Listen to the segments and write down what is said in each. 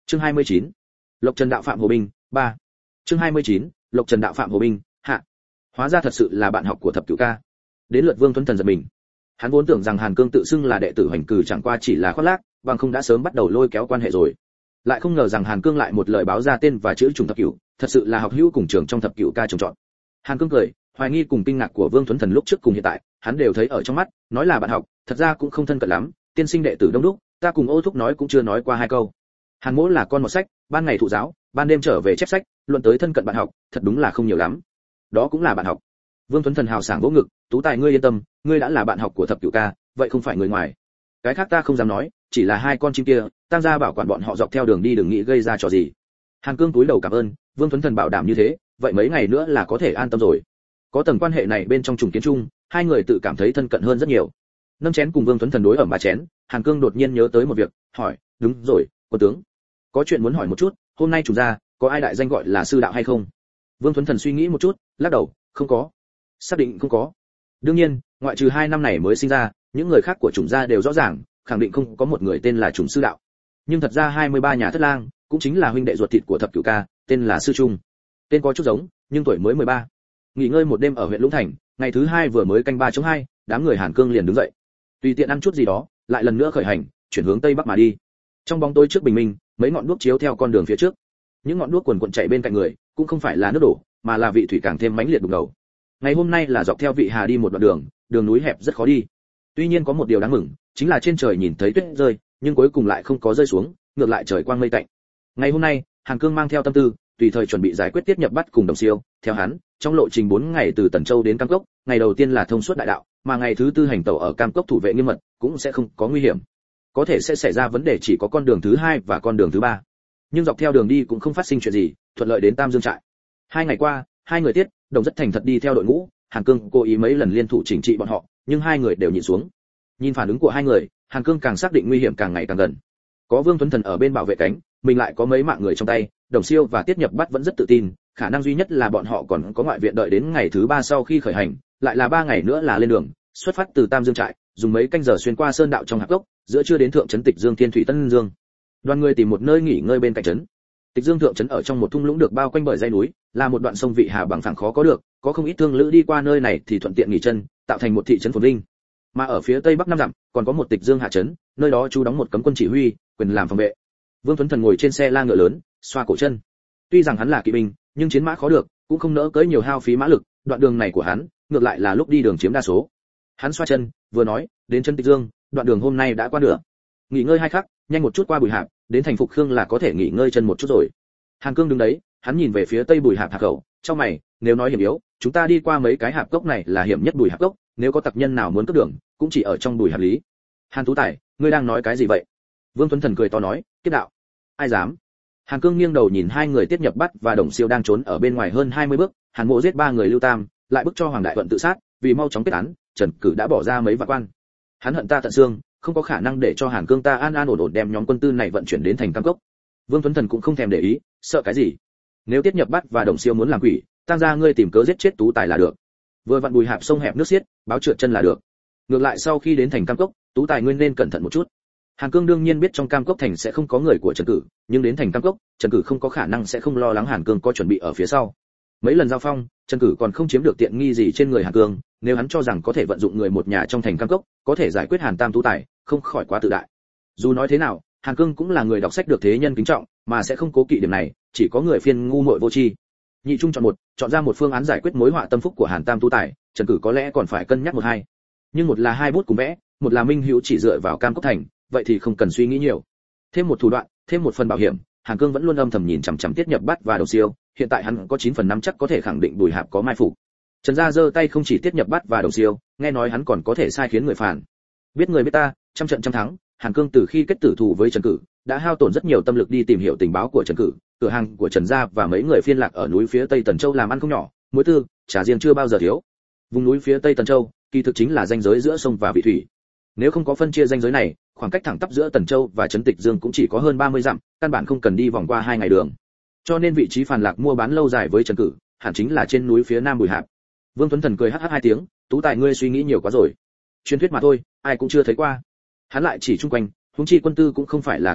Chương 29. Lộc Trần đạo phạm Hồ Binh 3. Chương 29. Lộc Trần đạo phạm Hồ Binh hạ. Hóa ra thật sự là bạn học của Thập Cửu ca. Đến lượt Vương Tuấn Thần giật mình. Hắn vốn tưởng rằng Hàn Cương tự xưng là đệ tử Hoành Cử chẳng qua chỉ là khoác lác, bằng không đã sớm bắt đầu lôi kéo quan hệ rồi. Lại không ngờ rằng Hàn Cương lại một lời báo ra tên và chữ trùng Thập Cửu, thật sự là học hữu cùng trường trong Thập Cửu ca trồng trọt. Hàn Cương cười, hoài nghi cùng kinh ngạc của Vương Tuấn Thần lúc trước cùng hiện tại, hắn đều thấy ở trong mắt, nói là bạn học, thật ra cũng không thân cận lắm, tiên sinh đệ tử đông đúc, ta cùng Ô Thúc nói cũng chưa nói qua hai câu. Hàn Mỗ là con một sách, ban ngày thụ giáo, ban đêm trở về chép sách, luận tới thân cận bạn học, thật đúng là không nhiều lắm. Đó cũng là bạn học. Vương Tuấn Thần hào sảng vỗ ngực, Tú Tài ngươi yên tâm, ngươi đã là bạn học của Thập Cửu ca, vậy không phải người ngoài. Cái khác ta không dám nói, chỉ là hai con chim kia, Tam gia bảo quản bọn họ dọc theo đường đi đừng nghĩ gây ra trò gì. Hàn Cương cúi đầu cảm ơn, Vương Tuấn Thần bảo đảm như thế, vậy mấy ngày nữa là có thể an tâm rồi. Có tầng quan hệ này bên trong trùng kiến chung, hai người tự cảm thấy thân cận hơn rất nhiều. Nâng chén cùng Vương Tuấn Thần đối ẩm ba chén, Hàn Cương đột nhiên nhớ tới một việc, hỏi, đúng rồi, quân tướng, có chuyện muốn hỏi một chút, hôm nay chủ gia có ai đại danh gọi là sư đạo hay không? Vương Tuấn Thần suy nghĩ một chút, lắc đầu, không có. Xác định không có. Đương nhiên, ngoại trừ 2 năm này mới sinh ra, những người khác của chủng gia đều rõ ràng, khẳng định không có một người tên là chủng sư đạo. Nhưng thật ra 23 nhà thất lang, cũng chính là huynh đệ ruột thịt của Thập Cửu ca, tên là sư trung. Tên có chút giống, nhưng tuổi mới 13. Nghỉ ngơi một đêm ở huyện Lũng Thành, ngày thứ 2 vừa mới canh 3:2, đám người Hàn Cương liền đứng dậy. Tùy tiện ăn chút gì đó, lại lần nữa khởi hành, chuyển hướng tây bắc mà đi. Trong bóng tối trước bình minh, mấy ngọn đuốc chiếu theo con đường phía trước. Những ngọn đuốc quần quần chạy bên cạnh người, cũng không phải là nước đổ, mà là vị thủy càng thêm mãnh liệt đục ngầu. Ngày hôm nay là dọc theo vị hà đi một đoạn đường, đường núi hẹp rất khó đi. Tuy nhiên có một điều đáng mừng, chính là trên trời nhìn thấy tuyết rơi, nhưng cuối cùng lại không có rơi xuống, ngược lại trời quang mây tạnh. Ngày hôm nay, Hàn Cương mang theo tâm tư, tùy thời chuẩn bị giải quyết Tiết Nhập Bắt cùng Đồng Siêu. Theo hắn, trong lộ trình 4 ngày từ Tần Châu đến Cam Cốc, ngày đầu tiên là thông suốt đại đạo, mà ngày thứ tư hành tẩu ở Cam Cốc thủ vệ nghiêm mật, cũng sẽ không có nguy hiểm. Có thể sẽ xảy ra vấn đề chỉ có con đường thứ 2 và con đường thứ 3. Nhưng dọc theo đường đi cũng không phát sinh chuyện gì, thuận lợi đến Tam Dương trại. 2 ngày qua, hai người Tiết, Đồng rất thành thật đi theo đội ngũ, Hàn Cương cố ý mấy lần liên thủ chỉnh trị bọn họ, nhưng hai người đều nhịn xuống. Nhìn phản ứng của hai người, Hàn Cương càng xác định nguy hiểm càng ngày càng gần. Có Vương Tuấn Thần ở bên bảo vệ cánh, mình lại có mấy mạng người trong tay, Đồng Siêu và Tiết Nhập Bắt vẫn rất tự tin, khả năng duy nhất là bọn họ còn có ngoại viện đợi đến ngày thứ 3 sau khi khởi hành, lại là 3 ngày nữa là lên đường, xuất phát từ Tam Dương trại, dùng mấy canh giờ xuyên qua sơn đạo trong hạp gốc, giữa trưa đến thượng trấn Tịch Dương Thiên Thủy Tân Dương. Đoàn người tìm một nơi nghỉ ngơi bên cạnh trấn. Tịch Dương thượng trấn ở trong một thung lũng được bao quanh bởi dãy núi, là một đoạn sông vị hà bằng phẳng khó có được, có không ít thương lữ đi qua nơi này thì thuận tiện nghỉ chân, tạo thành một thị trấn phồn vinh. Mà ở phía tây bắc 5 dặm, còn có một Tịch Dương hạ trấn, nơi đó chú đóng một cấm quân chỉ huy, quyền làm phòng vệ. Vương Tuấn Thần ngồi trên xe la ngựa lớn, xoa cổ chân. Tuy rằng hắn là kỵ binh, nhưng chiến mã khó được, cũng không nỡ cưỡi nhiều hao phí mã lực, đoạn đường này của hắn, ngược lại là lúc đi đường chiếm đa số. Hắn xoa chân, vừa nói, đến chân Tịch Dương, đoạn đường hôm nay đã qua nửa. Nghỉ ngơi 2 khắc, nhanh một chút qua Bùi Hạp, đến thành Phục Khương là có thể nghỉ ngơi chân một chút rồi. Hàn Cương đứng đấy, hắn nhìn về phía tây Bùi Hạp hạp khẩu, trong mày, nếu nói hiểm yếu, chúng ta đi qua mấy cái hạp cốc này là hiểm nhất Bùi Hạp cốc, nếu có tặc nhân nào muốn cướp đường, cũng chỉ ở trong Bùi Hạp lý. Hàn Tú Tài, ngươi đang nói cái gì vậy? Vương Tuấn Thần cười to nói, kiếp đạo. Ai dám? Hàn Cương nghiêng đầu nhìn hai người Tiết Nhập Bắt và Đồng Siêu đang trốn ở bên ngoài hơn 20 bước, Hàn Mộ giết 3 người Lưu Tam, lại bức cho Hoàng Đại Thuận tự sát, vì mau chóng kết án, Trần Cử đã bỏ ra mấy vạn quan. Hắn hận ta tận xương, không có khả năng để cho Hàn Cương ta an an ổn ổn đem nhóm quân tư này vận chuyển đến thành Cam Cốc. Vương Tuấn Thần cũng không thèm để ý, sợ cái gì? Nếu Tiết Nhập Bắt và Đồng Siêu muốn làm quỷ, Tam gia ngươi tìm cớ giết chết Tú Tài là được. Vừa vặn Bùi Hạp sông hẹp nước xiết, báo trượt chân là được. Ngược lại sau khi đến thành Cam Cốc, Tú Tài ngươi nên cẩn thận một chút. Hàn Cương đương nhiên biết trong Cam Cốc thành sẽ không có người của Trần Cử, nhưng đến thành Cam Cốc, Trần Cử không có khả năng sẽ không lo lắng Hàn Cương có chuẩn bị ở phía sau. Mấy lần giao phong, Trần Cử còn không chiếm được tiện nghi gì trên người Hàn Cương, nếu hắn cho rằng có thể vận dụng người một nhà trong thành Cam Cốc, có thể giải quyết Hàn Tam Tú Tài, không khỏi quá tự đại. Dù nói thế nào, Hàn Cương cũng là người đọc sách được thế nhân kính trọng, mà sẽ không cố kỵ điểm này, chỉ có người phiên ngu muội vô tri. Nhị trung chọn ra một phương án giải quyết mối họa tâm phúc của Hàn Tam Tú Tài, Trần Cử có lẽ còn phải cân nhắc một hai. Nhưng một là hai bút cùng vẽ, một là minh hữu chỉ dựa vào Cam Cốc thành, vậy thì không cần suy nghĩ nhiều. Thêm một thủ đoạn, thêm một phần bảo hiểm, Hàn Cương vẫn luôn âm thầm nhìn chằm chằm Tiết Nhập Bắt và Đồng Siêu, hiện tại hắn có 9 phần 5 chắc có thể khẳng định Bùi Hạp có mai phục. Trần gia giơ tay không chỉ Tiết Nhập Bắt và Đồng Siêu, nghe nói hắn còn có thể sai khiến người phản. Biết người biết ta, trăm trận trăm thắng, Hàn Cương từ khi kết tử thù với Trần Cử, đã hao tổn rất nhiều tâm lực đi tìm hiểu tình báo của Trần Cử, cửa hàng của Trần gia và mấy người phiên lạc ở núi phía Tây Tần Châu làm ăn không nhỏ, muối tư, trà riêng chưa bao giờ thiếu. Vùng núi phía Tây Tần Châu, kỳ thực chính là ranh giới giữa sông và vị thủy. Nếu không có phân chia ranh giới này, khoảng cách thẳng tắp giữa Tần Châu và trấn Tịch Dương cũng chỉ có hơn 30 dặm, căn bản không cần đi vòng qua 2 ngày đường. Cho nên vị trí phàn lạc mua bán lâu dài với Trần Cử, hẳn chính là trên núi phía Nam Bùi Hạp. Vương Tuấn Thần cười hắc hắc 2 tiếng, Tú Tài ngươi suy nghĩ nhiều quá rồi. Truyền thuyết mà thôi, ai cũng chưa thấy qua. Hắn lại chỉ chung quanh, huống chi quân tư cũng không phải là cấp tốt,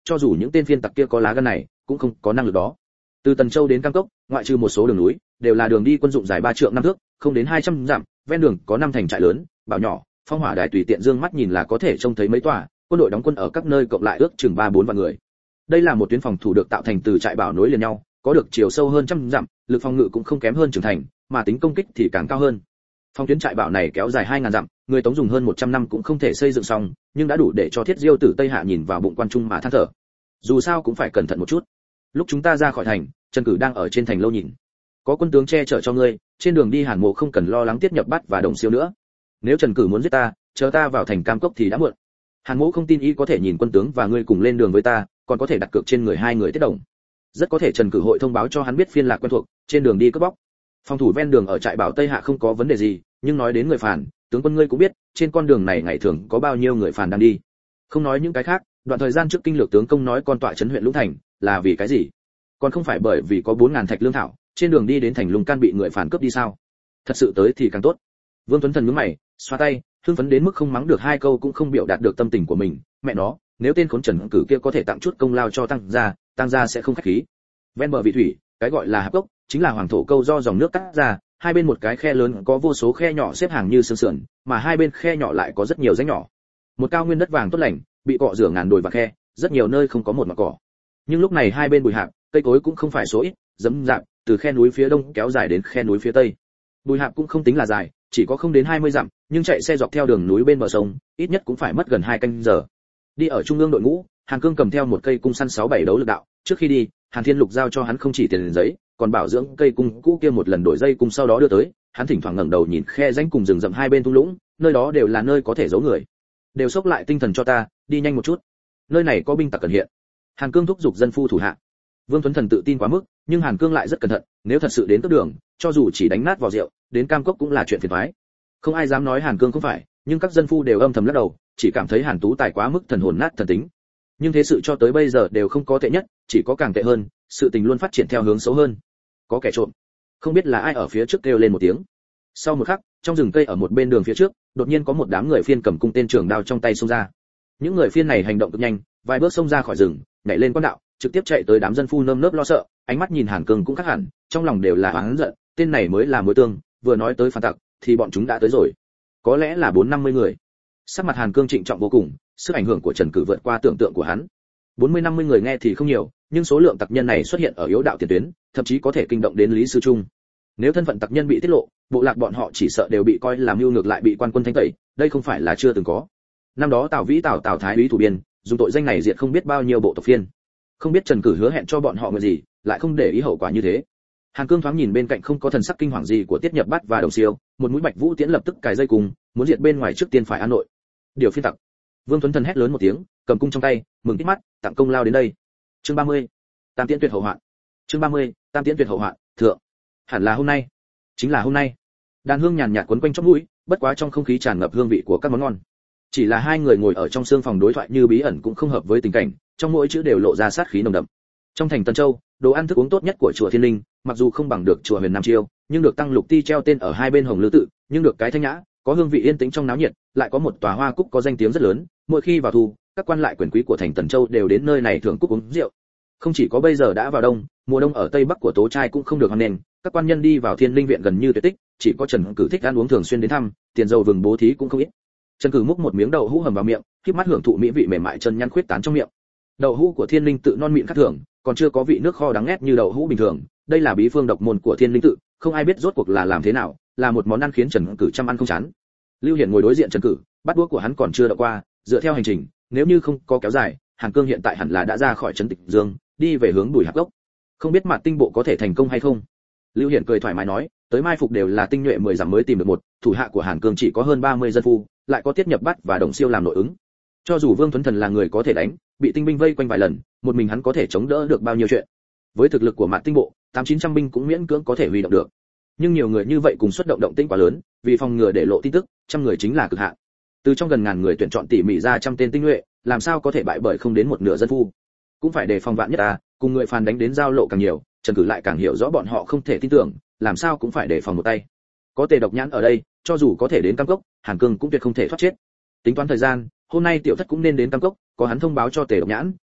cho dù những tên phiên tặc kia có lá gan này cũng không có năng lực đó. Từ Tần Châu đến Cam Cốc, ngoại trừ một số đường núi, đều là đường đi quân dụng dài 3 trượng 5 thước, không đến 200 dặm, ven đường có 5 thành trại lớn, bảo nhỏ, phong hỏa đài tùy tiện dương mắt nhìn là có thể trông thấy mấy tòa, quân đội đóng quân ở các nơi cộng lại ước chừng 3-4 vạn người. Đây là một tuyến phòng thủ được tạo thành từ trại bảo nối liền nhau, có được chiều sâu hơn trăm dặm, lực phòng ngự cũng không kém hơn trưởng thành, mà tính công kích thì càng cao hơn. Phòng tuyến trại bảo này kéo dài 2000 dặm, người Tống dùng hơn 100 năm cũng không thể xây dựng xong, nhưng đã đủ để cho Thiết Diêu Tử Tây Hạ nhìn vào bụng quan trung mà than thở. Dù sao cũng phải cẩn thận một chút. Lúc chúng ta ra khỏi thành, Trần Cử đang ở trên thành lâu nhìn. Có quân tướng che chở cho ngươi, trên đường đi Hàn Mộ không cần lo lắng Tiết Nhập Bát và Đồng Siêu nữa. Nếu Trần Cử muốn giết ta, chờ ta vào thành Cam Cốc thì đã muộn. Hàn Mộ không tin y có thể nhìn quân tướng và ngươi cùng lên đường với ta, còn có thể đặt cược trên người hai người Tiết Đồng. Rất có thể Trần Cử hội thông báo cho hắn biết phiên lạc quen thuộc, trên đường đi cướp bóc. Phòng thủ ven đường ở trại bảo Tây Hạ không có vấn đề gì, nhưng nói đến người phản, tướng quân ngươi cũng biết, trên con đường này ngày thường có bao nhiêu người phản đang đi. Không nói những cái khác, đoạn thời gian trước kinh lược tướng công nói con tọa trấn huyện Lũng Thành, là vì cái gì? Còn không phải bởi vì có 4000 thạch lương thảo, trên đường đi đến thành Lùng Can bị người phản cướp đi sao? Thật sự tới thì càng tốt. Vương Tuấn Thần nhướng mày, xoa tay, hưng phấn đến mức không mắng được hai câu cũng không biểu đạt được tâm tình của mình. Mẹ nó, nếu tên khốn Trần Cử kia có thể tặng chút công lao cho tăng gia sẽ không khách khí. Ven bờ vị thủy, cái gọi là hạp cốc, chính là hoàng thổ câu do dòng nước cắt ra, hai bên một cái khe lớn có vô số khe nhỏ xếp hàng như sườn sườn, mà hai bên khe nhỏ lại có rất nhiều rãnh nhỏ. Một cao nguyên đất vàng tốt lành, bị cọ rửa ngàn đồi và khe, rất nhiều nơi không có một mảng cỏ. Nhưng lúc này hai bên bụi hạp, cây cối cũng không phải số ít, rậm rạp, từ khe núi phía đông kéo dài đến khe núi phía tây. Bụi hạp cũng không tính là dài, chỉ có không đến 20 dặm, nhưng chạy xe dọc theo đường núi bên bờ sông, ít nhất cũng phải mất gần 2 canh giờ. Đi ở trung ương đội ngũ, Hàn Cương cầm theo một cây cung săn 6-7 đấu lực đạo, trước khi đi, Hàn Thiên Lục giao cho hắn không chỉ tiền giấy, còn bảo dưỡng cây cung cũ kia một lần đổi dây cung sau đó đưa tới, hắn thỉnh thoảng ngẩng đầu nhìn khe rãnh cùng rừng rậm hai bên thung lũng, nơi đó đều là nơi có thể giấu người. Đều xốc lại tinh thần cho ta, đi nhanh một chút. Nơi này có binh tặc cần hiện. Hàn Cương thúc giục dân phu thủ hạ. Vương Tuấn Thần tự tin quá mức, nhưng Hàn Cương lại rất cẩn thận, nếu thật sự đến cướp đường, cho dù chỉ đánh nát vò rượu, đến Cam Cốc cũng là chuyện phiền toái. Không ai dám nói Hàn Cương không phải, nhưng các dân phu đều âm thầm lắc đầu, chỉ cảm thấy Hàn Tú Tài quá mức thần hồn nát thần tính. Nhưng thế sự cho tới bây giờ đều không có tệ nhất, chỉ có càng tệ hơn, sự tình luôn phát triển theo hướng xấu hơn. Có kẻ trộm. Không biết là ai ở phía trước kêu lên một tiếng. Sau một khắc, trong rừng cây ở một bên đường phía trước, đột nhiên có một đám người phiên cầm cung tên trường đao trong tay xông ra. Những người phiên này hành động cực nhanh, vài bước xông ra khỏi rừng, nhảy lên quan đạo, trực tiếp chạy tới đám dân phu nơm nớp lo sợ, ánh mắt nhìn Hàn Cương cũng khác hẳn, trong lòng đều là oán giận, tên này mới là mối tương, vừa nói tới phản tặc, thì bọn chúng đã tới rồi. Có lẽ là 4-50 người. Sắc mặt Hàn Cương trịnh trọng vô cùng, sức ảnh hưởng của Trần Cử vượt qua tưởng tượng của hắn. 40-50 người nghe thì không nhiều, nhưng số lượng tặc nhân này xuất hiện ở yếu đạo tiền tuyến, thậm chí có thể kinh động đến Lý Sư Trung. Nếu thân phận tặc nhân bị tiết lộ, bộ lạc bọn họ chỉ sợ đều bị coi làm mưu ngược lại bị quan quân thanh tẩy, đây không phải là chưa từng có. Năm đó Tào Vĩ Tào Thái úy thủ biên, dùng tội danh này diệt không biết bao nhiêu bộ tộc phiên. Không biết Trần Cử hứa hẹn cho bọn họ người gì, lại không để ý hậu quả như thế. Hàn Cương thoáng nhìn bên cạnh không có thần sắc kinh hoàng gì của Tiết Nhập Bát và Đồng Siêu, một mũi Bạch Vũ Tiễn lập tức cài dây cùng, muốn diệt bên ngoài trước tiên phải an nội. Điều phiên tặc. Vương Tuấn Thần hét lớn một tiếng, cầm cung trong tay, mừng tít mắt, tặng công lao đến đây. Chương 30. Tam Tiễn tuyệt hậu hoạn. Chương 30. Tam Tiễn tuyệt hậu hoạn, thượng. Hẳn là hôm nay. Chính là hôm nay. Đàn hương nhàn nhạt quấn quanh trong mũi, bất quá trong không khí tràn ngập hương vị của các món ngon. Chỉ là hai người ngồi ở trong sương phòng đối thoại như bí ẩn cũng không hợp với tình cảnh, trong mỗi chữ đều lộ ra sát khí nồng đậm. Trong thành Tân Châu, đồ ăn thức uống tốt nhất của chùa Thiên Linh, mặc dù không bằng được chùa Huyền Nam Chiêu, nhưng được Tăng Lục Ti treo tên ở hai bên Hồng Lư tự, nhưng được cái thanh nhã, có hương vị yên tĩnh trong náo nhiệt, lại có một tòa hoa cúc có danh tiếng rất lớn, mỗi khi vào thu, các quan lại quyền quý của thành Tần Châu đều đến nơi này thưởng cúc uống rượu. Không chỉ có bây giờ đã vào đông, mùa đông ở tây bắc của Tố Trai cũng không được hoan nghênh, các quan nhân đi vào Thiên Linh viện gần như tuyệt tích, chỉ có Trần Cử thích ăn uống thường xuyên đến thăm, tiền dầu vừng bố thí cũng không ít. Trần Cử múc một miếng đậu hũ hầm vào miệng, khép mắt hưởng thụ mỹ vị mềm mại chân nhăn khuyết tán trong miệng. Đậu hũ của Thiên Linh tự non mịn khác thường, còn chưa có vị nước kho đắng ngắt như đậu hũ bình thường, đây là bí phương độc môn của Thiên Linh tự, không ai biết rốt cuộc là làm thế nào, là một món ăn khiến Trần Cử chăm ăn không chán. Lưu Hiển ngồi đối diện Trần Cử, bắt đũa của hắn còn chưa đậu qua, dựa theo hành trình, nếu như không có kéo dài, Hàn Cương hiện tại hẳn là đã ra khỏi trấn Tịch Dương, đi về hướng Bùi Hạp Cốc. Không biết Mạn Tinh bộ có thể thành công hay không. Lưu Hiển cười thoải mái nói, tới mai phục đều là tinh nhuệ 10 dặm mới tìm được một, thủ hạ của Hàn Cương chỉ có hơn 30 dân phu, lại có Tiết Nhập Bát và Đồng Siêu làm nội ứng. Cho dù Vương Tuấn Thần là người có thể đánh, bị tinh binh vây quanh vài lần, một mình hắn có thể chống đỡ được bao nhiêu chuyện. Với thực lực của Mạn Tinh bộ, 800-900 binh cũng miễn cưỡng có thể huy động được. Nhưng nhiều người như vậy cùng xuất động động tĩnh quá lớn, vì phòng ngừa để lộ tin tức, trăm người chính là cực hạn. Từ trong gần ngàn người tuyển chọn tỉ mỉ ra trăm tên tinh nhuệ, làm sao có thể bại bởi không đến một nửa dân phu. Cũng phải đề phòng vạn nhất à, cùng người phàn đánh đến giao lộ càng nhiều, Trần Cử lại càng hiểu rõ bọn họ không thể tin tưởng, làm sao cũng phải đề phòng một tay. Có Tề Độc Nhãn ở đây, cho dù có thể đến Cam Cốc, Hàn Cương cũng tuyệt không thể thoát chết. Tính toán thời gian, hôm nay Tiểu Thất cũng nên đến Cam Cốc, có hắn thông báo cho Tề Độc Nhãn,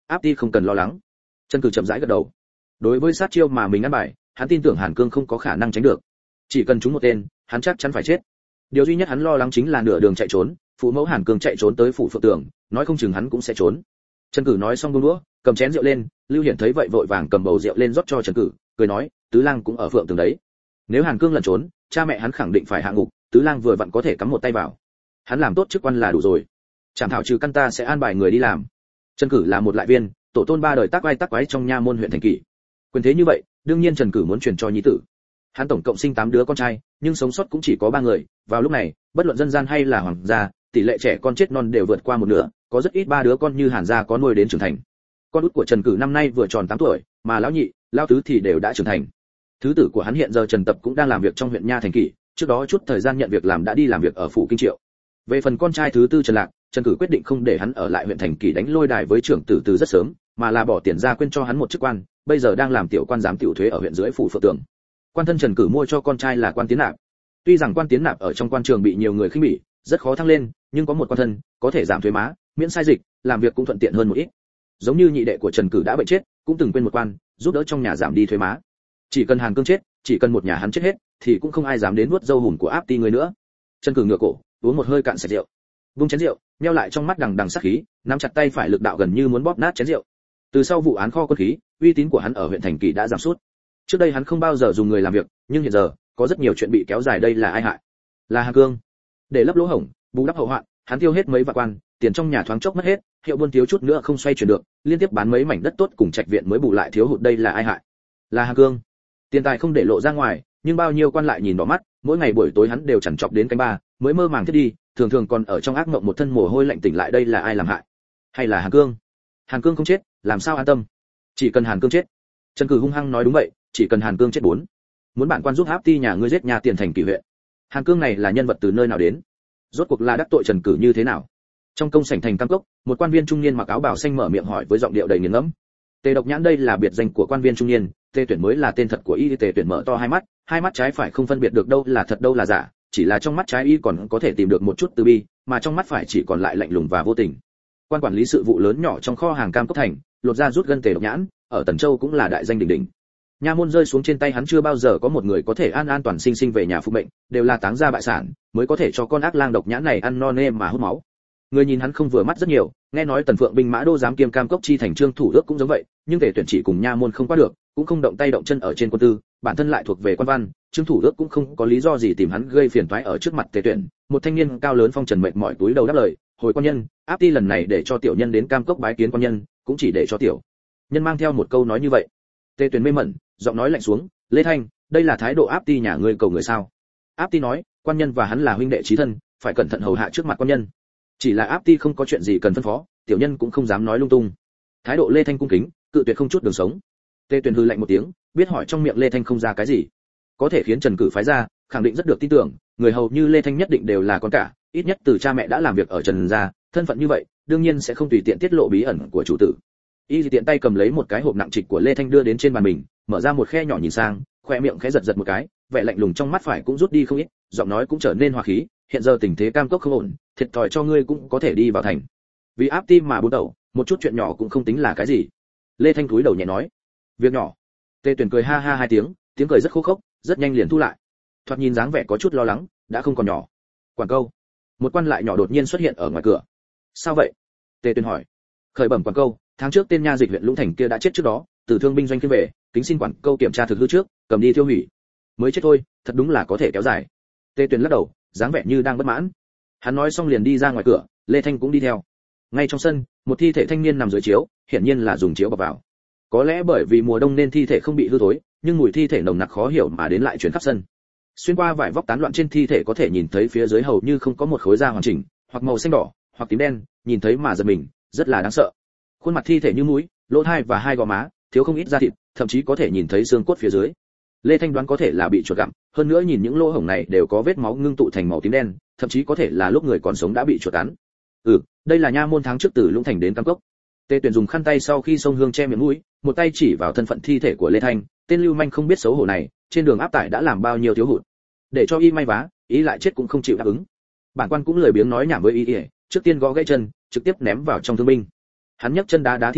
áp ti không cần lo lắng. Trần Cử chậm rãi gật đầu. Đối với sát chiêu mà mình ăn bài, hắn tin tưởng Hàn Cương không có khả năng tránh được. Chỉ cần trúng một tên, hắn chắc chắn phải chết. Điều duy nhất hắn lo lắng chính là nửa đường chạy trốn, phụ mẫu Hàn Cương chạy trốn tới phủ Phượng Tường, nói không chừng hắn cũng sẽ trốn. Trần Cử nói xong buông đũa, cầm chén rượu lên, Lưu Hiển thấy vậy vội vàng cầm bầu rượu lên rót cho Trần Cử, cười nói, Tứ Lang cũng ở Phượng Tường đấy. Nếu Hàn Cương lẩn trốn, cha mẹ hắn khẳng định phải hạ ngục, Tứ Lang vừa vặn có thể cắm một tay vào. Hắn làm tốt chức quan là đủ rồi. Trảm thảo trừ căn ta sẽ an bài người đi làm. Trần Cử là một lại viên, tổ tôn ba đời tác quái trong nha môn huyện thành kỷ. Quyền thế như vậy, đương nhiên Trần Cử muốn truyền cho nhi tử. Hắn tổng cộng sinh 8 đứa con trai, nhưng sống sót cũng chỉ có 3 người, vào lúc này, bất luận dân gian hay là hoàng gia, tỷ lệ trẻ con chết non đều vượt qua một nửa, có rất ít 3 đứa con như Hàn gia có nuôi đến trưởng thành. Con út của Trần Cử năm nay vừa tròn 8 tuổi, mà lão nhị, lão tứ thì đều đã trưởng thành. Thứ tử của hắn hiện giờ Trần Tập cũng đang làm việc trong huyện nha thành kỷ, trước đó chút thời gian nhận việc làm đã đi làm việc ở phủ Kinh Triệu. Về phần con trai thứ tư Trần Lạc, Trần Cử quyết định không để hắn ở lại huyện thành kỷ đánh lôi đài với trưởng tử từ rất sớm, mà là bỏ tiền ra quên cho hắn một chức quan, bây giờ đang làm tiểu quan giám tiểu thuế ở huyện dưới phủ Phượng Tường. Quan thân Trần Cử mua cho con trai là quan tiến nạp. Tuy rằng quan tiến nạp ở trong quan trường bị nhiều người khinh bỉ, rất khó thăng lên, nhưng có một quan thân, có thể giảm thuế má, miễn sai dịch, làm việc cũng thuận tiện hơn một ít. Giống như nhị đệ của Trần Cử đã bệnh chết, cũng từng quên một quan, giúp đỡ trong nhà giảm đi thuế má. Chỉ cần Hàn Cương chết, chỉ cần một nhà hắn chết hết, thì cũng không ai dám đến nuốt dâu hùm của áp ti người nữa. Trần Cử ngửa cổ, uống một hơi cạn sạch rượu. Vung chén rượu, nheo lại trong mắt đằng đằng sát khí, nắm chặt tay phải lực đạo gần như muốn bóp nát chén rượu. Từ sau vụ án kho quân khí, uy tín của hắn ở huyện thành kỷ đã giảm sút. Trước đây hắn không bao giờ dùng người làm việc, nhưng hiện giờ có rất nhiều chuyện bị kéo dài, đây là ai hại? Là Hàn Cương. Để lấp lỗ hổng, bù đắp hậu hoạn, hắn tiêu hết mấy vạn quan, tiền trong nhà thoáng chốc mất hết, hiệu buôn thiếu chút nữa không xoay chuyển được, liên tiếp bán mấy mảnh đất tốt cùng trạch viện mới bù lại thiếu hụt, đây là ai hại? Là Hàn Cương. Tiền tài không để lộ ra ngoài, nhưng bao nhiêu quan lại nhìn đỏ mắt, mỗi ngày buổi tối hắn đều chằn chọc đến canh ba, mới mơ màng thiết đi, thường thường còn ở trong ác mộng một thân mồ hôi lạnh tỉnh lại, đây là ai làm hại? Hay là Hàn Cương? Hàn Cương không chết, làm sao an tâm? Chỉ cần Hàn Cương chết. Trần Cử hung hăng nói đúng vậy, chỉ cần Hàn Cương chết bốn. Muốn bản quan giúp áp ti nhà ngươi giết nhà tiền thành kỷ huyện. Hàn Cương này là nhân vật từ nơi nào đến? Rốt cuộc là đắc tội Trần Cử như thế nào? Trong công sảnh thành Tam Cốc, một quan viên trung niên mặc áo bào xanh mở miệng hỏi với giọng điệu đầy nghiền ngẫm. Tề Độc Nhãn đây là biệt danh của quan viên trung niên, Tề Tuyển mới là tên thật của y. Tề Tuyển mở to hai mắt trái phải không phân biệt được đâu là thật đâu là giả, chỉ là trong mắt trái y còn có thể tìm được một chút từ bi, mà trong mắt phải chỉ còn lại lạnh lùng và vô tình. Quan quản lý sự vụ lớn nhỏ trong kho hàng Cam Cốc thành, lột ra rút gân Tề Độc Nhãn, ở Tần Châu cũng là đại danh đỉnh đỉnh. Nha môn rơi xuống trên tay hắn chưa bao giờ có một người có thể an an toàn sinh sinh về nhà phục mệnh, đều là táng gia bại sản, mới có thể cho con ác lang Độc Nhãn này ăn no nê mà hút máu. Người nhìn hắn không vừa mắt rất nhiều, nghe nói Tần Phượng binh mã đô giám kiêm Cam Cốc chi thành Trương Thủ Ước cũng giống vậy, nhưng Tề Tuyển chỉ cùng nha môn không qua được, cũng không động tay động chân ở trên quân tư, bản thân lại thuộc về quan văn, Trương Thủ Ước cũng không có lý do gì tìm hắn gây phiền toái ở trước mặt Tề Tuyển. Một thanh niên cao lớn phong trần mệt mỏi túi đầu đáp lời, hồi quan nhân, áp ti lần này để cho tiểu nhân đến Cam Cốc bái kiến quan nhân, cũng chỉ để cho tiểu nhân mang theo một câu nói như vậy. Tề Tuyển mê mẩn, giọng nói lạnh xuống, Lê Thanh, đây là thái độ áp ti nhà ngươi cầu người sao? Áp ti nói, quan nhân và hắn là huynh đệ chí thân, phải cẩn thận hầu hạ trước mặt quan nhân. Chỉ là áp ti không có chuyện gì cần phân phó, tiểu nhân cũng không dám nói lung tung. Thái độ Lê Thanh cung kính, cự tuyệt không chút đường sống. Tề Tuyển hừ lạnh một tiếng, biết hỏi trong miệng Lê Thanh không ra cái gì, có thể khiến Trần Cử phái ra, khẳng định rất được tin tưởng, người hầu như Lê Thanh nhất định đều là con cả, ít nhất từ cha mẹ đã làm việc ở Trần gia, thân phận như vậy, đương nhiên sẽ không tùy tiện tiết lộ bí ẩn của chủ tử. Y tiện tay cầm lấy một cái hộp nặng trịch của Lê Thanh đưa đến trên bàn mình, mở ra một khe nhỏ nhìn sang, khoe miệng khẽ giật giật một cái, vẻ lạnh lùng trong mắt phải cũng rút đi không ít, giọng nói cũng trở nên hòa khí, hiện giờ tình thế Cam Cốc không ổn, thiệt thòi cho ngươi cũng có thể đi vào thành. Vì áp ti mà buôn đầu, một chút chuyện nhỏ cũng không tính là cái gì. Lê Thanh cúi đầu nhẹ nói, việc nhỏ. Tề Tuyển cười ha ha hai tiếng, tiếng cười rất khô khốc, rất nhanh liền thu lại. Thoạt nhìn dáng vẻ có chút lo lắng, đã không còn nhỏ. Quản câu. Một quan lại nhỏ đột nhiên xuất hiện ở ngoài cửa. Sao vậy? Tề Tuyển hỏi. Khởi bẩm quản câu, tháng trước tên nha dịch huyện Lũng Thành kia đã chết trước đó, từ thương binh doanh kia về, kính xin quản câu kiểm tra thực hư trước, cầm đi tiêu hủy. Mới chết thôi, thật đúng là có thể kéo dài. Tề Tuyển lắc đầu, dáng vẻ như đang bất mãn. Hắn nói xong liền đi ra ngoài cửa, Lê Thanh cũng đi theo. Ngay trong sân, một thi thể thanh niên nằm dưới chiếu, hiển nhiên là dùng chiếu bọc vào. Có lẽ bởi vì mùa đông nên thi thể không bị hư thối, nhưng mùi thi thể nồng nặc khó hiểu mà đến lại truyền khắp sân. Xuyên qua vải vóc tán loạn trên thi thể có thể nhìn thấy phía dưới hầu như không có một khối da hoàn chỉnh, hoặc màu xanh đỏ, hoặc tím đen, nhìn thấy mà giật mình, rất là đáng sợ. Khuôn mặt thi thể như mũi, lỗ tai và hai gò má, thiếu không ít da thịt, thậm chí có thể nhìn thấy xương cốt phía dưới. Lê Thanh đoán có thể là bị chuột gặm, hơn nữa nhìn những lỗ hổng này đều có vết máu ngưng tụ thành màu tím đen, thậm chí có thể là lúc người còn sống đã bị chuột cắn. Đây là nha môn tháng trước từ Lũng Thành đến Cam Cốc. Tề Tuyển dùng khăn tay sau khi xông hương che miệng mũi, một tay chỉ vào thân phận thi thể của Lê Thanh, tên lưu manh không biết xấu hổ này, trên đường áp tải đã làm bao nhiêu thiếu hụt. Để cho y may vá, ý lại chết cũng không chịu đáp ứng. Bản quan cũng lười biếng nói nhảm với y, trước tiên gõ gãy chân, trực tiếp ném vào trong thương binh. Hắn nhấc chân đá đá thi thể,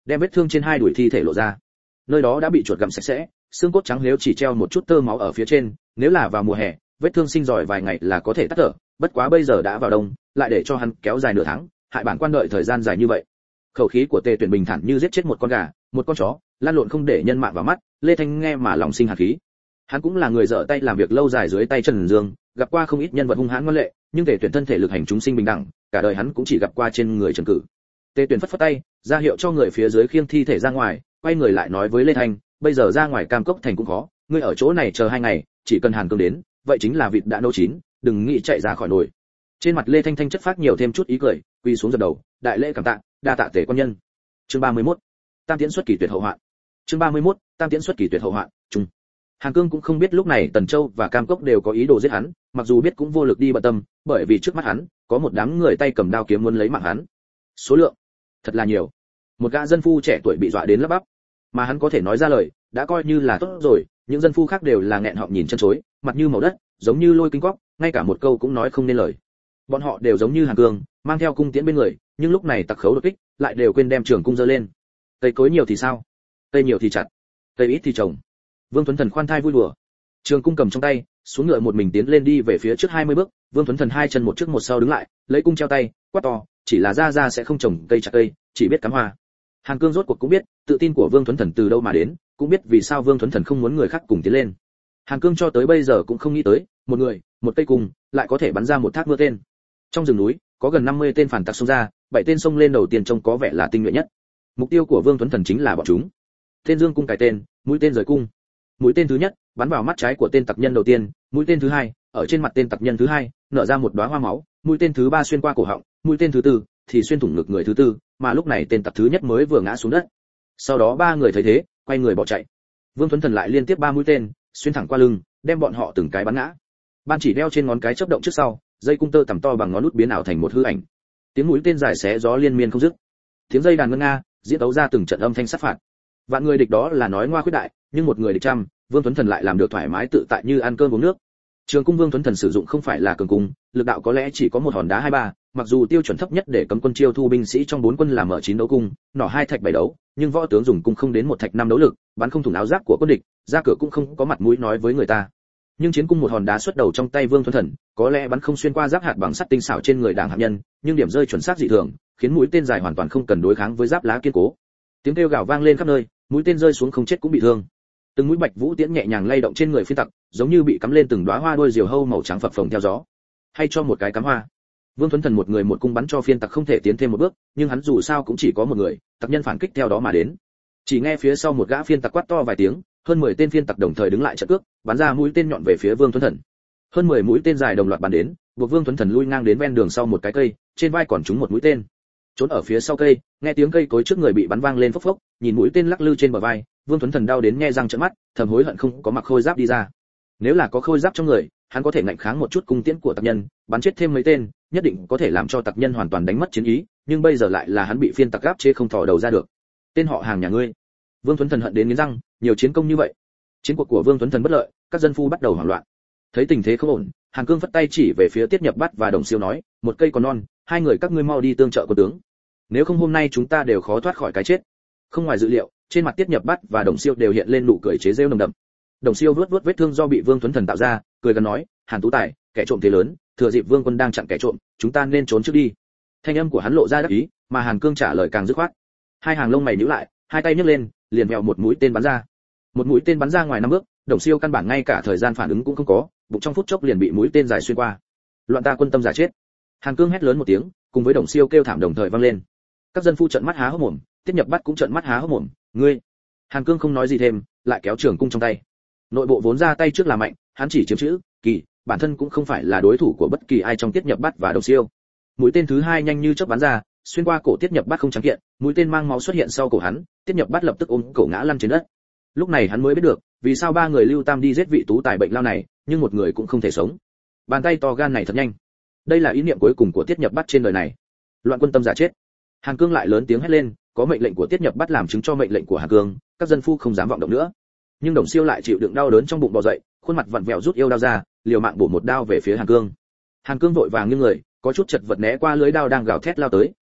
đem vết thương trên hai đùi thi thể lộ ra. Nơi đó đã bị chuột gặm sạch sẽ, xương cốt trắng nếu chỉ treo một chút tơ máu ở phía trên, nếu là vào mùa hè, vết thương sinh giỏi vài ngày là có thể tắt thở, bất quá bây giờ đã vào đông, lại để cho hắn kéo dài nửa tháng, hại bản quan đợi thời gian dài như vậy. Khẩu khí của Tề Tuyển bình thản như giết chết một con gà, một con chó, lan lộn không để nhân mạng vào mắt, Lê Thanh nghe mà lòng sinh hàn khí. Hắn cũng là người dở tay làm việc lâu dài dưới tay Trần Dương, gặp qua không ít nhân vật hung hãn ngoan lệ, nhưng Tề Tuyển thân thể lực hành chúng sinh bình đẳng, cả đời hắn cũng chỉ gặp qua trên người Trần Cử. Tề Tuyển phất phất tay, ra hiệu cho người phía dưới khiêng thi thể ra ngoài, quay người lại nói với Lê Thanh, bây giờ ra ngoài Cam Cốc thành cũng khó, ngươi ở chỗ này chờ 2 ngày, chỉ cần Hàn Cương đến, vậy chính là vịt đã nấu chín, đừng nghĩ chạy ra khỏi nồi. Trên mặt Lê Thanh Thanh chất phát nhiều thêm chút ý cười, quỳ xuống dập đầu, đại lễ cảm tạ, đa tạ Tề quan nhân. Chương 31. Tam tiễn xuất kỳ tuyệt hậu hoạn. Chương 31. Tam tiễn xuất kỳ tuyệt hậu hoạn. Trung. Hàn Cương cũng không biết lúc này Tần Châu và Cam Cốc đều có ý đồ giết hắn, mặc dù biết cũng vô lực đi bận tâm, bởi vì trước mắt hắn có một đám người tay cầm đao kiếm muốn lấy mạng hắn. Số lượng thật là nhiều. Một gã dân phu trẻ tuổi bị dọa đến lắp bắp, mà hắn có thể nói ra lời, đã coi như là tốt rồi, những dân phu khác đều là nghẹn họng nhìn chân chối, mặt như màu đất, giống như lôi kinh quóc, ngay cả một câu cũng nói không nên lời. Bọn họ đều giống như Hàn Cương, mang theo cung tiễn bên người, nhưng lúc này tặc khấu đột kích, lại đều quên đem trường cung giơ lên. Cây cối nhiều thì sao? Cây nhiều thì chặt, cây ít thì trồng. Vương Tuấn Thần khoan thai vui đùa. Trường cung cầm trong tay, xuống ngựa một mình tiến lên đi về phía trước 20 bước, Vương Tuấn Thần hai chân một trước một sau đứng lại, lấy cung treo tay, quát to, chỉ là ra sẽ không trồng cây chặt cây, chỉ biết cắm hoa. Hàn Cương rốt cuộc cũng biết, tự tin của Vương Tuấn Thần từ đâu mà đến, cũng biết vì sao Vương Tuấn Thần không muốn người khác cùng tiến lên. Hàn Cương cho tới bây giờ cũng không nghĩ tới, một người, một cây cung, lại có thể bắn ra một thác mưa tên. Trong rừng núi, có gần 50 tên phản tặc xông ra, 7 tên xông lên đầu tiên trông có vẻ là tinh nhuệ nhất. Mục tiêu của Vương Tuấn Thần chính là bọn chúng. Tên dương cung cài tên, mũi tên rời cung. Mũi tên thứ nhất bắn vào mắt trái của tên tặc nhân đầu tiên, mũi tên thứ hai ở trên mặt tên tặc nhân thứ hai, nở ra một đóa hoa máu, mũi tên thứ ba xuyên qua cổ họng, mũi tên thứ tư thì xuyên thủng ngực người thứ tư, mà lúc này tên tặc thứ nhất mới vừa ngã xuống đất. Sau đó ba người thấy thế, quay người bỏ chạy. Vương Tuấn Thần lại liên tiếp 3 mũi tên, xuyên thẳng qua lưng, đem bọn họ từng cái bắn ngã. Ban chỉ đeo trên ngón cái chớp động trước sau, dây cung tơ tằm to bằng ngón út biến ảo thành một hư ảnh. Tiếng mũi tên dài xé gió liên miên không dứt. Tiếng dây đàn ngân nga, diễn tấu ra từng trận âm thanh sát phạt. Vạn người địch đó là nói ngoa khuyết đại, nhưng một người địch trăm, Vương Tuấn Thần lại làm được thoải mái tự tại như ăn cơm uống nước. Trường cung Vương Tuấn Thần sử dụng không phải là cường cung, lực đạo có lẽ chỉ có một hòn đá 23, mặc dù tiêu chuẩn thấp nhất để cấm quân chiêu thu binh sĩ trong 4 quân là mở 9 đấu cung, nỏ 2 thạch 7 đấu, nhưng võ tướng dùng cung không đến 1 thạch 5 đấu lực, bắn không thủng áo giáp của quân địch, ra cửa cũng không có mặt mũi nói với người ta. Nhưng chiến cung một hòn đá xuất đầu trong tay Vương Tuấn Thần, có lẽ bắn không xuyên qua giáp hạt bằng sắt tinh xảo trên người đảng hạng nhân, nhưng điểm rơi chuẩn xác dị thường, khiến mũi tên dài hoàn toàn không cần đối kháng với giáp lá kiên cố. Tiếng kêu gào vang lên khắp nơi, mũi tên rơi xuống không chết cũng bị thương. Từng mũi bạch vũ tiễn nhẹ nhàng lay động trên người phiên tặc, giống như bị cắm lên từng đóa hoa đôi diều hâu màu trắng phập phồng theo gió. Hay cho một cái cắm hoa. Vương Tuấn Thần một người một cung bắn cho phiên tặc không thể tiến thêm một bước, nhưng hắn dù sao cũng chỉ có một người, tặc nhân phản kích theo đó mà đến. Chỉ nghe phía sau một gã phiên tặc quát to vài tiếng, hơn 10 tên phiên tặc đồng thời đứng lại trận cước, bắn ra mũi tên nhọn về phía Vương Tuấn Thần. Hơn 10 mũi tên dài đồng loạt bắn đến, buộc Vương Tuấn Thần lui ngang đến ven đường sau một cái cây, trên vai còn trúng một mũi tên. Trốn ở phía sau cây, nghe tiếng cây cối trước người bị bắn vang lên phốc phốc, nhìn mũi tên lắc lư trên bờ vai, Vương Tuấn Thần đau đến nhe răng trợn mắt, thầm hối hận không có mặc khôi giáp đi ra. Nếu là có khôi giáp trong người, hắn có thể ngạnh kháng một chút cung tiễn của tặc nhân, bắn chết thêm mấy tên, nhất định có thể làm cho tặc nhân hoàn toàn đánh mất chiến ý, nhưng bây giờ lại là hắn bị phiên tặc gáp chế không thò đầu ra được. Tên họ hàng nhà ngươi. Vương Tuấn Thần hận đến nghiến răng, nhiều chiến công như vậy, chiến cuộc của Vương Tuấn Thần bất lợi, các dân phu bắt đầu hoảng loạn. Thấy tình thế không ổn, Hàn Cương phất tay chỉ về phía Tiết Nhập Bát và Đồng Siêu nói, một cây còn non, hai người các ngươi mau đi tương trợ quân tướng. Nếu không hôm nay chúng ta đều khó thoát khỏi cái chết. Không ngoài dự liệu, trên mặt Tiết Nhập Bát và Đồng Siêu đều hiện lên nụ cười chế giễu nồng đậm. Đồng Siêu vuốt vuốt vết thương do bị Vương Tuấn Thần tạo ra, cười gần nói, Hàn Tú Tài, kẻ trộm thế lớn, thừa dịp Vương quân đang chặn kẻ trộm, chúng ta nên trốn trước đi. Thanh âm của hắn lộ ra đắc ý, mà Hàn Cương trả lời càng dứt khoát. Hai hàng lông mày nhíu lại, hai tay nhấc lên, liền vèo một mũi tên bắn ra. Một mũi tên bắn ra ngoài 5 bước, Đồng Siêu căn bản ngay cả thời gian phản ứng cũng không có, bụng trong phút chốc liền bị mũi tên dài xuyên qua. Loạn ta quân tâm giả chết. Hàn Cương hét lớn một tiếng, cùng với Đồng Siêu kêu thảm đồng thời vang lên. Các dân phu trợn mắt há hốc mồm, Tiết Nhập Bát cũng trợn mắt há hốc mồm, ngươi. Hàn Cương không nói gì thêm, lại kéo trường cung trong tay. Nội bộ vốn ra tay trước là mạnh, hắn chỉ chiếm chữ, kỳ, bản thân cũng không phải là đối thủ của bất kỳ ai trong Tiết Nhập Bát và Đồng Siêu. Mũi tên thứ hai nhanh như chớp bắn ra, xuyên qua cổ Tiết Nhập Bát không trắng kiện, mũi tên mang máu xuất hiện sau cổ hắn, Tiết Nhập Bát lập tức ôm cổ ngã lăn trên đất. Lúc này hắn mới biết được, vì sao ba người Lưu Tam đi giết vị tú tài bệnh lao này, nhưng một người cũng không thể sống. Bàn tay to gan này thật nhanh. Đây là ý niệm cuối cùng của Tiết Nhập Bát trên đời này. Loạn quân tâm giả chết. Hàn Cương lại lớn tiếng hét lên, có mệnh lệnh của Tiết Nhập Bát làm chứng cho mệnh lệnh của Hàn Cương, các dân phu không dám vọng động nữa. Nhưng Đồng Siêu lại chịu đựng đau đớn trong bụng bò dậy, khuôn mặt vặn vẹo rút yêu đao ra, liều mạng bổ một đao về phía Hàn Cương. Hàn Cương vội vàng nghiêng người, có chút chật vật né qua lưới đao đang gào thét lao tới,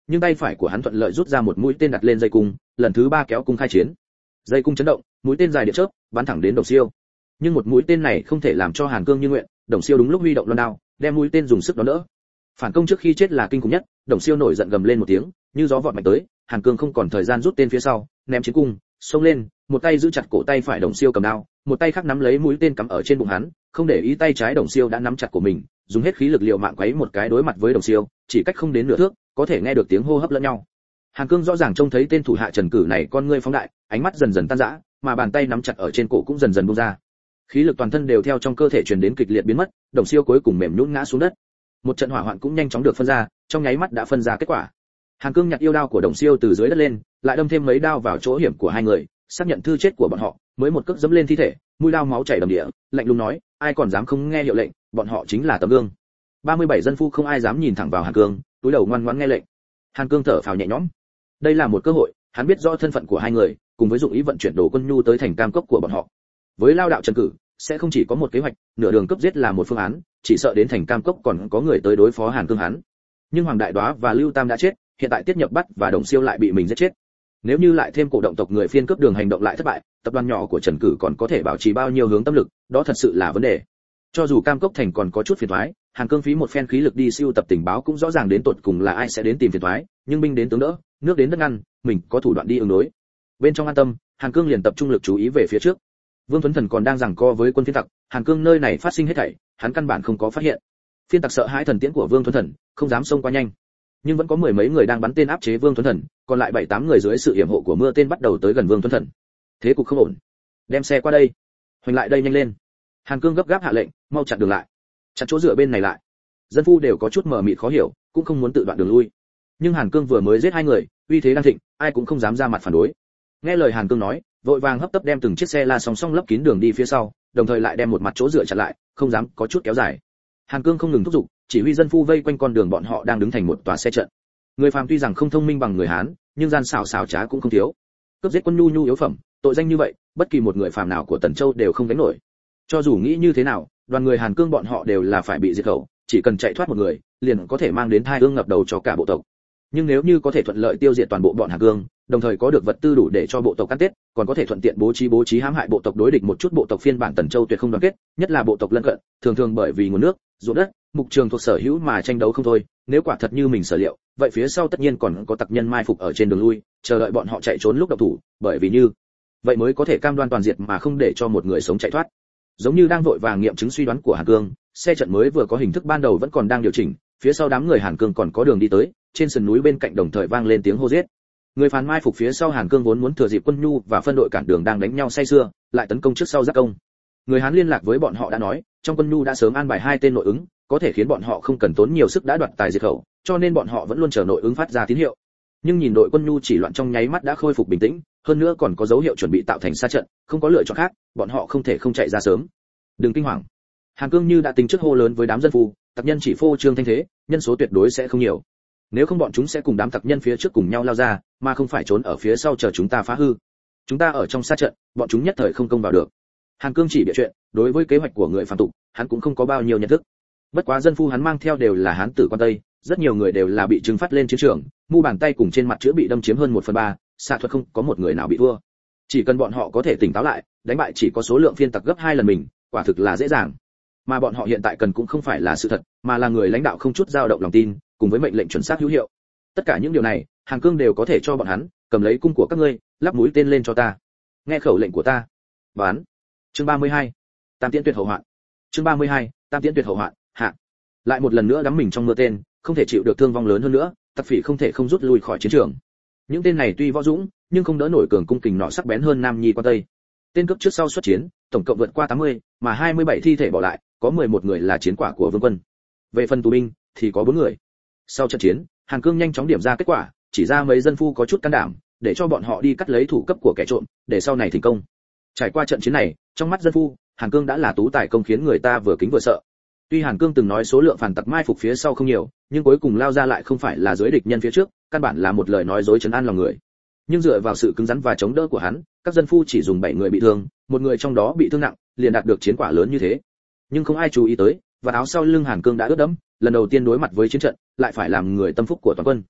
nhưng tay phải của hắn thuận lợi rút ra một mũi tên đặt lên dây cung, lần thứ 3 kéo cung khai chiến. Dây cung chấn động, mũi tên dài điện chớp bắn thẳng đến Đồng Siêu. Nhưng một mũi tên này không thể làm cho Hàn Cương như nguyện, Đồng Siêu đúng lúc huy động loan đao, đem mũi tên dùng sức đón đỡ. Phản công trước khi chết là kinh khủng nhất, Đồng Siêu nổi giận gầm lên một tiếng, như gió vọt mạnh tới, Hàn Cương không còn thời gian rút tên phía sau, ném chiến cung, xông lên, một tay giữ chặt cổ tay phải Đồng Siêu cầm đao, một tay khác nắm lấy mũi tên cắm ở trên bụng hắn, không để ý tay trái Đồng Siêu đã nắm chặt của mình, dùng hết khí lực liều mạng quấy một cái đối mặt với Đồng Siêu, chỉ cách không đến nửa thước, có thể nghe được tiếng hô hấp lẫn nhau. Hàn Cương rõ ràng trông thấy tên thủ hạ Trần Cử này con ngươi phóng đại, ánh mắt dần dần tan rã, mà bàn tay nắm chặt ở trên cổ cũng dần dần buông ra. Khí lực toàn thân đều theo trong cơ thể truyền đến kịch liệt biến mất, Đồng Siêu cuối cùng mềm nhũn ngã xuống đất. Một trận hỏa hoạn cũng nhanh chóng được phân ra, trong nháy mắt đã phân ra kết quả. Hàn Cương nhặt yêu đao của Đồng Siêu từ dưới đất lên, lại đâm thêm mấy đao vào chỗ hiểm của hai người, xác nhận thư chết của bọn họ, mới một cước dẫm lên thi thể, mũi đao máu chảy đầm đìa, lạnh lùng nói, ai còn dám không nghe hiệu lệnh, bọn họ chính là tấm gương. 37 dân phu không ai dám nhìn thẳng vào Hàn Cương, túi đầu ngoan ngoãn nghe lệnh. Hàn Cương thở phào nhẹ nhõm. Đây là một cơ hội, hắn biết rõ thân phận của hai người, cùng với dụng ý vận chuyển đồ quân nhu tới thành Cam Cốc của bọn họ. Với lao đạo Trần Cử, sẽ không chỉ có một kế hoạch, nửa đường cấp giết là một phương án, chỉ sợ đến thành Cam Cốc còn có người tới đối phó Hàn Cương hắn. Nhưng Hoàng Đại Đoá và Lưu Tam đã chết, hiện tại Tiết Nhập Bắt và Đồng Siêu lại bị mình giết chết. Nếu như lại thêm cổ động tộc người phiên cướp đường hành động lại thất bại, tập đoàn nhỏ của Trần Cử còn có thể bảo trì bao nhiêu hướng tâm lực, đó thật sự là vấn đề. Cho dù Cam Cốc thành còn có chút phiền toái, Hàn Cương phí một phen khí lực đi siêu tập tình báo cũng rõ ràng đến tột cùng là ai sẽ đến tìm phiền toái, nhưng binh đến tướng đỡ, nước đến đất ngăn, mình có thủ đoạn đi ứng đối. Bên trong an tâm, Hàn Cương liền tập trung lực chú ý về phía trước. Vương Tuấn Thần còn đang giằng co với quân phiên tặc, Hàn Cương nơi này phát sinh hết thảy, hắn căn bản không có phát hiện. Phiên tặc sợ hãi thần tiễn của Vương Tuấn Thần, không dám xông qua nhanh. Nhưng vẫn có mười mấy người đang bắn tên áp chế Vương Tuấn Thần, còn lại 7-8 người dưới sự yểm hộ của mưa tên bắt đầu tới gần Vương Tuấn Thần. Thế cục không ổn. Đem xe qua đây. Hoành lại đây nhanh lên. Hàn Cương gấp gáp hạ lệnh, mau chặn đường lại. Chặn chỗ dựa bên này lại. Dân phu đều có chút mờ mịt khó hiểu, cũng không muốn tự đoạn đường lui. Nhưng Hàn Cương vừa mới giết hai người, uy thế đang thịnh, ai cũng không dám ra mặt phản đối. Nghe lời Hàn Cương nói, vội vàng hấp tấp đem từng chiếc xe la song song lấp kín đường đi phía sau, đồng thời lại đem một mặt chỗ dựa chặn lại, không dám có chút kéo dài. Hàn Cương không ngừng thúc giục, chỉ huy dân phu vây quanh con đường bọn họ đang đứng thành một tòa xe trận. Người phàm tuy rằng không thông minh bằng người Hán, nhưng gian xảo xảo trá cũng không thiếu. Cướp giết quân nhu nhu yếu phẩm, tội danh như vậy, bất kỳ một người phàm nào của Tần Châu đều không gánh nổi. Cho dù nghĩ như thế nào, đoàn người Hàn Cương bọn họ đều là phải bị diệt khẩu, chỉ cần chạy thoát một người, liền có thể mang đến tai ương ngập đầu cho cả bộ tộc. Nhưng nếu như có thể thuận lợi tiêu diệt toàn bộ bọn Hàn Cương, đồng thời có được vật tư đủ để cho bộ tộc ăn Tết, còn có thể thuận tiện bố trí hãm hại bộ tộc đối địch một chút bộ tộc phiên bản Tần Châu tuyệt không đoàn kết, nhất là bộ tộc lân cận, thường thường bởi vì nguồn nước, ruộng đất, mục trường thuộc sở hữu mà tranh đấu không thôi. Nếu quả thật như mình sở liệu, vậy phía sau tất nhiên còn có tặc nhân mai phục ở trên đường lui, chờ đợi bọn họ chạy trốn lúc động thủ, bởi vì như vậy mới có thể cam đoan toàn diệt mà không để cho một người sống chạy thoát. Giống như đang vội vàng nghiệm chứng suy đoán của Hàn Cương, xe trận mới vừa có hình thức ban đầu vẫn còn đang điều chỉnh, phía sau đám người Hàn Cương còn có đường đi tới, trên sườn núi bên cạnh đồng thời vang lên tiếng hô giết. Người phản mai phục phía sau Hàn Cương vốn muốn thừa dịp quân nhu và phân đội cản đường đang đánh nhau say sưa, lại tấn công trước sau giáp công. Người Hán liên lạc với bọn họ đã nói, trong quân nhu đã sớm an bài 2 tên nội ứng, có thể khiến bọn họ không cần tốn nhiều sức đã đoạt tài diệt khẩu, cho nên bọn họ vẫn luôn chờ nội ứng phát ra tín hiệu. Nhưng nhìn đội quân nhu chỉ loạn trong nháy mắt đã khôi phục bình tĩnh, hơn nữa còn có dấu hiệu chuẩn bị tạo thành sa trận, không có lựa chọn khác, bọn họ không thể không chạy ra sớm. Đừng kinh hoàng. Hàn Cương như đã tính trước hô lớn với đám dân phu, tặc nhân chỉ phô trương thanh thế, nhân số tuyệt đối sẽ không nhiều. Nếu không bọn chúng sẽ cùng đám tặc nhân phía trước cùng nhau lao ra, mà không phải trốn ở phía sau chờ chúng ta phá hư. Chúng ta ở trong sa trận, bọn chúng nhất thời không công vào được. Hàn Cương chỉ bịa chuyện, đối với kế hoạch của người phàm tục, hắn cũng không có bao nhiêu nhận thức. Bất quá dân phu hắn mang theo đều là Hán tử quan Tây, rất nhiều người đều là bị trừng phát lên chiến trường, mu bàn tay cùng trên mặt chữa bị đâm chiếm hơn 1/3, xạ thuật không có một người nào bị thua. Chỉ cần bọn họ có thể tỉnh táo lại, đánh bại chỉ có số lượng phiên tặc gấp 2 lần mình, quả thực là dễ dàng. Mà bọn họ hiện tại cần cũng không phải là sự thật, mà là người lãnh đạo không chút dao động lòng tin, cùng với mệnh lệnh chuẩn xác hữu hiệu. Tất cả những điều này, Hàn Cương đều có thể cho bọn hắn, cầm lấy cung của các ngươi, lắp mũi tên lên cho ta. Nghe khẩu lệnh của ta. Bán. Chương 32. Tam tiễn tuyệt hậu hoạn. Chương 32. Tam tiễn tuyệt hậu hoạn. Hạ. Lại một lần nữa đắm mình trong mưa tên, không thể chịu được thương vong lớn hơn nữa, tặc phỉ không thể không rút lui khỏi chiến trường. Những tên này tuy võ dũng, nhưng không đỡ nổi cường cung kình nọ sắc bén hơn Nam Nhi quan Tây. Tên cướp trước sau xuất chiến, tổng cộng vượt qua 80, mà 27 thi thể bỏ lại, có 11 người là chiến quả của vương quân. Về phần tù binh thì có 4 người. Sau trận chiến, Hàn Cương nhanh chóng điểm ra kết quả, chỉ ra mấy dân phu có chút can đảm, để cho bọn họ đi cắt lấy thủ cấp của kẻ trộm, để sau này thành công. Trải qua trận chiến này, trong mắt dân phu, Hàn Cương đã là tú tài công khiến người ta vừa kính vừa sợ. Tuy Hàn Cương từng nói số lượng phản tặc mai phục phía sau không nhiều, nhưng cuối cùng lao ra lại không phải là dưới địch nhân phía trước, căn bản là một lời nói dối trấn an lòng người. Nhưng dựa vào sự cứng rắn và chống đỡ của hắn, các dân phu chỉ dùng 7 người bị thương, một người trong đó bị thương nặng, liền đạt được chiến quả lớn như thế. Nhưng không ai chú ý tới, và áo sau lưng Hàn Cương đã ướt đẫm, lần đầu tiên đối mặt với chiến trận, lại phải làm người tâm phúc của toàn quân.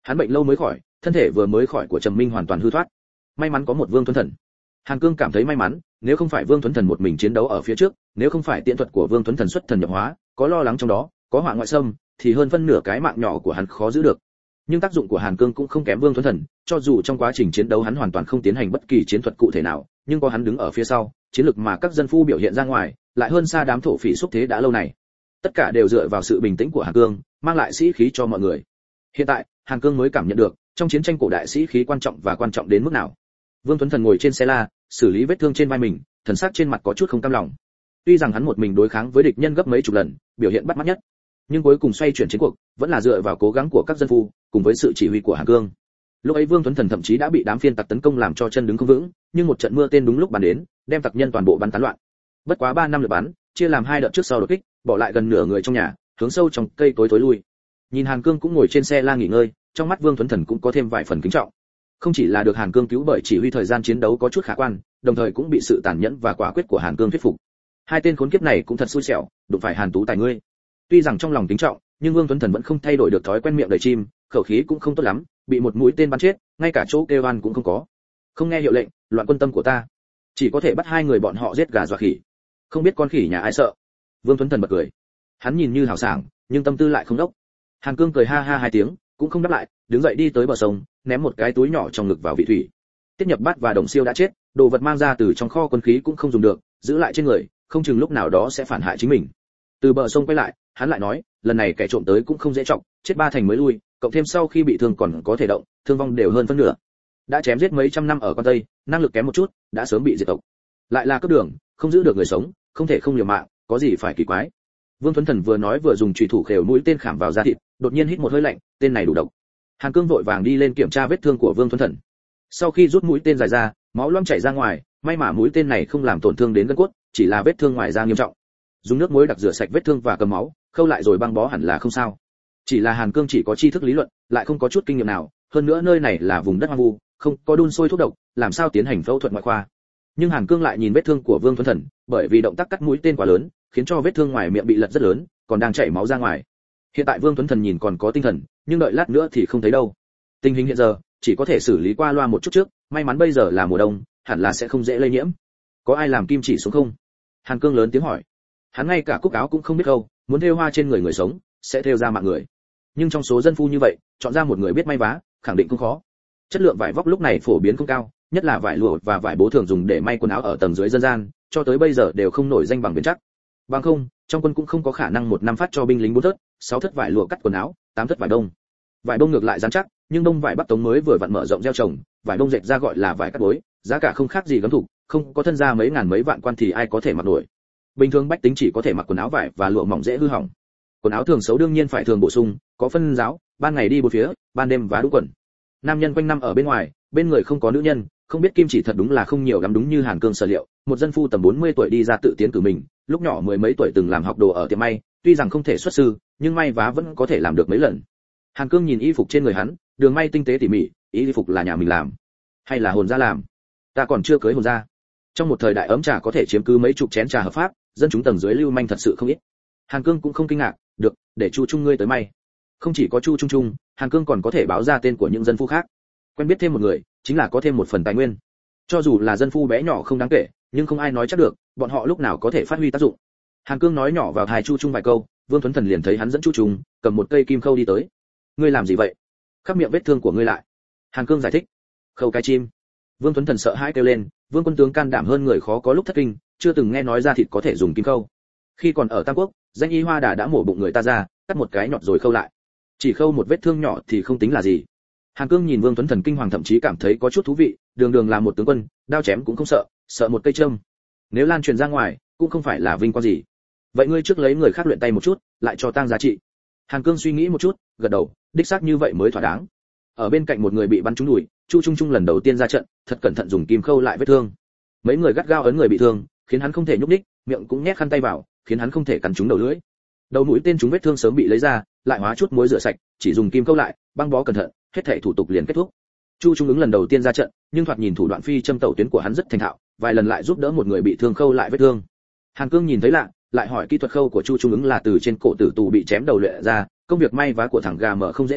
Hắn bệnh lâu mới khỏi, thân thể vừa mới khỏi của Trầm Minh hoàn toàn hư thoát. May mắn có một Vương Tuấn Thần. Hàn Cương cảm thấy may mắn, nếu không phải Vương Tuấn Thần một mình chiến đấu ở phía trước, nếu không phải tiện thuật của Vương Tuấn Thần xuất thần nhập hóa, có lo lắng trong đó, có họa ngoại xâm, thì hơn phân nửa cái mạng nhỏ của hắn khó giữ được. Nhưng tác dụng của Hàn Cương cũng không kém Vương Tuấn Thần, cho dù trong quá trình chiến đấu hắn hoàn toàn không tiến hành bất kỳ chiến thuật cụ thể nào, nhưng có hắn đứng ở phía sau, chiến lực mà các dân phu biểu hiện ra ngoài, lại hơn xa đám thổ phỉ xúc thế đã lâu này. Tất cả đều dựa vào sự bình tĩnh của Hàn Cương, mang lại sĩ khí cho mọi người. Hiện tại, Hàn Cương mới cảm nhận được, trong chiến tranh cổ đại sĩ khí quan trọng và quan trọng đến mức nào. Vương Tuấn Thần ngồi trên xe la, xử lý vết thương trên vai mình, thần sắc trên mặt có chút không cam lòng. Tuy rằng hắn một mình đối kháng với địch nhân gấp mấy chục lần, biểu hiện bắt mắt nhất, nhưng cuối cùng xoay chuyển chiến cuộc, vẫn là dựa vào cố gắng của các dân phu, cùng với sự chỉ huy của Hàn Cương. Lúc ấy Vương Tuấn Thần thậm chí đã bị đám phiên tặc tấn công làm cho chân đứng không vững, nhưng một trận mưa tên đúng lúc bắn đến, đem tặc nhân toàn bộ bắn tán loạn. Bất quá 3 năm lượt bắn, chia làm 2 đợt trước sau đột kích, bỏ lại gần nửa người trong nhà, hướng sâu trong cây tối tối lui. Nhìn Hàn Cương cũng ngồi trên xe la nghỉ ngơi, trong mắt Vương Tuấn Thần cũng có thêm vài phần kính trọng. Không chỉ là được Hàn Cương cứu bởi chỉ huy thời gian chiến đấu có chút khả quan, đồng thời cũng bị sự tàn nhẫn và quả quyết của Hàn Cương thuyết phục. Hai tên khốn kiếp này cũng thật xui xẻo, đụng phải Hàn Tú tài ngươi. Tuy rằng trong lòng kính trọng, nhưng Vương Tuấn Thần vẫn không thay đổi được thói quen miệng đầy chim, khẩu khí cũng không tốt lắm, bị một mũi tên bắn chết, ngay cả chỗ kêu oan cũng không có. Không nghe hiệu lệnh, loạn quân tâm của ta, chỉ có thể bắt hai người bọn họ giết gà dọa khỉ. Không biết con khỉ nhà ai sợ. Vương Tuấn Thần bật cười. Hắn nhìn như hào sảng, nhưng tâm tư lại không đốc. Hàn Cương cười ha ha 2 tiếng, cũng không đáp lại, đứng dậy đi tới bờ sông, ném một cái túi nhỏ trong ngực vào vị thủy. Tiết Nhập Bát và Đồng Siêu đã chết, đồ vật mang ra từ trong kho quân khí cũng không dùng được, giữ lại trên người, không chừng lúc nào đó sẽ phản hại chính mình. Từ bờ sông quay lại, hắn lại nói, lần này kẻ trộm tới cũng không dễ trọng, chết 3 thành mới lui, cộng thêm sau khi bị thương còn có thể động, thương vong đều hơn phân nửa. Đã chém giết mấy trăm năm ở quan Tây, năng lực kém một chút, đã sớm bị diệt tộc. Lại là cướp đường, không giữ được người sống, không thể không liều mạng, có gì phải kỳ quái. Vương Tuấn Thần vừa nói vừa dùng chùy thủ khều mũi tên khảm vào da thịt, đột nhiên hít một hơi lạnh, tên này đủ độc. Hàn Cương vội vàng đi lên kiểm tra vết thương của Vương Tuấn Thần. Sau khi rút mũi tên dài ra, máu loãng chảy ra ngoài, may mà mũi tên này không làm tổn thương đến gân cốt, chỉ là vết thương ngoài da nghiêm trọng. Dùng nước muối đặc rửa sạch vết thương và cầm máu, khâu lại rồi băng bó hẳn là không sao. Chỉ là Hàn Cương chỉ có tri thức lý luận, lại không có chút kinh nghiệm nào, hơn nữa nơi này là vùng đất hoang vu, không có đun sôi thuốc độc, làm sao tiến hành phẫu thuật ngoại khoa. Nhưng Hàn Cương lại nhìn vết thương của Vương Tuấn Thần, bởi vì động tác cắt mũi tên quá lớn, khiến cho vết thương ngoài miệng bị lật rất lớn, còn đang chảy máu ra ngoài. Hiện tại Vương Tuấn Thần nhìn còn có tinh thần, nhưng đợi lát nữa thì không thấy đâu. Tình hình hiện giờ, chỉ có thể xử lý qua loa một chút trước, may mắn bây giờ là mùa đông, hẳn là sẽ không dễ lây nhiễm. Có ai làm kim chỉ xuống không? Hàn Cương lớn tiếng hỏi. Hắn ngay cả cúc áo cũng không biết đâu, muốn thêu hoa trên người người sống, sẽ thêu ra mạng người. Nhưng trong số dân phu như vậy, chọn ra một người biết may vá, khẳng định không khó. Chất lượng vải vóc lúc này phổ biến không cao, nhất là vải lụa và vải bố thường dùng để may quần áo ở tầng dưới dân gian, cho tới bây giờ đều không nổi danh bằng bền chắc. Bằng không, trong quân cũng không có khả năng một năm phát cho binh lính 4 thớt, 6 thớt vải lụa cắt quần áo, 8 thớt vải đông. Vải đông ngược lại rắn chắc, nhưng đông vải Bắc Tống mới vừa vặn mở rộng gieo trồng, vải đông dệt ra gọi là vải cắt bối, giá cả không khác gì gấm thủ, không có thân gia mấy ngàn mấy vạn quan thì ai có thể mặc nổi. Bình thường bách tính chỉ có thể mặc quần áo vải và lụa mỏng dễ hư hỏng. Quần áo thường xấu đương nhiên phải thường bổ sung, có phân giáo, ban ngày đi bốn phía, ban đêm vá đũ quần. Nam nhân quanh năm ở bên ngoài, bên người không có nữ nhân, không biết kim chỉ thật đúng là không nhiều lắm, đúng như Hàn Cương sở liệu, một dân phu tầm 40 tuổi đi ra tự tiến cử mình, lúc nhỏ mười mấy tuổi từng làm học đồ ở tiệm may, tuy rằng không thể xuất sư, nhưng may vá vẫn có thể làm được mấy lần. Hàn Cương nhìn y phục trên người hắn, đường may tinh tế tỉ mỉ, y phục là nhà mình làm, hay là hồn gia làm? Ta còn chưa cưới hồn gia. Trong một thời đại ấm trà có thể chiếm cứ mấy chục chén trà hợp pháp, dân chúng tầng dưới lưu manh thật sự không ít. Hàn Cương cũng không kinh ngạc, được, để Chu Trung ngươi tới may. Không chỉ có Chu Trung Trung, Hàn Cương còn có thể báo ra tên của những dân phu khác. Quen biết thêm một người, chính là có thêm một phần tài nguyên. Cho dù là dân phu bé nhỏ không đáng kể, nhưng không ai nói chắc được, bọn họ lúc nào có thể phát huy tác dụng. Hàn Cương nói nhỏ vào tai Chu Trung vài câu, Vương Tuấn Thần liền thấy hắn dẫn Chu Trung, cầm một cây kim khâu đi tới. Ngươi làm gì vậy? Khắp miệng vết thương của ngươi lại. Hàn Cương giải thích. Khâu cái chim. Vương Tuấn Thần sợ hãi kêu lên, Vương quân tướng can đảm hơn người khó có lúc thất kinh, chưa từng nghe nói ra thịt có thể dùng kim khâu. Khi còn ở Tam Quốc, danh y Hoa Đà đã mổ bụng người ta ra, cắt một cái nhọt rồi khâu lại. Chỉ khâu một vết thương nhỏ thì không tính là gì. Hàn Cương nhìn Vương Tuấn Thần kinh hoàng, thậm chí cảm thấy có chút thú vị, đường đường là một tướng quân, đao chém cũng không sợ, sợ một cây châm. Nếu lan truyền ra ngoài, cũng không phải là vinh quang gì. Vậy ngươi trước lấy người khác luyện tay một chút, lại cho tăng giá trị. Hàn Cương suy nghĩ một chút, gật đầu, đích xác như vậy mới thỏa đáng. Ở bên cạnh một người bị bắn trúng đùi, Chu Trung Trung lần đầu tiên ra trận, thật cẩn thận dùng kim khâu lại vết thương. Mấy người gắt gao ấn người bị thương, khiến hắn không thể nhúc nhích, miệng cũng nhét khăn tay vào, khiến hắn không thể cắn trúng đầu lưỡi. Đầu mũi tên trúng vết thương sớm bị lấy ra, lại hóa chút muối rửa sạch, chỉ dùng kim khâu lại, băng bó cẩn thận, hết thảy thủ tục liền kết thúc. Chu Trung ứng lần đầu tiên ra trận, nhưng thoạt nhìn thủ đoạn phi châm tẩu tuyến của hắn rất thành thạo, vài lần lại giúp đỡ một người bị thương khâu lại vết thương. Hàn Cương nhìn thấy lạ, lại hỏi kỹ thuật khâu của Chu Trung ứng là từ trên cổ tử tù bị chém đầu luyện ra, công việc may vá của thằng gà mở không dễ tìm,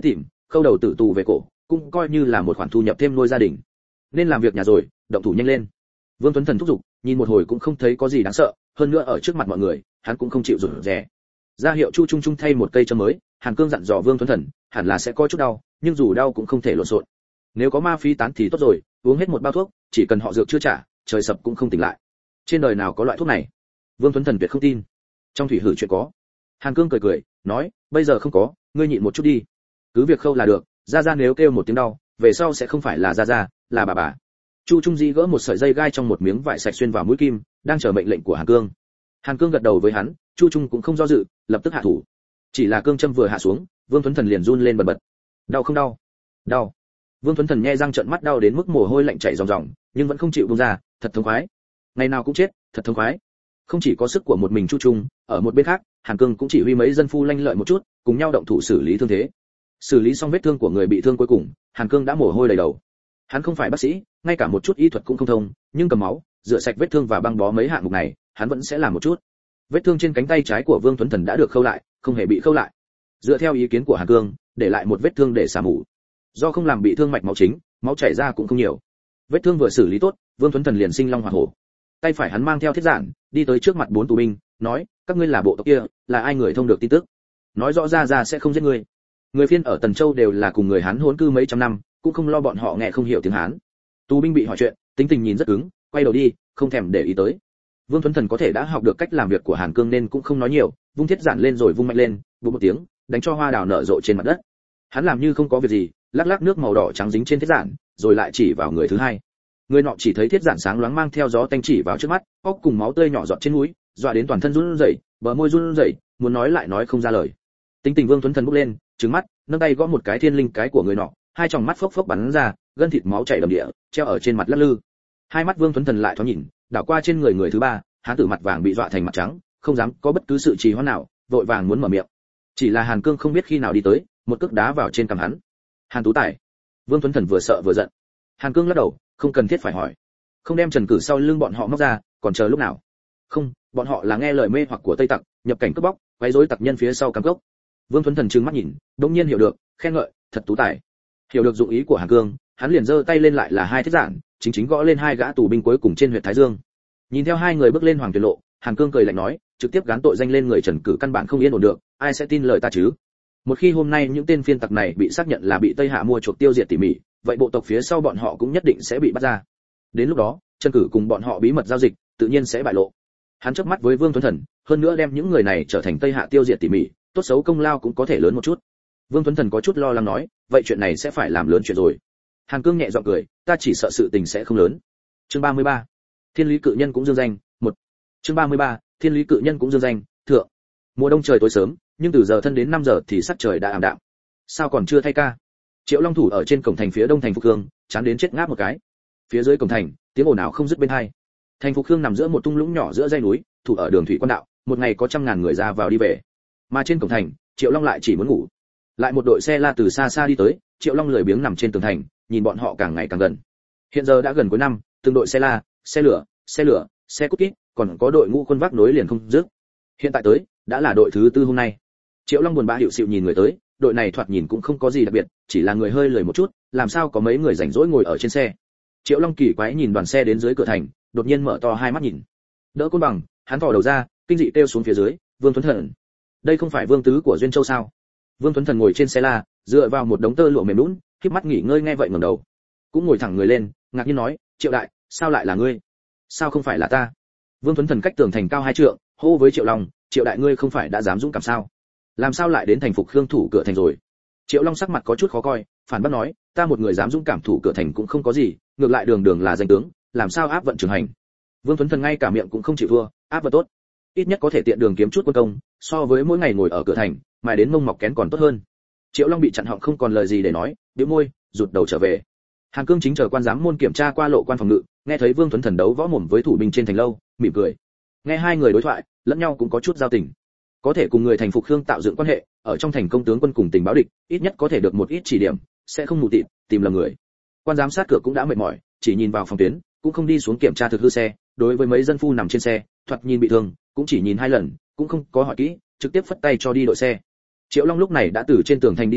khâu đầu tử tù về cổ, cũng coi như là một khoản thu nhập thêm nuôi gia đình. Nên làm việc nhà rồi, động thủ nhanh lên. Vương Tuấn Thần thúc giục, nhìn một hồi cũng không thấy có gì đáng sợ, hơn nữa ở trước mặt mọi người, hắn cũng không chịu rụt rè. Ra hiệu Chu Trung Trung thay một cây châm mới, Hàn Cương dặn dò Vương Tuấn Thần, hẳn là sẽ có chút đau, nhưng dù đau cũng không thể lộn xộn. Nếu có ma phi tán thì tốt rồi, uống hết một bao thuốc, chỉ cần họ dược chưa trả, trời sập cũng không tỉnh lại. Trên đời nào có loại thuốc này? Vương Tuấn Thần tuyệt không tin. Trong thủy hử chuyện có. Hàn Cương cười cười, nói, bây giờ không có, ngươi nhịn một chút đi. Cứ việc khâu là được, ra nếu kêu một tiếng đau, về sau sẽ không phải là ra, là bà. Chu Trung Di gỡ một sợi dây gai trong một miếng vải sạch xuyên vào mũi kim, đang chờ mệnh lệnh của Hàn Cương. Hàn Cương gật đầu với hắn, Chu Trung cũng không do dự, lập tức hạ thủ. Chỉ là cương châm vừa hạ xuống, Vương Tuấn Thần liền run lên bần bật. Đau không đau? Đau. Vương Tuấn Thần nhe răng trợn mắt đau đến mức mồ hôi lạnh chảy ròng ròng, nhưng vẫn không chịu buông ra, thật thống khoái. Ngày nào cũng chết, thật thống khoái. Không chỉ có sức của một mình Chu Trung, ở một bên khác, Hàn Cương cũng chỉ huy mấy dân phu lanh lợi một chút, cùng nhau động thủ xử lý thương thế. Xử lý xong vết thương của người bị thương cuối cùng, Hàn Cương đã mồ hôi đầy đầu. Hắn không phải bác sĩ, ngay cả một chút y thuật cũng không thông, nhưng cầm máu, rửa sạch vết thương và băng bó mấy hạng mục này, hắn vẫn sẽ làm một chút. Vết thương trên cánh tay trái của Vương Tuấn Thần đã được khâu lại, không hề bị khâu lại. Dựa theo ý kiến của Hàn Cương, để lại một vết thương để xả mủ. Do không làm bị thương mạch máu chính, máu chảy ra cũng không nhiều. Vết thương vừa xử lý tốt, Vương Tuấn Thần liền sinh long hỏa hổ. Tay phải hắn mang theo thiết giản, đi tới trước mặt 4 tù binh, nói, các ngươi là bộ tộc kia, là ai người thông được tin tức? Nói rõ ra sẽ không giết ngươi. Người Phiên ở Tần Châu đều là cùng người Hán hỗn cư mấy trăm năm, cũng không lo bọn họ nghe không hiểu tiếng Hán. Tù binh bị hỏi chuyện, tính tình nhìn rất cứng, quay đầu đi, không thèm để ý tới. Vương Tuấn Thần có thể đã học được cách làm việc của Hàn Cương nên cũng không nói nhiều, vung thiết giản lên rồi vung mạnh lên, bụp một tiếng, đánh cho hoa đào nở rộ trên mặt đất. Hắn làm như không có việc gì, lắc lắc nước màu đỏ trắng dính trên thiết giản, rồi lại chỉ vào người thứ hai. Người nọ chỉ thấy thiết giản sáng loáng mang theo gió tanh chỉ vào trước mắt, óc cùng máu tươi nhỏ giọt trên mũi, dọa đến toàn thân run rẩy, bờ môi run rẩy, muốn nói lại nói không ra lời. Tính tình Vương Tuấn Thần bốc lên, trừng mắt, nâng tay gõ một cái thiên linh cái của người nọ, hai tròng mắt phốc phốc bắn ra, gân thịt máu chảy đầm địa, treo ở trên mặt lắc lư. Hai mắt Vương Tuấn Thần lại thoáng nhìn, đảo qua trên người thứ ba, hắn tử mặt vàng bị dọa thành mặt trắng, không dám có bất cứ sự trì hoãn nào, vội vàng muốn mở miệng. Chỉ là Hàn Cương không biết khi nào đi tới, một cước đá vào trên cằm hắn. Hàn Tú Tài. Vương Tuấn Thần vừa sợ vừa giận. Hàn Cương lắc đầu, không cần thiết phải hỏi. Không đem Trần Cử sau lưng bọn họ móc ra, còn chờ lúc nào? Không, bọn họ là nghe lời mê hoặc của Tây Tặc, nhập cảnh cướp bóc, quấy rối tặc nhân phía sau cắm gốc. Vương Tuấn Thần trừng mắt nhìn, đột nhiên hiểu được, khen ngợi, thật tú tài. Hiểu được dụng ý của Hàn Cương, hắn liền giơ tay lên lại là hai thiết giản, chính gõ lên hai gã tù binh cuối cùng trên huyệt thái dương. Nhìn theo hai người bước lên Hoàng Tuyển lộ, Hàn Cương cười lạnh nói, trực tiếp gán tội danh lên người Trần Cử căn bản không yên ổn được, ai sẽ tin lời ta chứ? Một khi hôm nay những tên phiên tặc này bị xác nhận là bị Tây Hạ mua chuộc tiêu diệt tỉ mỉ, vậy bộ tộc phía sau bọn họ cũng nhất định sẽ bị bắt ra. Đến lúc đó, Trần Cử cùng bọn họ bí mật giao dịch, tự nhiên sẽ bại lộ. Hắn chớp mắt với Vương Tuấn Thần, hơn nữa đem những người này trở thành Tây Hạ tiêu diệt tỉ mỉ, tốt xấu công lao cũng có thể lớn một chút. Vương Tuấn Thần có chút lo lắng nói, vậy chuyện này sẽ phải làm lớn chuyện rồi. Hàn Cương nhẹ giọng cười, ta chỉ sợ sự tình sẽ không lớn. Chương 33. Thiên Lý Cự Nhân cũng dương danh, 1. Chương 33. Thiên Lý Cự Nhân cũng dương danh, thượng. Mùa đông trời tối sớm, nhưng từ giờ thân đến 5 giờ thì sắc trời đã ảm đạm. Sao còn chưa thay ca? Triệu Long thủ ở trên cổng thành phía đông thành Phục Hương, chán đến chết ngáp một cái. Phía dưới cổng thành, tiếng ồn ào không dứt bên hai. Thành Phục Hương nằm giữa một thung lũng nhỏ giữa dãy núi, thủ ở đường thủy quan đạo, một ngày có 100.000 người ra vào đi về. Mà trên cổng thành, Triệu Long lại chỉ muốn ngủ. Lại một đội xe la từ xa xa đi tới, Triệu Long lười biếng nằm trên tường thành, nhìn bọn họ càng ngày càng gần. Hiện giờ đã gần cuối năm, từng đội xe la, xe lửa, xe cút kít, còn có đội ngũ quân vác nối liền không dứt. Hiện tại tới, đã là đội thứ tư hôm nay. Triệu Long buồn bã hiệu xịu nhìn người tới, đội này thoạt nhìn cũng không có gì đặc biệt, chỉ là người hơi lười một chút, làm sao có mấy người rảnh rỗi ngồi ở trên xe. Triệu Long kỳ quái nhìn đoàn xe đến dưới cửa thành, đột nhiên mở to hai mắt nhìn. Đỡ Côn Bằng, hắn thò đầu ra, kinh dị kêu xuống phía dưới, Vương Tuấn Thần. Đây không phải vương tứ của Duyên Châu sao? Vương Tuấn Thần ngồi trên xe la, dựa vào một đống tơ lụa mềm nhũn, khép mắt nghỉ ngơi nghe vậy ngẩng đầu, cũng ngồi thẳng người lên, ngạc nhiên nói, Triệu đại, sao lại là ngươi? Sao không phải là ta? Vương Tuấn Thần cách tường thành cao 2 trượng, hô với Triệu Long, Triệu đại ngươi không phải đã dám dũng cảm sao? Làm sao lại đến thành Phục Khương thủ cửa thành rồi? Triệu Long sắc mặt có chút khó coi, phản bác nói, ta một người dám dũng cảm thủ cửa thành cũng không có gì, ngược lại đường đường là danh tướng, làm sao áp vận trường hành? Vương Tuấn Thần ngay cả miệng cũng không chịu thua, áp vận tốt, ít nhất có thể tiện đường kiếm chút quân công, so với mỗi ngày ngồi ở cửa thành, mài đến mông mọc kén còn tốt hơn. Triệu Long bị chặn họng không còn lời gì để nói, bĩu môi, rụt đầu trở về. Hàn Cương chính chờ quan giám môn kiểm tra qua lộ quan phòng ngự, nghe thấy Vương Tuấn Thần đấu võ mồm với thủ binh trên thành lâu, mỉm cười. Nghe hai người đối thoại, lẫn nhau cũng có chút giao tình. Có thể cùng người thành Phục Khương tạo dựng quan hệ, ở trong thành công tướng quân cùng tình báo địch, ít nhất có thể được một ít chỉ điểm, sẽ không mù tịt, tìm lầm người. Quan giám sát cửa cũng đã mệt mỏi, chỉ nhìn vào phòng tuyến, cũng không đi xuống kiểm tra thực hư xe, đối với mấy dân phu nằm trên xe, thoạt nhìn bị thương, cũng chỉ nhìn 2 lần, cũng không có hỏi kỹ, trực tiếp phất tay cho đi đội xe. Triệu Long lúc này đã từ trên tường thành đi xuống,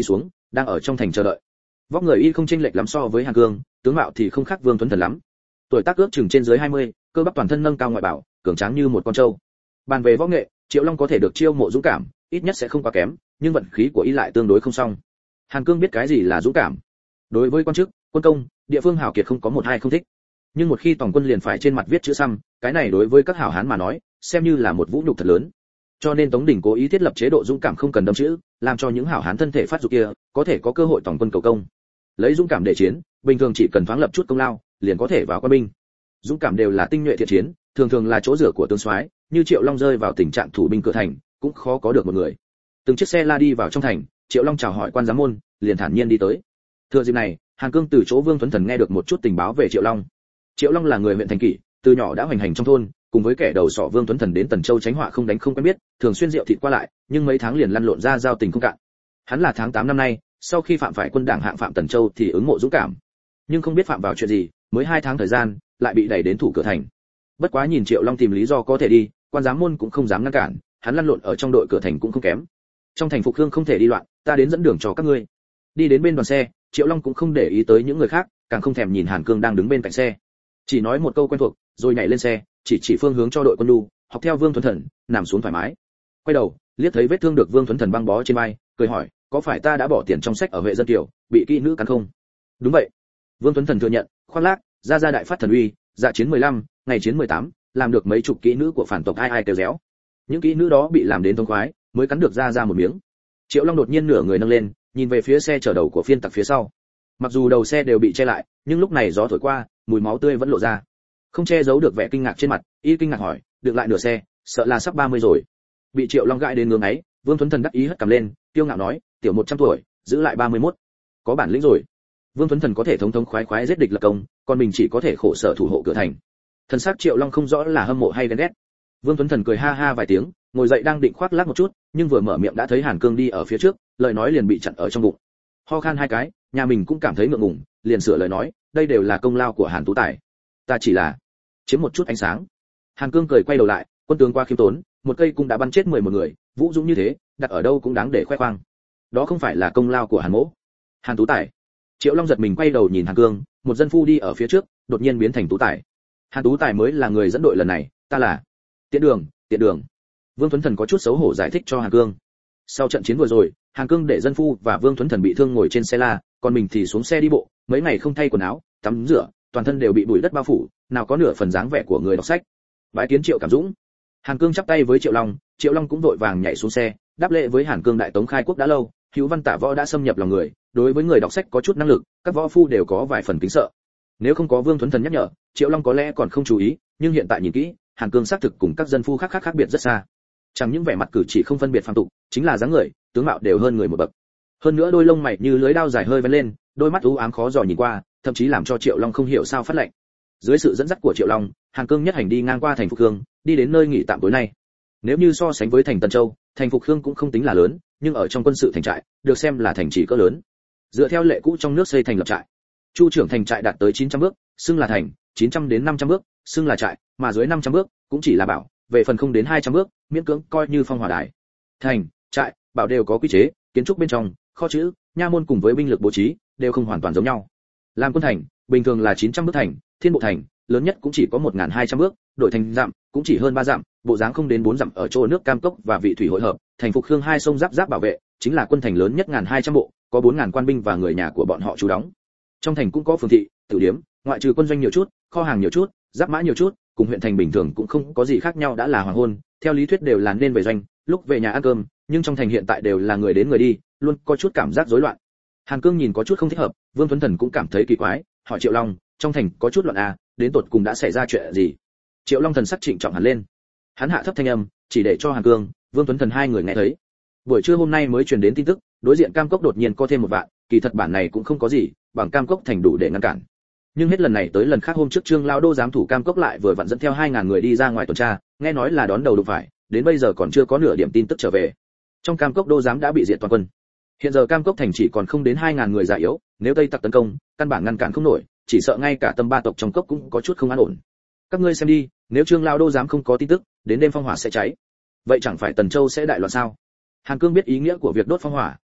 đang ở trong thành chờ đợi. Vóc người y không chênh lệch lắm so với Hàn Cương, tướng mạo thì không khác Vương Tuấn Thần lắm. Tuổi tác ước chừng trên dưới 20, cơ bắp toàn thân nâng cao ngoại bảo, cường tráng như một con trâu. Bàn về võ nghệ, Triệu Long có thể được chiêu mộ dũng cảm, ít nhất sẽ không quá kém, nhưng vận khí của y lại tương đối không xong. Hàn Cương biết cái gì là dũng cảm. Đối với quan chức, quân công, địa phương hảo kiệt không có một hai không thích. Nhưng một khi toàn quân liền phải trên mặt viết chữ xăm, cái này đối với các hảo hán mà nói, xem như là một vũ nhục thật lớn. Cho nên Tống Đình cố ý thiết lập chế độ dũng cảm không cần đâm chữ, làm cho những hảo hán thân thể phát dục kia có thể có cơ hội toàn quân cầu công. Lấy dũng cảm để chiến, bình thường chỉ cần thoáng lập chút công lao, liền có thể vào quân binh. Dũng cảm đều là tinh nhuệ thiện chiến, thường thường là chỗ dựa của tướng soái, như Triệu Long rơi vào tình trạng thủ binh cửa thành, cũng khó có được một người. Từng chiếc xe la đi vào trong thành, Triệu Long chào hỏi quan giám môn, liền thản nhiên đi tới. Thừa dịp này, Hàn Cương từ chỗ Vương Tuấn Thần nghe được một chút tình báo về Triệu Long. Triệu Long là người huyện Thành Kỷ, từ nhỏ đã hoành hành trong thôn, cùng với kẻ đầu sỏ Vương Tuấn Thần đến Tần Châu tránh họa không đánh không quen biết, thường xuyên rượu thịt qua lại, nhưng mấy tháng liền lăn lộn ra giao tình không cạn. Hắn là tháng 8 năm nay, sau khi phạm phải quân đảng hạng phạm Tần Châu thì ứng mộ dũng cảm, nhưng không biết phạm vào chuyện gì, mới 2 tháng thời gian, lại bị đẩy đến thủ cửa thành. Bất quá nhìn Triệu Long tìm lý do có thể đi, quan giám môn cũng không dám ngăn cản, hắn lăn lộn ở trong đội cửa thành cũng không kém. Trong thành Phục Hương không thể đi loạn, ta đến dẫn đường cho các ngươi. Đi đến bên đoàn xe, Triệu Long cũng không để ý tới những người khác, càng không thèm nhìn Hàn Cương đang đứng bên cạnh xe. Chỉ nói một câu quen thuộc, rồi nhảy lên xe, chỉ phương hướng cho đội quân nhu, học theo Vương Tuấn Thần, nằm xuống thoải mái. Quay đầu, liếc thấy vết thương được Vương Tuấn Thần băng bó trên vai, cười hỏi, có phải ta đã bỏ tiền trong sách ở Huệ Dân Kiều, bị kỹ nữ cắn không? Đúng vậy. Vương Tuấn Thần thừa nhận, khoác lác, ra đại phát thần uy, dạ chiến 15, ngày chiến 18, làm được mấy chục kỹ nữ của phản tộc ai ai kêu réo. Những kỹ nữ đó bị làm đến thông khoái, mới cắn được ra một miếng. Triệu Long đột nhiên nửa người nâng lên, nhìn về phía xe chở đầu của phiên tặc phía sau. Mặc dù đầu xe đều bị che lại, nhưng lúc này gió thổi qua, mùi máu tươi vẫn lộ ra. Không che giấu được vẻ kinh ngạc trên mặt, y kinh ngạc hỏi, "Được lại nửa xe, sợ là sắp 30 rồi." Bị Triệu Long gãi đến ngưỡng ấy, Vương Tuấn Thần đắc ý hất cằm lên, kiêu ngạo nói, "Tiểu 100 tuổi, giữ lại 31. Có bản lĩnh rồi." Vương Tuấn Thần có thể thống thống khoái khoái giết địch lập công, còn mình chỉ có thể khổ sở thủ hộ cửa thành. Thần sắc Triệu Long không rõ là hâm mộ hay ghen ghét. Vương Tuấn Thần cười ha ha vài tiếng, ngồi dậy đang định khoác lác một chút, nhưng vừa mở miệng đã thấy Hàn Cương đi ở phía trước, lời nói liền bị chặn ở trong bụng. Ho khan 2 cái, nhà mình cũng cảm thấy ngượng ngùng, liền sửa lời nói, đây đều là công lao của Hàn Tú Tài, ta chỉ là chiếm một chút ánh sáng. Hàn Cương cười quay đầu lại, quân tướng qua khiêm tốn, một cây cung đã bắn chết 11 người, vũ dũng như thế, đặt ở đâu cũng đáng để khoe khoang. Đó không phải là công lao của Hàn Mỗ. Hàn Tú Tài. Triệu Long giật mình quay đầu nhìn Hàn Cương, một dân phu đi ở phía trước, đột nhiên biến thành Tú Tài. Hàn Tú Tài mới là người dẫn đội lần này, ta là Tiện Đường, Tiện Đường. Vương Tuấn Thần có chút xấu hổ giải thích cho Hàn Cương. Sau trận chiến vừa rồi, Hàn Cương để dân phu và Vương Tuấn Thần bị thương ngồi trên xe la, còn mình thì xuống xe đi bộ, mấy ngày không thay quần áo, tắm rửa, toàn thân đều bị bụi đất bao phủ, nào có nửa phần dáng vẻ của người đọc sách. Bái kiến Triệu Cảm Dũng. Hàn Cương chắp tay với Triệu Long, Triệu Long cũng vội vàng nhảy xuống xe, đáp lễ với Hàn Cương. Đại Tống khai quốc đã lâu, hữu văn tả võ đã xâm nhập lòng người, đối với người đọc sách có chút năng lực, các võ phu đều có vài phần kính sợ. Nếu không có Vương Tuấn Thần nhắc nhở, Triệu Long có lẽ còn không chú ý, nhưng hiện tại nhìn kỹ, Hàn Cương xác thực cùng các dân phu khác biệt rất xa. Chẳng những vẻ mặt cử chỉ không phân biệt phàm tục, chính là dáng người, tướng mạo đều hơn người một bậc. Hơn nữa đôi lông mày như lưới dao dài hơi vén lên, đôi mắt u ám khó dò nhìn qua, thậm chí làm cho Triệu Long không hiểu sao phát lạnh. Dưới sự dẫn dắt của Triệu Long, Hàn Cương nhất hành đi ngang qua thành Phục Hương, đi đến nơi nghỉ tạm tối nay. Nếu như so sánh với thành Tần Châu, thành Phục Hương cũng không tính là lớn, nhưng ở trong quân sự thành trại, được xem là thành trì cỡ lớn. Dựa theo lệ cũ trong nước xây thành lập trại, chu trưởng thành trại đạt tới 900 bước, xưng là thành, 900 đến 500 bước, xưng là trại, mà dưới 500 bước cũng chỉ là bảo, về phần không đến 200 bước, miễn cưỡng coi như phong hỏa đài. Thành, trại, bảo đều có quy chế, kiến trúc bên trong, kho chữ, nha môn cùng với binh lực bố trí đều không hoàn toàn giống nhau. Làm quân thành, bình thường là 900 bước thành, thiên bộ thành, lớn nhất cũng chỉ có 1200 bước, đổi thành dặm, cũng chỉ hơn 3 dặm, bộ dáng không đến 4 dặm ở chỗ nước Cam Cốc và Vị Thủy hội hợp, thành Phục Hương hai sông giáp bảo vệ, chính là quân thành lớn nhất 1200 bộ, có 4000 quan binh và người nhà của bọn họ trú đóng. Trong thành cũng có phường thị, tử điếm, ngoại trừ quân doanh nhiều chút, kho hàng nhiều chút, giáp mã nhiều chút, cùng huyện thành bình thường cũng không có gì khác nhau. Đã là hoàng hôn, theo lý thuyết đều là nên về doanh, lúc về nhà ăn cơm, nhưng trong thành hiện tại đều là người đến người đi, luôn có chút cảm giác rối loạn. Hàn Cương nhìn có chút không thích hợp, Vương Tuấn Thần cũng cảm thấy kỳ quái, hỏi Triệu Long, trong thành có chút loạn à, đến tột cùng đã xảy ra chuyện gì? Triệu Long thần sắc trịnh trọng hẳn lên, hắn hạ thấp thanh âm, chỉ để cho Hàn Cương, Vương Tuấn Thần hai người nghe thấy. Buổi trưa hôm nay mới truyền đến tin tức, đối diện Cam Cốc đột nhiên có thêm 1 vạn, kỳ thật bản này cũng không có gì, bằng Cam Cốc thành đủ để ngăn cản. Nhưng hết lần này tới lần khác hôm trước Trương Lao Đô giám thủ Cam Cốc lại vừa vặn dẫn theo 2000 người đi ra ngoài tuần tra, nghe nói là đón đầu đụng phải, đến bây giờ còn chưa có nửa điểm tin tức trở về. Trong Cam Cốc Đô giám đã bị diệt toàn quân. Hiện giờ Cam Cốc thành chỉ còn không đến 2000 người già yếu, nếu Tây tặc tấn công, căn bản ngăn cản không nổi, chỉ sợ ngay cả Tâm Ba tộc trong cốc cũng có chút không an ổn. Các ngươi xem đi, nếu Trương Lao Đô giám không có tin tức, đến đêm phong hỏa sẽ cháy. Vậy chẳng phải Tần Châu sẽ đại loạn sao? Hàn Cương biết ý nghĩa của việc đốt phong hỏa,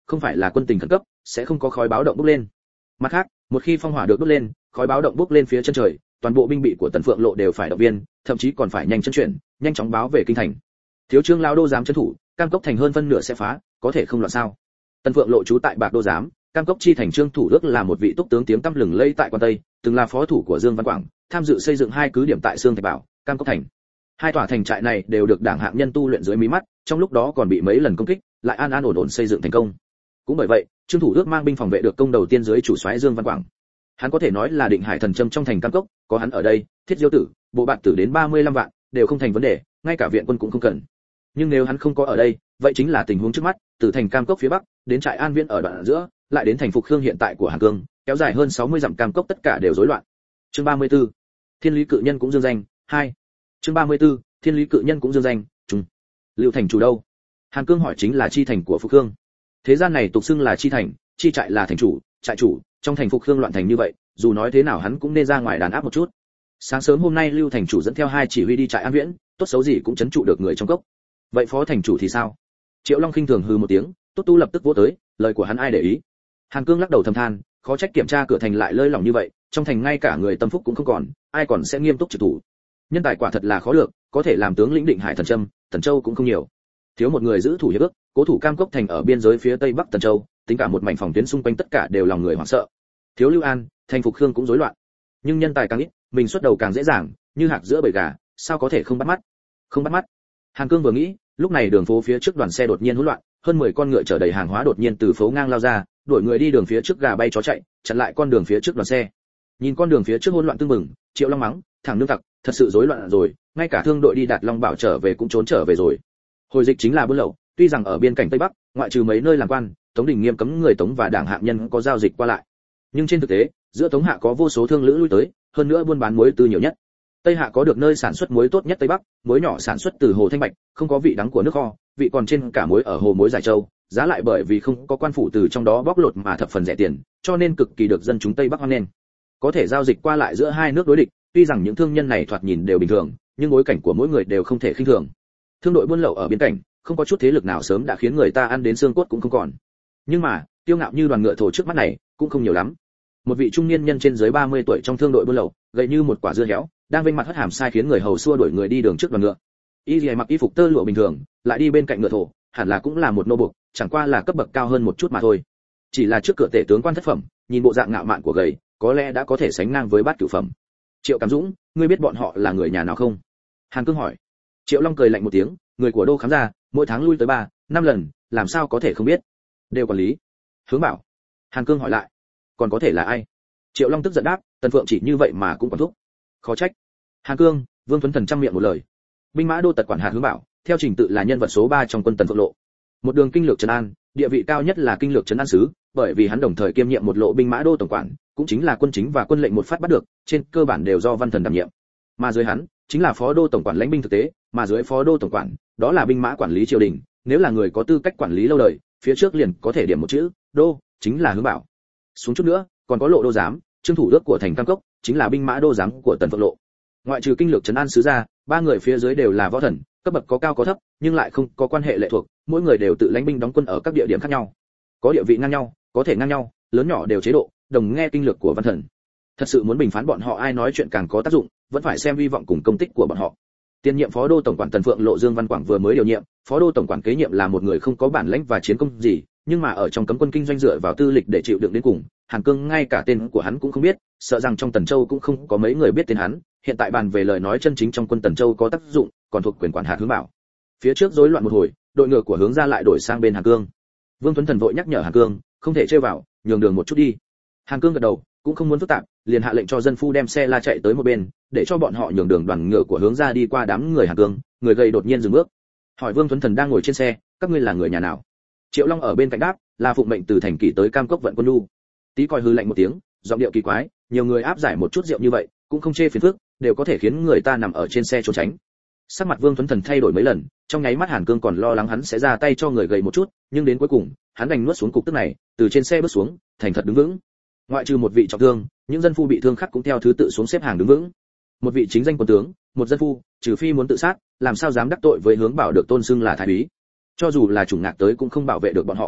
không phải là quân tình khẩn cấp, sẽ không có khói báo động bốc lên. Mặt khác, một khi phong hỏa được đốt lên, khói báo động bốc lên phía chân trời, toàn bộ binh bị của Tần Phượng Lộ đều phải động viên, thậm chí còn phải nhanh chân chuyển, nhanh chóng báo về kinh thành. Thiếu Trương lão đô giám trấn thủ, Cam Cốc thành hơn phân nửa sẽ phá, có thể không loạn sao? Tần Phượng Lộ trú tại Bạc Đô giám, Cam Cốc chi thành Trương thủ đức là một vị túc tướng tiếng tăm lừng lẫy tại quan Tây, từng là phó thủ của Dương Văn Quảng, tham dự xây dựng hai cứ điểm tại Sương Thạch Bảo, Cam Cốc thành. Hai tòa thành trại này đều được đảng hạng nhân tu luyện dưới mí mắt, trong lúc đó còn bị mấy lần công kích, lại an an ổn ổn xây dựng thành công. Cũng bởi vậy, Trương thủ đức mang binh phòng vệ được công đầu tiên dưới chủ soái Dương Văn Quảng. Hắn có thể nói là định hải thần châm trong thành Cam Cốc, có hắn ở đây, Thiết Diêu tử, bộ bạn tử đến 35 vạn, đều không thành vấn đề, ngay cả viện quân cũng không cần. Nhưng nếu hắn không có ở đây, vậy chính là tình huống trước mắt, từ thành Cam Cốc phía bắc đến trại An Viễn ở đoạn giữa, lại đến thành Phục Khương hiện tại của Hàn Cương, kéo dài hơn 60 dặm Cam Cốc tất cả đều rối loạn. Chương 34. Thiên Lý cự nhân cũng dương danh, 2. Chương 34. Thiên Lý cự nhân cũng dương danh, trung. Lưu thành chủ đâu? Hàn Cương hỏi chính là chi thành của Phục Khương. Thế gian này tục xưng là chi thành, chi trại là thành chủ, trại chủ, trong thành Phục Khương loạn thành như vậy, dù nói thế nào hắn cũng nên ra ngoài đàn áp một chút. Sáng sớm hôm nay Lưu thành chủ dẫn theo hai chỉ huy đi trại An Viễn, tốt xấu gì cũng trấn trụ được người trong cốc. Vậy phó thành chủ thì sao? Triệu Long khinh thường hừ một tiếng, Tốt Tu lập tức vỗ tới, lời của hắn ai để ý. Hàn Cương lắc đầu thầm than, khó trách kiểm tra cửa thành lại lơi lỏng như vậy, trong thành ngay cả người tâm phúc cũng không còn, ai còn sẽ nghiêm túc trực thủ. Nhân tài quả thật là khó được, có thể làm tướng lĩnh Định Hải Thần Trâm, Tần Châu cũng không nhiều. Thiếu một người giữ thủ hiệp ước, cố thủ Cam Cốc thành ở biên giới phía tây bắc Tần Châu, tính cả một mảnh phòng tuyến xung quanh tất cả đều lòng người hoảng sợ. Thiếu Lưu An, thành Phục Khương cũng rối loạn. Nhưng nhân tài càng ít, mình xuất đầu càng dễ dàng, như hạc giữa bầy gà, sao có thể không bắt mắt? Không bắt mắt. Hàn Cương vừa nghĩ, lúc này đường phố phía trước đoàn xe đột nhiên hỗn loạn, hơn 10 con ngựa chở đầy hàng hóa đột nhiên từ phố ngang lao ra, đuổi người đi đường phía trước gà bay chó chạy, chặn lại con đường phía trước đoàn xe. Nhìn con đường phía trước hỗn loạn tương mừng, Triệu Long mắng, thằng nương tặc, thật sự rối loạn rồi, ngay cả thương đội đi Đạt Long Bảo trở về cũng trốn trở về rồi. Hồi dịch chính là buôn lậu, tuy rằng ở biên cảnh Tây Bắc, ngoại trừ mấy nơi làm quan, Tống Đình nghiêm cấm người Tống và đảng hạng nhân có giao dịch qua lại. Nhưng trên thực tế, giữa Tống hạ có vô số thương lữ lui tới, hơn nữa buôn bán muối tư nhiều nhất. Tây hạ có được nơi sản xuất muối tốt nhất Tây Bắc, muối nhỏ sản xuất từ hồ Thanh Bạch, không có vị đắng của nước kho, vị còn trên cả muối ở hồ muối Giải Châu, giá lại bởi vì không có quan phủ từ trong đó bóc lột mà thập phần rẻ tiền, cho nên cực kỳ được dân chúng Tây Bắc hoan nghênh. Có thể giao dịch qua lại giữa hai nước đối địch, tuy rằng những thương nhân này thoạt nhìn đều bình thường, nhưng bối cảnh của mỗi người đều không thể khinh thường. Thương đội buôn lậu ở biên cảnh, không có chút thế lực nào sớm đã khiến người ta ăn đến xương cốt cũng không còn. Nhưng mà, tiêu ngạo như đoàn ngựa thổ trước mắt này, cũng không nhiều lắm. Một vị trung niên nhân trên dưới 30 tuổi trong thương đội buôn lậu, gầy như một quả dưa héo, đang vênh mặt hất hàm sai khiến người hầu xua đuổi người đi đường trước đoàn ngựa. Y liễu mặc y phục tơ lụa bình thường, lại đi bên cạnh ngựa thổ, hẳn là cũng là một nô buộc, chẳng qua là cấp bậc cao hơn một chút mà thôi. Chỉ là trước cửa tể tướng quan thất phẩm, nhìn bộ dạng ngạo mạn của gầy, có lẽ đã có thể sánh ngang với bát cửu phẩm. Triệu Cảm Dũng, ngươi biết bọn họ là người nhà nào không? Hàn Cương hỏi. Triệu Long cười lạnh một tiếng, người của Đô Khám gia, mỗi tháng lui tới 3-5 lần, làm sao có thể không biết? Đều quản lý. Hướng Bảo. Hàn Cương hỏi lại. Còn có thể là ai? Triệu Long tức giận đáp, Tần Phượng chỉ như vậy mà cũng còn thúc. Khó trách. Hàn Cương, Vương Tuấn Thần trăm miệng một lời. Binh mã đô tật quản hạt Hướng Bảo, theo trình tự là nhân vật số 3 trong quân Tần Phượng Lộ. Một đường kinh lược trấn an, địa vị cao nhất là kinh lược trấn an sứ, bởi vì hắn đồng thời kiêm nhiệm một lộ binh mã đô tổng quản, cũng chính là quân chính và quân lệnh một phát bắt được, trên cơ bản đều do Văn Thần đảm nhiệm. Mà dưới hắn, chính là phó đô tổng quản lãnh binh thực tế, mà dưới phó đô tổng quản, đó là binh mã quản lý triều đình, nếu là người có tư cách quản lý lâu đời, phía trước liền có thể điểm một chữ, đô, chính là Hướng Bảo. Xuống chút nữa, còn có lộ đô giám, Trương thủ đức của thành Cam Cốc, chính là binh mã đô giám của Tần Phượng Lộ. Ngoại trừ kinh lược trấn an sứ ra, ba người phía dưới đều là võ thần, cấp bậc có cao có thấp, nhưng lại không có quan hệ lệ thuộc, mỗi người đều tự lãnh binh đóng quân ở các địa điểm khác nhau. Có địa vị ngang nhau, có thể ngang nhau, lớn nhỏ đều chế độ, đồng nghe kinh lược của Văn Thần. Thật sự muốn bình phán bọn họ ai nói chuyện càng có tác dụng, vẫn phải xem hy vọng cùng công tích của bọn họ. Tiền nhiệm phó đô tổng quản Tần Phượng Lộ Dương Văn Quảng vừa mới điều nhiệm, phó đô tổng quản kế nhiệm là một người không có bản lĩnh và chiến công gì, nhưng mà ở trong cấm quân kinh doanh dựa vào tư lịch để chịu đựng đến cùng, Hàn Cương ngay cả tên của hắn cũng không biết, sợ rằng trong Tần Châu cũng không có mấy người biết tên hắn. Hiện tại bàn về lời nói chân chính trong quân Tần Châu có tác dụng, còn thuộc quyền quản hạt Hướng Bảo. Phía trước rối loạn một hồi, đội ngựa của Hướng gia lại đổi sang bên Hàn Cương. Vương Tuấn Thần vội nhắc nhở Hàn Cương, không thể chơi vào, nhường đường một chút đi. Hàn Cương gật đầu, cũng không muốn phức tạp, liền hạ lệnh cho dân phu đem xe la chạy tới một bên, để cho bọn họ nhường đường đoàn ngựa của Hướng gia đi qua đám người Hàn Cương. Người gầy đột nhiên dừng bước, hỏi Vương Tuấn Thần đang ngồi trên xe, các ngươi là người nhà nào? Triệu Long ở bên cạnh đáp, là phụng mệnh từ thành Kỷ tới Cam Cốc vận quân lu. Tí coi hư lạnh một tiếng, giọng điệu kỳ quái, nhiều người áp giải một chút rượu như vậy, cũng không chê phiền phức, đều có thể khiến người ta nằm ở trên xe trốn tránh. Sắc mặt Vương Tuấn Thần thay đổi mấy lần, trong nháy mắt Hàn Cương còn lo lắng hắn sẽ ra tay cho người gầy một chút, nhưng đến cuối cùng, hắn đành nuốt xuống cục tức này, từ trên xe bước xuống, thành thật đứng vững. Ngoại trừ một vị trọng thương, những dân phu bị thương khác cũng theo thứ tự xuống xếp hàng đứng vững. Một vị chính danh quân tướng, một dân phu, trừ phi muốn tự sát, làm sao dám đắc tội với Hướng Bảo được tôn xưng là thái úy. Cho dù là chủng ngạc tới cũng không bảo vệ được bọn họ.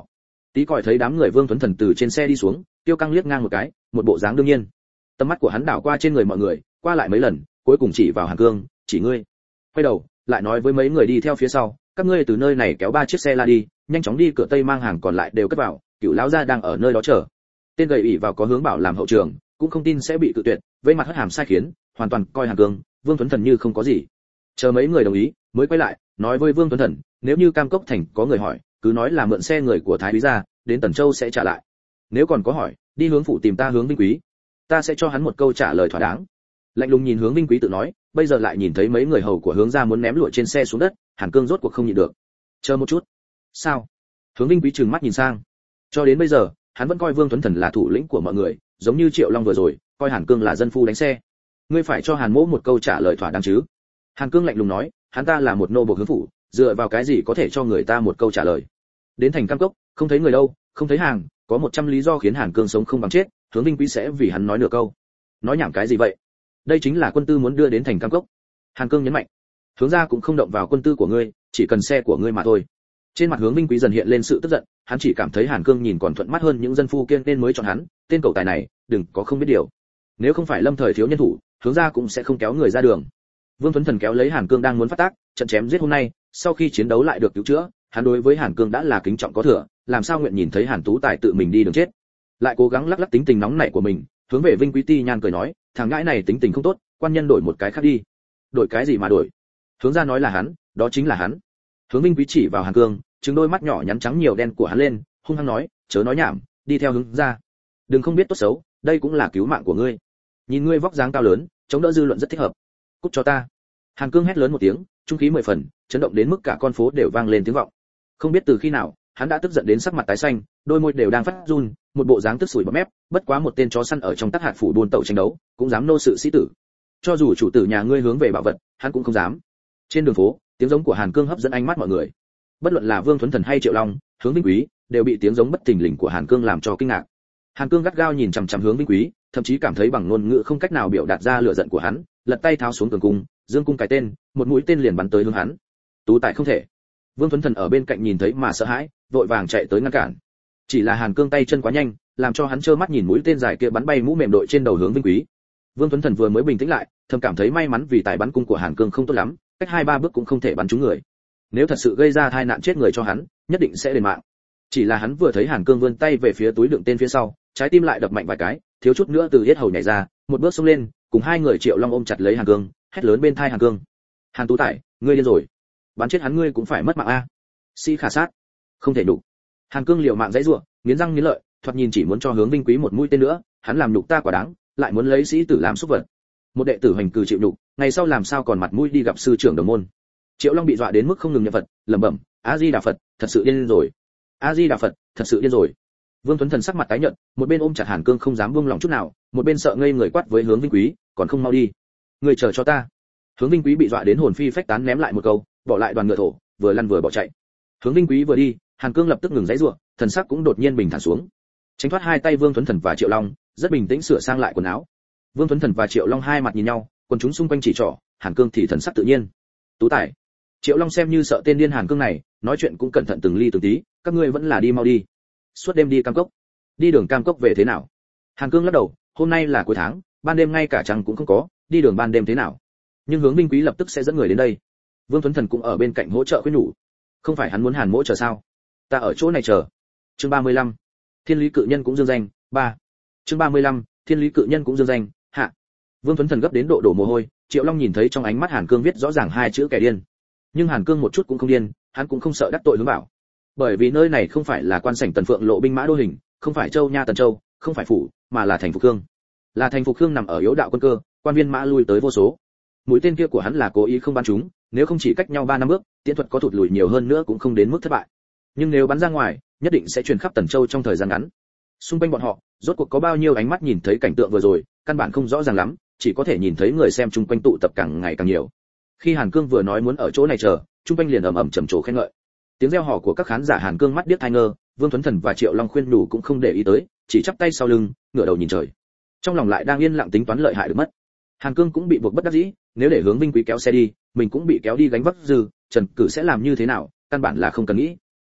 Tí còi thấy đám người Vương Tuấn Thần từ trên xe đi xuống, Tiêu Căng liếc ngang một cái, một bộ dáng đương nhiên. Tầm mắt của hắn đảo qua trên người mọi người, qua lại mấy lần, cuối cùng chỉ vào Hàn Cương, chỉ ngươi. Quay đầu, lại nói với mấy người đi theo phía sau, các ngươi từ nơi này kéo 3 chiếc xe la đi, nhanh chóng đi cửa tây mang hàng còn lại đều cất vào, Cửu lão gia đang ở nơi đó chờ. Tên gầy ỉ vào có hướng bảo làm hậu trường, cũng không tin sẽ bị cự tuyệt, vây mặt hất hàm sai khiến, hoàn toàn coi Hàn Cương, Vương Tuấn Thần như không có gì. Chờ mấy người đồng ý, mới quay lại, nói với Vương Tuấn Thần, nếu như Cam Cốc thành có người hỏi, cứ nói là mượn xe người của Thái úy gia, đến Tần Châu sẽ trả lại. Nếu còn có hỏi, đi hướng phủ tìm ta Hướng Vinh Quý, ta sẽ cho hắn một câu trả lời thỏa đáng. Lạnh lùng nhìn Hướng Vinh Quý tự nói, bây giờ lại nhìn thấy mấy người hầu của Hướng gia muốn ném lụa trên xe xuống đất, Hàn Cương rốt cuộc không nhịn được. Chờ một chút. Sao? Hướng Vinh Quý trừng mắt nhìn sang. Cho đến bây giờ, hắn vẫn coi Vương Tuấn Thần là thủ lĩnh của mọi người, giống như Triệu Long vừa rồi, coi Hàn Cương là dân phu đánh xe. Ngươi phải cho Hàn Mỗ một câu trả lời thỏa đáng chứ? Hàn Cương lạnh lùng nói, hắn ta là một nô bộc Hướng phủ, dựa vào cái gì có thể cho người ta một câu trả lời? Đến thành Cam Cốc, không thấy người đâu, không thấy hàng, có 100 lý do khiến Hàn Cương sống không bằng chết, Hướng Vinh Quý sẽ vì hắn nói nửa câu. Nói nhảm cái gì vậy? Đây chính là quân tư muốn đưa đến thành Cam Cốc. Hàn Cương nhấn mạnh, Hướng gia cũng không động vào quân tư của ngươi, chỉ cần xe của ngươi mà thôi. Trên mặt Hướng Vinh Quý dần hiện lên sự tức giận, hắn chỉ cảm thấy Hàn Cương nhìn còn thuận mắt hơn những dân phu kia nên mới chọn hắn, tên cẩu tài này, đừng có không biết điều. Nếu không phải lâm thời thiếu nhân thủ, Hướng gia cũng sẽ không kéo người ra đường. Vương Tuấn Thần kéo lấy Hàn Cương đang muốn phát tác, trận chém giết hôm nay, sau khi chiến đấu lại được cứu chữa, hắn đối với Hàn Cương đã là kính trọng có thừa, làm sao nguyện nhìn thấy Hàn Tú Tài tự mình đi đường chết. Lại cố gắng lắc lắc tính tình nóng nảy của mình, hướng về Vinh Quý Ti Nhan cười nói, thằng ngãi này tính tình không tốt, quan nhân đổi một cái khác đi. Đổi cái gì mà đổi? Hướng gia nói là hắn, đó chính là hắn. Hướng Vinh Quý chỉ vào Hàn Cương, trừng đôi mắt nhỏ nhắn trắng nhiều đen của hắn lên, hung hăng nói, chớ nói nhảm, đi theo Hướng gia. Đừng không biết tốt xấu, đây cũng là cứu mạng của ngươi. Nhìn ngươi vóc dáng cao lớn, chống đỡ dư luận rất thích hợp. Cút cho ta. Hàn Cương hét lớn một tiếng, trung khí 10 phần, chấn động đến mức cả con phố đều vang lên tiếng vọng. Không biết từ khi nào, hắn đã tức giận đến sắc mặt tái xanh, đôi môi đều đang phát run, một bộ dáng tức sủi bọt mép, bất quá một tên chó săn ở trong Tắc Hạt phủ buôn tẩu tranh đấu, cũng dám nô sự sĩ tử. Cho dù chủ tử nhà ngươi hướng về bảo vật, hắn cũng không dám. Trên đường phố, tiếng giống của Hàn Cương hấp dẫn ánh mắt mọi người. Bất luận là Vương Thuấn Thần hay Triệu Long, Hướng Vinh Quý, đều bị tiếng giống bất thình lình của Hàn Cương làm cho kinh ngạc. Hàn Cương gắt gao nhìn chằm chằm Hướng Vinh Quý, thậm chí cảm thấy bằng ngôn ngữ không cách nào biểu đạt ra lửa giận của hắn, lật tay tháo xuống tường cung, dương cung cái tên, một mũi tên liền bắn tới hướng hắn. Tú Tài không thể. Vương Thuấn Thần ở bên cạnh nhìn thấy mà sợ hãi, vội vàng chạy tới ngăn cản. Chỉ là Hàn Cương tay chân quá nhanh, làm cho hắn trơ mắt nhìn mũi tên dài kia bắn bay mũ mềm đội trên đầu Hướng Vinh Quý. Vương Thuấn Thần vừa mới bình tĩnh lại, thầm cảm thấy may mắn vì tài bắn cung của Hàn Cương không tốt lắm, cách 2-3 bước cũng không thể bắn trúng người. Nếu thật sự gây ra tai nạn chết người cho hắn, nhất định sẽ đền mạng. Chỉ là hắn vừa thấy Hàn Cương vươn tay về phía túi đựng tên phía sau, trái tim lại đập mạnh vài cái, thiếu chút nữa từ yết hầu nhảy ra, một bước xông lên, cùng hai người Triệu Long ôm chặt lấy Hàn Cương, hét lớn bên tai Hàn Cương: "Hàn Tú Tài, ngươi điên rồi, bắn chết hắn ngươi cũng phải mất mạng a." Sĩ khả sát, không thể đủ. Hàn Cương liều mạng giãy giụa, nghiến răng nghiến lợi, thoạt nhìn chỉ muốn cho Hướng Vinh Quý một mũi tên nữa, hắn làm nhục ta quả đáng, lại muốn lấy sĩ tử làm xúc vật. Một đệ tử hành cử chịu nhục, ngày sau làm sao còn mặt mũi đi gặp sư trưởng đồng môn. Triệu Long bị dọa đến mức không ngừng niệm Phật, lẩm bẩm: "A Di Đà Phật, thật sự điên rồi. A Di Đà Phật, thật sự điên rồi." Vương Tuấn Thần sắc mặt tái nhợt, một bên ôm chặt Hàn Cương không dám buông lòng chút nào, một bên sợ ngây người quát với Hướng Vinh Quý: "Còn không mau đi, ngươi chờ cho ta." Hướng Vinh Quý bị dọa đến hồn phi phách tán ném lại một câu, bỏ lại đoàn ngựa thổ, vừa lăn vừa bỏ chạy. Hướng Vinh Quý vừa đi, Hàn Cương lập tức ngừng giãy giụa, thần sắc cũng đột nhiên bình thản xuống. Tránh thoát hai tay Vương Tuấn Thần và Triệu Long, rất bình tĩnh sửa sang lại quần áo. Vương Tuấn Thần và Triệu Long hai mặt nhìn nhau, quần chúng xung quanh chỉ trỏ, Hàn Cương thì thần sắc tự nhiên. "Tú Tài." Triệu Long xem như sợ tên điên Hàn Cương này, nói chuyện cũng cẩn thận từng ly từng tí, "Các ngươi vẫn là đi mau đi. Suốt đêm đi Cam Cốc. Đi đường Cam Cốc về thế nào?" Hàn Cương lắc đầu, "Hôm nay là cuối tháng, ban đêm ngay cả trăng cũng không có, đi đường ban đêm thế nào? Nhưng Hướng Vinh Quý lập tức sẽ dẫn người đến đây." Vương Tuấn Thần cũng ở bên cạnh hỗ trợ khuyên nhủ. "Không phải hắn muốn Hàn Mỗ chờ sao? Ta ở chỗ này chờ." Chương 35. Thiên Lý Cự Nhân cũng dương danh, 3. Chương 35. Thiên Lý Cự Nhân cũng dương danh, hạ. Vương Tuấn Thần gấp đến độ đổ mồ hôi, Triệu Long nhìn thấy trong ánh mắt Hàn Cương viết rõ ràng hai chữ kẻ điên. Nhưng Hàn Cương một chút cũng không điên, hắn cũng không sợ đắc tội Hướng Bảo. Bởi vì nơi này không phải là quan sảnh Tần Phượng lộ binh mã đô hình, không phải châu nha Tần Châu, không phải phủ, mà là thành Phục Khương. Là thành Phục Khương nằm ở yếu đạo quân cơ, quan viên mã lui tới vô số. Mũi tên kia của hắn là cố ý không bắn trúng, nếu không chỉ cách nhau 3 năm bước, tiễn thuật có thụt lùi nhiều hơn nữa cũng không đến mức thất bại. Nhưng nếu bắn ra ngoài, nhất định sẽ truyền khắp Tần Châu trong thời gian ngắn. Xung quanh bọn họ, rốt cuộc có bao nhiêu ánh mắt nhìn thấy cảnh tượng vừa rồi, căn bản không rõ ràng lắm, chỉ có thể nhìn thấy người xem chung quanh tụ tập càng ngày càng nhiều. Khi Hàn Cương vừa nói muốn ở chỗ này chờ, chung quanh liền ầm ầm trầm trồ khen ngợi. Tiếng reo hò của các khán giả Hàn Cương mắt điếc tai ngơ, Vương Tuấn Thần và Triệu Long khuyên nhủ cũng không để ý tới, chỉ chắp tay sau lưng, ngửa đầu nhìn trời. Trong lòng lại đang yên lặng tính toán lợi hại được mất. Hàn Cương cũng bị buộc bất đắc dĩ, nếu để Hướng Vinh Quý kéo xe đi, mình cũng bị kéo đi gánh vác dư, Trần Cử sẽ làm như thế nào, căn bản là không cần nghĩ.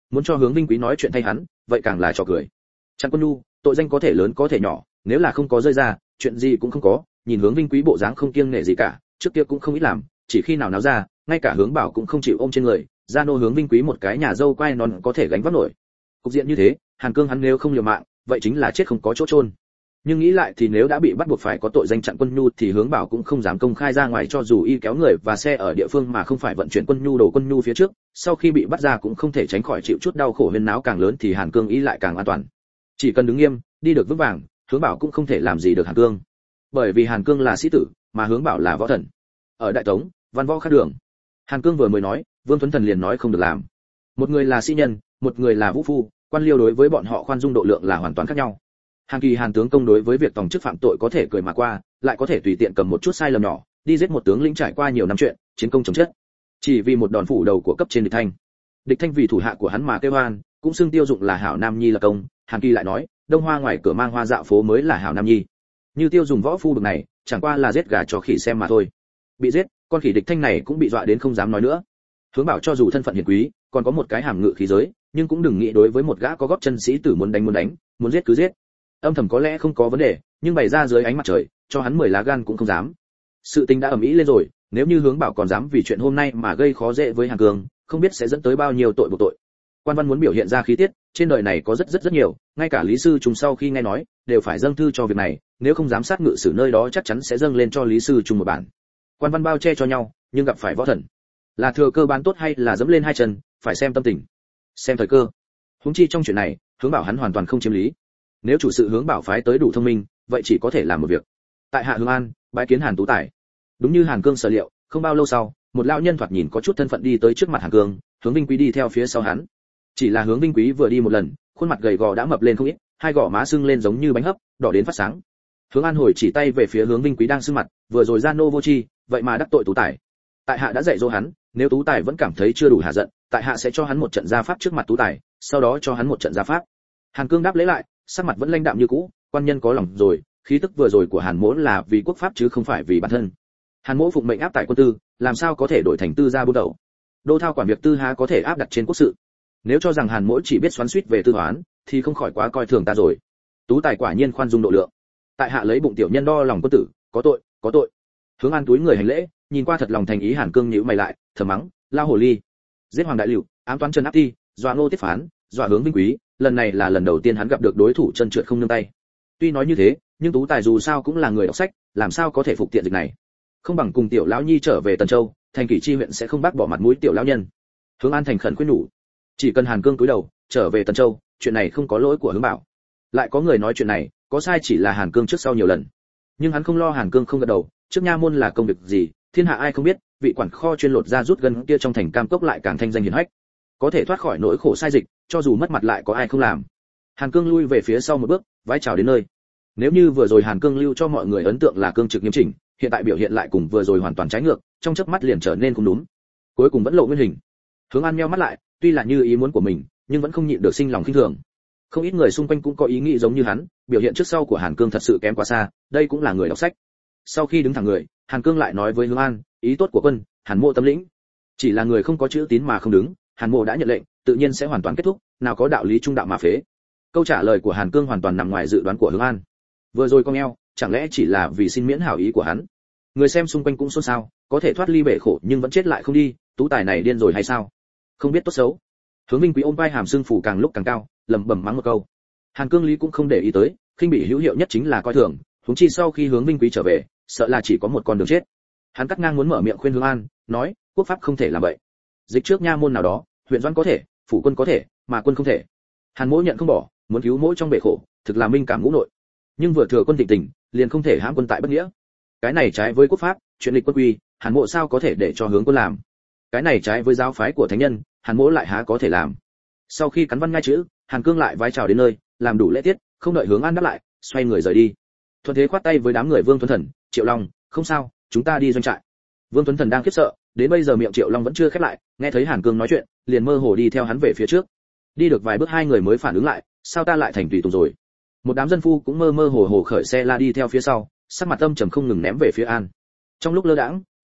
muốn cho Hướng Vinh Quý nói chuyện thay hắn, vậy càng là trò cười. Chặn Quân Nhu, tội danh có thể lớn có thể nhỏ, nếu là không có rơi ra, chuyện gì cũng không có, nhìn Hướng Vinh Quý bộ dáng không kiêng nể gì cả, trước kia cũng không ít làm, chỉ khi nào náo ra, ngay cả Hướng Bảo cũng không chịu ôm trên người, gia nô Hướng Vinh Quý một cái nhà dâu quay non có thể gánh vác nổi. Cục diện như thế, Hàn Cương hắn nếu không liều mạng, vậy chính là chết không có chỗ chôn. Nhưng nghĩ lại thì nếu đã bị bắt buộc phải có tội danh chặn Quân Nhu thì Hướng Bảo cũng không dám công khai ra ngoài, cho dù y kéo người và xe ở địa phương mà không phải vận chuyển Quân Nhu đổ Quân Nhu phía trước, sau khi bị bắt ra cũng không thể tránh khỏi chịu chút đau khổ, huyên náo càng lớn thì Hàn Cương ý lại càng an toàn. Chỉ cần đứng nghiêm, đi được vững vàng, Hướng Bảo cũng không thể làm gì được Hàn Cương. Bởi vì Hàn Cương là sĩ tử, mà Hướng Bảo là võ thần. Ở Đại Tống, văn võ khác đường. Hàn Cương vừa mới nói, Vương Tuấn Thần liền nói không được làm. Một người là sĩ nhân, một người là vũ phu, quan liêu đối với bọn họ khoan dung độ lượng là hoàn toàn khác nhau. Hàn Kỳ Hàn tướng công đối với việc tòng chức phạm tội có thể cười mà qua, lại có thể tùy tiện cầm một chút sai lầm nhỏ, đi giết một tướng lĩnh trải qua nhiều năm chuyện, chiến công chống chết. Chỉ vì một đòn phủ đầu của cấp trên Địch Thanh. Địch Thanh vì thủ hạ của hắn mà kêu oan, cũng xưng Tiêu Dụng là hảo nam nhi lập công, Hàn Kỳ lại nói, Đông Hoa ngoài cửa mang hoa dạo phố mới là hảo nam nhi. Như Tiêu Dùng võ phu bực này, chẳng qua là giết gà cho khỉ xem mà thôi. Bị giết, con khỉ Địch Thanh này cũng bị dọa đến không dám nói nữa. Hướng Bảo cho dù thân phận hiền quý, còn có một cái hàm ngự khí giới, nhưng cũng đừng nghĩ đối với một gã có góp chân sĩ tử muốn đánh, muốn giết cứ giết. Âm thầm có lẽ không có vấn đề, nhưng bày ra dưới ánh mặt trời, cho hắn 10 lá gan cũng không dám. Sự tình đã ầm ĩ lên rồi, nếu như Hướng Bảo còn dám vì chuyện hôm nay mà gây khó dễ với Hàn Cương, không biết sẽ dẫn tới bao nhiêu tội buộc tội. Quan văn muốn biểu hiện ra khí tiết, trên đời này có rất nhiều, ngay cả Lý Sư Trùng sau khi nghe nói, đều phải dâng thư cho việc này, nếu không dám sát ngự sử nơi đó chắc chắn sẽ dâng lên cho Lý Sư Trùng một bản. Quan văn bao che cho nhau, nhưng gặp phải võ thần, là thừa cơ bán tốt hay là dẫm lên hai chân, phải xem tâm tình, xem thời cơ. Huống chi trong chuyện này, Hướng Bảo hắn hoàn toàn không chiếm lý. Nếu chủ sự Hướng Bảo phái tới đủ thông minh, vậy chỉ có thể làm một việc. Tại hạ Hương An, bái kiến Hàn Tú Tài. Đúng như Hàn Cương sở liệu, không bao lâu sau, một lão nhân thoạt nhìn có chút thân phận đi tới trước mặt Hàn Cương, Hướng Vinh Quý đi theo phía sau hắn. Chỉ là Hướng Vinh Quý vừa đi một lần, khuôn mặt gầy gò đã mập lên không ít, hai gò má sưng lên giống như bánh hấp, đỏ đến phát sáng. Hướng An hồi chỉ tay về phía Hướng Vinh Quý đang sưng mặt, vừa rồi gian nô vô tri, vậy mà đắc tội Tú Tài. Tại hạ đã dạy dỗ hắn, nếu Tú Tài vẫn cảm thấy chưa đủ hạ giận, tại hạ sẽ cho hắn một trận gia pháp trước mặt Tú Tài, sau đó cho hắn một trận gia pháp. Hàn Cương đáp lễ lại, sắc mặt vẫn lãnh đạm như cũ, quan nhân có lòng rồi, khí tức vừa rồi của Hàn Mỗ là vì quốc pháp chứ không phải vì bản thân. Hàn Mỗ phụng mệnh áp tại quân tư, làm sao có thể đổi thành tư gia buôn đầu. Đô thao quản việc tư há có thể áp đặt trên quốc sự. Nếu cho rằng Hàn Mỗ chỉ biết xoắn xuýt về tư toán, thì không khỏi quá coi thường ta rồi. Tú Tài quả nhiên khoan dung độ lượng. Tại hạ lấy bụng tiểu nhân đo lòng quân tử, có tội, có tội. Hướng An túi người hành lễ, nhìn qua thật lòng thành ý. Hàn Cương nhíu mày lại, thầm mắng, lao hồ ly, giết hoàng đại lưu, ám toán Trần Áp Ti, dọa Ngô Tiết Phán, dọa Hướng Vinh Quý, lần này là lần đầu tiên hắn gặp được đối thủ chân trượt không nương tay. Tuy nói như thế, nhưng Tú Tài dù sao cũng là người đọc sách, làm sao có thể phục tiện dịch này. Không bằng cùng tiểu lão nhi trở về Tần Châu, thành Kỷ Chi huyện sẽ không bác bỏ mặt mũi tiểu lão nhân. Hướng An thành khẩn khuyên nhủ, chỉ cần Hàn Cương cúi đầu, trở về Tần Châu, chuyện này không có lỗi của Hướng Bảo. Lại có người nói chuyện này, có sai chỉ là Hàn Cương trước sau nhiều lần. Nhưng hắn không lo Hàn Cương không gật đầu, trước nha môn là công việc gì, thiên hạ ai không biết, vị quản kho chuyên lột ra rút gân kia trong thành Cam Cốc lại càng thanh danh hiển hách. Có thể thoát khỏi nỗi khổ sai dịch, cho dù mất mặt lại có ai không làm. Hàn Cương lui về phía sau một bước, vái chào đến nơi. Nếu như vừa rồi Hàn Cương lưu cho mọi người ấn tượng là cương trực nghiêm chỉnh, hiện tại biểu hiện lại cùng vừa rồi hoàn toàn trái ngược, trong chớp mắt liền trở nên không đúng. Cuối cùng vẫn lộ nguyên hình. Hướng An nheo mắt lại, tuy là như ý muốn của mình, nhưng vẫn không nhịn được sinh lòng khinh thường. Không ít người xung quanh cũng có ý nghĩ giống như hắn, biểu hiện trước sau của Hàn Cương thật sự kém quá xa, đây cũng là người đọc sách. Sau khi đứng thẳng người, Hàn Cương lại nói với Hướng An, ý tốt của quân, Hàn Mộ tâm lĩnh. Chỉ là người không có chữ tín mà không đứng, Hàn Mộ đã nhận lệnh, tự nhiên sẽ hoàn toàn kết thúc, nào có đạo lý trung đạo mà phế. Câu trả lời của Hàn Cương hoàn toàn nằm ngoài dự đoán của Hướng An. Vừa rồi cong eo, chẳng lẽ chỉ là vì xin miễn hảo ý của hắn? Người xem xung quanh cũng xôn xao, có thể thoát ly bể khổ nhưng vẫn chết lại không đi, Tú Tài này điên rồi hay sao? Không biết tốt xấu. Hướng Vinh Quý ôm vai hàm xương phủ càng lúc càng cao, lẩm bẩm mắng một câu. Hàn Cương lý cũng không để ý tới, khinh bị hữu hiệu nhất chính là coi thường, huống chi sau khi Hướng Vinh Quý trở về, sợ là chỉ có một con đường chết. Hắn cắt ngang muốn mở miệng khuyên Hướng An, nói, quốc pháp không thể làm vậy. Dịch trước nha môn nào đó, huyện doãn có thể, phủ quân có thể, mà quân không thể. Hàn Mỗ nhận không bỏ, muốn cứu mỗi trong bể khổ, thực là minh cảm ngũ nội. Nhưng vừa thừa quân thịnh tình, liền không thể hãm quân tại bất nghĩa. Cái này trái với quốc pháp, chuyện lịch quân quy, Hàn Mỗ sao có thể để cho Hướng quân làm? Cái này trái với giáo phái của thánh nhân, Hàn Mỗ lại há có thể làm? Sau khi cắn văn ngay chữ, Hàn Cương lại vái chào đến nơi, làm đủ lễ tiết, không đợi Hướng An đáp lại, xoay người rời đi. Thuận thế khoát tay với đám người Vương Tuấn Thần, Triệu Long, không sao, chúng ta đi doanh trại. Vương Tuấn Thần đang khiếp sợ, đến bây giờ miệng Triệu Long vẫn chưa khép lại, nghe thấy Hàn Cương nói chuyện, liền mơ hồ đi theo hắn về phía trước. Đi được vài bước hai người mới phản ứng lại, sao ta lại thành tùy tùng rồi? Một đám dân phu cũng mơ mơ hồ hồ khởi xe la đi theo phía sau, sắc mặt âm trầm không ngừng ném về phía An. Trong lúc lơ đãng,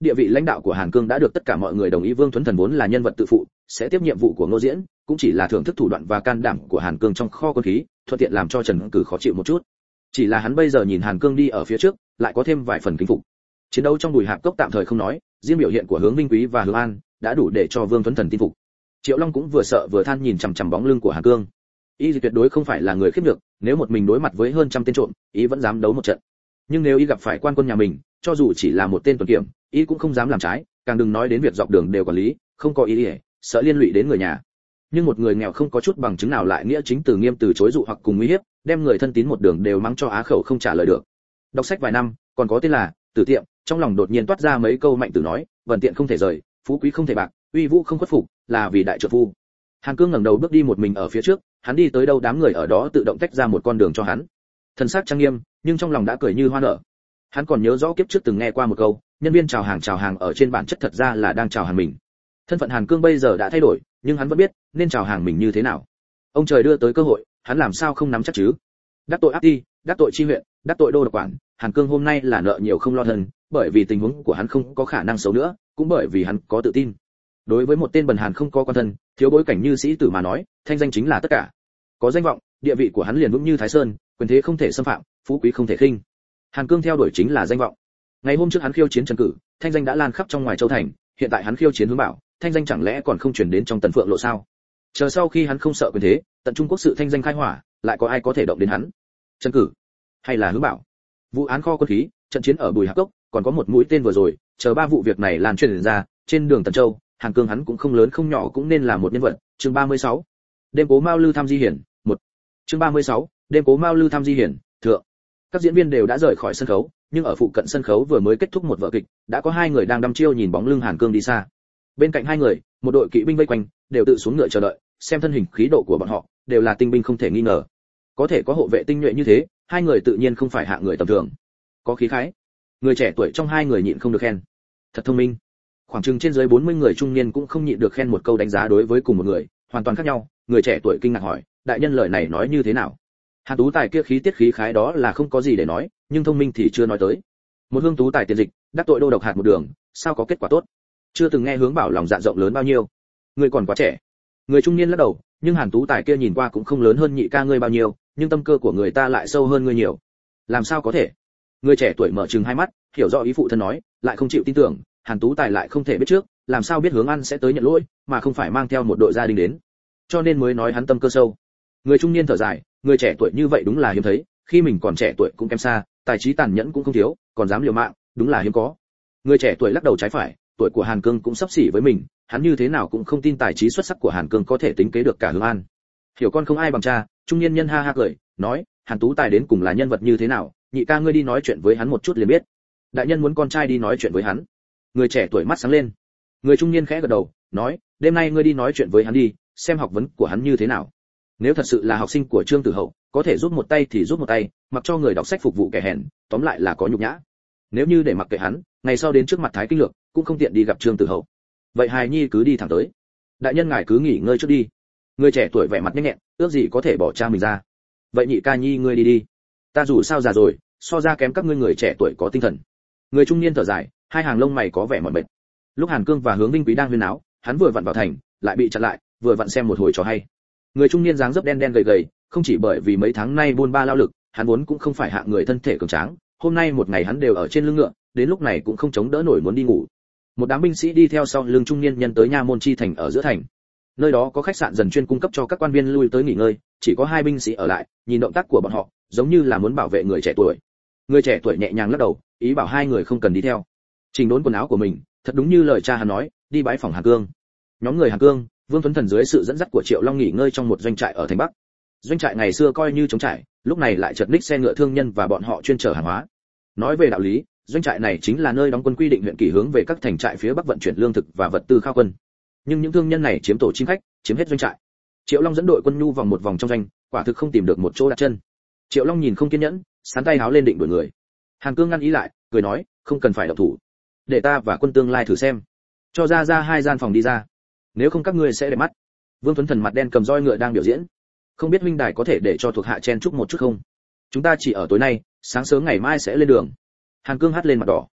địa vị lãnh đạo của Hàn Cương đã được tất cả mọi người đồng ý. Vương Tuấn Thần vốn là nhân vật tự phụ, sẽ tiếp nhiệm vụ của Ngô Diễn, cũng chỉ là thưởng thức thủ đoạn và can đảm của Hàn Cương trong kho quân khí, thuận tiện làm cho Trần Cử khó chịu một chút. Chỉ là hắn bây giờ nhìn Hàn Cương đi ở phía trước, lại có thêm vài phần kính phục. Chiến đấu trong Bùi Hạp Cốc tạm thời không nói, riêng biểu hiện của Hướng Vinh Quý và Hướng An đã đủ để cho Vương Tuấn Thần tin phục. Triệu Long cũng vừa sợ vừa than nhìn chằm chằm bóng lưng của Hàn Cương. Y tuyệt đối không phải là người khiếp nhược, nếu một mình đối mặt với hơn trăm tên trộm, y vẫn dám đấu một trận. Nhưng nếu y gặp phải quan quân nhà mình, cho dù chỉ là một tên tuần kiểm, y cũng không dám làm trái, càng đừng nói đến việc dọc đường đều quản lý, không có ý sợ liên lụy đến người nhà. Nhưng một người nghèo không có chút bằng chứng nào lại nghĩa chính từ nghiêm từ chối dụ hoặc cùng uy hiếp, đem người thân tín một đường đều mắng cho á khẩu không trả lời được. Đọc sách vài năm, còn có tên là Tử Tiệm, trong lòng đột nhiên toát ra mấy câu mạnh tử nói, vần tiện không thể rời, phú quý không thể bạc, uy vũ không khuất phục, là vì đại trượng phu. Hàn Cương ngẩng đầu bước đi một mình ở phía trước, hắn đi tới đâu đám người ở đó tự động tách ra một con đường cho hắn. Thần sắc trang nghiêm, nhưng trong lòng đã cười như hoa nở. Hắn còn nhớ rõ kiếp trước từng nghe qua một câu, nhân viên chào hàng ở trên bản chất thật ra là đang chào hàng mình. Thân phận Hàn Cương bây giờ đã thay đổi, nhưng hắn vẫn biết nên chào hàng mình như thế nào. Ông trời đưa tới cơ hội, hắn làm sao không nắm chắc chứ? Đắc tội áp ti, đắc tội chi huyện, đắc tội đô đốc quản, Hàn Cương hôm nay là nợ nhiều không lo thân, bởi vì tình huống của hắn không có khả năng xấu nữa, cũng bởi vì hắn có tự tin. Đối với một tên bần hàn không có quan thân, thiếu bối cảnh như sĩ tử mà nói, thanh danh chính là tất cả. Có danh vọng, địa vị của hắn liền vững như Thái Sơn, quyền thế không thể xâm phạm, phú quý không thể khinh. Hàn Cương theo đuổi chính là danh vọng. Ngày hôm trước hắn khiêu chiến Trần Cử, thanh danh đã lan khắp trong ngoài châu thành, hiện tại hắn khiêu chiến Hướng Bảo, thanh danh chẳng lẽ còn không truyền đến trong Tần Phượng lộ sao? Chờ sau khi hắn không sợ quyền thế, tận Trung Quốc sự thanh danh khai hỏa, lại có ai có thể động đến hắn? Trần Cử hay là Hướng Bảo? Vụ án kho quân khí, trận chiến ở Bùi Hạp Cốc, còn có một mũi tên vừa rồi, chờ ba vụ việc này lan truyền ra, trên đường Tần Châu, Hàn Cương hắn cũng không lớn không nhỏ cũng nên là một nhân vật. Chương 36. Đêm Cố Mao Lư thăm Di Hiển, 1. Chương 36. Đêm Cố Mao Lư thăm Di Hiển, thượng. Các diễn viên đều đã rời khỏi sân khấu, nhưng ở phụ cận sân khấu vừa mới kết thúc một vở kịch, đã có hai người đang đăm chiêu nhìn bóng lưng Hàn Cương đi xa. Bên cạnh hai người, một đội kỵ binh vây quanh, đều tự xuống ngựa chờ đợi, xem thân hình khí độ của bọn họ, đều là tinh binh không thể nghi ngờ. Có thể có hộ vệ tinh nhuệ như thế, hai người tự nhiên không phải hạng người tầm thường. Có khí khái. Người trẻ tuổi trong hai người nhịn không được khen. Thật thông minh. Khoảng chừng trên dưới 40 người trung niên cũng không nhịn được khen một câu đánh giá đối với cùng một người, hoàn toàn khác nhau. Người trẻ tuổi kinh ngạc hỏi, đại nhân lời này nói như thế nào? Hàn Tú Tài kia khí tiết khí khái đó là không có gì để nói, nhưng thông minh thì chưa nói tới. Một Hương Tú Tài tiền dịch, đắc tội đô độc hạt một đường, sao có kết quả tốt? Chưa từng nghe Hướng Bảo lòng dạ rộng lớn bao nhiêu. Người còn quá trẻ. Người trung niên lắc đầu, nhưng Hàn Tú Tài kia nhìn qua cũng không lớn hơn nhị ca ngươi bao nhiêu, nhưng tâm cơ của người ta lại sâu hơn ngươi nhiều. Làm sao có thể? Người trẻ tuổi mở trừng hai mắt, hiểu rõ ý phụ thân nói, lại không chịu tin tưởng, Hàn Tú Tài lại không thể biết trước, làm sao biết Hướng An sẽ tới nhận lỗi, mà không phải mang theo một đội gia đình đến. Cho nên mới nói hắn tâm cơ sâu. Người trung niên thở dài, người trẻ tuổi như vậy đúng là hiếm thấy, khi mình còn trẻ tuổi cũng kém xa, tài trí tàn nhẫn cũng không thiếu, còn dám liều mạng, đúng là hiếm có. Người trẻ tuổi lắc đầu trái phải, tuổi của Hàn Cương cũng sắp xỉ với mình, hắn như thế nào cũng không tin tài trí xuất sắc của Hàn Cương có thể tính kế được cả Hướng An. Hiểu con không ai bằng cha, trung niên nhân ha ha cười, nói, Hàn Tú Tài đến cùng là nhân vật như thế nào, nhị ca ngươi đi nói chuyện với hắn một chút liền biết. Đại nhân muốn con trai đi nói chuyện với hắn. Người trẻ tuổi mắt sáng lên. Người trung niên khẽ gật đầu, nói, đêm nay ngươi đi nói chuyện với hắn đi, xem học vấn của hắn như thế nào. Nếu thật sự là học sinh của Trương Tử Hậu, có thể giúp một tay thì giúp một tay, mặc cho người đọc sách phục vụ kẻ hèn, tóm lại là có nhục nhã. Nếu như để mặc kệ hắn, ngày sau đến trước mặt Thái Kinh Lược, cũng không tiện đi gặp Trương Tử Hậu. Vậy hài nhi cứ đi thẳng tới. Đại nhân ngài cứ nghỉ ngơi trước đi. Người trẻ tuổi vẻ mặt nhanh nhẹn, ước gì có thể bỏ cha mình ra. Vậy nhị ca nhi ngươi đi đi. Ta dù sao già rồi, so ra kém các ngươi người trẻ tuổi có tinh thần. Người trung niên thở dài, hai hàng lông mày có vẻ mỏi mệt. Lúc Hàn Cương và Hướng Vinh Quý đang huyên náo, hắn vừa vặn vào thành, lại bị chặn lại, vừa vặn xem một hồi trò hay. Người trung niên dáng dấp đen đen gầy gầy, không chỉ bởi vì mấy tháng nay buôn ba lao lực, hắn vốn cũng không phải hạng người thân thể cường tráng, hôm nay một ngày hắn đều ở trên lưng ngựa, đến lúc này cũng không chống đỡ nổi muốn đi ngủ. Một đám binh sĩ đi theo sau lưng trung niên nhân tới nha môn chi thành ở giữa thành. Nơi đó có khách sạn dần chuyên cung cấp cho các quan viên lui tới nghỉ ngơi, chỉ có hai binh sĩ ở lại, nhìn động tác của bọn họ, giống như là muốn bảo vệ người trẻ tuổi. Người trẻ tuổi nhẹ nhàng lắc đầu, ý bảo hai người không cần đi theo. Chỉnh đốn quần áo của mình, thật đúng như lời cha hắn nói, đi bãi phòng Hàn Cương. Nhóm người Hàn Cương, Vương Tuấn Thần dưới sự dẫn dắt của Triệu Long nghỉ ngơi trong một doanh trại ở thành Bắc. Doanh trại ngày xưa coi như trống trải, lúc này lại chật ních xe ngựa thương nhân và bọn họ chuyên chở hàng hóa. Nói về đạo lý, doanh trại này chính là nơi đóng quân quy định huyện Kỷ hướng về các thành trại phía Bắc vận chuyển lương thực và vật tư khao quân. Nhưng những thương nhân này chiếm tổ chim khách, chiếm hết doanh trại. Triệu Long dẫn đội quân nhu vòng một vòng trong doanh, quả thực không tìm được một chỗ đặt chân. Triệu Long nhìn không kiên nhẫn, sắn tay háo lên định đuổi người. Hàn Cương ngăn ý lại, cười nói, không cần phải động thủ, để ta và quân tương lai thử xem, cho ra hai gian phòng đi ra, nếu không các ngươi sẽ để mắt. Vương Tuấn Thần mặt đen cầm roi ngựa đang biểu diễn, không biết huynh đài có thể để cho thuộc hạ chen chúc một chút không? Chúng ta chỉ ở tối nay, sáng sớm ngày mai sẽ lên đường. Hàn Cương hắt lên mặt đỏ.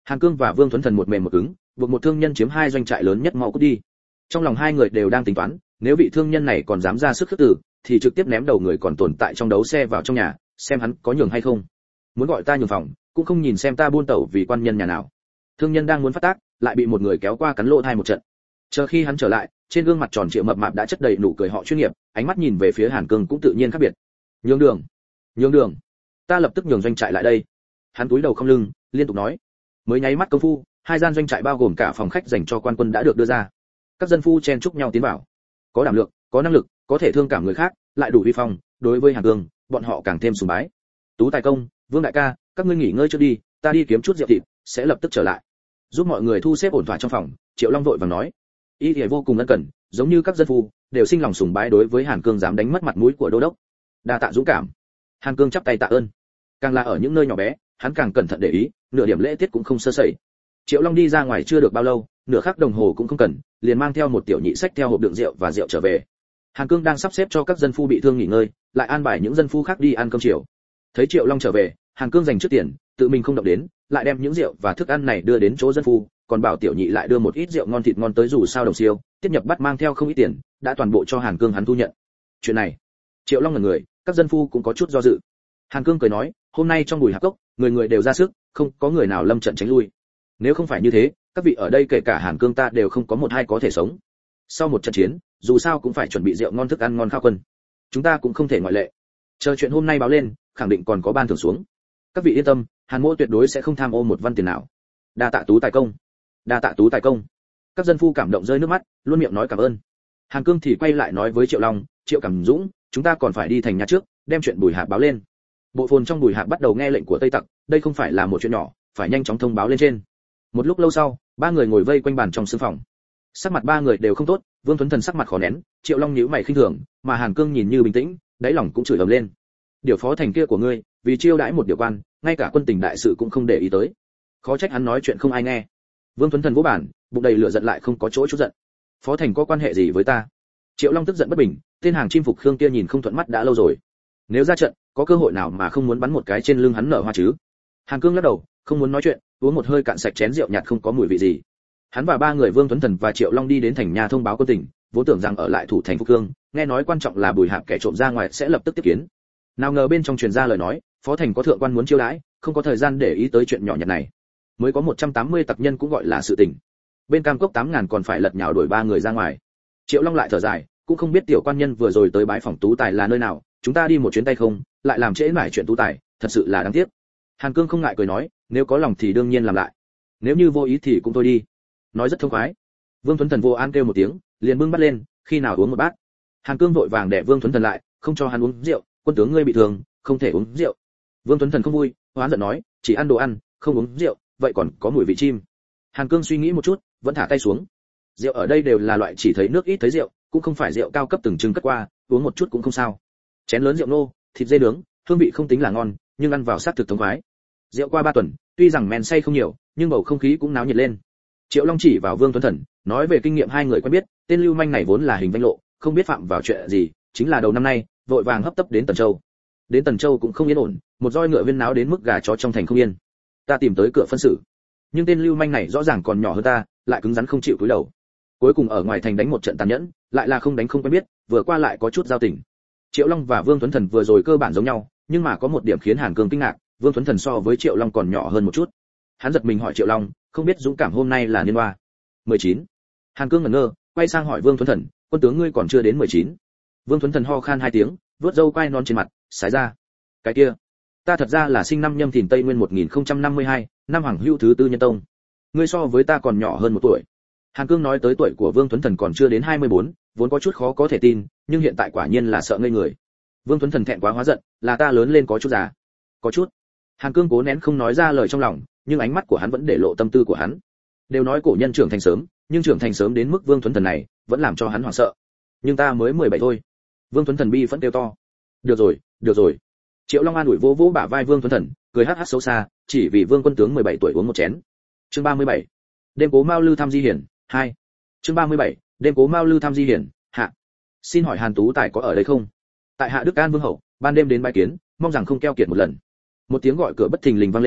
Hàn Cương và Vương Tuấn Thần một mềm một cứng, buộc một thương nhân chiếm hai doanh trại lớn nhất mau cút đi. Trong lòng hai người đều đang tính toán, nếu vị thương nhân này còn dám ra sức khước từ, thì trực tiếp ném đầu người còn tồn tại trong đấu xe vào trong nhà, xem hắn có nhường hay không. Muốn gọi ta nhường phòng, cũng không nhìn xem ta buôn tẩu vì quan nhân nhà nào. Thương nhân đang muốn phát tác, lại bị một người kéo qua cắn lỗ tai một trận. Chờ khi hắn trở lại, trên gương mặt tròn trịa mập mạp đã chất đầy nụ cười họ chuyên nghiệp, ánh mắt nhìn về phía Hàn Cương cũng tự nhiên khác biệt. Nhường đường, nhường đường, ta lập tức nhường doanh trại lại đây. Hắn cúi đầu không lưng, liên tục nói. Mới nháy mắt công phu, hai gian doanh trại bao gồm cả phòng khách dành cho quan quân đã được đưa ra. Các dân phu chen chúc nhau tiến vào. Có đảm lượng, có năng lực, có thể thương cảm người khác, lại đủ uy phong, đối với Hàn Cương, bọn họ càng thêm sùng bái. Tú Tài công, Vương đại ca, các ngươi nghỉ ngơi trước đi, ta đi kiếm chút rượu thịt, sẽ lập tức trở lại. Giúp mọi người thu xếp ổn thỏa trong phòng, Triệu Long vội vàng nói. Y thì vô cùng ân cần, giống như các dân phu, đều sinh lòng sùng bái đối với Hàn Cương dám đánh mất mặt mũi của đô đốc. Đa tạ dũng cảm. Hàn Cương chắp tay tạ ơn. Càng là ở những nơi nhỏ bé, hắn càng cẩn thận để ý, nửa điểm lễ tiết cũng không sơ sẩy. Triệu Long đi ra ngoài chưa được bao lâu, nửa khắc đồng hồ cũng không cần, liền mang theo một tiểu nhị sách theo hộp đựng rượu và rượu trở về. Hàn Cương đang sắp xếp cho các dân phu bị thương nghỉ ngơi, lại an bài những dân phu khác đi ăn cơm chiều. Thấy Triệu Long trở về, Hàn Cương dành trước tiền, tự mình không động đến, lại đem những rượu và thức ăn này đưa đến chỗ dân phu, còn bảo tiểu nhị lại đưa một ít rượu ngon thịt ngon tới dù sao đồng siêu, tiếp nhập bắt mang theo không ít tiền, đã toàn bộ cho Hàn Cương hắn thu nhận. Chuyện này, Triệu Long là người, các dân phu cũng có chút do dự. Hàn Cương cười nói, hôm nay trong buổi hạp cốc, người người đều ra sức, không có người nào lâm trận tránh lui. Nếu không phải như thế, các vị ở đây kể cả Hàn Cương ta đều không có một hai có thể sống. Sau một trận chiến, dù sao cũng phải chuẩn bị rượu ngon thức ăn ngon khao quân. Chúng ta cũng không thể ngoại lệ. Chờ chuyện hôm nay báo lên, khẳng định còn có ban thưởng xuống. Các vị yên tâm, Hàn Mỗ tuyệt đối sẽ không tham ô một văn tiền nào. Đa tạ Tú Tài công. Đa tạ Tú Tài công. Các dân phu cảm động rơi nước mắt, luôn miệng nói cảm ơn. Hàn Cương thì quay lại nói với Triệu Long, Triệu Cẩm Dũng, chúng ta còn phải đi thành nhà trước, đem chuyện Bùi Hạp báo lên. Bộ phồn trong Bùi Hạp bắt đầu nghe lệnh của Tây Tặc, đây không phải là một chuyện nhỏ, phải nhanh chóng thông báo lên trên. Một lúc lâu sau, ba người ngồi vây quanh bàn trong sương phòng. Sắc mặt ba người đều không tốt, Vương Tuấn Thần sắc mặt khó nén, Triệu Long nhíu mày khinh thường, mà Hàn Cương nhìn như bình tĩnh, đáy lòng cũng chửi ầm lên. Điều phó thành kia của ngươi, vì chiêu đãi một điều quan, ngay cả quân tình đại sự cũng không để ý tới. Khó trách hắn nói chuyện không ai nghe. Vương Tuấn Thần vỗ bàn, bụng đầy lửa giận lại không có chỗ chút giận. Phó thành có quan hệ gì với ta? Triệu Long tức giận bất bình, tên hàng chim phục Khương kia nhìn không thuận mắt đã lâu rồi. Nếu ra trận, có cơ hội nào mà không muốn bắn một cái trên lưng hắn nở hoa chứ? Hàn Cương lắc đầu, không muốn nói chuyện, uống một hơi cạn sạch chén rượu nhạt không có mùi vị gì. Hắn và ba người Vương Tuấn Thần và Triệu Long đi đến thành nhà thông báo quân tình, vốn tưởng rằng ở lại thủ thành Phúc Cương, nghe nói quan trọng là Bùi Hạp kẻ trộm ra ngoài sẽ lập tức tiếp kiến. Nào ngờ bên trong truyền ra lời nói, phó thành có thượng quan muốn chiêu đãi, không có thời gian để ý tới chuyện nhỏ nhặt này. Mới có 180 tặc nhân cũng gọi là sự tình. Bên Cam Cốc 8000 còn phải lật nhào đuổi ba người ra ngoài. Triệu Long lại thở dài, cũng không biết tiểu quan nhân vừa rồi tới bái phòng Tú Tài là nơi nào, chúng ta đi một chuyến tay không, lại làm trễ mãi chuyện Tú Tài, thật sự là đáng tiếc. Hàn Cương không ngại cười nói, nếu có lòng thì đương nhiên làm lại, nếu như vô ý thì cũng thôi đi. Nói rất thông khoái. Vương Tuấn Thần vô an kêu một tiếng, liền bưng bắt lên, khi nào uống một bát. Hàn Cương vội vàng đè Vương Tuấn Thần lại, không cho hắn uống rượu, quân tướng ngươi bị thương, không thể uống rượu. Vương Tuấn Thần không vui, hoán giận nói, chỉ ăn đồ ăn, không uống rượu, vậy còn có mùi vị chim. Hàn Cương suy nghĩ một chút, vẫn thả tay xuống. Rượu ở đây đều là loại chỉ thấy nước ít thấy rượu, cũng không phải rượu cao cấp từng chừng cất qua, uống một chút cũng không sao. Chén lớn rượu nô, thịt dê nướng, hương vị không tính là ngon, nhưng ăn vào sát thực thống khoái. Rượu qua 3 tuần, tuy rằng men say không nhiều, nhưng bầu không khí cũng náo nhiệt lên. Triệu Long chỉ vào Vương Tuấn Thần, nói về kinh nghiệm hai người quen biết, tên lưu manh này vốn là hình vanh lộ, không biết phạm vào chuyện gì, chính là đầu năm nay, vội vàng hấp tấp đến Tần Châu. Đến Tần Châu cũng không yên ổn, một roi ngựa viên náo đến mức gà chó trong thành không yên. Ta tìm tới cửa phân xử, nhưng tên lưu manh này rõ ràng còn nhỏ hơn ta, lại cứng rắn không chịu cúi đầu. Cuối cùng ở ngoài thành đánh một trận tàn nhẫn, lại là không đánh không quen biết, vừa qua lại có chút giao tình. Triệu Long và Vương Tuấn Thần vừa rồi cơ bản giống nhau, nhưng mà có một điểm khiến Hàn Cương kinh ngạc, Vương Tuấn Thần so với Triệu Long còn nhỏ hơn một chút. Hắn giật mình hỏi Triệu Long, không biết dũng cảm hôm nay là niên hoa 19. Hàn Cương ngẩn ngơ, quay sang hỏi Vương Tuấn Thần, quân tướng ngươi còn chưa đến 19. Vương Tuấn Thần ho khan 2 tiếng, vuốt râu quai non trên mặt, sái ra. Cái kia, ta thật ra là sinh năm Nhâm Thìn Tây Nguyên 1052, năm Hoàng Hữu thứ tư nhân tông. Ngươi so với ta còn nhỏ hơn 1 tuổi. Hàn Cương nói tới tuổi của Vương Tuấn Thần còn chưa đến 24, vốn có chút khó có thể tin, nhưng hiện tại quả nhiên là sợ ngây người. Vương Tuấn Thần thẹn quá hóa giận, là ta lớn lên có chút già. Có chút. Hàn Cương cố nén không nói ra lời trong lòng, nhưng ánh mắt của hắn vẫn để lộ tâm tư của hắn. Đều nói cổ nhân trưởng thành sớm, nhưng trưởng thành sớm đến mức Vương Tuấn Thần này, vẫn làm cho hắn hoảng sợ. Nhưng ta mới 17 thôi. Vương Tuấn Thần bi vẫn kêu to. Được rồi, được rồi. Triệu Long an ủi vỗ vỗ bả vai Vương Tuấn Thần, cười hắc hắc xấu xa, chỉ vì Vương quân tướng 17 tuổi uống một chén. Chương 37. Đêm Cố Mao Lư thăm Di Hiển, 2. Chương 37. Đêm Cố Mao Lư thăm Di Hiển, hạ. Xin hỏi Hàn Tú Tài có ở đây không? Tại hạ Đức An Vương hậu, ban đêm đến bái kiến, mong rằng không keo kiệt một lần. Một tiếng gọi cửa bất thình lình vang lên,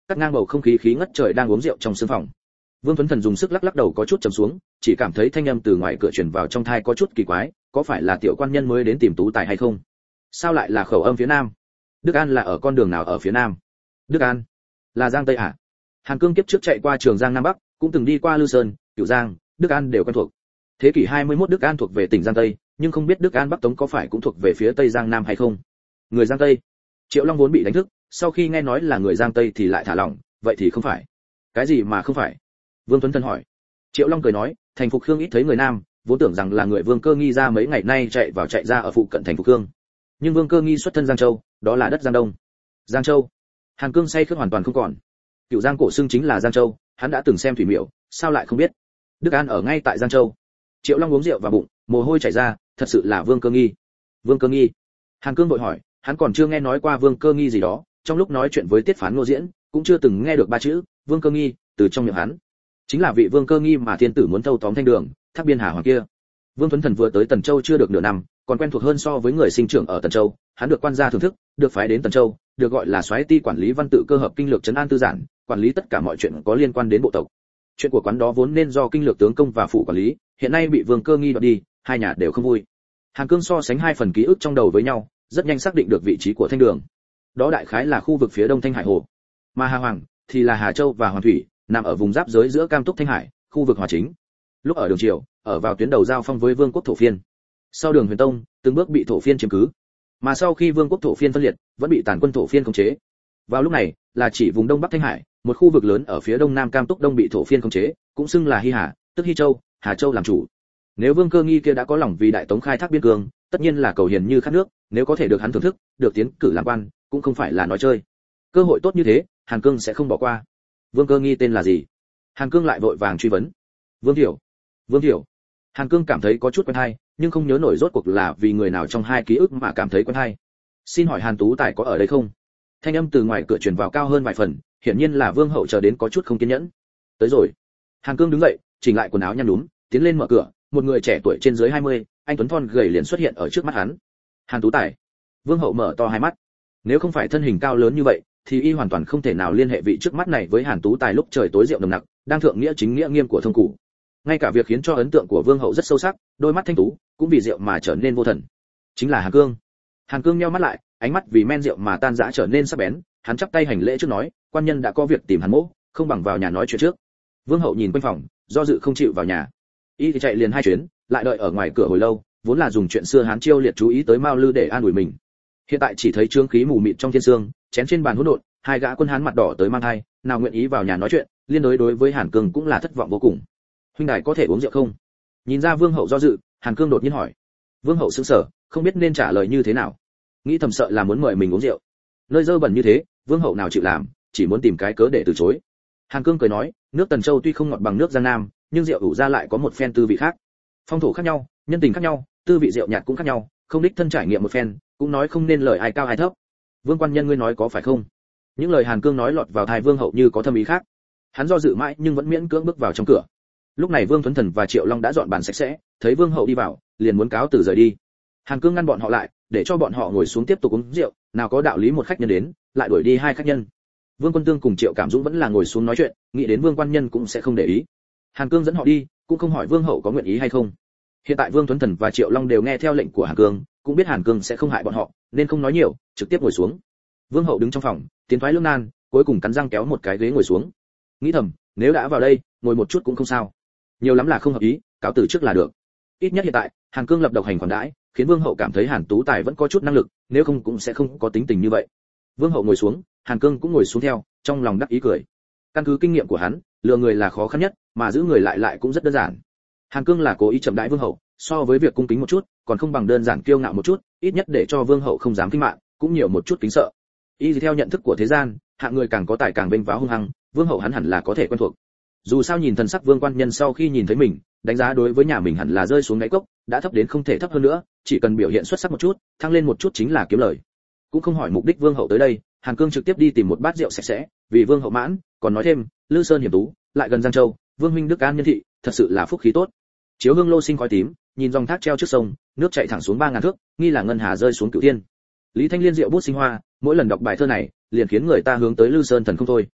cắt ngang bầu không khí khí ngất trời đang uống rượu trong sương phòng. Vương Tuấn Thần dùng sức lắc lắc đầu có chút trầm xuống, chỉ cảm thấy thanh âm từ ngoài cửa truyền vào trong tai có chút kỳ quái, có phải là tiểu quan nhân mới đến tìm Tú Tài hay không? Sao lại là khẩu âm phía nam? Đức An là ở con đường nào ở phía nam? Đức An là Giang Tây à? Hàn Cương kiếp trước chạy qua Trường Giang Nam Bắc, cũng từng đi qua Lư Sơn, Cửu Giang, Đức An đều quen thuộc. Thế kỷ 21 Đức An thuộc về tỉnh Giang Tây, nhưng không biết Đức An Bắc Tống có phải cũng thuộc về phía Tây Giang Nam hay không. Người Giang Tây. Triệu Long vốn bị đánh thức, sau khi nghe nói là người Giang Tây thì lại thả lỏng, vậy thì không phải. Cái gì mà không phải? Vương Tuấn Thần hỏi. Triệu Long cười nói, thành Phục Khương ít thấy người nam, vốn tưởng rằng là người Vương Cơ Nghi ra mấy ngày nay chạy vào chạy ra ở phụ cận thành Phục Khương. Nhưng Vương Cơ Nghi xuất thân Giang Châu, đó là đất Giang Đông. Giang Châu. Hàn Cương say khướt hoàn toàn không còn. Cửu Giang cổ xưng chính là Giang Châu, hắn đã từng xem thủy miểu, sao lại không biết? Đức An ở ngay tại Giang Châu. Triệu Long uống rượu vào bụng, mồ hôi chảy ra, thật sự là Vương Cơ Nghi. Vương Cơ Nghi. Hàn Cương vội hỏi, hắn còn chưa nghe nói qua Vương Cơ Nghi gì đó, trong lúc nói chuyện với Tiết Phán Ngô Diễn, cũng chưa từng nghe được ba chữ Vương Cơ Nghi từ trong miệng hắn. Chính là vị Vương Cơ Nghi mà thiên tử muốn thâu tóm Thanh Đường, Thác Biên Hà Hoàng kia. Vương Tuấn Thần vừa tới Tần Châu chưa được nửa năm, còn quen thuộc hơn so với người sinh trưởng ở Tần Châu, hắn được quan gia thưởng thức, được phái đến Tần Châu, được gọi là soái ti quản lý văn tự cơ hợp kinh lược trấn an tư giản, quản lý tất cả mọi chuyện có liên quan đến bộ tộc. Chuyện của quán đó vốn nên do kinh lược tướng công và phụ quản lý, hiện nay bị Vương Cơ Nghi đoạt đi, hai nhà đều không vui. Hàn Cương so sánh hai phần ký ức trong đầu với nhau, rất nhanh xác định được vị trí của Thanh Đường. Đó đại khái là khu vực phía đông Thanh Hải Hồ, mà Hà Hoàng thì là Hà Châu và Hoàn Thủy, nằm ở vùng giáp giới giữa Cam Túc Thanh Hải, khu vực Hòa Chính. Lúc ở đường triều, ở vào tuyến đầu giao phong với Vương quốc Thổ Phiên. Sau Đường Huyền Tông, từng bước bị Thổ Phiên chiếm cứ, mà sau khi Vương quốc Thổ Phiên phân liệt, vẫn bị tàn quân Thổ Phiên khống chế. Vào lúc này, là chỉ vùng đông bắc Thanh Hải, một khu vực lớn ở phía đông nam Cam Túc Đông bị Thổ Phiên khống chế, cũng xưng là Hy Hà, tức Hy Châu, Hà Châu làm chủ. Nếu Vương Cơ Nghi kia đã có lòng vì Đại Tống khai thác biên cương, tất nhiên là cầu hiền như khát nước, nếu có thể được hắn thưởng thức, được tiến cử làm quan, cũng không phải là nói chơi. Cơ hội tốt như thế, Hàn Cương sẽ không bỏ qua. Vương Cơ Nghi tên là gì? Hàn Cương lại vội vàng truy vấn. Vương Thiểu. Vương Thiểu. Hàn Cương cảm thấy có chút quen hay, nhưng không nhớ nổi rốt cuộc là vì người nào trong hai ký ức mà cảm thấy quen hay. Xin hỏi Hàn Tú Tài có ở đây không? Thanh âm từ ngoài cửa truyền vào cao hơn vài phần, hiển nhiên là Vương Hậu chờ đến có chút không kiên nhẫn. Tới rồi. Hàn Cương đứng dậy, chỉnh lại quần áo nhăn nhúm, tiến lên mở cửa, một người trẻ tuổi trên dưới 20, anh tuấn thon gầy liền xuất hiện ở trước mắt hắn. Hàn Tú Tài. Vương Hậu mở to hai mắt. Nếu không phải thân hình cao lớn như vậy, thì y hoàn toàn không thể nào liên hệ vị trước mắt này với Hàn Tú Tài lúc trời tối rượu nồng nặc, đang thượng nghĩa chính nghĩa nghiêm của thông cụ. Ngay cả việc khiến cho ấn tượng của Vương Hậu rất sâu sắc, đôi mắt thanh tú cũng vì rượu mà trở nên vô thần. Chính là Hàn Cương. Hàn Cương nheo mắt lại, ánh mắt vì men rượu mà tan rã trở nên sắc bén, hắn chắp tay hành lễ trước nói, quan nhân đã có việc tìm Hàn mỗ, không bằng vào nhà nói chuyện trước. Vương Hậu nhìn quanh phòng, do dự không chịu vào nhà. Y thì chạy liền hai chuyến, lại đợi ở ngoài cửa hồi lâu, vốn là dùng chuyện xưa Hán Chiêu liệt chú ý tới Mao Lư để an ủi mình. Hiện tại chỉ thấy trướng khí mù mịt trong thiên sương, chén trên bàn hỗn độn, hai gã quân Hán mặt đỏ tới mang hai, nào nguyện ý vào nhà nói chuyện, liên đối với Hàn Cương cũng là thất vọng vô cùng. Huynh đài có thể uống rượu không? Nhìn ra Vương Hậu do dự, Hàn Cương đột nhiên hỏi. Vương Hậu sững sờ, không biết nên trả lời như thế nào. Nghĩ thầm sợ là muốn mời mình uống rượu. Nơi dơ bẩn như thế, Vương Hậu nào chịu làm, chỉ muốn tìm cái cớ để từ chối. Hàn Cương cười nói, nước Tần Châu tuy không ngọt bằng nước Giang Nam, nhưng rượu ủ ra lại có một phen tư vị khác. Phong thổ khác nhau, nhân tình khác nhau, tư vị rượu nhạt cũng khác nhau, không đích thân trải nghiệm một phen, cũng nói không nên lời ai cao ai thấp. Vương quan nhân ngươi nói có phải không? Những lời Hàn Cương nói lọt vào tai Vương Hậu như có thâm ý khác. Hắn do dự mãi nhưng vẫn miễn cưỡng bước vào trong cửa. Lúc này Vương Tuấn Thần và Triệu Long đã dọn bàn sạch sẽ, thấy Vương Hậu đi vào, liền muốn cáo từ rời đi. Hàn Cương ngăn bọn họ lại, để cho bọn họ ngồi xuống tiếp tục uống rượu, nào có đạo lý một khách nhân đến, lại đuổi đi hai khách nhân. Vương Quân Tương cùng Triệu Cảm Dũng vẫn là ngồi xuống nói chuyện, nghĩ đến Vương quan nhân cũng sẽ không để ý. Hàn Cương dẫn họ đi, cũng không hỏi Vương Hậu có nguyện ý hay không. Hiện tại Vương Tuấn Thần và Triệu Long đều nghe theo lệnh của Hàn Cương, cũng biết Hàn Cương sẽ không hại bọn họ, nên không nói nhiều, trực tiếp ngồi xuống. Vương Hậu đứng trong phòng, tiến thoái lưỡng nan, cuối cùng cắn răng kéo một cái ghế ngồi xuống. Nghĩ thầm, nếu đã vào đây, ngồi một chút cũng không sao. Nhiều lắm là không hợp ý, cáo từ trước là được. Ít nhất hiện tại, Hàn Cương lập độc hành khoản đãi, khiến Vương Hậu cảm thấy Hàn Tú Tài vẫn có chút năng lực, nếu không cũng sẽ không có tính tình như vậy. Vương Hậu ngồi xuống, Hàn Cương cũng ngồi xuống theo, trong lòng đắc ý cười. Căn cứ kinh nghiệm của hắn, lừa người là khó khăn nhất, mà giữ người lại cũng rất đơn giản. Hàn Cương là cố ý chậm đãi Vương Hậu, so với việc cung kính một chút, còn không bằng đơn giản kiêu ngạo một chút, ít nhất để cho Vương Hậu không dám kinh mạng, cũng nhiều một chút kính sợ. Y theo nhận thức của thế gian, hạng người càng có tài càng vênh váo hung hăng, Vương Hậu hắn hẳn là có thể quen thuộc. Dù sao nhìn thần sắc Vương quan nhân sau khi nhìn thấy mình, đánh giá đối với nhà mình hẳn là rơi xuống đáy cốc, đã thấp đến không thể thấp hơn nữa, chỉ cần biểu hiện xuất sắc một chút, thăng lên một chút chính là kiếm lời. Cũng không hỏi mục đích Vương Hậu tới đây, Hàn Cương trực tiếp đi tìm một bát rượu sạch sẽ, vì Vương Hậu mãn, còn nói thêm, Lư Sơn hiểm tú, lại gần Giang Châu, Vương huynh đức an nhân thị, thật sự là phúc khí tốt. Chiếu hương lô sinh khói tím, nhìn dòng thác treo trước sông, nước chảy thẳng xuống 3000 thước, nghi là ngân hà rơi xuống cửu thiên. Lý Thanh Liên rượu bút sinh hoa, mỗi lần đọc bài thơ này, liền khiến người ta hướng tới Lư Sơn thần không thôi.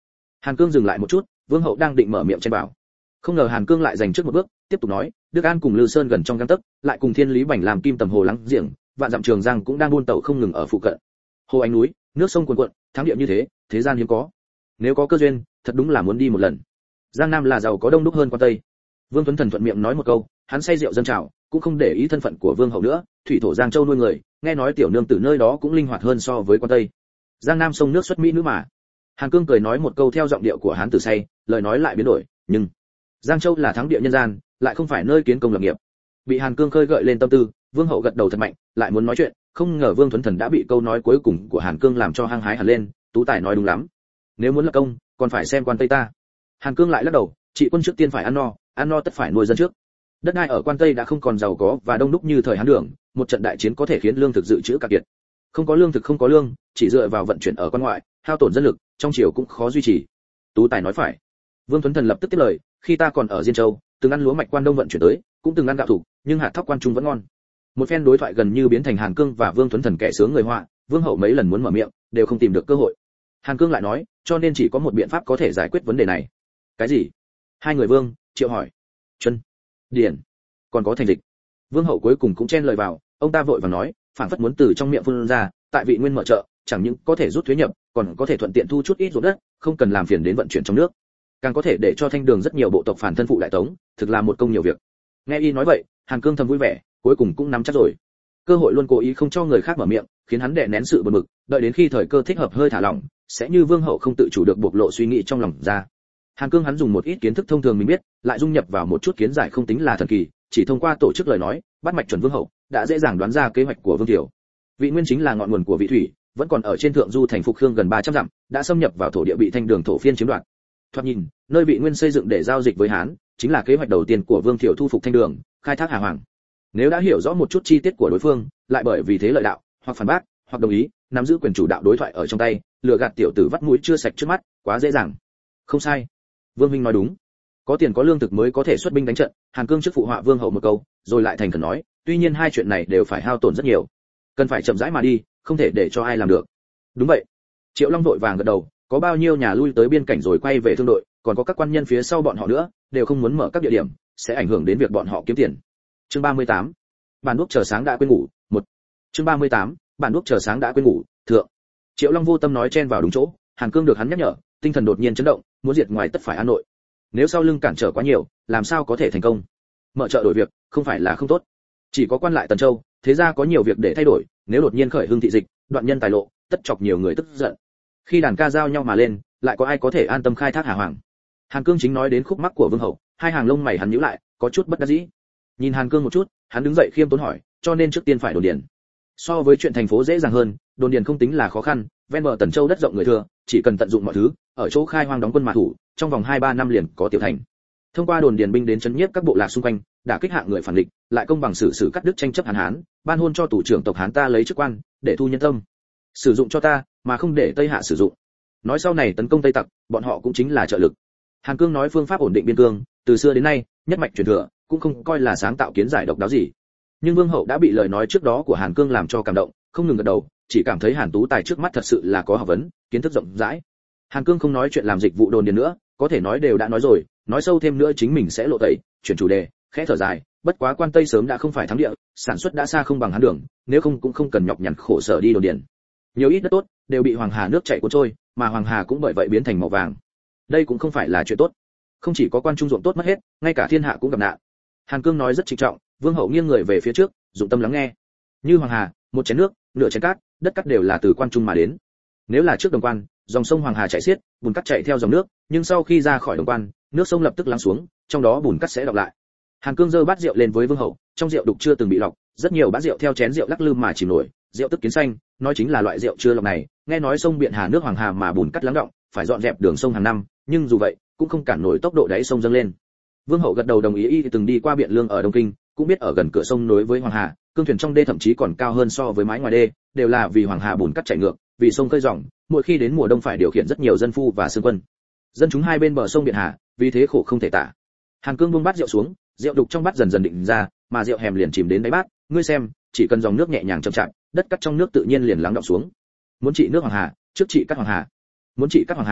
Hàn Cương dừng lại một chút, Vương hậu đang định mở miệng chen vào. Không ngờ Hàn Cương lại giành trước một bước, tiếp tục nói, Đức An cùng Lư Sơn gần trong gang tấc, lại cùng Thiên Lý Bành làm kim tầm hồ lắng giềng, vạn dặm Trường Giang cũng đang buôn tẩu không ngừng ở phụ cận. Hồ ánh núi, nước sông cuồn cuộn, thắng địa như thế, thế gian hiếm có. Nếu có cơ duyên, thật đúng là muốn đi một lần. Giang Nam là giàu có đông đúc hơn quan Tây. Vương Tuấn Thần thuận miệng nói một câu, hắn say rượu dâng trào, cũng không để ý thân phận của Vương hậu nữa, thủy thổ Giang Châu nuôi người, nghe nói tiểu nương tử nơi đó cũng linh hoạt hơn so với quan Tây. Giang Nam sông nước xuất mỹ nữ mà. Hàn Cương cười nói một câu theo giọng điệu của hán tử say, lời nói lại biến đổi, nhưng Giang Châu là thắng địa nhân gian, lại không phải nơi kiến công lập nghiệp. Bị Hàn Cương khơi gợi lên tâm tư, Vương hậu gật đầu thật mạnh, lại muốn nói chuyện, không ngờ Vương Tuấn Thần đã bị câu nói cuối cùng của Hàn Cương làm cho hăng hái hẳn lên, Tú Tài nói đúng lắm. Nếu muốn lập công, còn phải xem quan Tây ta. Hàn Cương lại lắc đầu, trị quân trước tiên phải ăn no tất phải nuôi dân trước. Đất đai ở quan Tây đã không còn giàu có và đông đúc như thời Hán Đường, một trận đại chiến có thể khiến lương thực dự trữ cạn kiệt. Không có lương thực không có lương, chỉ dựa vào vận chuyển ở quan ngoại, hao tổn dân lực, trong triều cũng khó duy trì. Tú Tài nói phải. Vương Tuấn Thần lập tức tiếp lời, khi ta còn ở Diên Châu, từng ăn lúa mạch quan đông vận chuyển tới, cũng từng ăn gạo thủ, nhưng hạt thóc quan trung vẫn ngon. Một phen đối thoại gần như biến thành Hàn Cương và Vương Tuấn Thần kẻ sướng người họa, Vương hậu mấy lần muốn mở miệng, đều không tìm được cơ hội. Hàn Cương lại nói, cho nên chỉ có một biện pháp có thể giải quyết vấn đề này. Cái gì? Hai người Vương, Triệu hỏi. Chân, Điển, còn có Thành Dịch. Vương hậu cuối cùng cũng chen lời vào, ông ta vội vàng nói, phảng phất muốn từ trong miệng phun ra, tại vị nguyên mở chợ, chẳng những có thể rút thuế nhập, còn có thể thuận tiện thu chút ít ruộng đất, không cần làm phiền đến vận chuyển trong nước, càng có thể để cho Thanh Đường rất nhiều bộ tộc phản thân phụ đại tống, thực là một công nhiều việc. Nghe y nói vậy, Hàn Cương thầm vui vẻ, cuối cùng cũng nắm chắc rồi. Cơ hội luôn cố ý không cho người khác mở miệng, khiến hắn đè nén sự bực bực, đợi đến khi thời cơ thích hợp hơi thả lỏng, sẽ như Vương hậu không tự chủ được bộc lộ suy nghĩ trong lòng ra. Hàn Cương hắn dùng một ít kiến thức thông thường mình biết, lại dung nhập vào một chút kiến giải không tính là thần kỳ, chỉ thông qua tổ chức lời nói, bắt mạch chuẩn Vương hậu, đã dễ dàng đoán ra kế hoạch của Vương Tiểu. Vị Nguyên chính là ngọn nguồn của vị thủy, vẫn còn ở trên thượng du thành Phục Khương gần 300 dặm, đã xâm nhập vào thổ địa bị Thanh Đường thổ phiên chiếm đoạt. Thoạt nhìn, nơi vị Nguyên xây dựng để giao dịch với Hán, chính là kế hoạch đầu tiên của Vương Thiệu thu phục Thanh Đường, khai thác Hà Hoàng. Nếu đã hiểu rõ một chút chi tiết của đối phương, lại bởi vì thế lợi đạo, hoặc phản bác, hoặc đồng ý, nắm giữ quyền chủ đạo đối thoại ở trong tay, lừa gạt tiểu tử vắt mũi chưa sạch trước mắt, quá dễ dàng. Không sai, Vương Minh nói đúng. Có tiền có lương thực mới có thể xuất binh đánh trận. Hàn Cương trước phụ họa Vương hậu một câu, rồi lại thành khẩn nói, tuy nhiên hai chuyện này đều phải hao tổn rất nhiều, cần phải chậm rãi mà đi, không thể để cho ai làm được. Đúng vậy. Triệu Long vội vàng gật đầu, có bao nhiêu nhà lui tới biên cảnh rồi quay về thương đội, còn có các quan nhân phía sau bọn họ nữa, đều không muốn mở các địa điểm, sẽ ảnh hưởng đến việc bọn họ kiếm tiền. Chương 38. Bản đuốc chờ sáng đã quên ngủ, 1. Chương 38. Bản đuốc chờ sáng đã quên ngủ, thượng. Triệu Long vô tâm nói chen vào đúng chỗ, Hàn Cương được hắn nhắc nhở, tinh thần đột nhiên chấn động, muốn diệt ngoài tất phải an nội. Nếu sau lưng cản trở quá nhiều, làm sao có thể thành công? Mở chợ đổi việc, không phải là không tốt. Chỉ có quan lại Tần Châu, thế ra có nhiều việc để thay đổi, nếu đột nhiên khởi hưng thị dịch, đoạn nhân tài lộ, tất chọc nhiều người tức giận. Khi đàn ca giao nhau mà lên, lại có ai có thể an tâm khai thác Hà Hoàng? Hàn Cương chính nói đến khúc mắc của Vương hậu, hai hàng lông mày hắn nhíu lại, có chút bất đắc dĩ. Nhìn Hàn Cương một chút, hắn đứng dậy khiêm tốn hỏi, cho nên trước tiên phải đồn điền. So với chuyện thành phố dễ dàng hơn, đồn điền không tính là khó khăn, ven bờ Tần Châu đất rộng người thừa, chỉ cần tận dụng mọi thứ, ở chỗ khai hoang đóng quân mà thủ, trong vòng 2-3 năm liền có tiểu thành. Thông qua đồn điền binh đến trấn nhiếp các bộ lạc xung quanh, đả kích hạng người phản địch, lại công bằng xử cắt đứt tranh chấp Hán, ban hôn cho tù trưởng tộc Hán ta lấy chức quan, để thu nhân tâm. Sử dụng cho ta, mà không để Tây Hạ sử dụng. Nói sau này tấn công Tây Tặc, bọn họ cũng chính là trợ lực. Hàn Cương nói phương pháp ổn định biên cương, từ xưa đến nay, nhất mạch truyền thừa, cũng không coi là sáng tạo kiến giải độc đáo gì. Nhưng Vương hậu đã bị lời nói trước đó của Hàn Cương làm cho cảm động, không ngừng gật đầu, chỉ cảm thấy Hàn Tú Tài trước mắt thật sự là có học vấn, kiến thức rộng rãi. Hàn Cương không nói chuyện làm dịch vụ đồn điền nữa, có thể nói đều đã nói rồi, nói sâu thêm nữa chính mình sẽ lộ tẩy, chuyển chủ đề, khẽ thở dài, bất quá quan Tây sớm đã không phải thắng địa, sản xuất đã xa không bằng Hán Đường, nếu không cũng không cần nhọc nhằn khổ sở đi đồn điền. Nhiều ít đất tốt đều bị Hoàng Hà nước chảy cuốn trôi, mà Hoàng Hà cũng bởi vậy biến thành màu vàng. Đây cũng không phải là chuyện tốt. Không chỉ có quan trung ruộng tốt mất hết, ngay cả thiên hạ cũng gặp nạn. Hàn Cương nói rất trịnh trọng, Vương hậu nghiêng người về phía trước, dụng tâm lắng nghe. Như Hoàng Hà, một chén nước, nửa chén cát, đất cát đều là từ quan trung mà đến. Nếu là trước đồng quan, dòng sông Hoàng Hà chảy xiết, bùn cát chạy theo dòng nước, nhưng sau khi ra khỏi đồng quan, nước sông lập tức lắng xuống, trong đó bùn cát sẽ đọng lại. Hàn Cương giơ bát rượu lên với Vương hậu, trong rượu đục chưa từng bị lọc, rất nhiều bát rượu theo chén rượu lắc lư mà chìm nổi, rượu tức kiến xanh, nói chính là loại rượu chưa lọc này, nghe nói sông Biện Hà nước Hoàng Hà mà bùn cát lắng đọng, phải dọn dẹp đường sông hàng năm, nhưng dù vậy, cũng không cản nổi tốc độ đáy sông dâng lên. Vương hậu gật đầu đồng ý, y từng đi qua Biện Lương ở Đông Kinh, cũng biết ở gần cửa sông nối với Hoàng Hà, cương thuyền trong đê thậm chí còn cao hơn so với mái ngoài đê, đều là vì Hoàng Hà bùn cát chảy ngược, vì sông khơi dòng, mỗi khi đến mùa đông phải điều khiển rất nhiều dân phu và xương quân. Dân chúng hai bên bờ sông Biện Hà, vì thế khổ không thể tả. Hàn Cương buông bát rượu xuống, rượu đục trong bát dần dần định ra, mà rượu hèm liền chìm đến đáy bát, ngươi xem, chỉ cần dòng nước nhẹ nhàng chậm chạp, đất cát trong nước tự nhiên liền lắng đọng xuống. Muốn trị nước Hoàng Hà, trước trị cát Hoàng Hà. Muốn trị cát Hoàng Hà,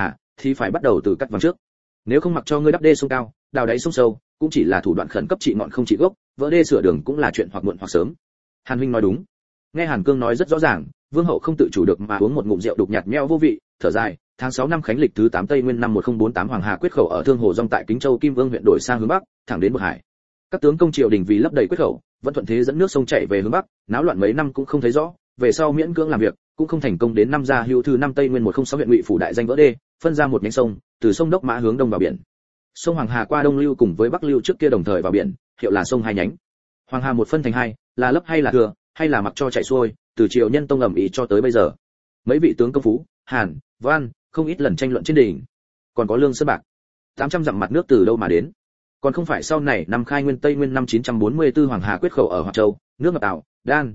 thì phải bắt đầu từ cắt vàng trước. Nếu không mặc cho ngươi đắp đê sông cao, đào đáy sông sâu, cũng chỉ là thủ đoạn khẩn cấp trị ngọn không trị gốc, vỡ đê sửa đường cũng là chuyện hoặc muộn hoặc sớm. Hàn huynh nói đúng. Nghe Hàn Cương nói rất rõ ràng, Vương hậu không tự chủ được mà uống một ngụm rượu đục nhạt nhẽo vô vị, thở dài. Tháng 6 năm Khánh lịch thứ 8 Tây Nguyên năm 1048 Hoàng Hà quyết khẩu ở Thương Hồ Dông tại Kính Châu Kim Vương huyện đổi sang hướng bắc, thẳng đến bờ hải. Các tướng công triều đình vì lấp đầy quyết khẩu, vẫn thuận thế dẫn nước sông chảy về hướng bắc, náo loạn mấy năm cũng không thấy rõ, về sau miễn cưỡng làm việc, cũng không thành công. Đến năm Gia Hữu thứ 5 Tây Nguyên 106 huyện Ngụy phủ đại danh vỡ đê, phân ra một nhánh sông, từ sông Đốc Mã hướng đông vào biển. Sông Hoàng Hà qua Đông Lưu cùng với Bắc Lưu trước kia đồng thời vào biển, hiệu là sông hai nhánh. Hoàng Hà một phân thành hai, là lấp hay là thừa, hay là mặc cho chảy xuôi, từ triều nhân tông ầm ĩ cho tới bây giờ. Mấy vị tướng công phú, Hàn, Văn, không ít lần tranh luận trên đỉnh. Còn có Lương Sơn Bạc, 800 dặm mặt nước từ đâu mà đến? Còn không phải sau này năm khai nguyên Tây Nguyên năm 944 Hoàng Hà quyết khẩu ở Hoạt Châu, nước ngập Tảo, Đan,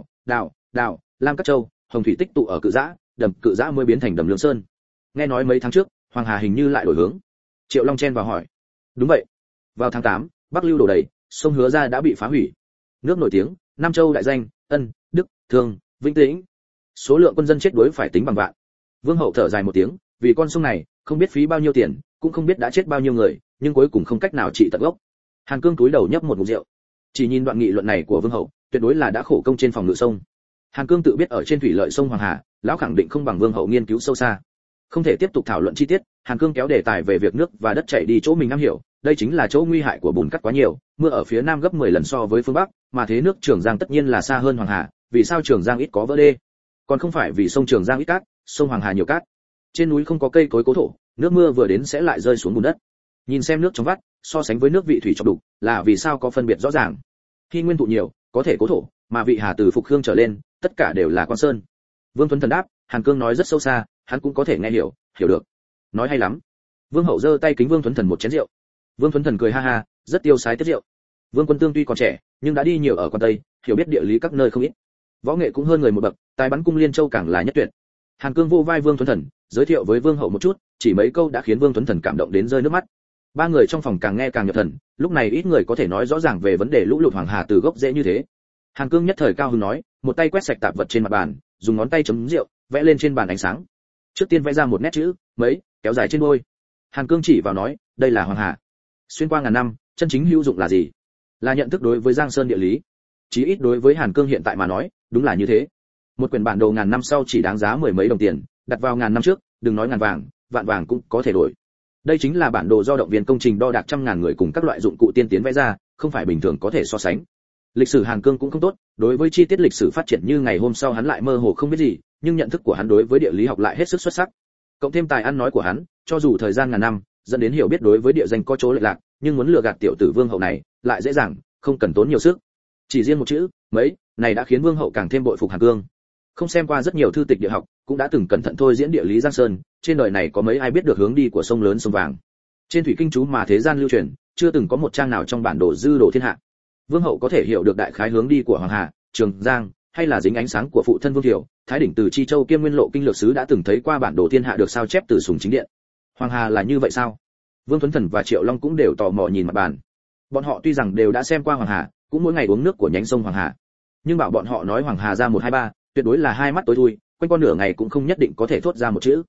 Đào, Lam Cát Châu, Hồng thủy tích tụ ở Cự Giã, đầm Cự Giã mới biến thành đầm Lương Sơn. Nghe nói mấy tháng trước, Hoàng Hà hình như lại đổi hướng. Triệu Long chen vào hỏi. Đúng vậy. Vào tháng 8, Bắc Lưu đổ đầy, sông Hứa Ra đã bị phá hủy. Nước nổi tiếng, Nam Châu đại danh, Ân, Đức, Thương, Vĩnh Tĩnh. Số lượng quân dân chết đuối phải tính bằng vạn. Vương hậu thở dài một tiếng, vì con sông này, không biết phí bao nhiêu tiền, cũng không biết đã chết bao nhiêu người, nhưng cuối cùng không cách nào trị tận gốc. Hàn Cương túi đầu nhấp một ngụm rượu. Chỉ nhìn đoạn nghị luận này của Vương hậu, tuyệt đối là đã khổ công trên phòng ngự sông. Hàn Cương tự biết ở trên thủy lợi sông Hoàng Hà, lão khẳng định không bằng Vương hậu nghiên cứu sâu xa. Không thể tiếp tục thảo luận chi tiết, Hàn Cương kéo đề tài về việc nước và đất chảy đi chỗ mình am hiểu, đây chính là chỗ nguy hại của bùn cát quá nhiều, mưa ở phía nam gấp 10 lần so với phương bắc, mà thế nước Trường Giang tất nhiên là xa hơn Hoàng Hà, vì sao Trường Giang ít có vỡ đê? Còn không phải vì sông Trường Giang ít cát, sông Hoàng Hà nhiều cát. Trên núi không có cây cối cố thổ, nước mưa vừa đến sẽ lại rơi xuống bùn đất. Nhìn xem nước trong vắt, so sánh với nước vị thủy trong đục, là vì sao có phân biệt rõ ràng. Khi nguyên thụ nhiều, có thể cố thổ, mà vị hà từ Phục Hương trở lên, tất cả đều là quan sơn. Vương Tuấn Thần đáp, Hàn Cương nói rất sâu xa, hắn cũng có thể nghe hiểu được. Nói hay lắm. Vương hậu giơ tay kính Vương Tuấn Thần một chén rượu. Vương Tuấn Thần cười ha ha, rất tiêu sái tiếp rượu. Vương Quân Tương tuy còn trẻ, nhưng đã đi nhiều ở quan Tây, hiểu biết địa lý các nơi không ít. Võ nghệ cũng hơn người một bậc, tài bắn cung liên châu càng là nhất tuyệt. Hàn Cương vô vai Vương Tuấn Thần, giới thiệu với Vương hậu một chút, chỉ mấy câu đã khiến Vương Tuấn Thần cảm động đến rơi nước mắt. Ba người trong phòng càng nghe càng nhập thần, lúc này ít người có thể nói rõ ràng về vấn đề lũ lụt Hoàng Hà từ gốc rễ như thế. Hàn Cương nhất thời cao hứng nói, một tay quét sạch tạp vật trên mặt bàn, dùng ngón tay chấm rượu, vẽ lên trên bàn ánh sáng. Trước tiên vẽ ra một nét chữ, mấy, kéo dài trên môi. Hàn Cương chỉ vào nói, đây là Hoàng Hà. Xuyên qua ngàn năm, chân chính hữu dụng là gì? Là nhận thức đối với Giang Sơn địa lý. Chí ít đối với Hàn Cương hiện tại mà nói, đúng là như thế. Một quyển bản đồ ngàn năm sau chỉ đáng giá mười mấy đồng tiền, đặt vào ngàn năm trước, đừng nói ngàn vàng, vạn vàng cũng có thể đổi. Đây chính là bản đồ do động viên công trình đo đạc trăm ngàn người cùng các loại dụng cụ tiên tiến vẽ ra, không phải bình thường có thể so sánh. Lịch sử Hàn Cương cũng không tốt, đối với chi tiết lịch sử phát triển như ngày hôm sau hắn lại mơ hồ không biết gì, nhưng nhận thức của hắn đối với địa lý học lại hết sức xuất sắc. Cộng thêm tài ăn nói của hắn, cho dù thời gian ngàn năm, dẫn đến hiểu biết đối với địa danh có chỗ lệch lạc, nhưng muốn lừa gạt tiểu tử Vương hậu này, lại dễ dàng, không cần tốn nhiều sức. Chỉ riêng một chữ, mấy, này đã khiến Vương hậu càng thêm bội phục Hàn Cương. Không xem qua rất nhiều thư tịch địa học, cũng đã từng cẩn thận thôi diễn địa lý Giang Sơn, trên đời này có mấy ai biết được hướng đi của sông lớn sông vàng. Trên thủy kinh chú mà thế gian lưu truyền, chưa từng có một trang nào trong bản đồ dư đồ thiên hạ. Vương hậu có thể hiểu được đại khái hướng đi của Hoàng Hà, Trường Giang, hay là dính ánh sáng của phụ thân Vương Thiệu, Thái đỉnh từ Chi Châu Kiêm Nguyên Lộ kinh lược sứ đã từng thấy qua bản đồ thiên hạ được sao chép từ Sùng Chính Điện. Hoàng Hà là như vậy sao? Vương Tuấn Thần và Triệu Long cũng đều tò mò nhìn mặt bàn. Bọn họ tuy rằng đều đã xem qua Hoàng Hà, cũng mỗi ngày uống nước của nhánh sông Hoàng Hà, nhưng bảo bọn họ nói Hoàng Hà ra 123, tuyệt đối là hai mắt tối thui, quanh con nửa ngày cũng không nhất định có thể thốt ra một chữ.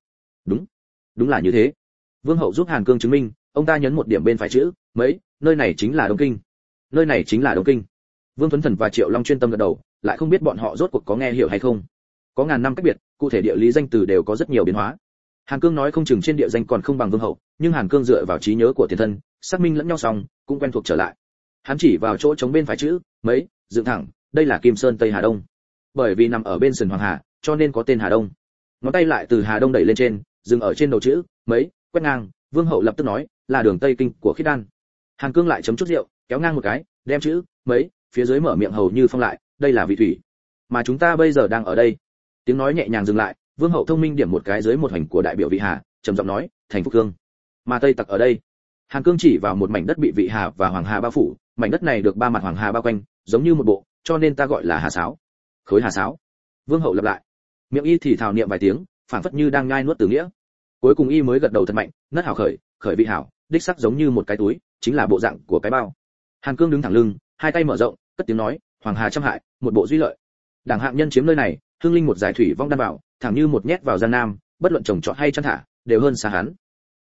Đúng là như thế. Vương hậu giúp Hàn Cương chứng minh, ông ta nhấn một điểm bên phải chữ, mấy, nơi này chính là Đông Kinh. Nơi này chính là Đông Kinh. Vương Tuấn Thần và Triệu Long chuyên tâm gật đầu, lại không biết bọn họ rốt cuộc có nghe hiểu hay không. Có ngàn năm cách biệt, cụ thể địa lý danh từ đều có rất nhiều biến hóa. Hàn Cương nói không chừng trên địa danh còn không bằng Vương hậu, nhưng Hàn Cương dựa vào trí nhớ của tiền thân, xác minh lẫn nhau xong, cũng quen thuộc trở lại. Hắn chỉ vào chỗ trống bên phải chữ, mấy, dựng thẳng, đây là Kim Sơn Tây Hà Đông. Bởi vì nằm ở bên sườn Hoàng Hà, cho nên có tên Hà Đông. Ngón tay lại từ Hà Đông đẩy lên trên, dừng ở trên đầu chữ, mấy, quét ngang, Vương hậu lập tức nói, là đường Tây Kinh của Khiết Đan. Hàn Cương lại chấm chút rượu, kéo ngang một cái, đem chữ, mấy, phía dưới mở miệng hầu như phong lại, đây là vị thủy. Mà chúng ta bây giờ đang ở đây. Tiếng nói nhẹ nhàng dừng lại, Vương hậu thông minh điểm một cái dưới một hành của đại biểu vị Hà, trầm giọng nói, thành Phúc Cương. Mà Tây Tặc ở đây. Hàn Cương chỉ vào một mảnh đất bị vị Hà và Hoàng Hà bao phủ, mảnh đất này được ba mặt Hoàng Hà bao quanh, giống như một bộ, cho nên ta gọi là Hà Sáo. Khối Hà Sáo. Vương hậu lặp lại. Miệng y thì thào niệm vài tiếng, phảng phất như đang nhai nuốt từ nghĩa. Cuối cùng y mới gật đầu thật mạnh, nất hảo khởi, khởi vị hảo, đích sắc giống như một cái túi, chính là bộ dạng của cái bao. Hàn Cương đứng thẳng lưng, hai tay mở rộng, cất tiếng nói, Hoàng Hà trăm hại, một bộ duy lợi. Đảng hạng nhân chiếm nơi này, hương linh một giải thủy vong đan vào, thẳng như một nhét vào Giang Nam, bất luận trồng trọt hay chăn thả, đều hơn xa hắn.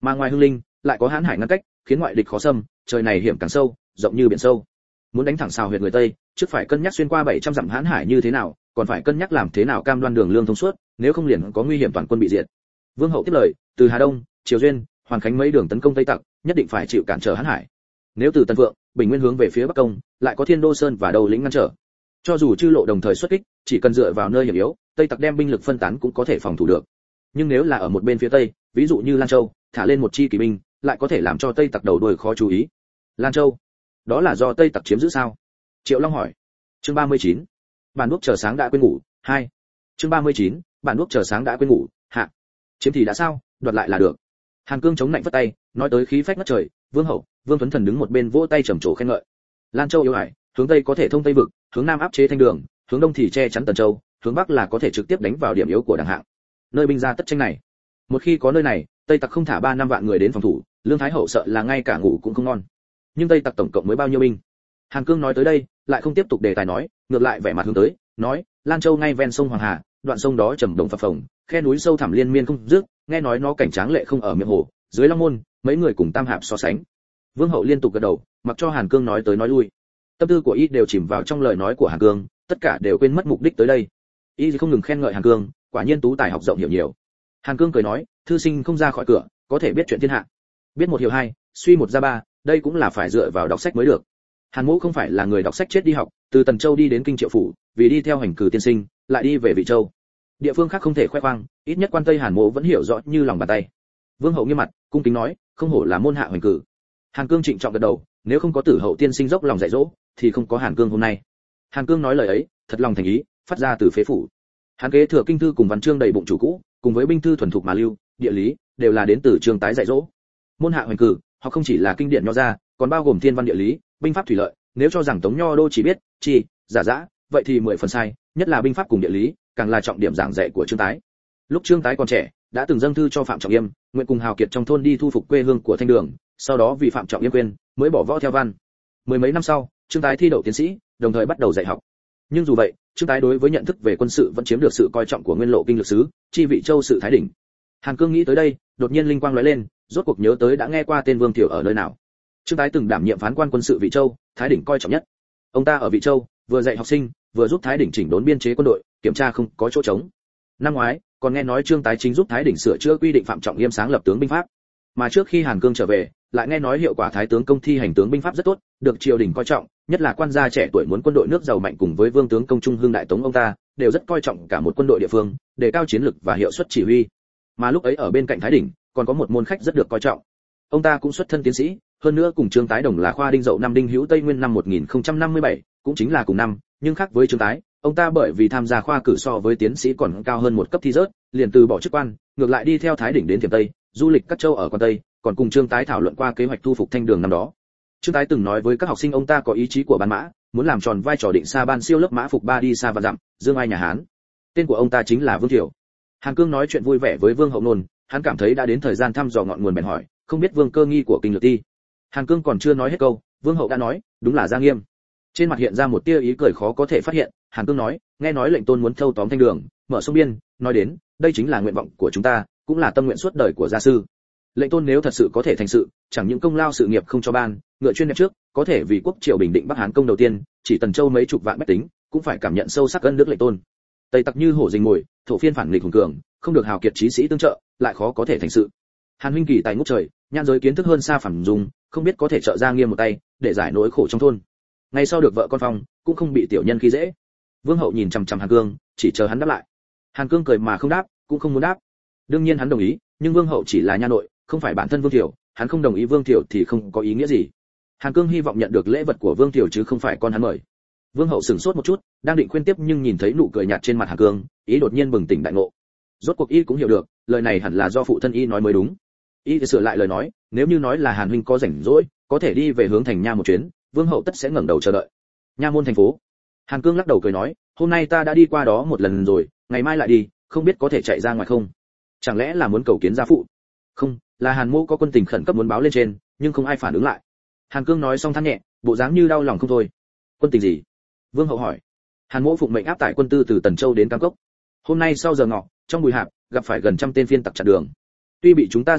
Mà ngoài Hưng Linh, lại có Hán Hải ngăn cách, khiến ngoại địch khó xâm, trời này hiểm càng sâu, rộng như biển sâu. Muốn đánh thẳng Sào Huyệt người Tây, trước phải cân nhắc xuyên qua 700 dặm Hán Hải như thế nào, còn phải cân nhắc làm thế nào cam đoan đường lương thông suốt, nếu không liền có nguy hiểm toàn quân bị diệt. Vương Hậu tiếp lời, từ Hà Đông, Triều Duyên, Hoàn Khánh mấy đường tấn công Tây Tặc, nhất định phải chịu cản trở Hán Hải. Nếu từ Tân Vượng, Bình Nguyên hướng về phía Bắc công, lại có Thiên Đô Sơn và Đầu Lĩnh ngăn trở. Cho dù chư lộ đồng thời xuất kích, chỉ cần dựa vào nơi hiểm yếu, Tây Tặc đem binh lực phân tán cũng có thể phòng thủ được. Nhưng nếu là ở một bên phía Tây, ví dụ như Lan Châu, thả lên một chi kỵ binh, lại có thể làm cho Tây Tặc đầu đuôi khó chú ý. Lan Châu, đó là do Tây Tặc chiếm giữ sao? Triệu Long hỏi. Chương 39. Bản đuốc chờ sáng đã quên ngủ, 2. Chương 39. Bản đuốc chờ sáng đã quên ngủ, hạ. Chiếm thì đã sao, đoạt lại là được. Hàn Cương chống lạnh vất tay, nói tới khí phách ngất trời, Vương Hậu, Vương Tuấn Thần đứng một bên vỗ tay trầm trồ khen ngợi. Lan Châu yếu hải, hướng tây có thể thông Tây vực, hướng nam áp chế Thanh Đường, hướng đông thì che chắn Tần Châu, hướng bắc là có thể trực tiếp đánh vào điểm yếu của đảng hạng. Nơi binh ra tất tranh này, một khi có nơi này, Tây Tặc không thả 3-5 vạn người đến phòng thủ, Lương Thái Hậu sợ là ngay cả ngủ cũng không ngon. Nhưng Tây Tặc tổng cộng mới bao nhiêu binh? Hàn Cương nói tới đây, lại không tiếp tục đề tài nói, ngược lại vẻ mặt hướng tới, nói, Lan Châu ngay ven sông Hoàng Hà, đoạn sông đó trầm đồng phập phồng, khe núi sâu thẳm liên miên không dứt, nghe nói nó cảnh tráng lệ không ở miệng hồ, dưới Long Môn, mấy người cùng Tam Hạp so sánh. Vương Hậu liên tục gật đầu, mặc cho Hàn Cương nói tới nói lui. Tâm tư của y đều chìm vào trong lời nói của Hàn Cương, tất cả đều quên mất mục đích tới đây. Y không ngừng khen ngợi Hàn Cương, quả nhiên tú tài học rộng hiểu nhiều. Hàn Cương cười nói, thư sinh không ra khỏi cửa, có thể biết chuyện thiên hạ. Biết một hiểu hai, suy một ra ba, đây cũng là phải dựa vào đọc sách mới được. Hàn Mỗ không phải là người đọc sách chết đi học, từ Tần Châu đi đến Kinh Triệu phủ, vì đi theo hành cử tiên sinh, lại đi về Vị Châu. Địa phương khác không thể khoe khoang, ít nhất quan Tây Hàn Mỗ vẫn hiểu rõ như lòng bàn tay. Vương Hậu nghiêm mặt, cung kính nói, không hổ là môn hạ hành cử. Hàn Cương trịnh trọng gật đầu, nếu không có Tử Hậu tiên sinh dốc lòng dạy dỗ, thì không có Hàn Cương hôm nay. Hàn Cương nói lời ấy, thật lòng thành ý, phát ra từ phế phủ. Hắn kế thừa kinh thư cùng văn chương đầy bụng chủ cũ, cùng với binh thư thuần thục mà lưu, địa lý đều là đến từ trường tái dạy dỗ. Môn hạ hoành cử, họ không chỉ là kinh điển nho ra, còn bao gồm thiên văn địa lý, binh pháp thủy lợi. Nếu cho rằng Tống Nho đô chỉ biết chi giả dã, vậy thì 10 phần sai, nhất là binh pháp cùng địa lý, càng là trọng điểm giảng dạy của Trương Tái. Lúc Trương Tái còn trẻ, đã từng dâng thư cho Phạm Trọng Yêm, nguyện cùng hào kiệt trong thôn đi thu phục quê hương của Thanh Đường, sau đó vì Phạm Trọng Yêm quên, mới bỏ võ theo văn. Mười mấy năm sau, Trương Tái thi đậu tiến sĩ, đồng thời bắt đầu dạy học. Nhưng dù vậy, Trương Tái đối với nhận thức về quân sự vẫn chiếm được sự coi trọng của Nguyên Lộ kinh lược sứ, chi Vị Châu sự Thái Đỉnh. Hàn Cương nghĩ tới đây, đột nhiên linh quang lóe lên, rốt cuộc nhớ tới đã nghe qua tên Vương Thiểu ở nơi nào. Trương Tái từng đảm nhiệm phán quan quân sự Vị Châu, Thái Đỉnh coi trọng nhất. Ông ta ở Vị Châu, vừa dạy học sinh, vừa giúp Thái Đỉnh chỉnh đốn biên chế quân đội, kiểm tra không có chỗ trống. Năm ngoái, còn nghe nói Trương Tái chính giúp Thái Đỉnh sửa chữa quy định Phạm Trọng Yêm sáng lập tướng binh pháp. Mà trước khi Hàn Cương trở về, lại nghe nói hiệu quả Thái tướng công thi hành tướng binh pháp rất tốt, được triều đình coi trọng, nhất là quan gia trẻ tuổi muốn quân đội nước giàu mạnh cùng với Vương tướng công Trung Hưng đại tống ông ta, đều rất coi trọng cả một quân đội địa phương, để cao chiến lực và hiệu suất chỉ huy. Mà lúc ấy ở bên cạnh Thái Đỉnh, còn có một môn khách rất được coi trọng. Ông ta cũng xuất thân tiến sĩ, hơn nữa cùng Trương Tái đồng là khoa đinh dậu năm Đinh Hữu Tây Nguyên năm 1057, cũng chính là cùng năm, nhưng khác với Trương Tái, ông ta bởi vì tham gia khoa cử so với tiến sĩ còn cao hơn một cấp thi rớt, liền từ bỏ chức quan, ngược lại đi theo Thái Đỉnh đến Thiểm Tây, du lịch các châu ở quan Tây, còn cùng Trương Tái thảo luận qua kế hoạch thu phục Thanh Đường năm đó. Trương Tái từng nói với các học sinh ông ta có ý chí của ban mã, muốn làm tròn vai trò định xa ban siêu lớp mã phục ba đi xa và dặm, dương ai nhà Hán. Tên của ông ta chính là Vương Thiểu. Hàn Cương nói chuyện vui vẻ với Vương Hậu Nôn, hắn cảm thấy đã đến thời gian thăm dò ngọn nguồn bèn hỏi, không biết Vương cơ nghi của Kinh Lược Ti. Hàn Cương còn chưa nói hết câu, Vương Hậu đã nói, đúng là Gia Nghiêm. Trên mặt hiện ra một tia ý cười khó có thể phát hiện, Hàn Cương nói, nghe nói lệnh tôn muốn thâu tóm Thanh Đường, mở sông biên, nói đến, đây chính là nguyện vọng của chúng ta, cũng là tâm nguyện suốt đời của gia sư. Lệnh tôn nếu thật sự có thể thành sự, chẳng những công lao sự nghiệp không cho ban, ngựa chuyên đẹp trước, có thể vì quốc triều bình định Bắc Hán công đầu tiên, chỉ Tần Châu mấy chục vạn bách tính, cũng phải cảm nhận sâu sắc ân đức lệnh tôn. Tây Tặc như hổ rình mồi, thổ phiên phản nghịch hùng cường, không được hào kiệt chí sĩ tương trợ, lại khó có thể thành sự. Hàn huynh kỳ tài ngút trời, nhan giới kiến thức hơn xa phản dùng, không biết có thể trợ Gia Nghiêm một tay, để giải nỗi khổ trong thôn. Ngày sau được vợ con phong, cũng không bị tiểu nhân khi dễ. Vương Hậu nhìn chằm chằm Hàn Cương, chỉ chờ hắn đáp lại. Hàn Cương cười mà không đáp, cũng không muốn đáp. Đương nhiên hắn đồng ý, nhưng Vương Hậu chỉ là nha nội, không phải bản thân Vương Thiểu, hắn không đồng ý Vương Thiểu thì không có ý nghĩa gì. Hàn Cương hy vọng nhận được lễ vật của Vương Thiểu chứ không phải con hắn mời. Vương Hậu sửng sốt một chút, đang định khuyên tiếp nhưng nhìn thấy nụ cười nhạt trên mặt Hàn Cương, ý đột nhiên bừng tỉnh đại ngộ. Rốt cuộc y cũng hiểu được, lời này hẳn là do phụ thân y nói mới đúng. Y sửa lại lời nói, nếu như nói là Hàn huynh có rảnh rỗi, có thể đi về hướng thành nha một chuyến, Vương Hậu tất sẽ ngẩng đầu chờ đợi. Nha môn thành phố. Hàn Cương lắc đầu cười nói, hôm nay ta đã đi qua đó một lần rồi, ngày mai lại đi, không biết có thể chạy ra ngoài không? Chẳng lẽ là muốn cầu kiến gia phụ? Không, là Hàn Mỗ có quân tình khẩn cấp muốn báo lên trên, nhưng không ai phản ứng lại. Hàn Cương nói xong than nhẹ, bộ dáng như đau lòng không thôi. Quân tình gì? Vương Hậu hỏi. Hàn Mỗ phụng mệnh áp tải quân tư từ Tần Châu đến Cam Cốc. Hôm nay sau giờ ngọ, trong Bùi Hạp, gặp phải gần trăm tên phiên tặc chặn đường. Tuy bị chúng ta giết hết,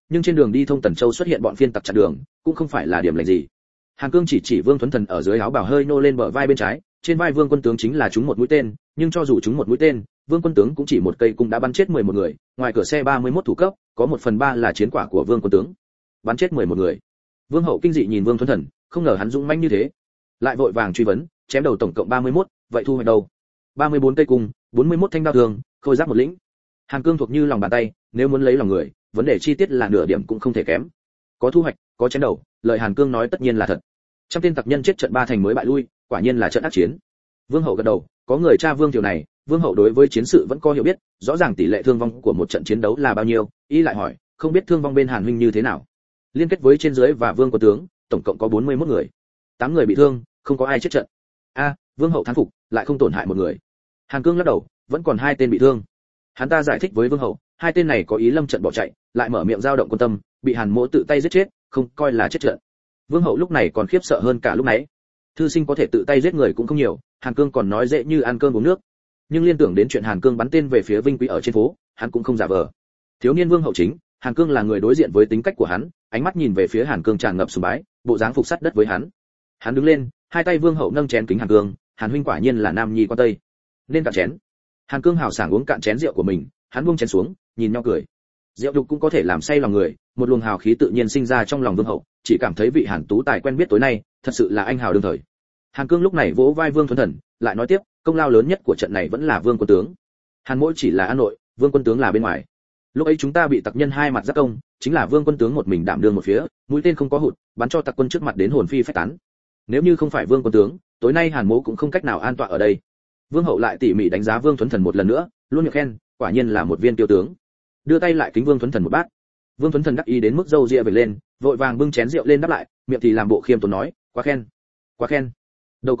nhưng trên đường đi thông Tần Châu xuất hiện bọn phiên tặc chặn đường, cũng không phải là điểm lành gì. Hàn Cương chỉ Vương Tuấn Thần ở dưới áo bào hơi nô lên bờ vai bên trái, trên vai Vương Quân tướng chính là trúng một mũi tên, nhưng cho dù trúng một mũi tên, Vương Quân tướng cũng chỉ một cây cũng đã bắn chết 11 người, ngoài cửa xe 31 thủ cấp, có 1/3 là chiến quả của Vương Quân tướng. Bắn chết 11 người. Vương Hậu kinh dị nhìn Vương Tuấn Thần, không ngờ hắn dũng mãnh như thế. Lại vội vàng truy vấn, chém đầu tổng cộng 31, vậy thu hoạch đâu? 34 cây cung, 41 thanh đao thương, khôi giáp một lĩnh. Hàn Cương thuộc như lòng bàn tay, nếu muốn lấy lòng người, vấn đề chi tiết là nửa điểm cũng không thể kém. Có thu hoạch, có chém đầu, lời Hàn Cương nói tất nhiên là thật. Trăm tên tặc nhân chết trận 3 thành mới bại lui, quả nhiên là trận ác chiến. Vương Hậu gật đầu, có người tra Vương Thiệu này, Vương Hậu đối với chiến sự vẫn có hiểu biết, rõ ràng tỷ lệ thương vong của một trận chiến đấu là bao nhiêu, y lại hỏi, không biết thương vong bên Hàn huynh như thế nào. Liên kết với trên dưới và Vương Quân tướng, tổng cộng có 41 người. 8 người bị thương, không có ai chết trận. Vương Hậu thán phục, lại không tổn hại một người. Hàn Cương lắc đầu, vẫn còn 2 tên bị thương. Hắn ta giải thích với Vương Hậu, 2 tên này có ý lâm trận bỏ chạy, lại mở miệng dao động quân tâm, bị Hàn Mỗ tự tay giết chết, không coi là chết trận. Vương Hậu lúc này còn khiếp sợ hơn cả lúc nãy. Thư sinh có thể tự tay giết người cũng không nhiều, Hàn Cương còn nói dễ như ăn cơm uống nước. Nhưng liên tưởng đến chuyện Hàn Cương bắn tên về phía Vinh Quý ở trên phố, hắn cũng không giả vờ. Thiếu niên Vương Hậu chính, Hàn Cương là người đối diện với tính cách của hắn, ánh mắt nhìn về phía Hàn Cương tràn ngập sùng bái, bộ dáng phục sát đất với hắn. Hắn đứng lên, 2 tay Vương Hậu nâng chén kính Hàn Cương, Hàn huynh quả nhiên là nam nhi quan tây. Nên cạn chén. Hàn Cương hào sảng uống cạn chén rượu của mình, hắn buông chén xuống, nhìn nhau cười. Rượu đục cũng có thể làm say lòng người, một luồng hào khí tự nhiên sinh ra trong lòng Vương Hậu, chỉ cảm thấy vị Hàn tú tài quen biết tối nay, thật sự là anh hào đương thời. Hàn Cương lúc này vỗ vai Vương Tuấn Thần, lại nói tiếp, công lao lớn nhất của trận này vẫn là Vương Quân tướng. Hàn Mỗ chỉ là an nội, Vương Quân tướng là bên ngoài. Lúc ấy chúng ta bị tặc nhân hai mặt giáp công, chính là Vương Quân tướng một mình đảm đương một phía, mũi tên không có hụt, bắn cho tặc quân trước mặt đến hồn phi phách tán. Nếu như không phải Vương Quân tướng, tối nay Hàn Mỗ cũng không cách nào an tọa ở đây. Vương Hậu lại tỉ mỉ đánh giá Vương Tuấn Thần một lần nữa, luôn miệng khen, quả nhiên là một viên tiêu tướng. Đưa tay lại kính Vương Tuấn Thần một bát. Vương Tuấn Thần đắc ý đến mức râu ria về lên, vội vàng bưng chén rượu lên đáp lại, miệng thì làm bộ khiêm tốn nói, quá khen, quá khen. Đâu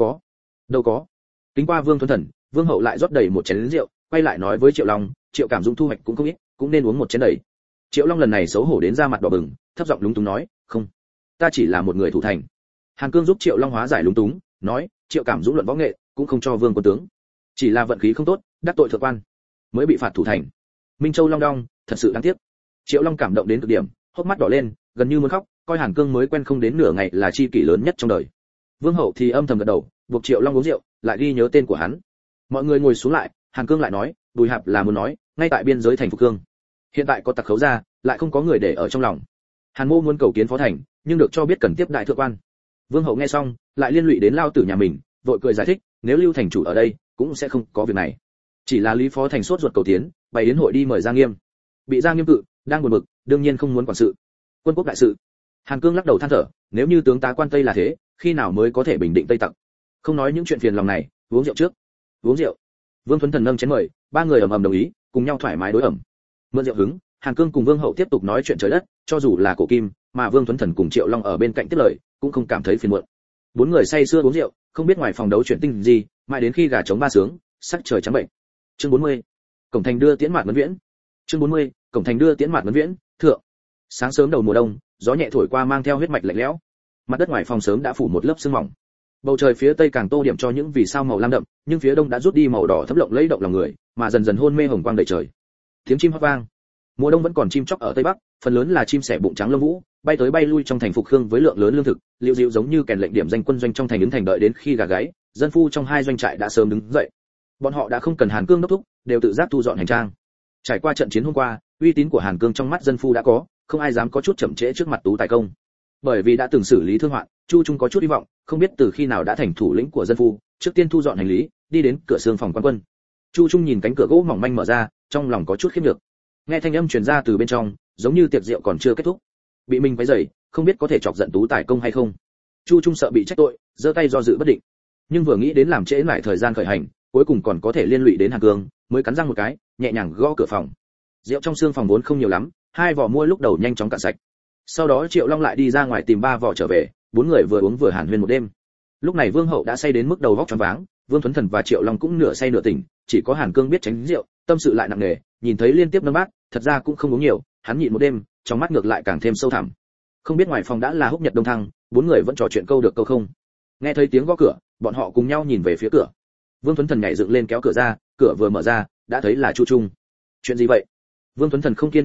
có. Kính qua Vương Tuấn Thần, Vương Hậu lại rót đầy một chén rượu, quay lại nói với Triệu Long, Triệu Cảm Dũng thu hoạch cũng không ít, cũng nên uống một chén đầy. Triệu Long lần này xấu hổ đến da mặt đỏ bừng, thấp giọng lúng túng nói, không, ta chỉ là một người thủ thành. Hàn Cương giúp Triệu Long hóa giải lúng túng, nói, Triệu Cảm Dũng luận võ nghệ, cũng không cho Vương Quân tướng, chỉ là vận khí không tốt, đắc tội thượng quan, mới bị phạt thủ thành. Minh Châu Long Đong, thật sự đáng tiếc. Triệu Long cảm động đến cực điểm, hốc mắt đỏ lên, gần như muốn khóc, coi Hàn Cương mới quen không đến nửa ngày là chi kỷ lớn nhất trong đời. Vương Hậu thì âm thầm gật đầu, buộc Triệu Long uống rượu, lại ghi nhớ tên của hắn. Mọi người ngồi xuống lại, Hàn Cương lại nói, Bùi Hạp là muốn nói, ngay tại biên giới thành Phục Cương, hiện tại có tặc khấu ra, lại không có người để ở trong lòng. Hàn Mô muốn cầu kiến phó thành, nhưng được cho biết cần tiếp đại thượng quan. Vương Hậu nghe xong, lại liên lụy đến lao tử nhà mình, vội cười giải thích, nếu Lưu thành chủ ở đây, cũng sẽ không có việc này. Chỉ là Lý phó thành sốt ruột cầu tiến, bày đến hội đi mời Gia Nghiêm. Bị Gia Nghiêm cự, đang buồn bực, đương nhiên không muốn quản sự. Quân quốc đại sự. Hàn Cương lắc đầu than thở, nếu như tướng tá quan Tây là thế, khi nào mới có thể bình định Tây tặc? Không nói những chuyện phiền lòng này, uống rượu trước. Uống rượu. Vương Tuấn Thần nâng chén mời, ba người ầm ầm đồng ý, cùng nhau thoải mái đối ẩm. Mượn rượu hứng, Hàn Cương cùng Vương Hậu tiếp tục nói chuyện trời đất, cho dù là cổ kim, mà Vương Tuấn Thần cùng Triệu Long ở bên cạnh tiếp lời, cũng không cảm thấy phiền muộn. Bốn người say sưa uống rượu, không biết ngoài phòng đấu chuyện tinh gì, mãi đến khi gà trống ba sướng, sắc trời trắng bệnh. Chương 40. Cổng thành đưa tiễn mạt Mẫn Viễn. Chương 40. Cổng thành đưa tiễn mạt Mẫn Viễn, thượng. Sáng sớm đầu mùa đông, gió nhẹ thổi qua mang theo huyết mạch lạnh lẽo. Mặt đất ngoài phòng sớm đã phủ một lớp sương mỏng. Bầu trời phía tây càng tô điểm cho những vì sao màu lam đậm, nhưng phía đông đã rút đi màu đỏ thấm lộng lẫy động lòng người, mà dần dần hôn mê hồng quang đầy trời. Tiếng chim hót vang. Mùa đông vẫn còn chim chóc ở tây bắc, phần lớn là chim sẻ bụng trắng lông vũ, bay tới bay lui trong thành Phục Khương với lượng lớn lương thực, liệu dịu giống như kèn lệnh điểm danh quân doanh trong thành đứng thành đợi đến khi gà gáy, dân phu trong hai doanh trại đã sớm đứng dậy. Bọn họ đã không cần Hàn Cương đốc thúc, đều tự giác thu dọn hành trang. Trải qua trận chiến hôm qua, uy tín của Hàn Cương trong mắt dân phu đã có, không ai dám có chút chậm trễ trước mặt tú tài công. Bởi vì đã từng xử lý thương hoạn, Chu Trung có chút hy vọng, không biết từ khi nào đã thành thủ lĩnh của dân phu, trước tiên thu dọn hành lý, đi đến cửa xương phòng quan quân. Chu Trung nhìn cánh cửa gỗ mỏng manh mở ra, trong lòng có chút khiếp nhược. Nghe thanh âm truyền ra từ bên trong, giống như tiệc rượu còn chưa kết thúc. Bị mình váy dày, không biết có thể chọc giận tú tài công hay không. Chu Trung sợ bị trách tội, giơ tay do dự bất định. Nhưng vừa nghĩ đến làm trễ lại thời gian khởi hành, cuối cùng còn có thể liên lụy đến Hàn Cương, mới cắn răng một cái, nhẹ nhàng gõ cửa phòng. Rượu trong xương phòng vốn không nhiều lắm, hai vỏ mua lúc đầu nhanh chóng cạn sạch. Sau đó Triệu Long lại đi ra ngoài tìm ba vỏ trở về, bốn người vừa uống vừa hàn huyên một đêm. Lúc này Vương Hậu đã say đến mức đầu vóc choáng váng, Vương Tuấn Thần và Triệu Long cũng nửa say nửa tỉnh, chỉ có Hàn Cương biết tránh rượu, tâm sự lại nặng nề, nhìn thấy liên tiếp nâng bát, thật ra cũng không uống nhiều, hắn nhịn một đêm, trong mắt ngược lại càng thêm sâu thẳm. Không biết ngoài phòng đã là húc nhật đông thăng, bốn người vẫn trò chuyện câu được câu không. Nghe thấy tiếng gõ cửa, bọn họ cùng nhau nhìn về phía cửa. Vương Tuấn Thần nhảy dựng lên kéo cửa ra, cửa vừa mở ra, đã thấy là Chu Trung. Chuyện gì vậy? Vương Tuấn Thần không kiên nhẫn hỏi,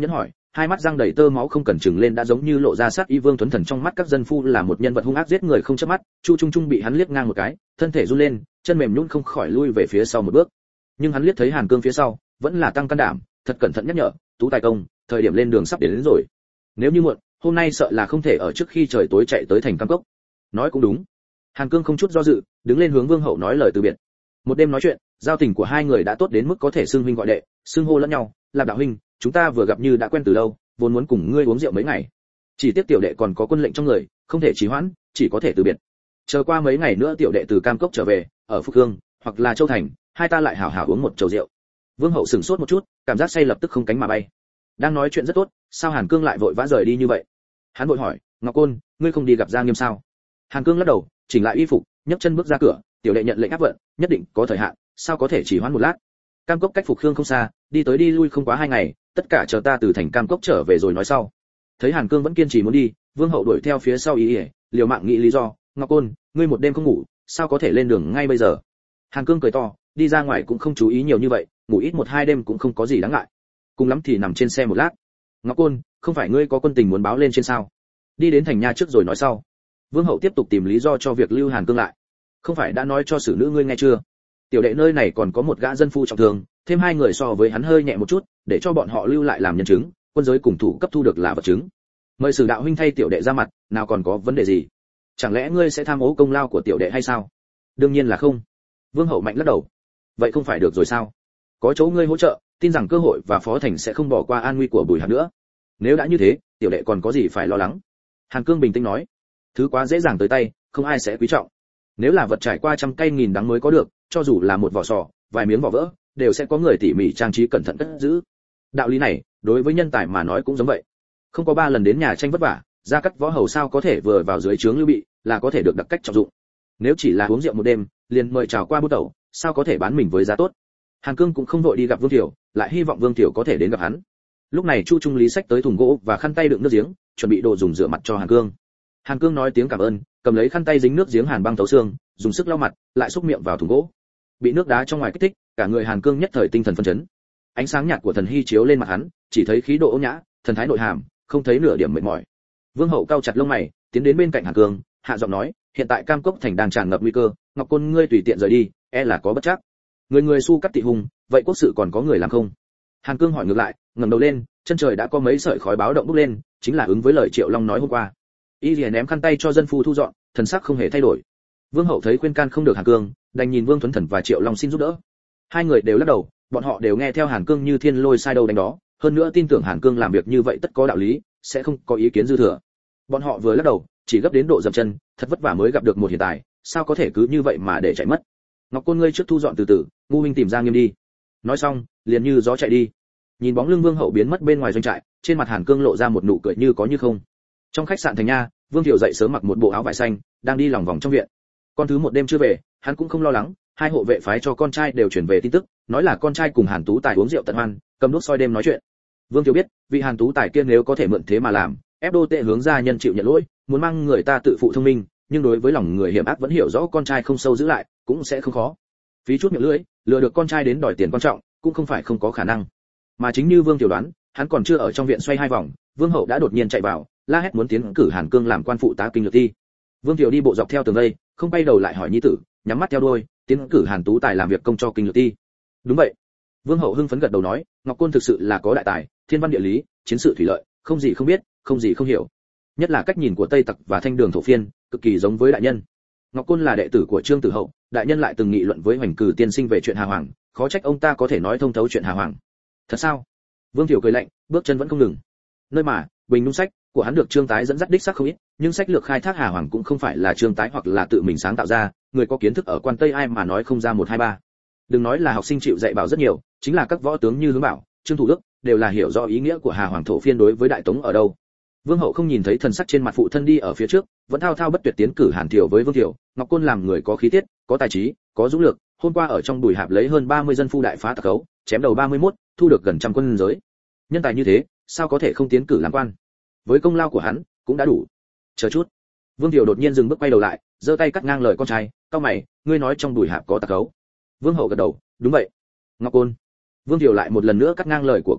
hai mắt răng đầy tơ máu không cần chừng lên đã giống như lộ ra sát ý. Vương Tuấn Thần trong mắt các dân phu là một nhân vật hung ác giết người không chớp mắt. Chu Trung Trung bị hắn liếc ngang một cái, thân thể run lên, chân mềm nhũn không khỏi lui về phía sau một bước. Nhưng hắn liếc thấy Hàn Cương phía sau, vẫn là tăng can đảm, thật cẩn thận nhắc nhở, "Tú tài công, thời điểm lên đường sắp đến rồi. Nếu như muộn, hôm nay sợ là không thể ở trước khi trời tối chạy tới thành Cam Cốc." Nói cũng đúng. Hàn Cương không chút do dự, đứng lên hướng Vương Hậu nói lời từ biệt. Một đêm nói chuyện, giao tình của hai người đã tốt đến mức có thể xưng huynh gọi đệ, xưng hô lẫn nhau, "Lạp đạo huynh, chúng ta vừa gặp như đã quen từ lâu, vốn muốn cùng ngươi uống rượu mấy ngày. Chỉ tiếc tiểu đệ còn có quân lệnh trong người, không thể trì hoãn, chỉ có thể từ biệt. Chờ qua mấy ngày nữa tiểu đệ từ Cam Cốc trở về, ở Phúc Hương hoặc là Châu Thành, hai ta lại hảo hảo uống một chầu rượu." Vương Hậu sửng sốt một chút, cảm giác say lập tức không cánh mà bay. Đang nói chuyện rất tốt, sao Hàn Cương lại vội vã rời đi như vậy? Hắn vội hỏi, "Ngọc Côn, ngươi không đi gặp Gia Nghiêm sao?" Hàn Cương lắc đầu, chỉnh lại y phục, nhấc chân bước ra cửa, "Tiểu đệ nhận lệnh áp vận, nhất định có thời hạn, sao có thể chỉ hoãn một lát. Cam Cốc cách Phục Khương không xa, đi tới đi lui không quá 2 ngày, tất cả chờ ta từ thành Cam Cốc trở về rồi nói sau." Thấy Hàn Cương vẫn kiên trì muốn đi, Vương Hậu đuổi theo phía sau ý ỉa, liều mạng nghĩ lý do, "Ngọc Côn, ngươi một đêm không ngủ, sao có thể lên đường ngay bây giờ?" Hàn Cương cười to, đi ra ngoài cũng không chú ý nhiều như vậy, ngủ ít 1-2 đêm cũng không có gì đáng ngại. Cùng lắm thì nằm trên xe một lát. "Ngọc Côn, không phải ngươi có quân tình muốn báo lên trên sao? Đi đến thành nha trước rồi nói sau." Vương Hậu tiếp tục tìm lý do cho việc lưu Hàn Cương lại. "Không phải đã nói cho xử nữ ngươi nghe chưa? Tiểu đệ nơi này còn có một gã dân phu trọng thương, thêm 2 người so với hắn hơi nhẹ một chút, để cho bọn họ lưu lại làm nhân chứng, quân giới cùng thủ cấp thu được là vật chứng. Mời sử đạo huynh thay tiểu đệ ra mặt, nào còn có vấn đề gì? Chẳng lẽ ngươi sẽ tham ô công lao của tiểu đệ hay sao?" "Đương nhiên là không." Vương Hậu mạnh lắc đầu. "Vậy không phải được rồi sao? Có chỗ ngươi hỗ trợ, tin rằng cơ hội và phó thành sẽ không bỏ qua an nguy của Bùi Hạp nữa. Nếu đã như thế, tiểu đệ còn có gì phải lo lắng?" Hàn Cương bình tĩnh nói. "Thứ quá dễ dàng tới tay, không ai sẽ quý trọng. Nếu là vật trải qua trăm cây nghìn đắng mới có được, cho dù là một vỏ sò, vài miếng vỏ vỡ, đều sẽ có người tỉ mỉ trang trí cẩn thận cất giữ. Đạo lý này, đối với nhân tài mà nói cũng giống vậy. Không có 3 lần đến nhà tranh vất vả, gia cắt võ hầu sao có thể vừa vào dưới trướng Lưu Bị, là có thể được đặc cách trọng dụng. Nếu chỉ là uống rượu một đêm, liền mời chào qua bút tẩu, sao có thể bán mình với giá tốt." Hàn Cương cũng không vội đi gặp Vương Tiểu, lại hy vọng Vương Tiểu có thể đến gặp hắn. Lúc này Chu Trung Lý xách tới thùng gỗ và khăn tay đựng nước giếng, chuẩn bị đồ dùng rửa mặt cho Hàn Cương. Hàn Cương nói tiếng cảm ơn, cầm lấy khăn tay dính nước giếng hàn băng thấu xương, dùng sức lau mặt, lại xúc miệng vào thùng gỗ. Bị nước đá trong ngoài kích thích, cả người Hàn Cương nhất thời tinh thần phấn chấn. Ánh sáng nhạt của thần hy chiếu lên mặt hắn, chỉ thấy khí độ ôn nhã, thần thái nội hàm, không thấy nửa điểm mệt mỏi. Vương Hậu cau chặt lông mày, tiến đến bên cạnh Hàn Cương, hạ giọng nói, "Hiện tại Cam Cốc thành đang tràn ngập nguy cơ, Ngọc Côn ngươi tùy tiện rời đi, e là có bất trắc. Người su cắt tị hùng, vậy quốc sự còn có người làm không?" Hàn Cương hỏi ngược lại, ngẩng đầu lên, chân trời đã có mấy sợi khói báo động bốc lên, chính là ứng với lời Triệu Long nói hôm qua. Y liền ném khăn tay cho dân phu thu dọn, thần sắc không hề thay đổi. Vương Hậu thấy khuyên can không được Hàn Cương, đành nhìn Vương Tuấn Thần và Triệu Long xin giúp đỡ. Hai người đều lắc đầu, bọn họ đều nghe theo Hàn Cương như thiên lôi sai đâu đánh đó, hơn nữa tin tưởng Hàn Cương làm việc như vậy tất có đạo lý, sẽ không có ý kiến dư thừa. Bọn họ vừa lắc đầu, chỉ gấp đến độ dậm chân, thật vất vả mới gặp được một hiện tại, sao có thể cứ như vậy mà để chạy mất. "Ngọc Côn ngươi trước thu dọn từ từ, ngu huynh tìm Gia Nghiêm đi." Nói xong, liền như gió chạy đi. Nhìn bóng lưng Vương Hậu biến mất bên ngoài doanh trại, trên mặt Hàn Cương lộ ra một nụ cười như có như không. Trong khách sạn thành nha, Vương Thiệu dậy sớm mặc một bộ áo vải xanh, đang đi lòng vòng trong viện. Con thứ một đêm chưa về, hắn cũng không lo lắng, hai hộ vệ phái cho con trai đều chuyển về tin tức, nói là con trai cùng Hàn Tú Tài uống rượu tận hoan, cầm đuốc soi đêm nói chuyện. Vương Thiệu biết, vị Hàn Tú Tài kia nếu có thể mượn thế mà làm, ép đô tệ hướng ra nhân chịu nhận lỗi, muốn mang người ta tự phụ thông minh, nhưng đối với lòng người hiểm ác vẫn hiểu rõ con trai không sâu giữ lại, cũng sẽ không khó. Phí chút miệng lưỡi, lừa được con trai đến đòi tiền quan trọng, cũng không phải không có khả năng. Mà chính như Vương Thiệu đoán, hắn còn chưa ở trong viện xoay 2 vòng, Vương Hậu đã đột nhiên chạy vào, la hét muốn tiến cử Hàn Cương làm quan phụ tá kinh lược thi. Vương Thiệu đi bộ dọc theo tường vây, không bay đầu lại hỏi nhi tử, nhắm mắt theo đuôi, tiến cử Hàn Tú Tài làm việc công cho kinh lược thi. Đúng vậy. Vương Hậu hưng phấn gật đầu nói, Ngọc Côn thực sự là có đại tài, thiên văn địa lý, chiến sự thủy lợi, không gì không biết, không gì không hiểu. Nhất là cách nhìn của Tây Tặc và Thanh Đường thổ phiên, cực kỳ giống với đại nhân. Ngọc Côn là đệ tử của Trương Tử Hậu, đại nhân lại từng nghị luận với Hoành Cử tiên sinh về chuyện Hà Hoàng, khó trách ông ta có thể nói thông thấu chuyện Hà Hoàng. Thật sao? Vương Thiệu cười lạnh, bước chân vẫn không ngừng. Nơi mà, Bình Nhung sách của hắn được Trương Tái dẫn dắt đích xác không ít, nhưng sách lược khai thác Hà Hoàng cũng không phải là Trương Tái hoặc là tự mình sáng tạo ra, người có kiến thức ở quan Tây ai mà nói không ra 1 2 3. Đừng nói là học sinh chịu dạy bảo rất nhiều, chính là các võ tướng như Hướng Bảo, Trương Thủ Đức, đều là hiểu rõ ý nghĩa của Hà Hoàng thổ phiên đối với Đại Tống ở đâu. Vương Hậu không nhìn thấy thần sắc trên mặt phụ thân đi ở phía trước, vẫn thao thao bất tuyệt tiến cử Hàn Thiệu với Vương Thiệu, Ngọc Côn làm người có khí tiết, có tài trí, có dũng lược, hôm qua ở trong Bùi Hạp lấy hơn 30 dân phu đại phá tặc khấu, chém đầu 31, thu được gần trăm quân giới. Nhân tài như thế, sao có thể không tiến cử làm quan? Với công lao của hắn, cũng đã đủ. Chờ chút. Vương Thiệu đột nhiên dừng bước quay đầu lại, giơ tay cắt ngang lời con trai, "Cao mày, ngươi nói trong Bùi Hạp có tặc khấu?" Vương Hậu gật đầu, "Đúng vậy." "Ngọc Côn." Vương Thiệu lại một lần nữa cắt ngang lời của con trai,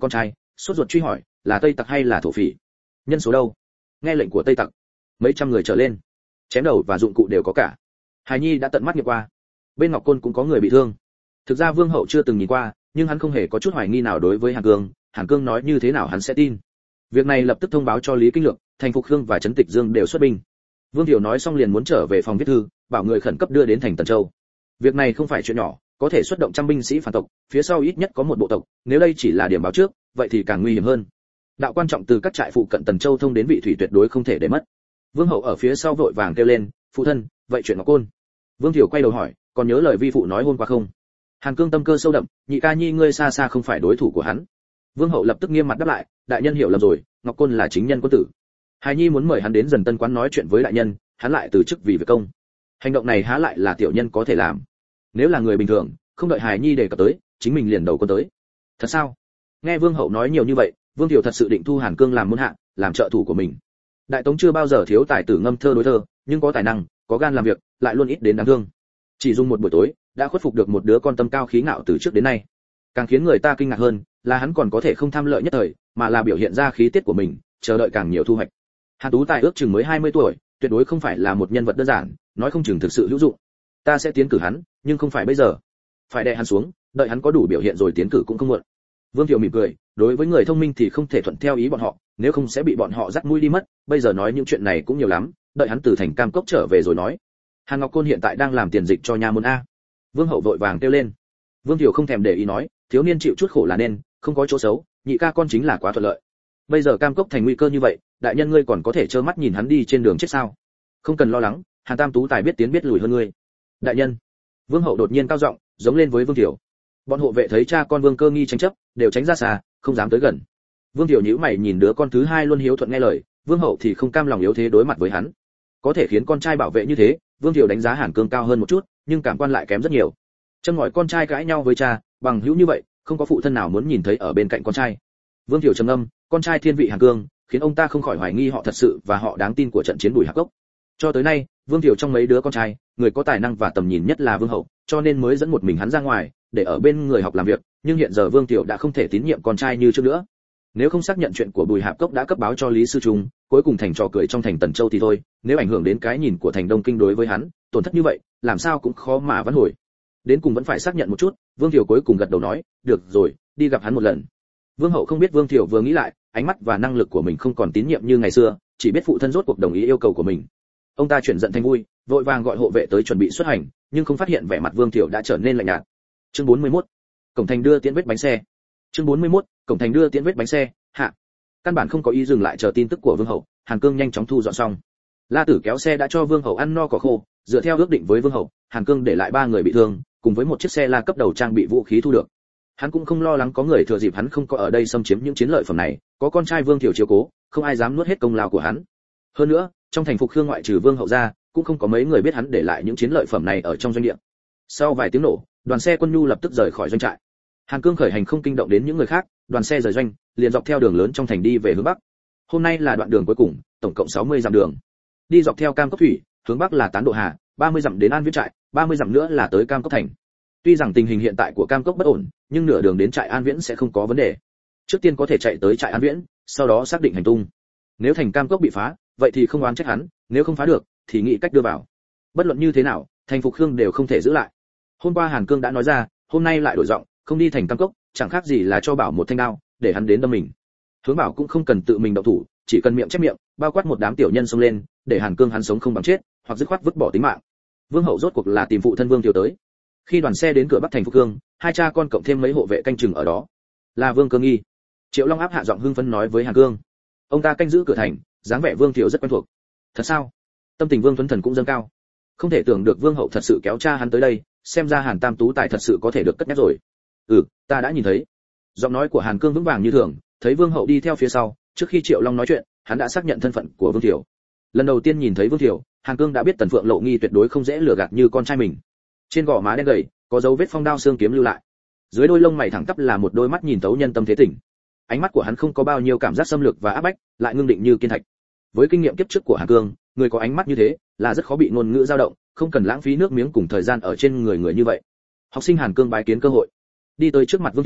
sốt ruột truy hỏi, là Tây Tặc hay là thổ phỉ? Nhân số đâu? Nghe lệnh của Tây Tặc, mấy trăm người trở lên, chém đầu và dụng cụ đều có cả. Hải Nhi đã tận mắt nghiệm qua. Bên Ngọc Côn cũng có người bị thương. Thực ra Vương Hậu chưa từng nhìn qua, nhưng hắn không hề có chút hoài nghi nào đối với Hàn Cương nói như thế nào hắn sẽ tin. Việc này lập tức thông báo cho Lý Kinh Lược, Thành Phục Khương và Trấn Tịch Dương đều xuất binh. Vương Thiệu nói xong liền muốn trở về phòng viết thư, bảo người khẩn cấp đưa đến thành Tần Châu. Việc này không phải chuyện nhỏ, có thể xuất động trăm binh sĩ phản tộc, phía sau ít nhất có một bộ tộc, nếu đây chỉ là điểm báo trước, vậy thì càng nguy hiểm hơn. Đạo quan trọng từ các trại phụ cận Tần Châu thông đến vị thủy tuyệt đối không thể để mất. Vương Hậu ở phía sau vội vàng kêu lên, phụ thân, vậy chuyện Ngọc Côn. Vương Thiệu quay đầu hỏi, còn nhớ lời vi phụ nói hôm qua không? Hàn Cương tâm cơ sâu đậm, nhị ca nhi ngươi xa xa không phải đối thủ của hắn. Vương Hậu lập tức nghiêm mặt đáp lại, đại nhân hiểu lầm rồi, Ngọc Côn là chính nhân quân tử. Hài Nhi muốn mời hắn đến Dần Tân quán nói chuyện với đại nhân, hắn lại từ chức vì việc công. Hành động này há lại là tiểu nhân có thể làm. Nếu là người bình thường, không đợi Hài Nhi đề cập tới, chính mình liền đầu quân tới. Thật sao? Nghe Vương Hậu nói nhiều như vậy, Vương Thiệu thật sự định thu Hàn Cương làm môn hạ, làm trợ thủ của mình. Đại Tống chưa bao giờ thiếu tài tử ngâm thơ đối thơ, nhưng có tài năng, có gan làm việc, lại luôn ít đến đáng thương. Chỉ dùng một buổi tối, đã khuất phục được một đứa con tâm cao khí ngạo từ trước đến nay. Càng khiến người ta kinh ngạc hơn, là hắn còn có thể không tham lợi nhất thời, mà là biểu hiện ra khí tiết của mình, chờ đợi càng nhiều thu hoạch. Hàn Tú Tài ước chừng mới 20 tuổi, tuyệt đối không phải là một nhân vật đơn giản, nói không chừng thực sự hữu dụng. Ta sẽ tiến cử hắn, nhưng không phải bây giờ. Phải đè hắn xuống, đợi hắn có đủ biểu hiện rồi tiến cử cũng không muộn. Vương Thiệu mỉm cười, đối với người thông minh thì không thể thuận theo ý bọn họ, nếu không sẽ bị bọn họ dắt mũi đi mất, bây giờ nói những chuyện này cũng nhiều lắm, đợi hắn từ thành Cam Cốc trở về rồi nói. Hàn Ngọc Côn hiện tại đang làm tiền dịch cho nha môn a. Vương Hậu vội vàng kêu lên. Vương Thiệu không thèm để ý nói, thiếu niên chịu chút khổ là nên, không có chỗ xấu, nhị ca con chính là quá thuận lợi. Bây giờ Cam Cốc thành nguy cơ như vậy, đại nhân ngươi còn có thể trơ mắt nhìn hắn đi trên đường chết sao? Không cần lo lắng, Hàn Tam Tú Tài biết tiến biết lùi hơn ngươi. Đại nhân. Vương Hậu đột nhiên cao giọng, giống lên với Vương Thiệu. Bọn hộ vệ thấy cha con Vương Cơ nghi tranh chấp, đều tránh ra xa, không dám tới gần. Vương Thiệu nhíu mày nhìn đứa con thứ hai luôn hiếu thuận nghe lời, Vương Hậu thì không cam lòng yếu thế đối mặt với hắn. Có thể khiến con trai bảo vệ như thế, Vương Thiệu đánh giá Hàn Cương cao hơn một chút, nhưng cảm quan lại kém rất nhiều. Châm ngòi con trai cãi nhau với cha, bằng hữu như vậy, không có phụ thân nào muốn nhìn thấy ở bên cạnh con trai. Vương Thiệu trầm ngâm, con trai thiên vị Hàn Cương, khiến ông ta không khỏi hoài nghi họ thật sự và họ đáng tin của trận chiến Bùi Hạp Cốc. Cho tới nay, Vương Thiệu trong mấy đứa con trai, người có tài năng và tầm nhìn nhất là Vương Hậu, cho nên mới dẫn một mình hắn ra ngoài, để ở bên người học làm việc, nhưng hiện giờ Vương Thiệu đã không thể tín nhiệm con trai như trước nữa. Nếu không xác nhận chuyện của Bùi Hạp Cốc đã cấp báo cho Lý Sư Trung, cuối cùng thành trò cười trong thành Tần Châu thì thôi, nếu ảnh hưởng đến cái nhìn của thành Đông Kinh đối với hắn, tổn thất như vậy, làm sao cũng khó mà vãn hồi. Đến cùng vẫn phải xác nhận một chút, Vương Thiệu cuối cùng gật đầu nói, được rồi, đi gặp hắn một lần. Vương Hậu không biết Vương Thiệu vừa nghĩ lại, ánh mắt và năng lực của mình không còn tín nhiệm như ngày xưa, chỉ biết phụ thân rốt cuộc đồng ý yêu cầu của mình. Ông ta chuyển giận thành vui, vội vàng gọi hộ vệ tới chuẩn bị xuất hành, nhưng không phát hiện vẻ mặt Vương Thiệu đã trở nên lạnh nhạt. Chương 41. Cổng thành đưa tiễn vết bánh xe. Chương 41. Cổng thành đưa tiễn vết bánh xe. Hạ. Căn bản không có ý dừng lại chờ tin tức của Vương Hậu, Hàn Cương nhanh chóng thu dọn xong. La Tử kéo xe đã cho Vương Hậu ăn no cỏ khô, dựa theo ước định với Vương Hậu, Hàn Cương để lại 3 người bị thương, cùng với một chiếc xe La cấp đầu trang bị vũ khí thu được. Hắn cũng không lo lắng có người thừa dịp hắn không có ở đây xâm chiếm những chiến lợi phẩm này, có con trai Vương Thiệu chiếu cố, không ai dám nuốt hết công lao của hắn. Hơn nữa, trong thành Phục Khương ngoại trừ Vương Hậu ra, cũng không có mấy người biết hắn để lại những chiến lợi phẩm này ở trong doanh địa. Sau vài tiếng nổ, đoàn xe quân nhu lập tức rời khỏi doanh trại. Hàn Cương khởi hành không kinh động đến những người khác, đoàn xe rời doanh, liền dọc theo đường lớn trong thành đi về hướng bắc. Hôm nay là đoạn đường cuối cùng, tổng cộng 60 dặm đường. Đi dọc theo Cam Cốc thủy, hướng bắc là Tán Độ Hà, 30 dặm đến An Viễn trại, 30 dặm nữa là tới Cam Cốc thành. Tuy rằng tình hình hiện tại của Cam Cốc bất ổn, nhưng nửa đường đến trại An Viễn sẽ không có vấn đề. Trước tiên có thể chạy tới trại An Viễn, sau đó xác định hành tung. Nếu thành Cam Cốc bị phá, vậy thì không oán trách hắn, nếu không phá được, thì nghĩ cách đưa vào. Bất luận như thế nào, thành Phục Khương đều không thể giữ lại. Hôm qua Hàn Cương đã nói ra, hôm nay lại đổi giọng, không đi thành Cam Cốc, chẳng khác gì là cho Bảo một thanh đao, để hắn đến đâm mình. Hướng Bảo cũng không cần tự mình động thủ, chỉ cần miệng chép miệng, bao quát một đám tiểu nhân xông lên, để Hàn Cương hắn sống không bằng chết, hoặc dứt khoát vứt bỏ tính mạng. Vương Hậu rốt cuộc là tìm phụ thân Vương Thiệu tới. Khi đoàn xe đến cửa Bắc thành Phục Khương, hai cha con cộng thêm mấy hộ vệ canh chừng ở đó. Là Vương Cơ Nghi. Triệu Long áp hạ giọng hưng phấn nói với Hàn Cương. Ông ta canh giữ cửa thành, dáng vẻ Vương Thiệu rất quen thuộc. Thật sao? Tâm tình Vương Tuấn Thần cũng dâng cao. Không thể tưởng được Vương Hậu thật sự kéo cha hắn tới đây, xem ra Hàn Tam Tú Tài thật sự có thể được cất nhắc rồi. Ta đã nhìn thấy. Giọng nói của Hàn Cương vững vàng như thường, thấy Vương Hậu đi theo phía sau, trước khi Triệu Long nói chuyện, hắn đã xác nhận thân phận của Vương Thiệu. Lần đầu tiên nhìn thấy Vương Thiệu, Hàn Cương đã biết Tần Phượng Lộ Nghi tuyệt đối không dễ lừa gạt như con trai mình. Trên gò má đen gầy, có dấu vết phong đao xương kiếm lưu lại. Dưới đôi lông mày thẳng tắp là một đôi mắt nhìn thấu nhân tâm thế tình. Ánh mắt của hắn không có bao nhiêu cảm giác xâm lược và áp bách, lại ngưng định như kiên thạch. Với kinh nghiệm kiếp trước của Hàn Cương, người có ánh mắt như thế là rất khó bị ngôn ngữ dao động, không cần lãng phí nước miếng cùng thời gian ở trên người người như vậy. Học sinh Hàn Cương bái kiến cơ hội, đi tới trước mặt Vương Thiệu,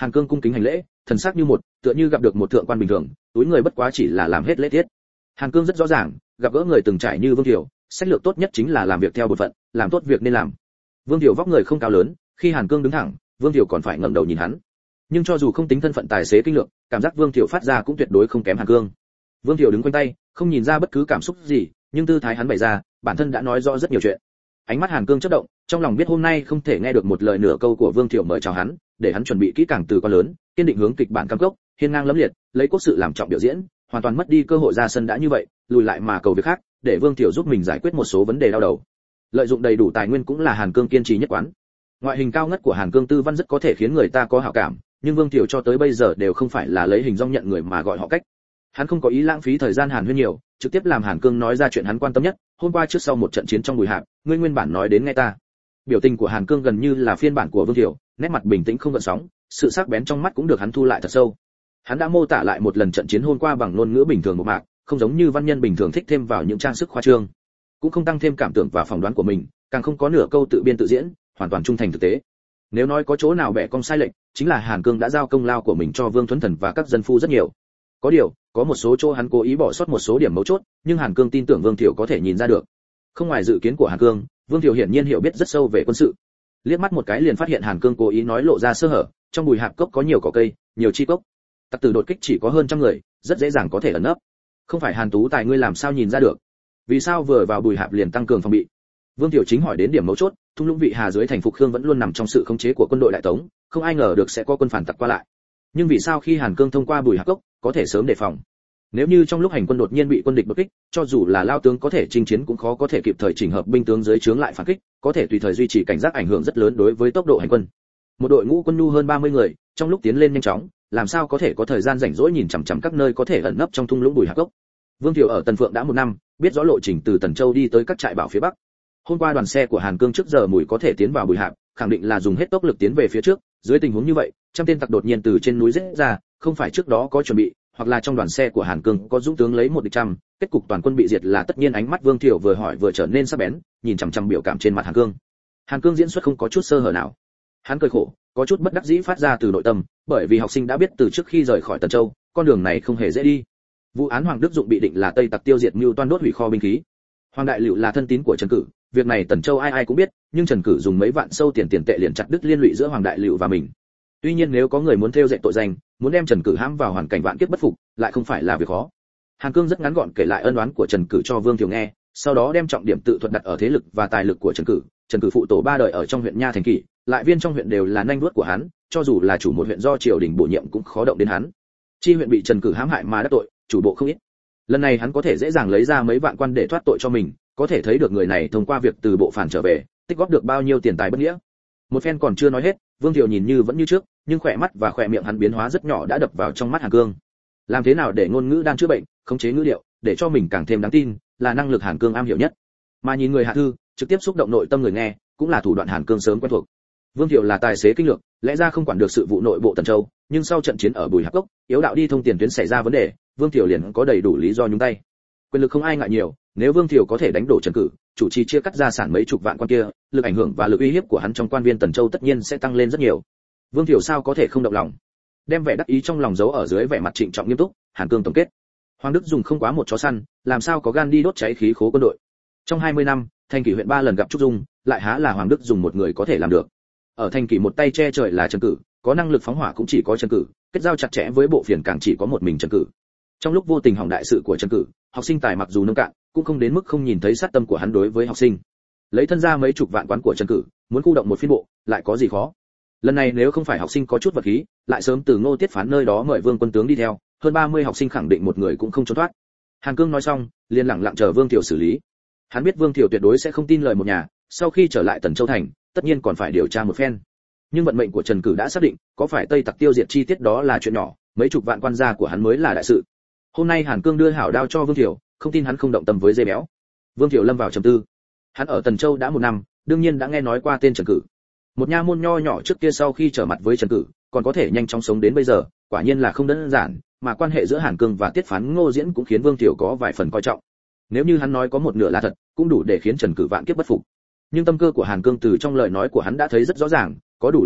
Hàn Cương cung kính hành lễ, thần sắc như một, tựa như gặp được một thượng quan bình thường, túi người bất quá chỉ là làm hết lễ tiết. Hàn Cương rất rõ ràng, gặp gỡ người từng trải như Vương Thiểu, sách lược tốt nhất chính là làm việc theo bổn phận, làm tốt việc nên làm. Vương Thiểu vóc người không cao lớn, khi Hàn Cương đứng thẳng, Vương Thiểu còn phải ngẩng đầu nhìn hắn. Nhưng cho dù không tính thân phận tài xế kinh lượng, cảm giác Vương Thiểu phát ra cũng tuyệt đối không kém Hàn Cương. Vương Thiểu đứng quanh tay, không nhìn ra bất cứ cảm xúc gì, nhưng tư thái hắn bày ra, bản thân đã nói rõ rất nhiều chuyện. Ánh mắt Hàn Cương chớp động, trong lòng biết hôm nay không thể nghe được một lời nửa câu của Vương Thiểu mời chào hắn, để hắn chuẩn bị kỹ càng từ quá lớn, kiên định hướng kịch bản cam cốc, hiên ngang lẫm liệt, lấy cốt sự làm trọng biểu diễn, hoàn toàn mất đi cơ hội ra sân đã như vậy, lùi lại mà cầu việc khác, để Vương Thiểu giúp mình giải quyết một số vấn đề đau đầu. Lợi dụng đầy đủ tài nguyên cũng là Hàn Cương kiên trì nhất quán. Ngoại hình cao ngất của Hàn Cương tư văn rất có thể khiến người ta có hảo cảm, nhưng Vương Thiểu cho tới bây giờ đều không phải là lấy hình dong nhận người mà gọi họ cách. Hắn không có ý lãng phí thời gian Hàn Huyên nhiều, trực tiếp làm Hàn Cương nói ra chuyện hắn quan tâm nhất, hôm qua trước sau một trận chiến trong Bùi Hạp, ngươi nguyên bản nói đến nghe ta. Biểu tình của Hàn Cương gần như là phiên bản của Vương Thiểu, nét mặt bình tĩnh không gợn sóng, sự sắc bén trong mắt cũng được hắn thu lại thật sâu. Hắn đã mô tả lại một lần trận chiến hôm qua bằng ngôn ngữ bình thường một mạc, không giống như văn nhân bình thường thích thêm vào những trang sức khoa trương, cũng không tăng thêm cảm tưởng và phỏng đoán của mình, càng không có nửa câu tự biên tự diễn, hoàn toàn trung thành thực tế. Nếu nói có chỗ nào bẻ cong sai lệch, chính là Hàn Cương đã giao công lao của mình cho Vương Thuấn Thần và các dân phu rất nhiều. Có điều, có một số chỗ hắn cố ý bỏ sót một số điểm mấu chốt, nhưng Hàn Cương tin tưởng Vương Thiểu có thể nhìn ra được. Không ngoài dự kiến của Hàn Cương, Vương Thiểu hiển nhiên hiểu biết rất sâu về quân sự. Liếc mắt một cái liền phát hiện Hàn Cương cố ý nói lộ ra sơ hở, trong Bùi Hạp cốc có nhiều cỏ cây, nhiều chi cốc. Tặc tử đột kích chỉ có hơn trăm người, rất dễ dàng có thể ẩn nấp. Không phải Hàn Tú Tài ngươi làm sao nhìn ra được? Vì sao vừa vào Bùi Hạp liền tăng cường phòng bị? Vương Tiểu chính hỏi đến điểm mấu chốt, thung lũng Vị Hà dưới thành Phục Khương vẫn luôn nằm trong sự khống chế của quân đội Đại Tống, không ai ngờ được sẽ có quân phản tặc qua lại. Nhưng vì sao khi Hàn Cương thông qua Bùi Hạp cốc, có thể sớm đề phòng? Nếu như trong lúc hành quân đột nhiên bị quân địch đột kích, cho dù là lao tướng có thể chinh chiến cũng khó có thể kịp thời chỉnh hợp binh tướng dưới trướng lại phản kích, có thể tùy thời duy trì cảnh giác ảnh hưởng rất lớn đối với tốc độ hành quân. Một đội ngũ quân nhu hơn 30 người, trong lúc tiến lên nhanh chóng, làm sao có thể có thời gian rảnh rỗi nhìn chằm chằm các nơi có thể ẩn nấp trong thung lũng Bùi Hạp cốc. Vương Thiệu ở Tần Phượng đã 1 năm, biết rõ lộ trình từ Tần Châu đi tới các trại bảo phía bắc. Hôm qua đoàn xe của Hàn Cương trước giờ mùi có thể tiến vào Bùi Hạp, khẳng định là dùng hết tốc lực tiến về phía trước, dưới tình huống như vậy, trăm tên tặc đột nhiên từ trên núi giết ra, không phải trước đó có chuẩn bị, hoặc là trong đoàn xe của Hàn Cương có dũng tướng lấy 1 địch trăm, kết cục toàn quân bị diệt là tất nhiên. Ánh mắt Vương Thiệu vừa hỏi vừa trở nên sắc bén, nhìn chằm chằm biểu cảm trên mặt Hàn Cương. Hàn Cương diễn xuất không có chút sơ hở nào. Hắn cười khổ, có chút bất đắc dĩ phát ra từ nội tâm, bởi vì học sinh đã biết từ trước khi rời khỏi Tần Châu, con đường này không hề dễ đi. Vụ án Hoàng Đức Dụng bị định là Tây tặc tiêu diệt mưu toan đốt hủy kho binh khí. Hoàng Đại Lựu là thân tín của Trần Cử, việc này Tần Châu ai ai cũng biết, nhưng Trần Cử dùng mấy vạn sâu tiền tệ liền chặt đứt liên lụy giữa Hoàng Đại Lựu và mình. Tuy nhiên nếu có người muốn thêu dệt tội danh, muốn đem Trần Cử hãm vào hoàn cảnh vạn kiếp bất phục, lại không phải là việc khó. Hàn Cương rất ngắn gọn kể lại ân oán của Trần Cử cho Vương Thiệu nghe, sau đó đem trọng điểm tự thuật đặt ở thế lực và tài lực của Trần Cử. Trần Cử phụ tổ 3 đời ở trong huyện Nha Thành Kỷ, lại viên trong huyện đều là nanh vuốt của hắn, cho dù là chủ một huyện do triều đình bổ nhiệm cũng khó động đến hắn. Chi huyện bị Trần Cử hãm hại mà đắc tội, chủ bộ không ít. Lần này hắn có thể dễ dàng lấy ra mấy vạn quan để thoát tội cho mình, có thể thấy được người này thông qua việc từ bộ phản trở về, tích góp được bao nhiêu tiền tài bất nghĩa. Một phen còn chưa nói hết, Vương Thiệu nhìn như vẫn như trước, nhưng khỏe mắt và khỏe miệng hắn biến hóa rất nhỏ đã đập vào trong mắt Hàn Cương. Làm thế nào để ngôn ngữ đang chữa bệnh, khống chế ngữ điệu, để cho mình càng thêm đáng tin, là năng lực Hàn Cương am hiểu nhất. Mà nhìn người hạ thư, trực tiếp xúc động nội tâm người nghe, cũng là thủ đoạn Hàn Cương sớm quen thuộc. Vương Thiệu là tài xế kinh lược, lẽ ra không quản được sự vụ nội bộ Tần Châu, nhưng sau trận chiến ở Bùi Hạp cốc, yếu đạo đi thông tiền tuyến xảy ra vấn đề, Vương Thiệu liền có đầy đủ lý do nhúng tay. Quyền lực không ai ngại nhiều, nếu Vương Thiệu có thể đánh đổ Trần Cử, chủ trì chia cắt gia sản mấy chục vạn quan kia, lực ảnh hưởng và lực uy hiếp của hắn trong quan viên Tần Châu tất nhiên sẽ tăng lên rất nhiều. Vương Thiệu sao có thể không động lòng? Đem vẻ đắc ý trong lòng giấu ở dưới vẻ mặt trịnh trọng nghiêm túc, Hàn Cương tổng kết. Hoàng Đức Dùng không quá một chó săn, làm sao có gan đi đốt cháy khí khố quân đội. Trong 20 năm, Thành Kỷ huyện 3 lần gặp Trúc Dung, lại há là Hoàng Đức Dùng một người có thể làm được. Ở Thành Kỷ một tay che trời là Trần Cử, có năng lực phóng hỏa cũng chỉ có Trần Cử, kết giao chặt chẽ với bộ phiền càng chỉ có một mình Trần Cử. Trong lúc vô tình hỏng đại sự của Trần Cử, học sinh tài mặc dù nông cạn, cũng không đến mức không nhìn thấy sát tâm của hắn đối với học sinh. Lấy thân ra mấy chục vạn quán của Trần Cử, muốn khu động một phiên bộ, lại có gì khó. Lần này nếu không phải học sinh có chút vật khí, lại sớm từ Ngô Tiết Phán nơi đó mời Vương quân tướng đi theo, hơn 30 học sinh khẳng định một người cũng không trốn thoát. Hàn Cương nói xong, liền lặng lặng chờ Vương Thiệu xử lý. Hắn biết Vương Thiệu tuyệt đối sẽ không tin lời một nhà, sau khi trở lại Tần Châu thành, tất nhiên còn phải điều tra một phen. Nhưng vận mệnh của Trần Cử đã xác định, có phải Tây tặc tiêu diệt chi tiết đó là chuyện nhỏ, mấy chục vạn quan gia của hắn mới là đại sự. Hôm nay Hàn Cương đưa hảo đao cho Vương Thiệu, không tin hắn không động tâm với dây béo. Vương Thiệu lâm vào trầm tư. Hắn ở Tần Châu đã 1 năm, đương nhiên đã nghe nói qua tên Trần Cử. Một nha môn nho nhỏ trước kia sau khi trở mặt với Trần Cử, còn có thể nhanh chóng sống đến bây giờ, quả nhiên là không đơn giản, mà quan hệ giữa Hàn Cương và Tiết Phán Ngô Diễn cũng khiến Vương Thiệu có vài phần coi trọng. Nếu như hắn nói có một nửa là thật, cũng đủ để khiến Trần Cử vạn kiếp bất phục. Nhưng tâm cơ của Hàn Cương từ trong lời nói của hắn đã thấy rất rõ ràng, có đủ lợi ích,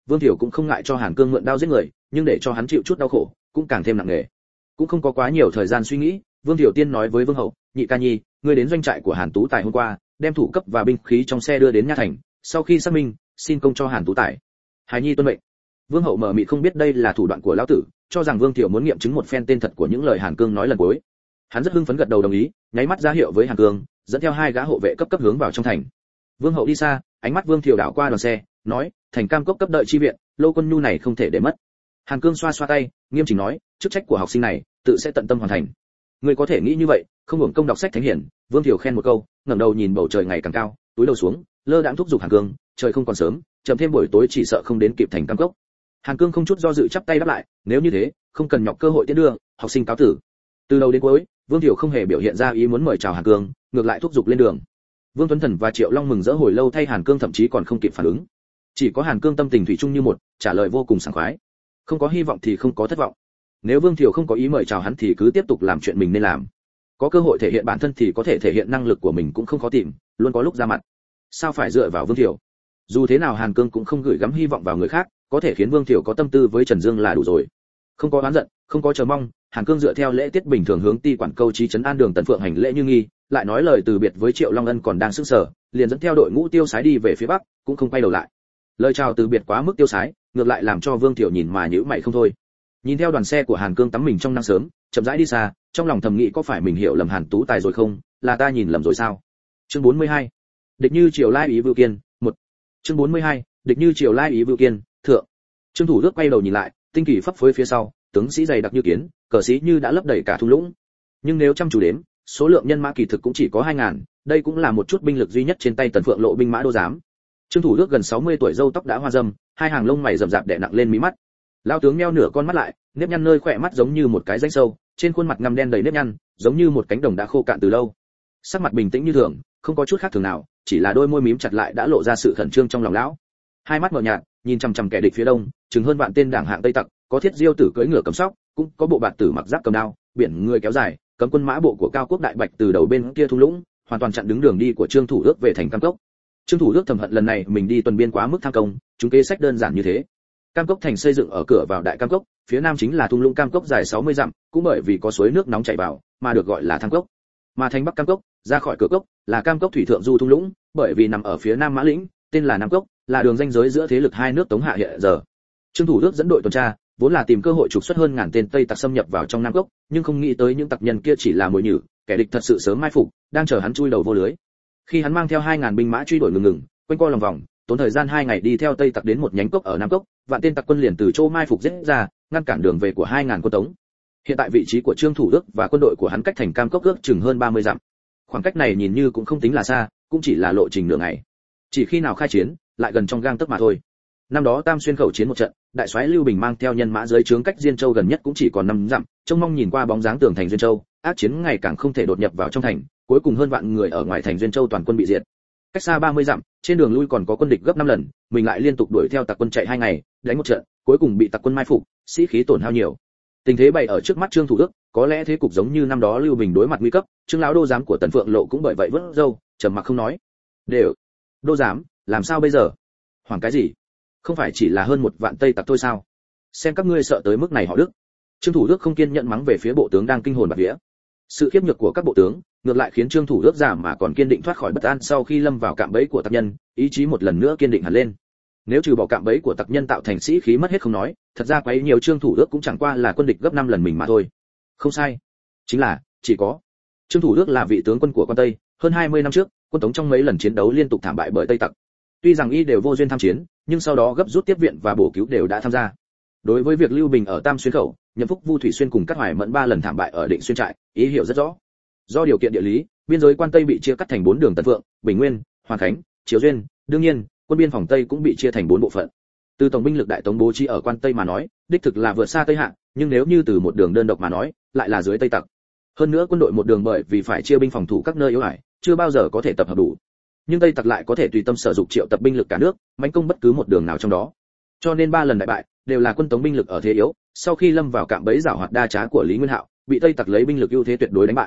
Vương Thiểu cũng không ngại cho Hàn Cương mượn đao giết người, nhưng để cho hắn chịu chút đau khổ, cũng càng thêm nặng nề. Cũng không có quá nhiều thời gian suy nghĩ, Vương Thiểu tiên nói với Vương Hậu, nhị ca nhi, ngươi đến doanh trại của Hàn Tú Tài hôm qua, đem thủ cấp và binh khí trong xe đưa đến Nha Thành, sau khi xác minh, xin công cho Hàn Tú Tài. Hải nhi tuân mệnh. Vương Hậu mờ mịt không biết đây là thủ đoạn của lão tử, cho rằng Vương Thiểu muốn nghiệm chứng một phen tên thật của những lời Hàn Cương nói lần cuối. Hắn rất hưng phấn gật đầu đồng ý, nháy mắt ra hiệu với Hàn Cương, dẫn theo 2 gã hộ vệ cấp hướng vào trong thành. Vương Hậu đi xa, ánh mắt Vương Thiểu đảo qua đoàn xe, nói, thành Cam Cốc cấp đợi chi viện, Lô Quân Nhu này không thể để mất. Hàn Cương xoa xoa tay, nghiêm chỉnh nói, chức trách của học sinh này, tự sẽ tận tâm hoàn thành. Ngươi có thể nghĩ như vậy, không hưởng công đọc sách thánh hiển. Vương Thiểu khen một câu, ngẩng đầu nhìn bầu trời ngày càng cao, túi đầu xuống, lơ đãng thúc giục Hàn Cương, trời không còn sớm, chậm thêm buổi tối chỉ sợ không đến kịp thành Cam Cốc. Hàn Cương không chút do dự chắp tay đáp lại, nếu như thế, không cần nhọc cơ hội tiễn đưa, học sinh cáo tử. Từ đầu đến cuối, Vương Thiểu không hề biểu hiện ra ý muốn mời chào Hàn Cương, ngược lại thúc giục lên đường. Vương Tuấn Thần và Triệu Long mừng rỡ hồi lâu thay Hàn Cương thậm chí còn không kịp phản ứng. Chỉ có Hàn Cương tâm tình thủy chung như một, trả lời vô cùng sảng khoái. Không có hy vọng thì không có thất vọng. Nếu Vương Thiểu không có ý mời chào hắn thì cứ tiếp tục làm chuyện mình nên làm. Có cơ hội thể hiện bản thân thì có thể thể hiện năng lực của mình cũng không khó tìm, luôn có lúc ra mặt. Sao phải dựa vào Vương Thiểu? Dù thế nào Hàn Cương cũng không gửi gắm hy vọng vào người khác, có thể khiến Vương Thiểu có tâm tư với Trần Dương là đủ rồi. Không có oán giận, không có chờ mong, Hàn Cương dựa theo lễ tiết bình thường hướng ti quản câu chí trấn an đường Tần Phượng hành lễ như nghi, lại nói lời từ biệt với Triệu Long Ân còn đang sững sờ, liền dẫn theo đội ngũ tiêu sái đi về phía bắc, cũng không quay đầu lại. Lời chào từ biệt quá mức tiêu sái, ngược lại làm cho Vương Thiểu nhìn mà nhíu mày không thôi. Nhìn theo đoàn xe của Hàn Cương tắm mình trong nắng sớm, chậm rãi đi xa, trong lòng thầm nghĩ có phải mình hiểu lầm Hàn Tú Tài rồi không, là ta nhìn lầm rồi sao? Chương 42. Địch như Triều Lai ý Vưu Kiên, 1. Chương 42. Địch như Triều Lai ý Vưu Kiên, thượng. Trương Thủ Đức quay đầu nhìn lại, tinh kỳ phấp phới phía sau, tướng sĩ dày đặc như kiến, cờ sĩ như đã lấp đầy cả thung lũng. Nhưng nếu chăm chú đếm, số lượng nhân mã kỳ thực cũng chỉ có 2000, đây cũng là một chút binh lực duy nhất trên tay Tần Phượng Lộ binh mã đô giám. Trương Thủ Đức gần 60 tuổi, râu tóc đã hoa râm, 2 hàng lông mày rậm rạp đè nặng lên mí mắt. Lão tướng nheo nửa con mắt lại, nếp nhăn nơi khỏe mắt giống như một cái rãnh sâu, trên khuôn mặt ngăm đen đầy nếp nhăn, giống như một cánh đồng đã khô cạn từ lâu. Sắc mặt bình tĩnh như thường, không có chút khác thường nào, chỉ là đôi môi mím chặt lại đã lộ ra sự khẩn trương trong lòng lão. Hai mắt mở nhạt, nhìn chằm chằm kẻ địch phía đông, chừng hơn vạn tên đảng hạng Tây tặc, có thiết diêu tử cưỡi ngựa cầm sóc, cũng có bộ bạt tử mặc giáp cầm đao, biển người kéo dài, cấm quân mã bộ của Cao Quốc Đại Bạch từ đầu bên kia thung lũng, hoàn toàn chặn đứng đường đi của Trương Thủ Đức về thành Cam Cốc. Trương Thủ Đức thầm hận lần này mình đi tuần biên quá mức tham công, chúng kế sách đơn giản như thế. Cam Cốc thành xây dựng ở cửa vào Đại Cam Cốc, phía nam chính là thung lũng Cam Cốc dài 60 dặm, cũng bởi vì có suối nước nóng chảy vào, mà được gọi là Tham Cốc. Mà thành Bắc Cam Cốc, ra khỏi cửa cốc, là Cam Cốc thủy thượng du thung lũng, bởi vì nằm ở phía nam Mã Lĩnh, tên là Nam Cốc, là đường ranh giới giữa thế lực hai nước Tống Hạ hiện giờ. Trương Thủ Đức dẫn đội tuần tra, vốn là tìm cơ hội trục xuất hơn ngàn tên Tây tặc xâm nhập vào trong Nam Cốc, nhưng không nghĩ tới những tặc nhân kia chỉ là mồi nhử, kẻ địch thật sự sớm mai phục, đang chờ hắn chui đầu vô lưới. Khi hắn mang theo 2000 binh mã truy đuổi ngừng, quanh co lòng vòng, tốn thời gian 2 ngày đi theo Tây tặc đến một nhánh cốc ở Nam Cốc, vạn tên tặc quân liền từ chỗ mai phục giết ra, ngăn cản đường về của 2000 quân Tống. Hiện tại vị trí của Trương Thủ Đức và quân đội của hắn cách thành Cam Cốc ước chừng hơn 30 dặm. Khoảng cách này nhìn như cũng không tính là xa, cũng chỉ là lộ trình nửa ngày. Chỉ khi nào khai chiến, lại gần trong gang tấc mà thôi. Năm đó Tam Xuyên khẩu chiến một trận, đại soái Lưu Bình mang theo nhân mã dưới trướng cách Diên Châu gần nhất cũng chỉ còn 5 dặm, trông mong nhìn qua bóng dáng tường thành Duyên Châu, ác chiến ngày càng không thể đột nhập vào trong thành, cuối cùng hơn vạn người ở ngoài thành Duyên Châu toàn quân bị diệt. Cách xa 30 dặm, trên đường lui còn có quân địch gấp 5 lần, mình lại liên tục đuổi theo tặc quân chạy 2 ngày, đánh một trận, cuối cùng bị tặc quân mai phục, sĩ khí tổn hao nhiều. Tình thế bày ở trước mắt Trương Thủ Đức, có lẽ thế cục giống như năm đó Lưu Bình đối mặt nguy cấp, Trương lão đô giám của Tần Phượng Lộ cũng bởi vậy vớt râu, trầm mặc không nói. "Đều, đô giám, làm sao bây giờ?" "Hoảng cái gì? Không phải chỉ là hơn 1 vạn Tây tặc thôi sao? Xem các ngươi sợ tới mức này họ Đức." Trương Thủ Đức không kiên nhẫn mắng về phía bộ tướng đang kinh hồn bạt vía. Sự khiếp nhược của các bộ tướng, ngược lại khiến Trương Thủ Đức giảm mà còn kiên định thoát khỏi bất an sau khi lâm vào cạm bẫy của tặc nhân, ý chí một lần nữa kiên định hẳn lên. Nếu trừ bỏ cạm bẫy của tặc nhân tạo thành sĩ khí mất hết không nói, thật ra quấy nhiều Trương Thủ Đức cũng chẳng qua là quân địch gấp 5 lần mình mà thôi. Không sai, chính là chỉ có Trương Thủ Đức là vị tướng quân của quan Tây, hơn 20 năm trước, quân Tống trong mấy lần chiến đấu liên tục thảm bại bởi Tây tặc. Tuy rằng y đều vô duyên tham chiến, nhưng sau đó gấp rút tiếp viện và bổ cứu đều đã tham gia. Đối với việc Lưu Bình ở Tam Xuyên khẩu, Nhậm Phúc, Vu Thủy Xuyên cùng Cát Hoài Mẫn 3 lần thảm bại ở Định Xuyên trại, ý hiểu rất rõ. Do điều kiện địa lý, biên giới quan Tây bị chia cắt thành 4 đường Tân Vượng, Bình Nguyên, Hoàn Khánh, Triều Duyên, đương nhiên, quân biên phòng Tây cũng bị chia thành 4 bộ phận. Từ tổng binh lực đại tống bố trí ở quan Tây mà nói, đích thực là vượt xa Tây Hạ, nhưng nếu như từ một đường đơn độc mà nói, lại là dưới Tây tặc. Hơn nữa quân đội một đường bởi vì phải chia binh phòng thủ các nơi yếu hại, chưa bao giờ có thể tập hợp đủ. Nhưng Tây tặc lại có thể tùy tâm sở dụng triệu tập binh lực cả nước, mãnh công bất cứ một đường nào trong đó. Cho nên 3 lần đại bại đều là quân Tống binh lực ở thế yếu, sau khi lâm vào cạm bẫy giảo hoạt đa trá của Lý Nguyên Hạo, bị Tây tặc lấy binh lực ưu thế tuyệt đối đánh bại.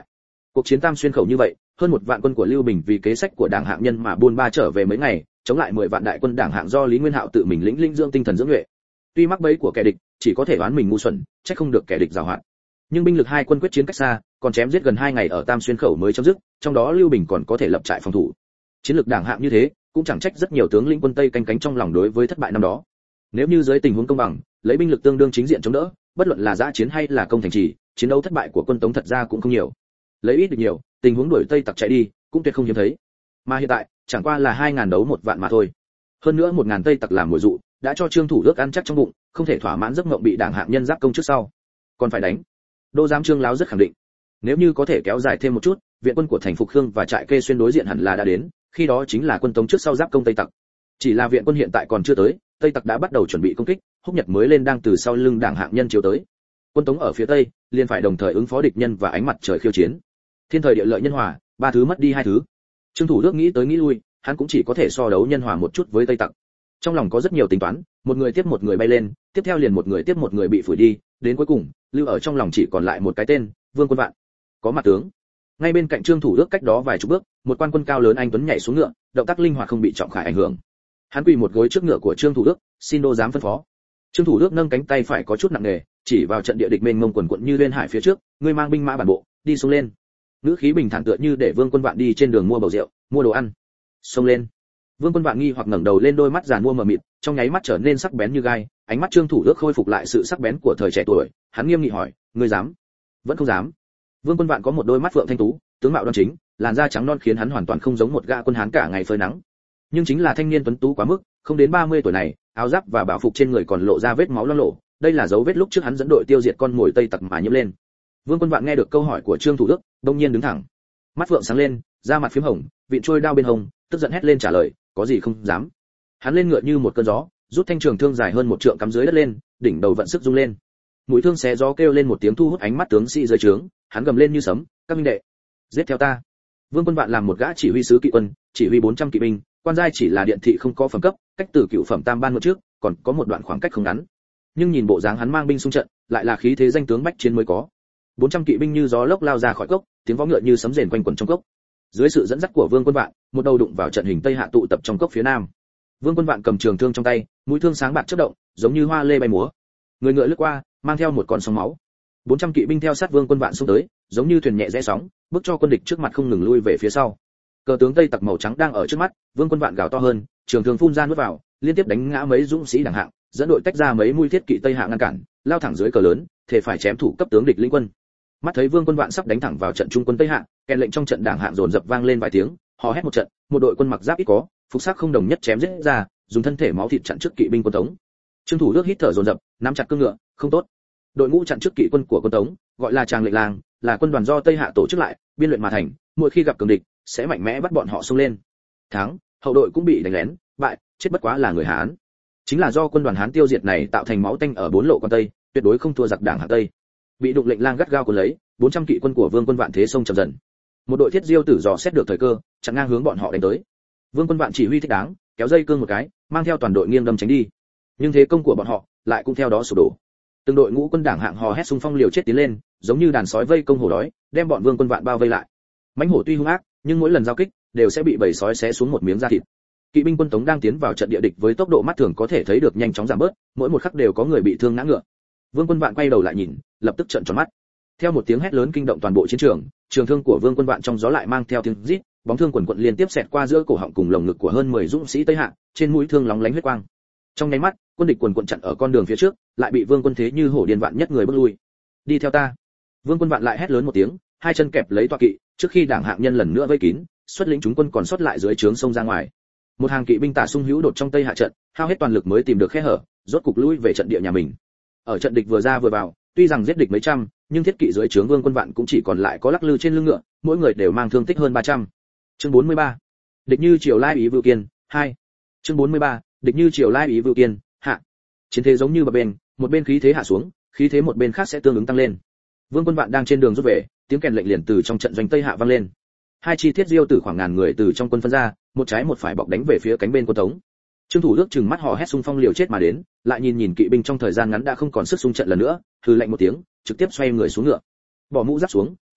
Cuộc chiến Tam Xuyên khẩu như vậy, hơn 1 vạn quân của Lưu Bình vì kế sách của Đảng Hạng Nhân mà buôn ba trở về mấy ngày, chống lại 10 vạn đại quân Đảng Hạng do Lý Nguyên Hạo tự mình lĩnh dưỡng tinh thần dưỡng nhuệ. Tuy mắc bẫy của kẻ địch, chỉ có thể đoán mình ngu xuẩn, trách không được kẻ địch giàu hạn. Nhưng binh lực hai quân quyết chiến cách xa, còn chém giết gần 2 ngày ở Tam Xuyên khẩu mới chấm dứt, trong đó Lưu Bình còn có thể lập trại phòng thủ. Chiến lược Đảng Hạng như thế, cũng chẳng trách rất nhiều tướng lĩnh quân Tây canh cánh trong lòng đối với thất bại năm đó. Nếu như dưới tình huống công bằng, lấy binh lực tương đương chính diện chống đỡ, bất luận là dã chiến hay là công thành trì, chiến đấu thất bại của quân Tống thật ra cũng không nhiều. Lấy ít được nhiều, tình huống đuổi Tây tặc chạy đi, cũng tuyệt không hiếm thấy. Mà hiện tại, chẳng qua là 2000 đấu 1 vạn mà thôi. Hơn nữa 1000 Tây tặc làm mồi dụ, đã cho Trương Thủ Đức ăn chắc trong bụng, không thể thỏa mãn giấc mộng bị Đảng Hạng Nhân giáp công trước sau, còn phải đánh. Đô giám Trương Láo rất khẳng định, nếu như có thể kéo dài thêm một chút, viện quân của thành Phục Khương và trại Kê Xuyên đối diện hẳn là đã đến, khi đó chính là quân Tống trước sau giáp công Tây tặc. Chỉ là viện quân hiện tại còn chưa tới, Tây tặc đã bắt đầu chuẩn bị công kích, Húc Nhật mới lên đang từ sau lưng Đảng Hạng Nhân chiếu tới. Quân Tống ở phía Tây, liền phải đồng thời ứng phó địch nhân và ánh mặt trời khiêu chiến. Thiên thời địa lợi nhân hòa, ba thứ mất đi hai thứ. Trương Thủ Đức nghĩ tới nghĩ lui, hắn cũng chỉ có thể so đấu nhân hòa một chút với Tây tặc. Trong lòng có rất nhiều tính toán, một người tiếp một người bay lên, tiếp theo liền một người tiếp một người bị phủi đi, đến cuối cùng, lưu ở trong lòng chỉ còn lại một cái tên, Vương Quân Vạn. Có mặt tướng. Ngay bên cạnh Trương Thủ Đức cách đó vài chục bước, một quan quân cao lớn anh tuấn nhảy xuống ngựa, động tác linh hoạt không bị trọng khải ảnh hưởng. Hắn quỳ một gối trước ngựa của Trương Thủ Đức, xin đô giám phân phó. Trương Thủ Đức nâng cánh tay phải có chút nặng nề, chỉ vào trận địa địch mênh mông quần quận như liên hải phía trước, ngươi mang binh mã bản bộ, đi xuống lên. Ngữ khí bình thản tựa như để Vương Quân Vạn đi trên đường mua bầu rượu, mua đồ ăn. Xông lên. Vương Quân Vạn nghi hoặc ngẩng đầu lên, đôi mắt giàn mua mờ mịt, trong nháy mắt trở nên sắc bén như gai, ánh mắt Trương Thủ Đức khôi phục lại sự sắc bén của thời trẻ tuổi, hắn nghiêm nghị hỏi, ngươi dám? Vẫn không dám. Vương Quân Vạn có một đôi mắt phượng thanh tú, tướng mạo đoan chính, làn da trắng non khiến hắn hoàn toàn không giống một gã quân hán cả ngày phơi nắng. Nhưng chính là thanh niên tuấn tú quá mức, không đến 30 tuổi này, áo giáp và bảo phục trên người còn lộ ra vết máu loang lổ, đây là dấu vết lúc trước hắn dẫn đội tiêu diệt con mồi Tây tặc mà nhiễm lên. Vương Quân Vạn nghe được câu hỏi của Trương Thủ Đức, đột nhiên đứng thẳng, mắt phượng sáng lên, da mặt phím hồng, vịn trôi đao bên hông, tức giận hét lên trả lời, có gì không dám. Hắn lên ngựa như một cơn gió, rút thanh trường thương dài hơn 1 trượng cắm dưới đất lên, đỉnh đầu vận sức rung lên. Mũi thương xé gió kêu lên một tiếng thu hút ánh mắt tướng sĩ dưới trướng, hắn gầm lên như sấm, các minh đệ, giết theo ta. Vương Quân Vạn làm một gã chỉ huy sứ kỵ quân, chỉ huy 400 kỵ binh, quan giai chỉ là điện thị không có phẩm cấp, cách từ cựu phẩm tam ban một trước, còn có một đoạn khoảng cách không ngắn. Nhưng nhìn bộ dáng hắn mang binh xung trận, lại là khí thế danh tướng bách chiến mới có. 400 kỵ binh như gió lốc lao ra khỏi cốc, tiếng vó ngựa như sấm rền quanh quẩn trong cốc. Dưới sự dẫn dắt của Vương Quân Vạn, một đầu đụng vào trận hình Tây Hạ tụ tập trong cốc phía nam. Vương Quân Vạn cầm trường thương trong tay, mũi thương sáng bạc chớp động, giống như hoa lê bay múa. Người ngựa lướt qua, mang theo một con sóng máu. 400 kỵ binh theo sát Vương Quân Vạn xông tới, giống như thuyền nhẹ rẽ sóng, bước cho quân địch trước mặt không ngừng lui về phía sau. Cờ tướng Tây tặc màu trắng đang ở trước mắt, Vương Quân Vạn gào to hơn, trường thương phun ra nuốt vào, liên tiếp đánh ngã mấy dũng sĩ Đảng Hạng, dẫn đội tách ra mấy mũi thiết kỵ Tây Hạ ngăn cản, lao thẳng dưới cờ lớn, thể phải chém thủ cấp tướng địch lĩnh quân. Mắt thấy Vương Quân Vạn sắp đánh thẳng vào trận trung quân Tây Hạ, kèn lệnh trong trận Đảng Hạng dồn dập vang lên vài tiếng, họ hét một trận, một đội quân mặc giáp ít có, phục sắc không đồng nhất chém giết ra, dùng thân thể máu thịt chặn trước kỵ binh quân Tống. Trương Thủ Đức hít thở dồn dập, nắm chặt cương ngựa, không tốt. Đội ngũ chặn trước kỵ quân của quân Tống, gọi là Tràng Lệnh Lang, là quân đoàn do Tây Hạ tổ chức lại, biên luyện mà thành, mỗi khi gặp cường địch, sẽ mạnh mẽ bắt bọn họ xông lên. Thắng, hậu đội cũng bị đánh lén, bại, chết bất quá là người Hán. Chính là do quân đoàn Hán tiêu diệt này tạo thành máu tanh ở 4 lộ quan Tây, tuyệt đối không thua giặc Đảng Hạng Tây. Bị Đụng Lệnh Lang gắt gao cuốn lấy, 400 kỵ quân của Vương Quân Vạn thế sông chậm dần. Một đội thiết diêu tử dò xét được thời cơ, chặn ngang hướng bọn họ đánh tới. Vương Quân Vạn chỉ huy thích đáng, kéo dây cương một cái, mang theo toàn đội nghiêng đâm tránh đi. Nhưng thế công của bọn họ lại cũng theo đó sụp đổ. Từng đội ngũ quân Đảng Hạng hò hét xung phong liều chết tiến lên, giống như đàn sói vây công hổ đói, đem bọn Vương Quân Vạn bao vây lại. Mãnh hổ tuy hung ác, nhưng mỗi lần giao kích đều sẽ bị bầy sói xé xuống một miếng da thịt. Kỵ binh quân Tống đang tiến vào trận địa địch với tốc độ mắt thường có thể thấy được nhanh chóng giảm bớt, mỗi một khắc đều có người bị thương ngã ngựa. Vương Quân Vạn quay đầu lại nhìn, lập tức trợn tròn mắt. Theo một tiếng hét lớn kinh động toàn bộ chiến trường, trường thương của Vương Quân Vạn trong gió lại mang theo tiếng rít, bóng thương quần quật liên tiếp xẹt qua giữa cổ họng cùng lồng ngực của hơn 10 dũng sĩ Tây Hạ, trên mũi thương lóng lánh huyết quang. Trong nháy mắt, quân địch quần quật chặn ở con đường phía trước, lại bị Vương Quân thế như hổ điên vạn nhất người bước lui. Đi theo ta. Vương Quân Vạn lại hét lớn một tiếng, hai chân kẹp lấy tọa kỵ, trước khi Đảng Hạng nhân lần nữa vây kín, xuất lĩnh chúng quân còn sót lại dưới trướng sông ra ngoài. Một hàng kỵ binh tả sung hữu đột trong Tây Hạ trận, hao hết toàn lực mới tìm được khe hở, rốt cục lui về trận địa nhà mình. Ở trận địch vừa ra vừa vào, tuy rằng giết địch mấy trăm, nhưng thiết kỵ dưới trướng Vương Quân Vạn cũng chỉ còn lại có lắc lư trên lưng ngựa, mỗi người đều mang thương tích hơn 300. Chương 43. Địch như triều lai ý Vưu Kiên 2. Chương 43. Địch như triều lai ý Vưu Kiên hạ. Chiến thế giống như bập bền, một bên khí thế hạ xuống, khí thế một bên khác sẽ tương ứng tăng lên. Vương Quân Vạn đang trên đường rút về, tiếng kèn lệnh liền từ trong trận doanh Tây Hạ vang lên. Hai chi thiết diêu tử khoảng ngàn người từ trong quân phân ra, một trái một phải bọc đánh về phía cánh bên quân Tống. Trương Thủ Đức trừng mắt hò hét xung phong liều chết mà đến, lại nhìn kỵ binh trong thời gian ngắn đã không còn sức xung trận lần nữa, hừ lạnh một tiếng, trực tiếp xoay người xuống ngựa. Bỏ mũ giáp xuống,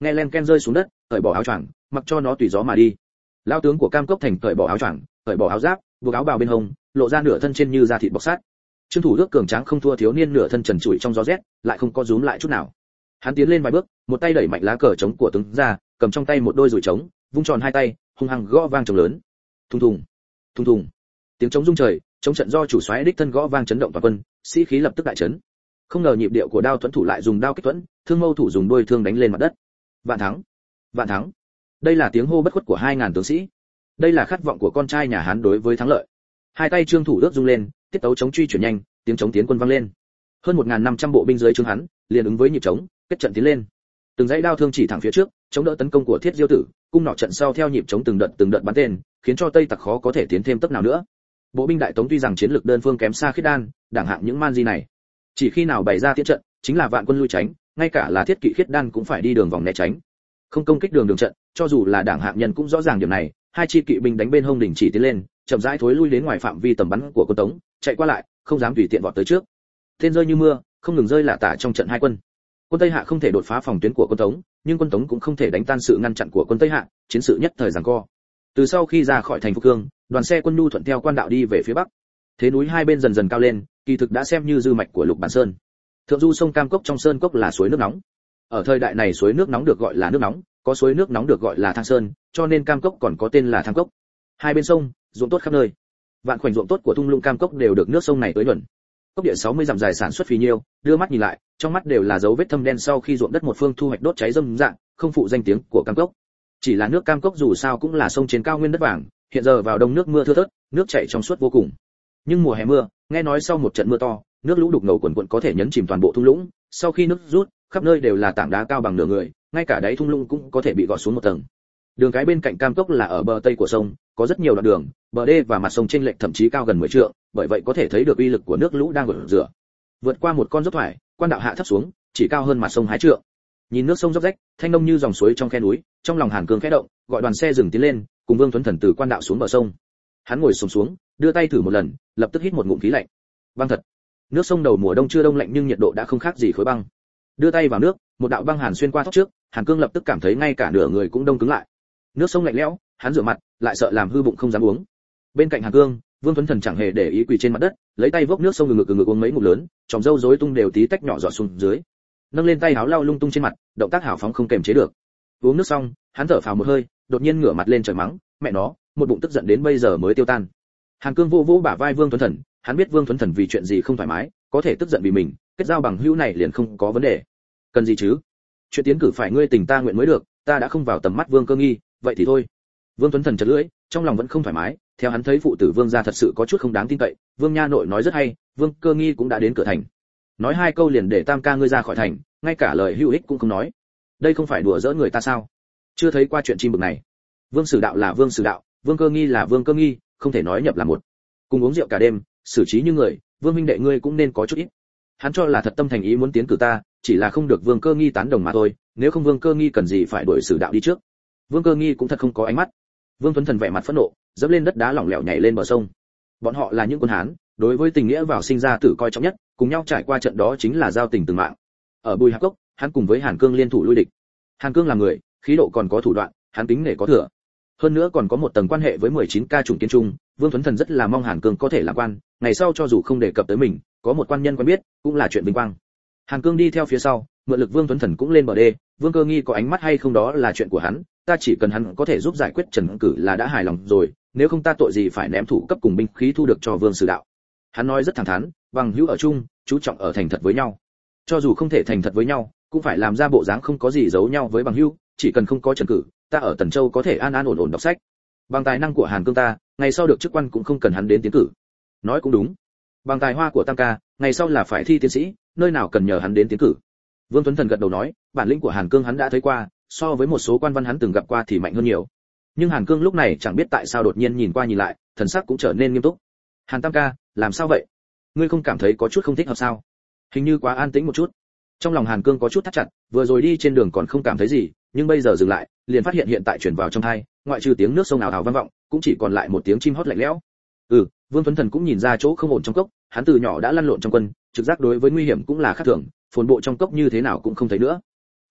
nghe len ken rơi xuống đất, cởi bỏ áo choàng, mặc cho nó tùy gió mà đi. Lão tướng của Cam Cốc Thành cởi bỏ áo choàng, cởi bỏ áo giáp, buộc áo bào bên hông, lộ ra nửa thân trên như da thịt bọc sát. Trương Thủ Đức cường tráng không thua thiếu niên nửa thân trần trụi trong gió rét, lại không có rúm lại chút nào. Hắn tiến lên vài bước, một tay đẩy mạnh lá cờ trống của tướng ra, cầm trong tay một đôi dùi trống, vung tròn hai tay, hung hăng gõ vang trống lớn. Thùng thùng, thùng thùng. Tiếng trống rung trời, trống trận do chủ soái đích thân gõ vang chấn động toàn quân, sĩ khí lập tức đại chấn. Không ngờ nhịp điệu của đao thuẫn thủ lại dùng đao kích thuẫn, thương mâu thủ dùng đôi thương đánh lên mặt đất. Vạn thắng, vạn thắng. Đây là tiếng hô bất khuất của 2000 tướng sĩ. Đây là khát vọng của con trai nhà Hán đối với thắng lợi. Hai tay Trương Thủ Đức rung lên, tiết tấu chống truy chuyển nhanh, tiếng chống tiến quân vang lên. Hơn 1500 bộ binh dưới trướng hắn, liền ứng với nhịp trống, kết trận tiến lên. Từng dãy đao thương chỉ thẳng phía trước, chống đỡ tấn công của Thiết Diêu Tử, cung nỏ trận sau theo nhịp trống từng đợt bắn tên, khiến cho Tây Tặc khó có thể tiến thêm tấc nào nữa. Bộ binh Đại Tống tuy rằng chiến lược đơn phương kém xa Khiết Đan, đẳng hạng những man di này, chỉ khi nào bày ra tiễn trận, chính là vạn quân lui tránh, ngay cả là Thiết Kỵ Khiết Đan cũng phải đi đường vòng né tránh. Không công kích đường trận, cho dù là đảng hạng nhân cũng rõ ràng điểm này, hai chi kỵ binh đánh bên hông đỉnh chỉ tiến lên, chậm rãi thối lui đến ngoài phạm vi tầm bắn của quân Tống, chạy qua lại, không dám tùy tiện vọt tới trước. Tên rơi như mưa, không ngừng rơi lả tả trong trận hai quân. Quân Tây Hạ không thể đột phá phòng tuyến của quân Tống, nhưng quân Tống cũng không thể đánh tan sự ngăn chặn của quân Tây Hạ, chiến sự nhất thời giằng co. Từ sau khi ra khỏi thành Phúc Cương, đoàn xe quân nhu thuận theo quan đạo đi về phía bắc. Thế núi hai bên dần dần cao lên, kỳ thực đã xem như dư mạch của Lục Bản Sơn. Thượng du sông Cam Cốc trong sơn cốc là suối nước nóng. Ở thời đại này suối nước nóng được gọi là nước nóng, có suối nước nóng được gọi là Thang Sơn, cho nên Cam Cốc còn có tên là Thang Cốc. Hai bên sông, ruộng tốt khắp nơi. Vạn khoảnh ruộng tốt của thung lũng Cam Cốc đều được nước sông này tưới nhuần. Cốc địa 60 dặm dài sản xuất phì nhiêu, đưa mắt nhìn lại, trong mắt đều là dấu vết thâm đen sau khi ruộng đất một phương thu hoạch đốt cháy râm rạng, không phụ danh tiếng của Cam Cốc. Chỉ là nước Cam Cốc dù sao cũng là sông trên cao nguyên đất vàng, hiện giờ vào đông nước mưa thưa thớt, nước chảy trong suốt vô cùng. Nhưng mùa hè mưa, nghe nói sau một trận mưa to, nước lũ đục ngầu quần quần có thể nhấn chìm toàn bộ thung lũng, sau khi nước rút, khắp nơi đều là tảng đá cao bằng nửa người, ngay cả đáy thung lũng cũng có thể bị gọt xuống một tầng. Đường cái bên cạnh Cam Cốc là ở bờ tây của sông, có rất nhiều đoạn đường, bờ đê và mặt sông chênh lệch thậm chí cao gần 10 trượng, bởi vậy có thể thấy được uy lực của nước lũ đang gột rửa. Vượt qua một con dốc thoải, quan đạo hạ thấp xuống, chỉ cao hơn mặt sông 2 trượng. Nhìn nước sông dốc rách, thanh nông như dòng suối trong khe núi, trong lòng Hàn Cương khẽ động, gọi đoàn xe dừng tiến lên, cùng Vương Tuấn Thần từ quan đạo xuống bờ sông. Hắn ngồi xổm xuống, đưa tay thử một lần, lập tức hít một ngụm khí lạnh. Băng thật. Nước sông đầu mùa đông chưa đông lạnh nhưng nhiệt độ đã không khác gì khối băng. Đưa tay vào nước, một đạo băng hàn xuyên qua tóc trước, Hàn Cương lập tức cảm thấy ngay cả nửa người cũng đông cứng lại. Nước sông lạnh lẽo, hắn rửa mặt, lại sợ làm hư bụng không dám uống. Bên cạnh Hàn Cương, Vương Tuấn Thần chẳng hề để ý quỳ trên mặt đất, lấy tay vốc nước sông ngực uống mấy ngụm lớn, tròng râu rối tung đều tí tách nhỏ giọt xuống dưới. Nâng lên tay áo lau lung tung trên mặt, động tác hào phóng không kềm chế được. Uống nước xong, hắn thở phào một hơi, đột nhiên ngửa mặt lên trời mắng, mẹ nó, một bụng tức giận đến bây giờ mới tiêu tan. Hàn Cương vô bả vai Vương Tuấn Thần, hắn biết Vương Tuấn Thần vì chuyện gì không thoải mái, có thể tức giận vì mình, kết giao bằng hữu này liền không có vấn đề. Cần gì chứ? Chuyện tiến cử phải ngươi tình ta nguyện mới được, ta đã không vào tầm mắt Vương Cơ Nghi, vậy thì thôi. Vương Tuấn Thần chật lưỡi, trong lòng vẫn không thoải mái, theo hắn thấy phụ tử Vương gia thật sự có chút không đáng tin cậy, Vương nha nội nói rất hay, Vương Cơ Nghi cũng đã đến cửa thành. Nói 2 câu liền để Tam ca ngươi ra khỏi thành, ngay cả lời hữu ích cũng không nói. Đây không phải đùa giỡn người ta sao? Chưa thấy qua chuyện chim bực này. Vương Sử Đạo là Vương Sử Đạo, Vương Cơ Nghi là Vương Cơ Nghi, không thể nói nhập là một. Cùng uống rượu cả đêm, xử trí như người, Vương huynh đệ ngươi cũng nên có chút ít. Hắn cho là thật tâm thành ý muốn tiến cử ta, chỉ là không được Vương Cơ Nghi tán đồng mà thôi, nếu không Vương Cơ Nghi cần gì phải đuổi Sử Đạo đi trước. Vương Cơ Nghi cũng thật không có ánh mắt. Vương Tuấn Thần vẻ mặt phẫn nộ, dẫm lên đất đá lỏng lẻo nhảy lên bờ sông. Bọn họ là những quân Hán, đối với tình nghĩa vào sinh ra tử coi trọng nhất, cùng nhau trải qua trận đó chính là giao tình từng mạng. Ở Bùi Hạp Cốc, hắn cùng với Hàn Cương liên thủ lui địch. Hàn Cương là người, khí độ còn có thủ đoạn, hắn kính nể có thừa. Hơn nữa còn có một tầng quan hệ với 19 ca chủng kiến trung, Vương Tuấn Thần rất là mong Hàn Cương có thể làm quan, ngày sau cho dù không đề cập tới mình, có một quan nhân quen biết, cũng là chuyện vinh quang. Hàn Cương đi theo phía sau, mượn lực Vương Tuấn Thần cũng lên bờ đê, Vương Cơ Nghi có ánh mắt hay không đó là chuyện của hắn, ta chỉ cần hắn có thể giúp giải quyết Trần Cử là đã hài lòng rồi, nếu không ta tội gì phải ném thủ cấp cùng binh khí thu được cho Vương Sử Đạo. Hắn nói rất thẳng thắn, bằng hữu ở chung, chú trọng ở thành thật với nhau. Cho dù không thể thành thật với nhau, cũng phải làm ra bộ dáng không có gì giấu nhau với bằng hữu, chỉ cần không có Trần Cử, ta ở Tần Châu có thể an an ổn ổn đọc sách. Bằng tài năng của Hàn Cương ta, ngày sau được chức quan cũng không cần hắn đến tiến cử. Nói cũng đúng. Bằng tài hoa của Tam ca, ngày sau là phải thi tiến sĩ, nơi nào cần nhờ hắn đến tiến cử. Vương Tuấn Thần gật đầu nói, bản lĩnh của Hàn Cương hắn đã thấy qua, so với một số quan văn hắn từng gặp qua thì mạnh hơn nhiều. Nhưng Hàn Cương lúc này chẳng biết tại sao đột nhiên nhìn qua nhìn lại, thần sắc cũng trở nên nghiêm túc. Hàn Tam ca, làm sao vậy? Ngươi không cảm thấy có chút không thích hợp sao? Hình như quá an tĩnh một chút. Trong lòng Hàn Cương có chút thắt chặt, vừa rồi đi trên đường còn không cảm thấy gì, nhưng bây giờ dừng lại, liền phát hiện hiện tại truyền vào trong tai, ngoại trừ tiếng nước sông ào ào vang vọng, cũng chỉ còn lại một tiếng chim hót lạnh lẽo. Vương Tuấn Thần cũng nhìn ra chỗ không ổn trong cốc, hắn từ nhỏ đã lăn lộn trong quân, trực giác đối với nguy hiểm cũng là khác thường, phồn bộ trong cốc như thế nào cũng không thấy nữa.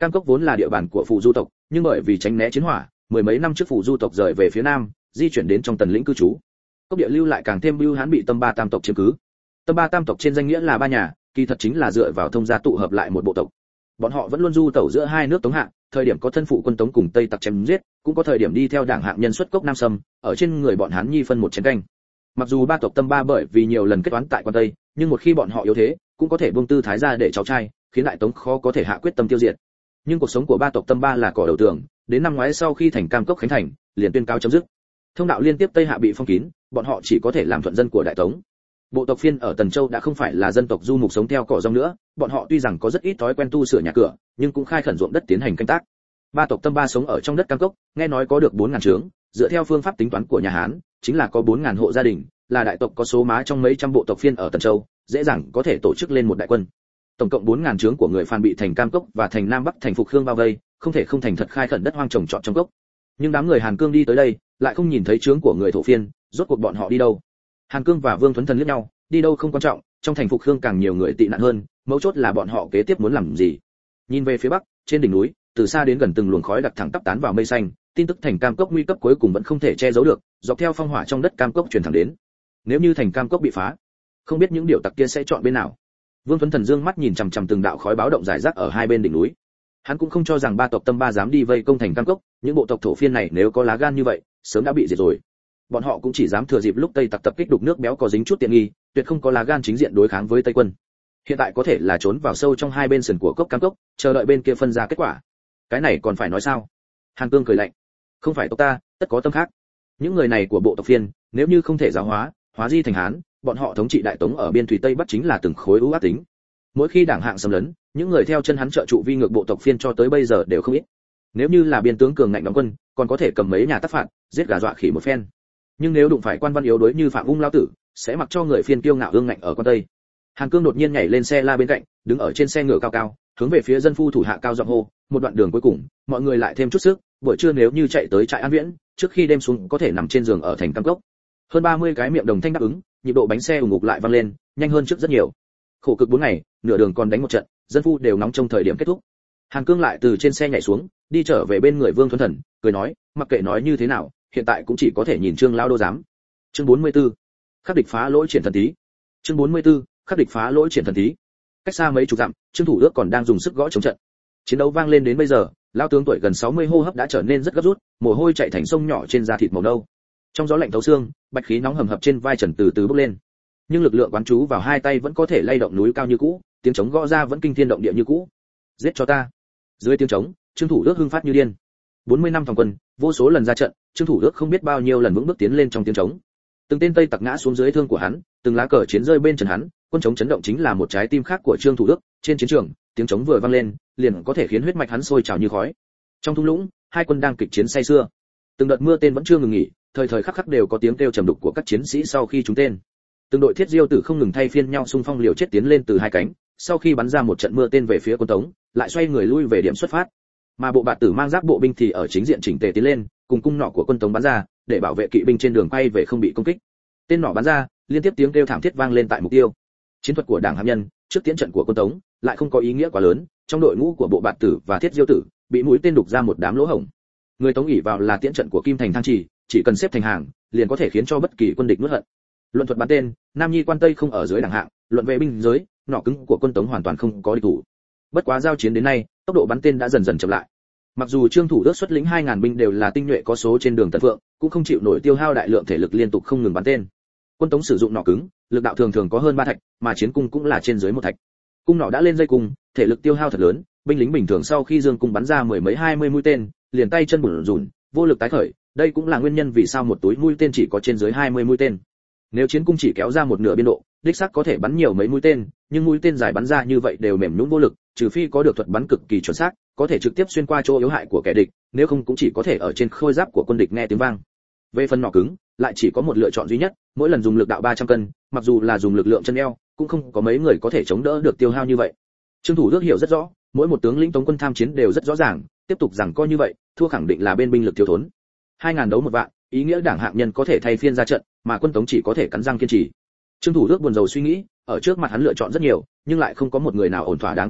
Cam Cốc vốn là địa bàn của Phù Du tộc, nhưng bởi vì tránh né chiến hỏa, mười mấy năm trước Phù Du tộc rời về phía nam, di chuyển đến trong Tần lĩnh cư trú. Cốc địa lưu lại càng thêm bưu hán bị Tâm Ba Tam tộc chiếm cứ. Tâm Ba Tam tộc trên danh nghĩa là ba nhà, kỳ thật chính là dựa vào thông gia tụ hợp lại một bộ tộc. Bọn họ vẫn luôn du tẩu giữa hai nước Tống Hạ, thời điểm có thân phụ quân Tống cùng Tây tặc chém giết, cũng có thời điểm đi theo đảng hạng nhân xuất cốc Nam Sâm, ở trên người bọn Hán Nhi phân một chén canh. Mặc dù ba tộc Tâm Ba bởi vì nhiều lần kết toán tại quan Tây, nhưng một khi bọn họ yếu thế, cũng có thể buông tư thái ra để cháu trai, khiến đại Tống khó có thể hạ quyết tâm tiêu diệt. Nhưng cuộc sống của ba tộc Tâm Ba là cỏ đầu tường, đến năm ngoái sau khi thành Cam Cốc khánh thành, liền tuyên cáo chấm dứt. Thông đạo liên tiếp Tây Hạ bị phong kín, bọn họ chỉ có thể làm thuận dân của đại Tống. Bộ tộc Phiên ở Tần Châu đã không phải là dân tộc du mục sống theo cỏ rong nữa, bọn họ tuy rằng có rất ít thói quen tu sửa nhà cửa, nhưng cũng khai khẩn ruộng đất tiến hành canh tác. Ba tộc Tâm Ba sống ở trong đất Cam Cốc, nghe nói có được 4000 trướng, dựa theo phương pháp tính toán của nhà Hán, chính là có 4000 hộ gia đình, là đại tộc có số má trong mấy trăm bộ tộc Phiên ở Tần Châu, dễ dàng có thể tổ chức lên một đại quân. Tổng cộng 4000 trướng của người Phan bị thành Cam Cốc và thành Nam Bắc thành Phục Khương bao vây, không thể không thành thật khai khẩn đất hoang trồng trọt trong cốc. Nhưng đám người Hàn Cương đi tới đây, lại không nhìn thấy trướng của người thổ Phiên, rốt cuộc bọn họ đi đâu? Hàn Cương và Vương Tuấn Thần liếc nhau, đi đâu không quan trọng, trong thành Phục Khương càng nhiều người tị nạn hơn, mấu chốt là bọn họ kế tiếp muốn làm gì. Nhìn về phía bắc, trên đỉnh núi, từ xa đến gần từng luồng khói đặc thẳng tắp tán vào mây xanh, tin tức thành Cam Cốc nguy cấp cuối cùng vẫn không thể che giấu được, dọc theo phong hỏa trong đất Cam Cốc truyền thẳng đến. Nếu như thành Cam Cốc bị phá, không biết những điều tặc kia sẽ chọn bên nào. Vương Tuấn Thần dương mắt nhìn chằm chằm từng đạo khói báo động rải rác ở hai bên đỉnh núi. Hắn cũng không cho rằng ba tộc Tâm Ba dám đi vây công thành Cam Cốc, những bộ tộc thổ Phiên này nếu có lá gan như vậy, sớm đã bị diệt rồi. Bọn họ cũng chỉ dám thừa dịp lúc Tây tặc tập kích đục nước béo có dính chút tiện nghi, tuyệt không có lá gan chính diện đối kháng với Tây quân. Hiện tại có thể là trốn vào sâu trong hai bên sườn của cốc Cam Cốc, chờ đợi bên kia phân ra kết quả. Cái này còn phải nói sao? Hàn Cương cười lạnh. Không phải tộc ta, tất có tâm khác. Những người này của bộ tộc Phiên, nếu như không thể giáo hóa, hóa di thành Hán, bọn họ thống trị đại Tống ở biên thủy Tây Bắc chính là từng khối ưu ác tính. Mỗi khi đảng hạng xâm lấn, những người theo chân hắn trợ trụ vi ngược bộ tộc Phiên cho tới bây giờ đều không ít. Nếu như là biên tướng cường ngạnh đóng quân, còn có thể cầm mấy nhà tác phạt, giết gà dọa khỉ một phen. Nhưng nếu đụng phải quan văn yếu đối như Phạm Ung lão tử, sẽ mặc cho người Phiên kiêu ngạo ương ngạnh ở quan Tây. Hàn Cương đột nhiên nhảy lên xe la bên cạnh, đứng ở trên xe ngựa cao cao, hướng về phía dân phu thủ hạ cao giọng hô, một đoạn đường cuối cùng, mọi người lại thêm chút sức, buổi trưa nếu như chạy tới trại An Viễn, trước khi đêm xuống có thể nằm trên giường ở thành Cam Cốc. Hơn 30 cái miệng đồng thanh đáp ứng, nhịp độ bánh xe ùng ục lại vang lên, nhanh hơn trước rất nhiều. Khổ cực 4 ngày, nửa đường còn đánh một trận, dân phu đều nóng trong thời điểm kết thúc. Hàn Cương lại từ trên xe nhảy xuống, đi trở về bên người Vương Thuấn Thần, cười nói, mặc kệ nói như thế nào, hiện tại cũng chỉ có thể nhìn Trương lão đô giám. Chương 44. Khắc địch phá lỗi triển thần tí. Chương 44. Khắc địch phá lỗi triển thần tí. Cách xa mấy chục dặm, Trương Thủ Ước còn đang dùng sức gõ chống trận. Chiến đấu vang lên đến bây giờ, lão tướng tuổi gần 60 hô hấp đã trở nên rất gấp rút, mồ hôi chảy thành sông nhỏ trên da thịt màu nâu. Trong gió lạnh thấu xương, bạch khí nóng hầm hập trên vai Trần từ từ bốc lên. Nhưng lực lượng quán chú vào hai tay vẫn có thể lay động núi cao như cũ, tiếng trống gõ ra vẫn kinh thiên động địa như cũ. Giết cho ta! Dưới tiếng trống, Trương Thủ Ước hưng phát như điên. 40 năm phòng quân, vô số lần ra trận, Trương Thủ Ước không biết bao nhiêu lần vững bước tiến lên trong tiếng trống. Từng tên Tây tặc ngã xuống dưới thương của hắn, từng lá cờ chiến rơi bên chân hắn, quân trống chấn động chính là một trái tim khác của Trương Thủ Ước. Trên chiến trường, tiếng trống vừa vang lên, liền có thể khiến huyết mạch hắn sôi trào như khói. Trong thung lũng, hai quân đang kịch chiến say sưa. Từng đợt mưa tên vẫn chưa ngừng nghỉ, thời thời khắc khắc đều có tiếng kêu trầm đục của các chiến sĩ sau khi trúng tên. Từng đội thiết diêu tử không ngừng thay phiên nhau xung phong liều chết tiến lên từ hai cánh, sau khi bắn ra một trận mưa tên về phía quân Tống, lại xoay người lui về điểm xuất phát. Mà bộ bạt tử mang giáp bộ binh thì ở chính diện chỉnh tề tiến lên, cùng cung nỏ của quân Tống bắn ra, để bảo vệ kỵ binh trên đường quay về không bị công kích. Tên nỏ bắn ra, liên tiếp tiếng kêu thảm thiết vang lên tại mục tiêu. Chiến thuật của đảng hàm nhân, trước tiến trận của quân Tống, lại không có ý nghĩa quá lớn, trong đội ngũ của bộ bạt tử và thiết diêu tử, bị mũi tên đục ra một đám lỗ hổng. Người Tống ỷ vào là tiến trận của Kim Thành Thang chỉ cần xếp thành hàng, liền có thể khiến cho bất kỳ quân địch nuốt hận. Luận thuật bắn tên, Nam Nhi quan Tây không ở dưới đẳng hạng, luận về binh giới, nỏ cứng của quân Tống hoàn toàn không có địch thủ. Bất quá giao chiến đến nay, tốc độ bắn tên đã dần dần chậm lại. Mặc dù Trương Thủ Ước xuất lĩnh 2000 binh đều là tinh nhuệ có số trên đường Tần Phượng, cũng không chịu nổi tiêu hao đại lượng thể lực liên tục không ngừng bắn tên. Quân Tống sử dụng nỏ cứng, lực đạo thường thường có hơn 3 thạch, mà chiến cung cũng là trên dưới 1 thạch. Cung nỏ đã lên dây cung, thể lực tiêu hao thật lớn, binh lính bình thường sau khi dương cung bắn ra mười mấy 20 mũi tên, liền tay chân bủn rủn, vô lực tái khởi, đây cũng là nguyên nhân vì sao một túi mũi tên chỉ có trên dưới 20 mũi tên. Nếu chiến cung chỉ kéo ra một nửa biên độ, đích xác có thể bắn nhiều mấy mũi tên, nhưng mũi tên dài bắn ra như vậy đều mềm nhũn vô lực, trừ phi có được thuật bắn cực kỳ chuẩn xác, có thể trực tiếp xuyên qua chỗ yếu hại của kẻ địch, nếu không cũng chỉ có thể ở trên khôi giáp của quân địch nghe tiếng vang. Về phần nỏ cứng, lại chỉ có một lựa chọn duy nhất, mỗi lần dùng lực đạo 300 cân, mặc dù là dùng lực lượng chân eo, cũng không có mấy người có thể chống đỡ được tiêu hao như vậy. Trương Thủ Ước hiểu rất rõ, mỗi một tướng lĩnh Tống quân tham chiến đều rất rõ ràng, tiếp tục rằng coi như vậy, thua khẳng định là bên binh lực thiếu thốn. 2000 đấu một vạn, ý nghĩa đảng hạng nhân có thể thay phiên ra trận, mà quân Tống chỉ có thể cắn răng kiên trì. Trương Thủ Ước buồn rầu suy nghĩ, ở trước mặt hắn lựa chọn rất nhiều, nhưng lại không có một người nào ổn thỏa đáng tin cậy,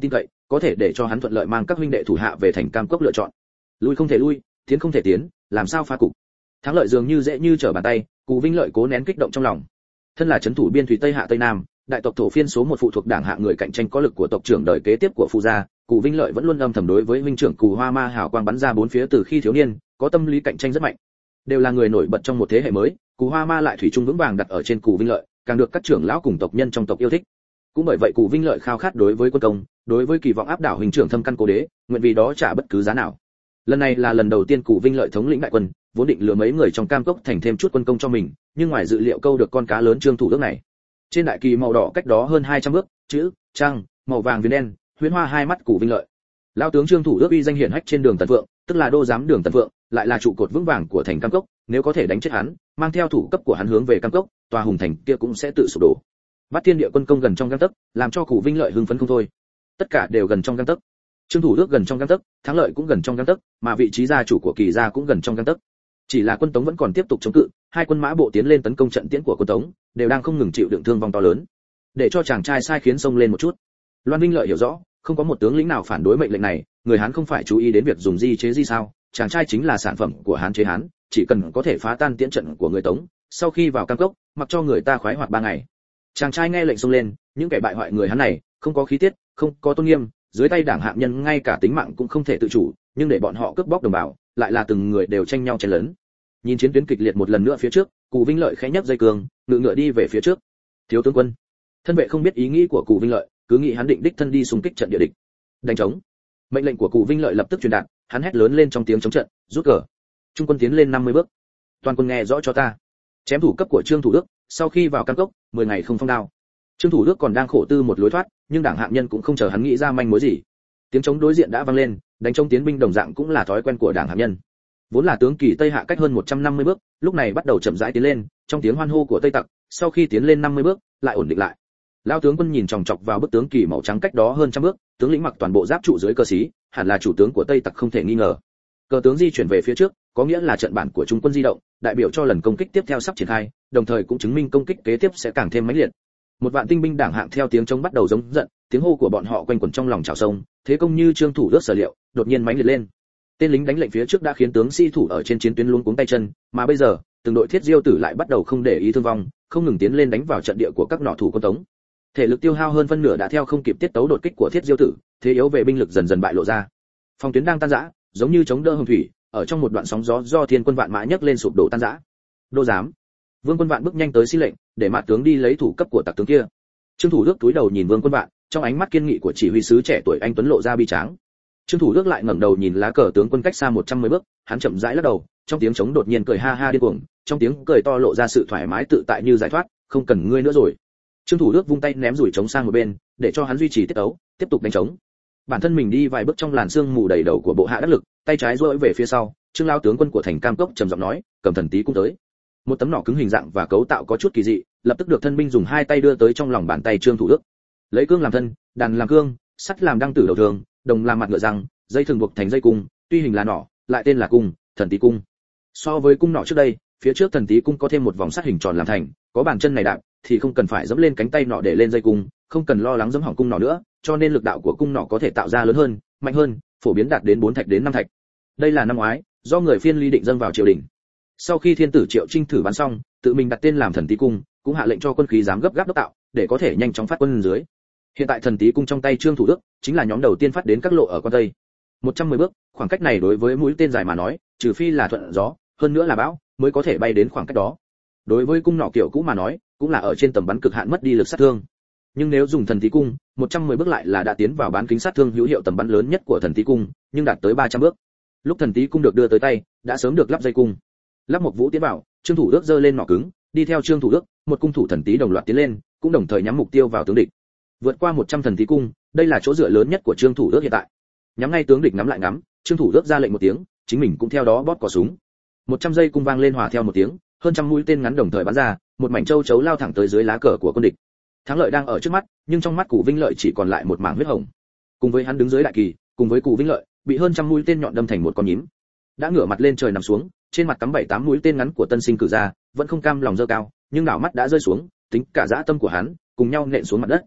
có thể để cho hắn thuận lợi mang các huynh đệ thủ hạ về thành Cam Cốc lựa chọn. Lui không thể lui, tiến không thể tiến, làm sao phá cục. Thắng lợi dường như dễ như trở bàn tay, Cù Vinh Lợi cố nén kích động trong lòng. Thân là trấn thủ biên thủy Tây Hạ Tây Nam, đại tộc thổ phiên số một phụ thuộc đảng hạ người cạnh tranh có lực của tộc trưởng đời kế tiếp của Phù gia, Cù Vinh Lợi vẫn luôn âm thầm đối với huynh trưởng Cù Hoa Ma hào quang bắn ra bốn phía từ khi thiếu niên, có tâm lý cạnh tranh rất mạnh. Đều là người nổi bật trong một thế hệ mới, Cù Hoa Ma lại thủy chung vững vàng đặt ở trên Cù Vinh Lợi, càng được các trưởng lão cùng tộc nhân trong tộc yêu thích. Cũng bởi vậy Cù Vinh Lợi khao khát đối với quân công, đối với kỳ vọng áp đảo huynh trưởng thâm căn cố đế, nguyện vì đó trả bất cứ giá nào. Lần này là lần đầu tiên Cù Vinh Lợi thống lĩnh đại quân, vốn định lừa mấy người trong Cam Cốc thành thêm chút quân công cho mình, nhưng ngoài dự liệu câu được con cá lớn Trương Thủ Đức này. Trên đại kỳ màu đỏ cách đó hơn 200 bước, chữ trăng màu vàng viên đen, huyễn hoa hai mắt Cù Vinh Lợi. Lão tướng Trương Thủ Đức uy danh hiển hách trên đường Tần Vượng, tức là đô giám đường Tần Vượng, lại là trụ cột vững vàng của thành Cam Cốc, nếu có thể đánh chết hắn, mang theo thủ cấp của hắn hướng về Cam Cốc, tòa hùng thành kia cũng sẽ tự sụp đổ. Bát Thiên Địa quân công gần trong gang tấc, làm cho Cù Vinh Lợi hưng phấn không thôi. Tất cả đều gần trong gang tấc. Trương Thủ Đức gần trong gang tấc, thắng lợi cũng gần trong gang tấc, mà vị trí gia chủ của Kỳ gia cũng gần trong gang tấc. Chỉ là quân Tống vẫn còn tiếp tục chống cự, hai quân mã bộ tiến lên tấn công trận tiễn của quân Tống, đều đang không ngừng chịu đựng thương vong to lớn. Để cho chàng trai sai khiến xông lên một chút. Loan Vinh Lợi hiểu rõ, không có một tướng lĩnh nào phản đối mệnh lệnh này, người Hán không phải chú ý đến việc dùng di chế di sao, chàng trai chính là sản phẩm của Hán chế Hán, chỉ cần có thể phá tan tiễn trận của người Tống, sau khi vào Cam Cốc, mặc cho người ta khoái hoạt 3 ngày. Chàng trai nghe lệnh xông lên, những kẻ bại hoại người Hán này, không có khí tiết, không có tôn nghiêm, dưới tay đảng hạng nhân ngay cả tính mạng cũng không thể tự chủ, nhưng để bọn họ cướp bóc đồng bào, lại là từng người đều tranh nhau chen lớn. Nhìn chiến tuyến kịch liệt một lần nữa phía trước, Cù Vinh Lợi khẽ nhấc dây cương, ngự ngựa đi về phía trước. Thiếu tướng quân. Thân vệ không biết ý nghĩ của Cù Vinh Lợi, cứ nghĩ hắn định đích thân đi xung kích trận địa địch. Đánh trống. Mệnh lệnh của Cù Vinh Lợi lập tức truyền đạt, hắn hét lớn lên trong tiếng chống trận, rút cờ. Trung quân tiến lên 50 bước. Toàn quân nghe rõ cho ta. Chém thủ cấp của Trương Thủ Đức, sau khi vào Cam Cốc, 10 ngày không phong đao. Trương Thủ Đức còn đang khổ tư một lối thoát, nhưng đảng hạng nhân cũng không chờ hắn nghĩ ra manh mối gì. Tiếng trống đối diện đã vang lên, đánh trống tiến binh đồng dạng cũng là thói quen của đảng hạng nhân. Vốn là tướng Kỳ Tây Hạ cách hơn 150 bước, lúc này bắt đầu chậm rãi tiến lên, trong tiếng hoan hô của Tây Tặc, sau khi tiến lên 50 bước, lại ổn định lại. Lão tướng quân nhìn chòng chọc vào bức tướng Kỳ màu trắng cách đó hơn trăm bước, tướng lĩnh mặc toàn bộ giáp trụ dưới cờ xí, hẳn là chủ tướng của Tây Tặc không thể nghi ngờ. Cờ tướng di chuyển về phía trước, có nghĩa là trận bản của Trung quân di động, đại biểu cho lần công kích tiếp theo sắp triển khai, đồng thời cũng chứng minh công kích kế tiếp sẽ càng thêm mãnh liệt. Một vạn tinh binh đảng hạng theo tiếng trống bắt đầu giống giận, tiếng hô của bọn họ quanh quẩn trong lòng trào sông, thế công như Trương Thủ Đức sở liệu, đột nhiên mãnh liệt lên. Tên lính đánh lệnh phía trước đã khiến tướng sĩ thủ ở trên chiến tuyến luống cuống tay chân, mà bây giờ, từng đội thiết diêu tử lại bắt đầu không để ý thương vong, không ngừng tiến lên đánh vào trận địa của các nỏ thủ quân Tống. Thể lực tiêu hao hơn phân nửa đã theo không kịp tiết tấu đột kích của thiết diêu tử, thế yếu về binh lực dần dần bại lộ ra. Phòng tuyến đang tan rã, giống như chống đỡ hồng thủy, ở trong một đoạn sóng gió do Thiên quân vạn mã nhấc lên sụp đổ tan rã. Đô giám. Vương Quân Vạn bước nhanh tới xin lệnh, để mã tướng đi lấy thủ cấp của tặc tướng kia. Trương Thủ Đức cúi đầu nhìn Vương Quân Vạn, trong ánh mắt kiên nghị của chỉ huy sứ trẻ tuổi anh tuấn lộ ra bi tráng. Trương Thủ Đức lại ngẩng đầu nhìn lá cờ tướng quân cách xa 110 bước, hắn chậm rãi lắc đầu, trong tiếng trống đột nhiên cười ha ha điên cuồng, trong tiếng cười to lộ ra sự thoải mái tự tại như giải thoát, không cần ngươi nữa rồi. Trương Thủ Đức vung tay ném rủi trống sang một bên, để cho hắn duy trì tiết tấu, tiếp tục đánh trống. Bản thân mình đi vài bước trong làn sương mù đầy đầu của bộ hạ đắc lực, tay trái duỗi về phía sau, Trương lão tướng quân của thành Cam Cốc trầm giọng nói, cầm thần tí cũng tới. Một tấm nỏ cứng hình dạng và cấu tạo có chút kỳ dị, lập tức được thân binh dùng hai tay đưa tới trong lòng bàn tay Trương Thủ Đức. Lấy cương làm thân, đàn làm cương, sắt làm đăng tử đầu thường, đồng làm mặt ngựa răng, dây thường buộc thành dây cung, tuy hình là nỏ, lại tên là cung, thần tí cung. So với cung nỏ trước đây, phía trước thần tí cung có thêm một vòng sắt hình tròn làm thành, có bàn chân này đạp thì không cần phải dẫm lên cánh tay nỏ để lên dây cung, không cần lo lắng dẫm hỏng cung nỏ nữa, cho nên lực đạo của cung nỏ có thể tạo ra lớn hơn, mạnh hơn, phổ biến đạt đến 4 thạch đến 5 thạch. Đây là năm ngoái, do người phiên ly định dâng vào triều đình. Sau khi thiên tử Triệu Trinh thử bắn xong, tự mình đặt tên làm thần tí cung, cũng hạ lệnh cho quân khí giám gấp gáp đốc tạo, để có thể nhanh chóng phát quân dưới. Hiện tại thần tí cung trong tay Trương Thủ Đức chính là nhóm đầu tiên phát đến các lộ ở quan tây. 110 bước, khoảng cách này đối với mũi tên dài mà nói, trừ phi là thuận gió, hơn nữa là bão, mới có thể bay đến khoảng cách đó. Đối với cung nỏ kiểu cũ mà nói, cũng là ở trên tầm bắn cực hạn mất đi lực sát thương. Nhưng nếu dùng thần tí cung, 110 bước lại là đã tiến vào bán kính sát thương hữu hiệu tầm bắn lớn nhất của thần tí cung, nhưng đạt tới 300 bước. Lúc thần tí cung được đưa tới tay, đã sớm được lắp dây cung. Lắp một vũ tiến vào, Trương Thủ Đức giơ lên nỏ cứng, đi theo Trương Thủ Đức, một cung thủ thần tí đồng loạt tiến lên, cũng đồng thời nhắm mục tiêu vào tướng địch. Vượt qua 100 thần tí cung, đây là chỗ dựa lớn nhất của Trương Thủ Đức hiện tại. Nhắm ngay tướng địch ngắm lại ngắm, Trương Thủ Đức ra lệnh một tiếng, chính mình cũng theo đó bóp cò súng. 100 giây cung vang lên hòa theo một tiếng, hơn trăm mũi tên ngắn đồng thời bắn ra, một mảnh châu chấu lao thẳng tới dưới lá cờ của quân địch. Thắng lợi đang ở trước mắt, nhưng trong mắt Cù Vinh Lợi chỉ còn lại một mảng huyết hồng. Cùng với hắn đứng dưới đại kỳ, cùng với Cù Vinh Lợi, bị hơn trăm mũi tên nhọn đâm thành một con nhím. Đã ngửa mặt lên trời nằm xuống, trên mặt cắm 7-8 mũi tên ngắn của tân sinh cử ra, vẫn không cam lòng giơ cao, nhưng đảo mắt đã rơi xuống, tính cả dã tâm của hắn, cùng nhau nện xuống mặt đất.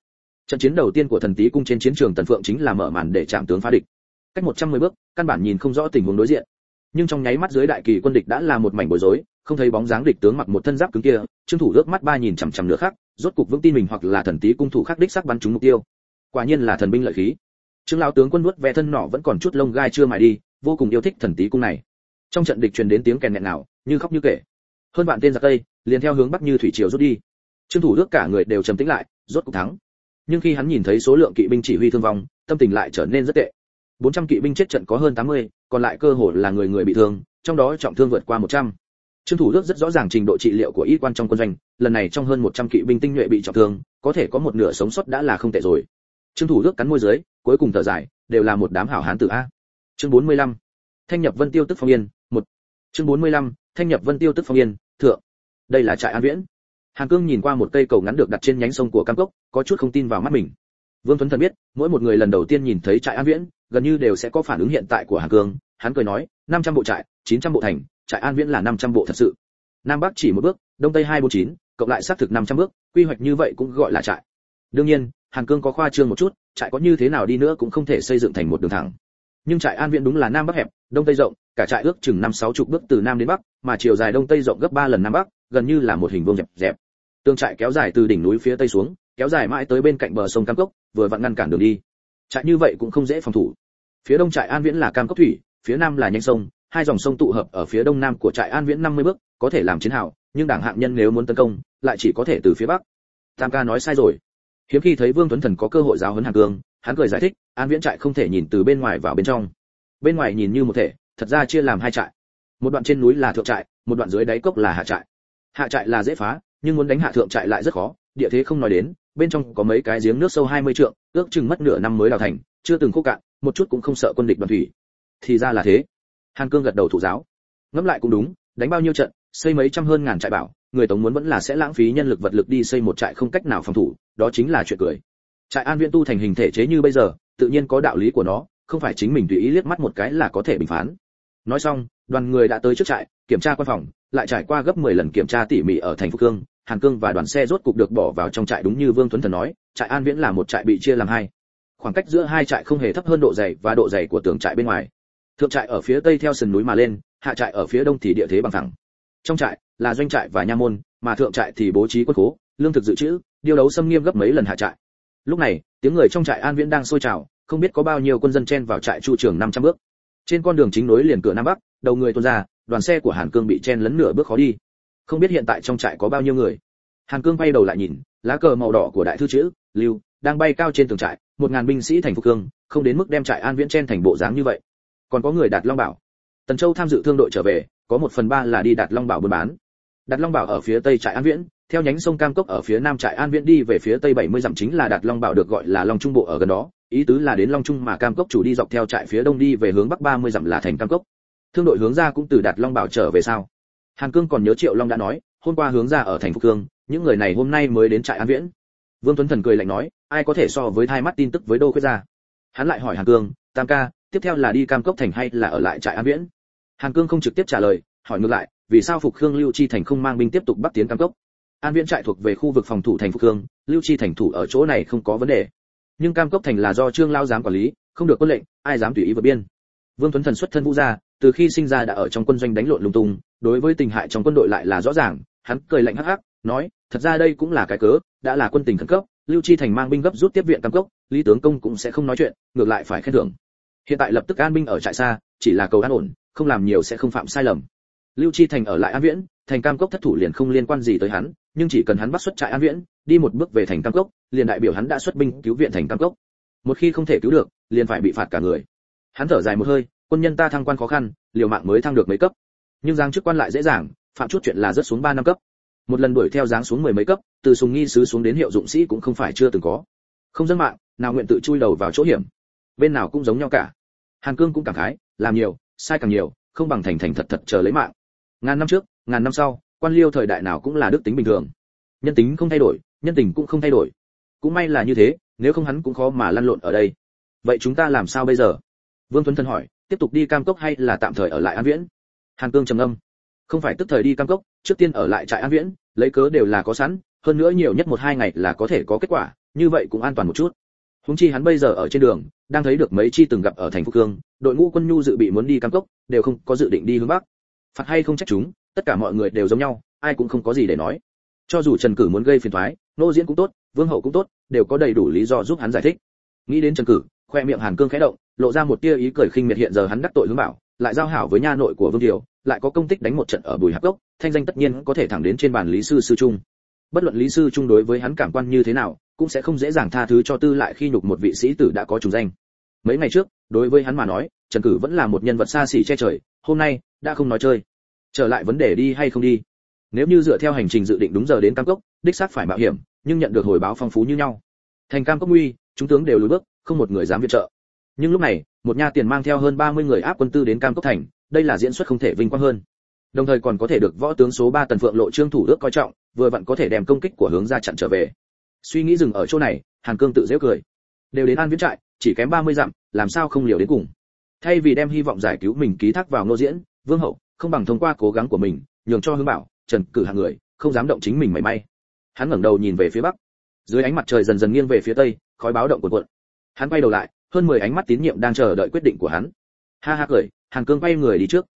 Trận chiến đầu tiên của Thần Tý cung trên chiến trường Tần Phượng chính là mở màn để chạm tướng phá địch. Cách 110 bước, căn bản nhìn không rõ tình huống đối diện. Nhưng trong nháy mắt dưới đại kỳ quân địch đã là một mảnh bối rối, không thấy bóng dáng địch tướng mặc một thân giáp cứng kia, Trương Thủ ước mắt ba nhìn chằm chằm nửa khắc, rốt cục vững tin mình hoặc là Thần Tý cung thủ khắc đích sắc bắn trúng mục tiêu. Quả nhiên là thần binh lợi khí. Trương lão tướng quân nuốt ve thân nỏ vẫn còn chút lông gai chưa mài đi, vô cùng yêu thích Thần Tý cung này. Trong trận địch truyền đến tiếng kèn nghẹn nào, như khóc như kể. Hơn vạn tên giặc Tây, liền theo hướng bắc như thủy triều rút đi. Trương Thủ ước cả người đều trầm tĩnh lại, rốt cục thắng. Nhưng khi hắn nhìn thấy số lượng kỵ binh chỉ huy thương vong, tâm tình lại trở nên rất tệ. 400 kỵ binh chết trận có hơn 80, còn lại cơ hồ là người bị thương, trong đó trọng thương vượt qua 100. Trương Thủ ước rất rõ ràng trình độ trị liệu của y quan trong quân doanh, lần này trong hơn 100 kỵ binh tinh nhuệ bị trọng thương, có thể có một nửa sống sót đã là không tệ rồi. Trương Thủ ước cắn môi dưới, cuối cùng thở dài, đều là một đám hảo hán tử a. Chương 45. Thanh nhập Vân Tiêu tức Phong Yên, 1. Chương 45. Thanh nhập Vân Tiêu tức Phong Yên, thượng. Đây là trại An Viễn. Hàn Cương nhìn qua một cây cầu ngắn được đặt trên nhánh sông của Cam Cốc, có chút không tin vào mắt mình. Vương Tuấn Thần biết, mỗi một người lần đầu tiên nhìn thấy trại An Viễn, gần như đều sẽ có phản ứng hiện tại của Hàn Cương. Hắn cười nói, 500 bộ trại, 900 bộ thành, trại An Viễn là 500 bộ thật sự. Nam Bắc chỉ một bước, Đông Tây 249, cộng lại xác thực 500 bước, quy hoạch như vậy cũng gọi là trại. Đương nhiên, Hàn Cương có khoa trương một chút, trại có như thế nào đi nữa cũng không thể xây dựng thành một đường thẳng. Nhưng trại An Viễn đúng là Nam Bắc hẹp, Đông Tây rộng, cả trại ước chừng 5-60 bước từ Nam đến Bắc, mà chiều dài Đông Tây rộng gấp 3 lần Nam Bắc, gần như là một hình vuông dẹp. Tường trại kéo dài từ đỉnh núi phía tây xuống, kéo dài mãi tới bên cạnh bờ sông Cam Cốc, vừa vặn ngăn cản đường đi. Trại như vậy cũng không dễ phòng thủ. Phía đông trại An Viễn là Cam Cốc thủy, phía nam là nhánh sông, hai dòng sông tụ hợp ở phía đông nam của trại An Viễn 50 bước, có thể làm chiến hào, nhưng đảng hạng nhân nếu muốn tấn công, lại chỉ có thể từ phía bắc. Tam ca nói sai rồi. Hiếm khi thấy Vương Tuấn Thần có cơ hội giáo huấn Hàn Cương, hắn cười giải thích, An Viễn trại không thể nhìn từ bên ngoài vào bên trong. Bên ngoài nhìn như một thể, thật ra chia làm hai trại. Một đoạn trên núi là thượng trại, một đoạn dưới đáy cốc là hạ trại. Hạ trại là dễ phá, nhưng muốn đánh hạ thượng trại lại rất khó, địa thế không nói đến, bên trong có mấy cái giếng nước sâu 20 trượng, ước chừng mất nửa năm mới đào thành, chưa từng khô cạn, một chút cũng không sợ quân địch đoàn thủy. Thì ra là thế. Hàn Cương gật đầu thủ giáo. Ngẫm lại cũng đúng, đánh bao nhiêu trận, xây mấy trăm hơn ngàn trại bảo, người Tống muốn vẫn là sẽ lãng phí nhân lực vật lực đi xây một trại không cách nào phòng thủ, đó chính là chuyện cười. Trại An Viễn tu thành hình thể chế như bây giờ, tự nhiên có đạo lý của nó, không phải chính mình tùy ý liếc mắt một cái là có thể bình phán. Nói xong, đoàn người đã tới trước trại, kiểm tra quan phòng, lại trải qua gấp 10 lần kiểm tra tỉ mỉ ở thành Phúc Cương, Hàn Cương và đoàn xe rốt cục được bỏ vào trong trại đúng như Vương Tuấn Thần nói, trại An Viễn là một trại bị chia làm hai. Khoảng cách giữa hai trại không hề thấp hơn độ dày và độ dày của tường trại bên ngoài. Thượng trại ở phía tây theo sườn núi mà lên, hạ trại ở phía đông thì địa thế bằng phẳng. Trong trại là doanh trại và nha môn, mà thượng trại thì bố trí quân cố, lương thực dự trữ, điều đấu xâm nghiêm gấp mấy lần hạ trại. Lúc này, tiếng người trong trại An Viễn đang sôi trào, không biết có bao nhiêu quân dân chen vào trại chu trường 500 bước. Trên con đường chính nối liền cửa nam bắc, đầu người tuôn ra, đoàn xe của Hàn Cương bị chen lấn nửa bước khó đi. Không biết hiện tại trong trại có bao nhiêu người. Hàn Cương quay đầu lại nhìn, lá cờ màu đỏ của đại thư chữ Lưu đang bay cao trên tường trại, 1000 binh sĩ thành Phúc Cương, không đến mức đem trại An Viễn chen thành bộ dáng như vậy. Còn có người Đạt Long Bảo. Tần Châu tham dự thương đội trở về, có 1/3 là đi Đạt Long Bảo buôn bán. Đạt Long Bảo ở phía tây trại An Viễn, theo nhánh sông Cam Cốc ở phía nam trại An Viễn đi về phía tây 70 dặm chính là Đạt Long Bảo được gọi là Long Trung bộ ở gần đó, ý tứ là đến Long Trung mà Cam Cốc chủ đi dọc theo trại phía đông đi về hướng bắc 30 dặm là thành Cam Cốc. Thương đội hướng ra cũng từ Đạt Long Bảo trở về sao? Hàn Cương còn nhớ Triệu Long đã nói, hôm qua hướng ra ở thành Phúc Cương, những người này hôm nay mới đến trại An Viễn. Vương Tuấn Thần cười lạnh nói, ai có thể so với thai mắt tin tức với Đô Khuyết gia? Hắn lại hỏi Hàn Cương, Tam ca, tiếp theo là đi Cam Cốc thành hay là ở lại trại An Viễn? Hàn Cương không trực tiếp trả lời, hỏi ngược lại, vì sao Phục Khương Lưu Chi thành không mang binh tiếp tục bắc tiến Cam Cốc? An Viễn trại thuộc về khu vực phòng thủ thành Phục Khương, Lưu Chi thành thủ ở chỗ này không có vấn đề. Nhưng Cam Cốc thành là do Trương Lao giám quản lý, không được quân lệnh, ai dám tùy ý vượt biên. Vương Tuấn Thần xuất thân Vũ gia, từ khi sinh ra đã ở trong quân doanh đánh lộn lung tung, đối với tình hại trong quân đội lại là rõ ràng, hắn cười lạnh hắc hắc, nói, thật ra đây cũng là cái cớ, đã là quân tình khẩn cấp, Lưu Chi thành mang binh gấp rút tiếp viện Cam Cốc, Lý tướng công cũng sẽ không nói chuyện, ngược lại phải khen thưởng. Hiện tại lập tức an binh ở trại xa, chỉ là cầu an ổn, không làm nhiều sẽ không phạm sai lầm. Lưu Chi thành ở lại An Viễn, thành Cam Cốc thất thủ liền không liên quan gì tới hắn, nhưng chỉ cần hắn bắt xuất trại An Viễn, đi một bước về thành Cam Cốc, liền đại biểu hắn đã xuất binh cứu viện thành Cam Cốc. Một khi không thể cứu được, liền phải bị phạt cả người. Hắn thở dài một hơi, quân nhân ta thăng quan khó khăn, liều mạng mới thăng được mấy cấp. Nhưng giáng chức quan lại dễ dàng, phạm chút chuyện là rất xuống 3 năm cấp. Một lần đuổi theo giáng xuống 10 mấy cấp, từ sùng nghi sứ xuống đến hiệu dụng sĩ cũng không phải chưa từng có. Không dân mạng, nào nguyện tự chui đầu vào chỗ hiểm. Bên nào cũng giống nhau cả. Hàn Cương cũng cảm khái, làm nhiều, sai càng nhiều, không bằng thành thành thật thật chờ lấy mạng. Ngàn năm trước, ngàn năm sau, quan liêu thời đại nào cũng là đức tính bình thường. Nhân tính không thay đổi, nhân tình cũng không thay đổi. Cũng may là như thế, nếu không hắn cũng khó mà lăn lộn ở đây. Vậy chúng ta làm sao bây giờ? Vương Tuấn Thần hỏi, tiếp tục đi Cam Cốc hay là tạm thời ở lại An Viễn? Hàn Cương trầm ngâm, không phải tức thời đi Cam Cốc, trước tiên ở lại trại An Viễn, lấy cớ đều là có sẵn, hơn nữa nhiều nhất 1-2 ngày là có thể có kết quả, như vậy cũng an toàn một chút. Huống chi hắn bây giờ ở trên đường, đang thấy được mấy chi từng gặp ở thành Phúc Cương, đội ngũ quân nhu dự bị muốn đi Cam Cốc, đều không có dự định đi hướng bắc. Phạt hay không trách chúng, tất cả mọi người đều giống nhau, ai cũng không có gì để nói. Cho dù Trần Cử muốn gây phiền toái, Nô Diễn cũng tốt, Vương Hậu cũng tốt, đều có đầy đủ lý do giúp hắn giải thích. Nghĩ đến Trần Cử, khoe miệng Hàn Cương khẽ động, lộ ra một tia ý cười khinh miệt, hiện giờ hắn đắc tội Hướng Bảo, lại giao hảo với nha nội của Vương Thiệu, lại có công tích đánh một trận ở Bùi Hạp Cốc, thanh danh tất nhiên có thể thẳng đến trên bàn Lý sư sư trung. Bất luận Lý sư trung đối với hắn cảm quan như thế nào, cũng sẽ không dễ dàng tha thứ cho Tư lại khi nhục một vị sĩ tử đã có trùng danh. Mấy ngày trước, đối với hắn mà nói, Trần Cử vẫn là một nhân vật xa xỉ che trời, hôm nay đã không nói chơi. Trở lại vấn đề đi hay không đi. Nếu như dựa theo hành trình dự định đúng giờ đến Cam Cốc, đích xác phải mạo hiểm, nhưng nhận được hồi báo phong phú như nhau. Thành Cam Cốc nguy, chúng tướng đều lùi bước, không một người dám viện trợ. Nhưng lúc này, một nha tiền mang theo hơn 30 người áp quân tư đến Cam Cốc thành, đây là diễn xuất không thể vinh quang hơn. Đồng thời còn có thể được võ tướng số 3 Tần Phượng Lộ Trương Thủ Ước coi trọng, vừa vặn có thể đem công kích của Hướng ra chặn trở về. Suy nghĩ dừng ở chỗ này, Hàn Cương tự giễu cười. Đều đến An Viễn trại, chỉ kém 30 dặm, làm sao không liều đến cùng. Thay vì đem hy vọng giải cứu mình ký thác vào Ngô Diễn, Vương Hậu, không bằng thông qua cố gắng của mình, nhường cho Hướng Bảo, Trần Cử hạng người, không dám động chính mình mảy may. Hắn ngẩng đầu nhìn về phía bắc. Dưới ánh mặt trời dần dần nghiêng về phía tây, khói báo động cuộn cuộn. Hắn quay đầu lại, hơn 10 ánh mắt tín nhiệm đang chờ đợi quyết định của hắn. Ha ha cười, Hàn Cương quay người đi trước,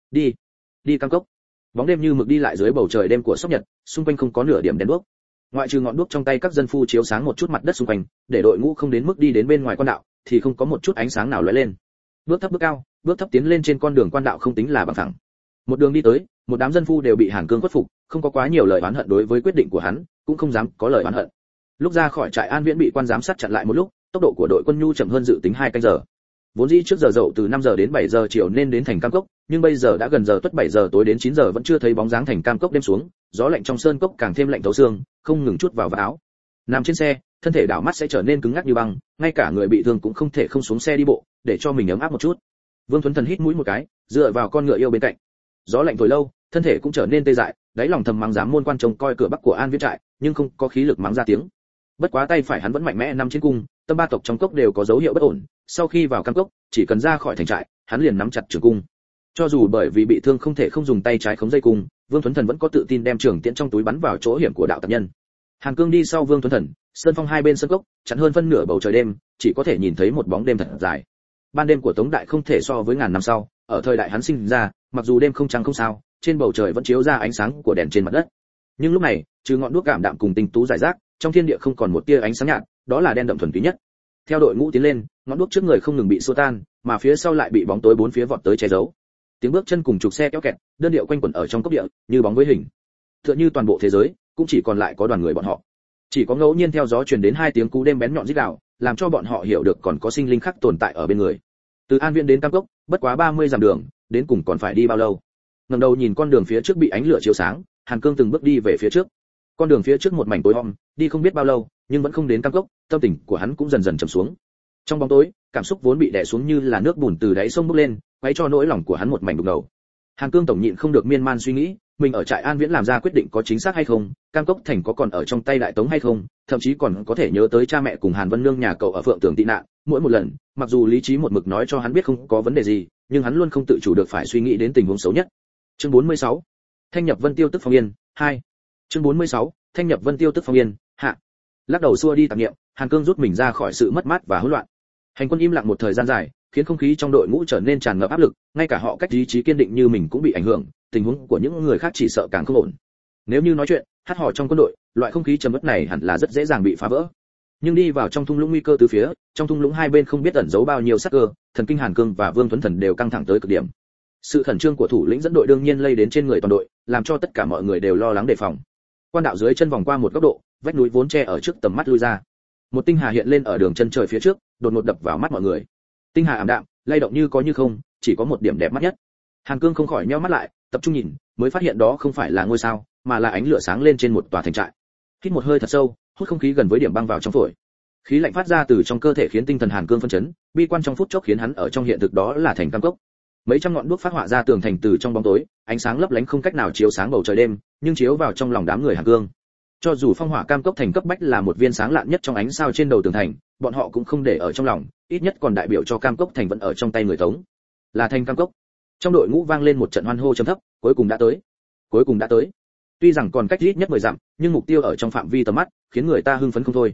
đi Cam Cốc. Bóng đêm như mực đi lại dưới bầu trời đêm của sóc nhật, xung quanh không có nửa điểm đèn đuốc. Ngoại trừ ngọn đuốc trong tay các dân phu chiếu sáng một chút mặt đất xung quanh, để đội ngũ không đến mức đi đến bên ngoài quan đạo, thì không có một chút ánh sáng nào lóe lên. Bước thấp bước cao, bước thấp tiến lên trên con đường quan đạo không tính là bằng phẳng. Một đường đi tới, một đám dân phu đều bị Hàn Cương khuất phục, không có quá nhiều lời oán hận đối với quyết định của hắn, cũng không dám có lời oán hận. Lúc ra khỏi trại An Viễn bị quan giám sát chặn lại một lúc, tốc độ của đội quân nhu chậm hơn dự tính 2 canh giờ. Vốn dĩ trước giờ dậu từ 5 giờ đến 7 giờ chiều nên đến thành Cam Cốc, nhưng bây giờ đã gần giờ tuất 7 giờ tối đến 9 giờ vẫn chưa thấy bóng dáng thành Cam Cốc đêm xuống, gió lạnh trong sơn cốc càng thêm lạnh thấu xương, không ngừng chút vào áo. Nằm trên xe, thân thể đảo mắt sẽ trở nên cứng ngắc như băng, ngay cả người bị thương cũng không thể không xuống xe đi bộ, để cho mình ấm áp một chút. Vương Thuấn Thần hít mũi một cái, dựa vào con ngựa yêu bên cạnh. Gió lạnh thổi lâu, thân thể cũng trở nên tê dại, đáy lòng thầm mắng dám môn quan trông coi cửa bắc của An Viễn trại, nhưng không có khí lực mắng ra tiếng. Bất quá tay phải hắn vẫn mạnh mẽ nắm trên cung, tâm ba tộc trong cốc đều có dấu hiệu bất ổn, sau khi vào Cam Cốc, chỉ cần ra khỏi thành trại, hắn liền nắm chặt trường cung. Cho dù bởi vì bị thương không thể không dùng tay trái khống dây cung, Vương Thuấn Thần vẫn có tự tin đem trường tiễn trong túi bắn vào chỗ hiểm của đạo tập nhân. Hàn Cương đi sau Vương Thuấn Thần, sơn phong hai bên sơn cốc, chắn hơn phân nửa bầu trời đêm, chỉ có thể nhìn thấy một bóng đêm thật dài. Ban đêm của Tống Đại không thể so với ngàn năm sau, ở thời đại hắn sinh ra, mặc dù đêm không trăng không sao, trên bầu trời vẫn chiếu ra ánh sáng của đèn trên mặt đất. Nhưng lúc này, trừ ngọn đuốc cảm đạm cùng tinh tú rải rác, trong thiên địa không còn một tia ánh sáng nhạt, đó là đen đậm thuần túy nhất. Theo đội ngũ tiến lên, ngọn đuốc trước người không ngừng bị xua tan, mà phía sau lại bị bóng tối bốn phía vọt tới che giấu. Tiếng bước chân cùng trục xe kéo kẹt, đơn điệu quanh quẩn ở trong cốc địa, như bóng với hình. Tựa như toàn bộ thế giới cũng chỉ còn lại có đoàn người bọn họ. Chỉ có ngẫu nhiên theo gió truyền đến 2 tiếng cú đêm bén nhọn rít gào, làm cho bọn họ hiểu được còn có sinh linh khác tồn tại ở bên người. Từ An Viễn đến Cam Cốc, bất quá 30 dặm đường, đến cùng còn phải đi bao lâu? Ngẩng đầu nhìn con đường phía trước bị ánh lửa chiếu sáng, Hàn Cương từng bước đi về phía trước. Con đường phía trước một mảnh tối om, đi không biết bao lâu, nhưng vẫn không đến Cam Cốc, tâm tình của hắn cũng dần dần trầm xuống. Trong bóng tối, cảm xúc vốn bị đè xuống như là nước bùn từ đáy sông bốc lên, quấy cho nỗi lòng của hắn một mảnh đục ngầu. Hàn Cương tổng nhịn không được miên man suy nghĩ, mình ở trại An Viễn làm ra quyết định có chính xác hay không, Cam Cốc thành có còn ở trong tay Đại Tống hay không, thậm chí còn có thể nhớ tới cha mẹ cùng Hàn Vân Nương nhà cậu ở Phượng Tường tị nạn, mỗi một lần, mặc dù lý trí một mực nói cho hắn biết không có vấn đề gì, nhưng hắn luôn không tự chủ được phải suy nghĩ đến tình huống xấu nhất. Chương 46. Thanh nhập Vân Tiêu tức Phong Yên 2. Chương 46. Thanh nhập Vân Tiêu tức Phong Yên hạ. Lắc đầu xua đi tạp niệm, Hàn Cương rút mình ra khỏi sự mất mát và hỗn loạn. Hành quân im lặng một thời gian dài, khiến không khí trong đội ngũ trở nên tràn ngập áp lực, ngay cả họ cách ý chí kiên định như mình cũng bị ảnh hưởng, tình huống của những người khác chỉ sợ càng không ổn. Nếu như nói chuyện, hát hò trong quân đội, loại không khí trầm uất này hẳn là rất dễ dàng bị phá vỡ. Nhưng đi vào trong thung lũng nguy cơ từ phía, trong thung lũng hai bên không biết ẩn giấu bao nhiêu sát cơ, thần kinh Hàn Cương và Vương Tuấn Thần đều căng thẳng tới cực điểm. Sự khẩn trương của thủ lĩnh dẫn đội đương nhiên lây đến trên người toàn đội, làm cho tất cả mọi người đều lo lắng đề phòng. Quan đạo dưới chân vòng qua một góc độ, vách núi vốn che ở trước tầm mắt lui ra. Một tinh hà hiện lên ở đường chân trời phía trước, đột ngột đập vào mắt mọi người. Tinh hà ảm đạm, lay động như có như không, chỉ có một điểm đẹp mắt nhất. Hàn Cương không khỏi nheo mắt lại, tập trung nhìn, mới phát hiện đó không phải là ngôi sao, mà là ánh lửa sáng lên trên một tòa thành trại. Hít một hơi thật sâu, hút không khí gần với điểm băng vào trong phổi. Khí lạnh phát ra từ trong cơ thể khiến tinh thần Hàn Cương phân chấn, bi quan trong phút chốc khiến hắn ở trong hiện thực đó là thành Cam Cốc. Mấy trăm ngọn đuốc phát họa ra tường thành từ trong bóng tối, ánh sáng lấp lánh không cách nào chiếu sáng bầu trời đêm, nhưng chiếu vào trong lòng đám người Hàn Cương. Cho dù phong hỏa Cam Cốc thành cấp bách là một viên sáng lạn nhất trong ánh sao trên đầu tường thành, bọn họ cũng không để ở trong lòng, ít nhất còn đại biểu cho Cam Cốc thành vẫn ở trong tay người Tống. Là thành Cam Cốc. Trong đội ngũ vang lên một trận hoan hô trầm thấp, cuối cùng đã tới. Cuối cùng đã tới. Tuy rằng còn cách ít nhất 10 dặm, nhưng mục tiêu ở trong phạm vi tầm mắt, khiến người ta hưng phấn không thôi.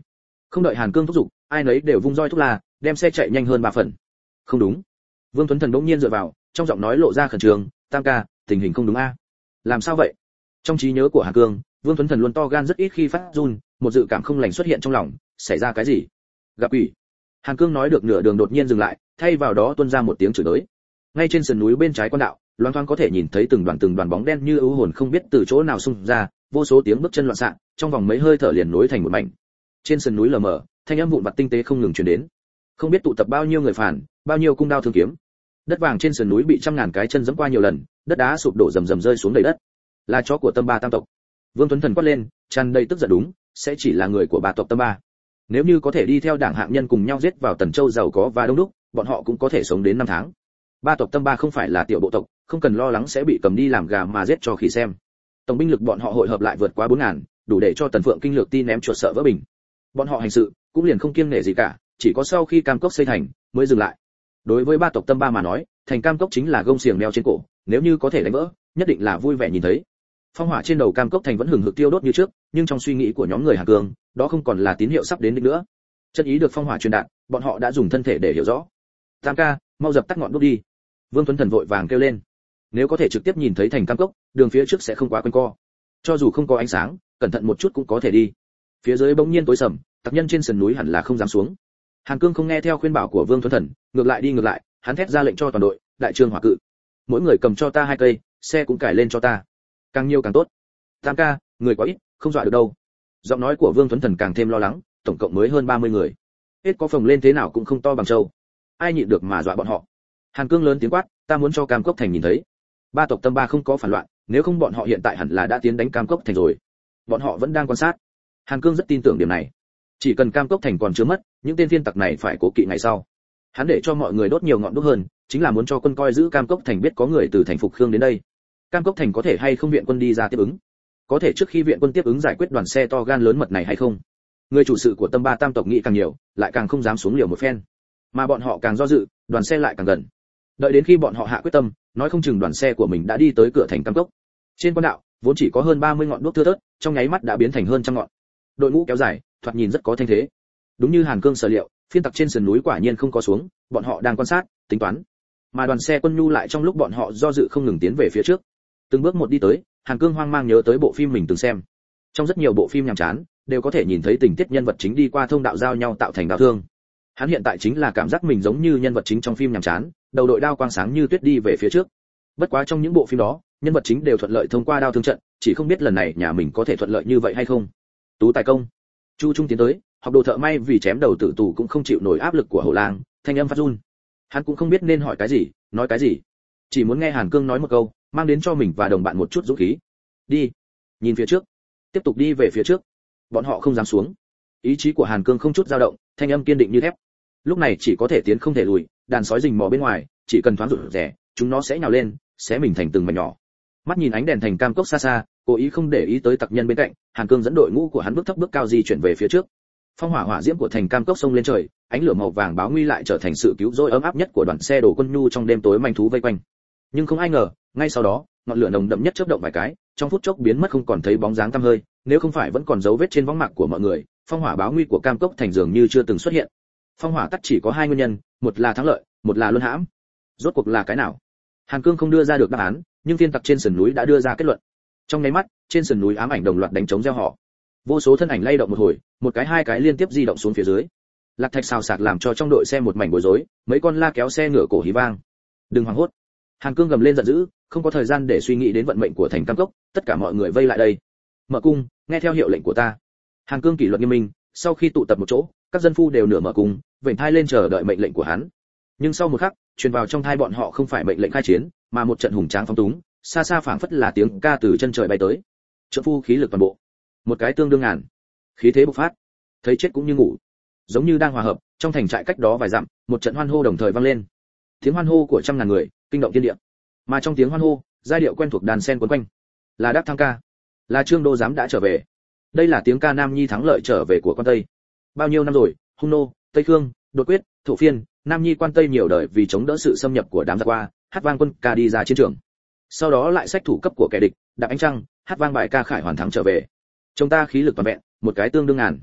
Không đợi Hàn Cương thúc giục, ai nấy đều vung roi thúc la, đem xe chạy nhanh hơn 3 phần. Không đúng. Vương Tuấn Thần bỗng nhiên dựa vào, trong giọng nói lộ ra khẩn trương, "Tam ca, tình hình không đúng a." "Làm sao vậy?" Trong trí nhớ của Hàn Cương, Vương Tuấn Thần luôn to gan rất ít khi phát run, một dự cảm không lành xuất hiện trong lòng, xảy ra cái gì? Gặp quỷ. Hàn Cương nói được nửa đường đột nhiên dừng lại, thay vào đó tuôn ra một tiếng chửi đới. Ngay trên sườn núi bên trái quan đạo, loáng thoáng có thể nhìn thấy từng đoàn bóng đen như ưu hồn không biết từ chỗ nào xung ra, vô số tiếng bước chân loạn xạ, trong vòng mấy hơi thở liền nối thành một mảnh. Trên sườn núi lờ mờ, thanh âm vụn vặt tinh tế không ngừng truyền đến. Không biết tụ tập bao nhiêu người phản, bao nhiêu cung đao thương kiếm. Đất vàng trên sườn núi bị trăm ngàn cái chân giẫm qua nhiều lần, đất đá sụp đổ rầm rầm rơi xuống đầy đất. Là chó của Tâm Ba Tam tộc. Vương Tuấn Thần quát lên, tràn đầy tức giận đúng, sẽ chỉ là người của bà tộc Tâm Ba. Nếu như có thể đi theo đảng hạng nhân cùng nhau giết vào Tần Châu giàu có và đông đúc, bọn họ cũng có thể sống đến 5 tháng. Ba tộc Tâm Ba không phải là tiểu bộ tộc, không cần lo lắng sẽ bị cầm đi làm gà mà giết cho khỉ xem. Tổng binh lực bọn họ hội hợp lại vượt quá 4000, đủ để cho Tần Phượng Kinh lược ti ném chuột sợ vỡ bình. Bọn họ hành sự cũng liền không kiêng nể gì cả, chỉ có sau khi Cam Cốc xây thành mới dừng lại. Đối với ba tộc Tâm Ba mà nói, thành Cam Cốc chính là gông xiềng đeo trên cổ, nếu như có thể đánh vỡ, nhất định là vui vẻ nhìn thấy. Phong hỏa trên đầu Cam Cốc thành vẫn hừng hực tiêu đốt như trước, nhưng trong suy nghĩ của nhóm người Hàn Cương, đó không còn là tín hiệu sắp đến đích nữa. Chân ý được phong hỏa truyền đạt, bọn họ đã dùng thân thể để hiểu rõ. Tam ca, mau dập tắt ngọn đuốc đi. Vương Tuấn Thần vội vàng kêu lên. Nếu có thể trực tiếp nhìn thấy thành Cam Cốc, đường phía trước sẽ không quá quanh co. Cho dù không có ánh sáng, cẩn thận một chút cũng có thể đi. Phía dưới bỗng nhiên tối sầm, tặc nhân trên sườn núi hẳn là không dám xuống. Hàn Cương không nghe theo khuyên bảo của Vương Tuấn Thần, ngược lại, hắn thét ra lệnh cho toàn đội, đại trương hỏa cự. Mỗi người cầm cho ta 2 cây, xe cũng cải lên cho ta. Càng nhiều càng tốt. Tam ca, người quá ít, không dọa được đâu. Giọng nói của Vương Tuấn Thần càng thêm lo lắng, tổng cộng mới hơn 30 người. Hết có phồng lên thế nào cũng không to bằng trâu. Ai nhịn được mà dọa bọn họ. Hàn Cương lớn tiếng quát, ta muốn cho Cam Cốc thành nhìn thấy. Ba tộc Tâm Ba không có phản loạn, nếu không bọn họ hiện tại hẳn là đã tiến đánh Cam Cốc thành rồi. Bọn họ vẫn đang quan sát. Hàn Cương rất tin tưởng điểm này. Chỉ cần Cam Cốc thành còn chưa mất, những tên thiên tặc này phải cố kỵ ngày sau. Hắn để cho mọi người đốt nhiều ngọn đuốc hơn, chính là muốn cho quân coi giữ Cam Cốc thành biết có người từ thành Phục Khương đến đây. Cam Cốc thành có thể hay không viện quân đi ra tiếp ứng? Có thể trước khi viện quân tiếp ứng giải quyết đoàn xe to gan lớn mật này hay không? Người chủ sự của Tâm Ba Tam tộc nghĩ càng nhiều, lại càng không dám xuống liều một phen. Mà bọn họ càng do dự, đoàn xe lại càng gần. Đợi đến khi bọn họ hạ quyết tâm, nói không chừng đoàn xe của mình đã đi tới cửa thành Cam Cốc. Trên quan đạo, vốn chỉ có hơn 30 ngọn đuốc thưa thớt, trong nháy mắt đã biến thành hơn trăm ngọn. Đội ngũ kéo dài, thoạt nhìn rất có thanh thế. Đúng như Hàn Cương sở liệu, phiên tặc trên sườn núi quả nhiên không có xuống, bọn họ đang quan sát, tính toán. Mà đoàn xe quân nhu lại trong lúc bọn họ do dự không ngừng tiến về phía trước. Từng bước một đi tới, Hàn Cương hoang mang nhớ tới bộ phim mình từng xem. Trong rất nhiều bộ phim nhàm chán, đều có thể nhìn thấy tình tiết nhân vật chính đi qua thông đạo giao nhau tạo thành đau thương. Hắn hiện tại chính là cảm giác mình giống như nhân vật chính trong phim nhàm chán, đầu đội đao quang sáng như tuyết đi về phía trước. Bất quá trong những bộ phim đó, nhân vật chính đều thuận lợi thông qua đao thương trận, chỉ không biết lần này nhà mình có thể thuận lợi như vậy hay không. Tú tài công. Chu Trung tiến tới, học đồ thợ may vì chém đầu tử tù cũng không chịu nổi áp lực của Hổ Lang, thanh âm phát run. Hắn cũng không biết nên hỏi cái gì, nói cái gì, chỉ muốn nghe Hàn Cương nói một câu, mang đến cho mình và đồng bạn một chút dũng khí. Đi, nhìn phía trước, tiếp tục đi về phía trước. Bọn họ không dám xuống. Ý chí của Hàn Cương không chút dao động, thanh âm kiên định như thép. Lúc này chỉ có thể tiến không thể lùi, đàn sói rình mò bên ngoài, chỉ cần thoáng rụt rè, chúng nó sẽ nhào lên, xé mình thành từng mảnh nhỏ. Mắt nhìn ánh đèn thành Cam Cốc xa xa, cố ý không để ý tới tặc nhân bên cạnh, Hàn Cương dẫn đội ngũ của hắn bước thấp bước cao di chuyển về phía trước. Phong hỏa hỏa diễm của thành Cam Cốc sông lên trời, ánh lửa màu vàng báo nguy lại trở thành sự cứu rỗi ấm áp nhất của đoàn xe đổ quân nhu trong đêm tối manh thú vây quanh. Nhưng không ai ngờ, ngay sau đó, ngọn lửa nồng đậm nhất chớp động vài cái, trong phút chốc biến mất không còn thấy bóng dáng tăm hơi, nếu không phải vẫn còn dấu vết trên võng mạc của mọi người, phong hỏa báo nguy của Cam Cốc thành dường như chưa từng xuất hiện. Phong hỏa tắt chỉ có 2 nguyên nhân, một là thắng lợi, một là luân hãm. Rốt cuộc là cái nào? Hàn Cương không đưa ra được đáp án, nhưng viên tặc trên sườn núi đã đưa ra kết luận. Trong nháy mắt, trên sườn núi ám ảnh đồng loạt đánh trống reo hò. Vô số thân ảnh lay động một hồi, một cái hai cái liên tiếp di động xuống phía dưới. Lạc thạch xào xạc làm cho trong đội xe một mảnh bối rối, mấy con la kéo xe ngựa cổ hí vang. Đừng hoảng hốt. Hàn Cương gầm lên giận dữ, không có thời gian để suy nghĩ đến vận mệnh của thành Cam Cốc, tất cả mọi người vây lại đây. Mở cung, nghe theo hiệu lệnh của ta. Hàn Cương kỷ luật nghiêm minh, sau khi tụ tập một chỗ, các dân phu đều nửa mở cung, vểnh thai lên chờ đợi mệnh lệnh của hắn. Nhưng sau một khắc, truyền vào trong thai bọn họ không phải mệnh lệnh khai chiến, mà một trận hùng tráng phóng túng, xa xa phảng phất là tiếng ca từ chân trời bay tới. Trượng phu khí lực toàn bộ, một cái tương đương ngàn, khí thế bộc phát, thấy chết cũng như ngủ, giống như đang hòa hợp. Trong thành trại cách đó vài dặm, một trận hoan hô đồng thời vang lên, tiếng hoan hô của trăm ngàn người, kinh động thiên địa. Mà trong tiếng hoan hô, giai điệu quen thuộc đàn sen quấn quanh, là Đắc Thăng ca, là Trương Đô giám đã trở về. Đây là tiếng ca Nam Nhi thắng lợi trở về của quan Tây. Bao nhiêu năm rồi, Hung nô, Tây Khương, Đột Quyết, Thổ Phiên, Nam Nhi quan Tây nhiều đời vì chống đỡ sự xâm nhập của đám giặc qua, hát vang quân ca đi ra chiến trường. Sau đó lại sách thủ cấp của kẻ địch, đạp ánh trăng, hát vang bài ca khải hoàn thắng trở về. Chúng ta khí lực toàn vẹn, một cái tương đương ngàn.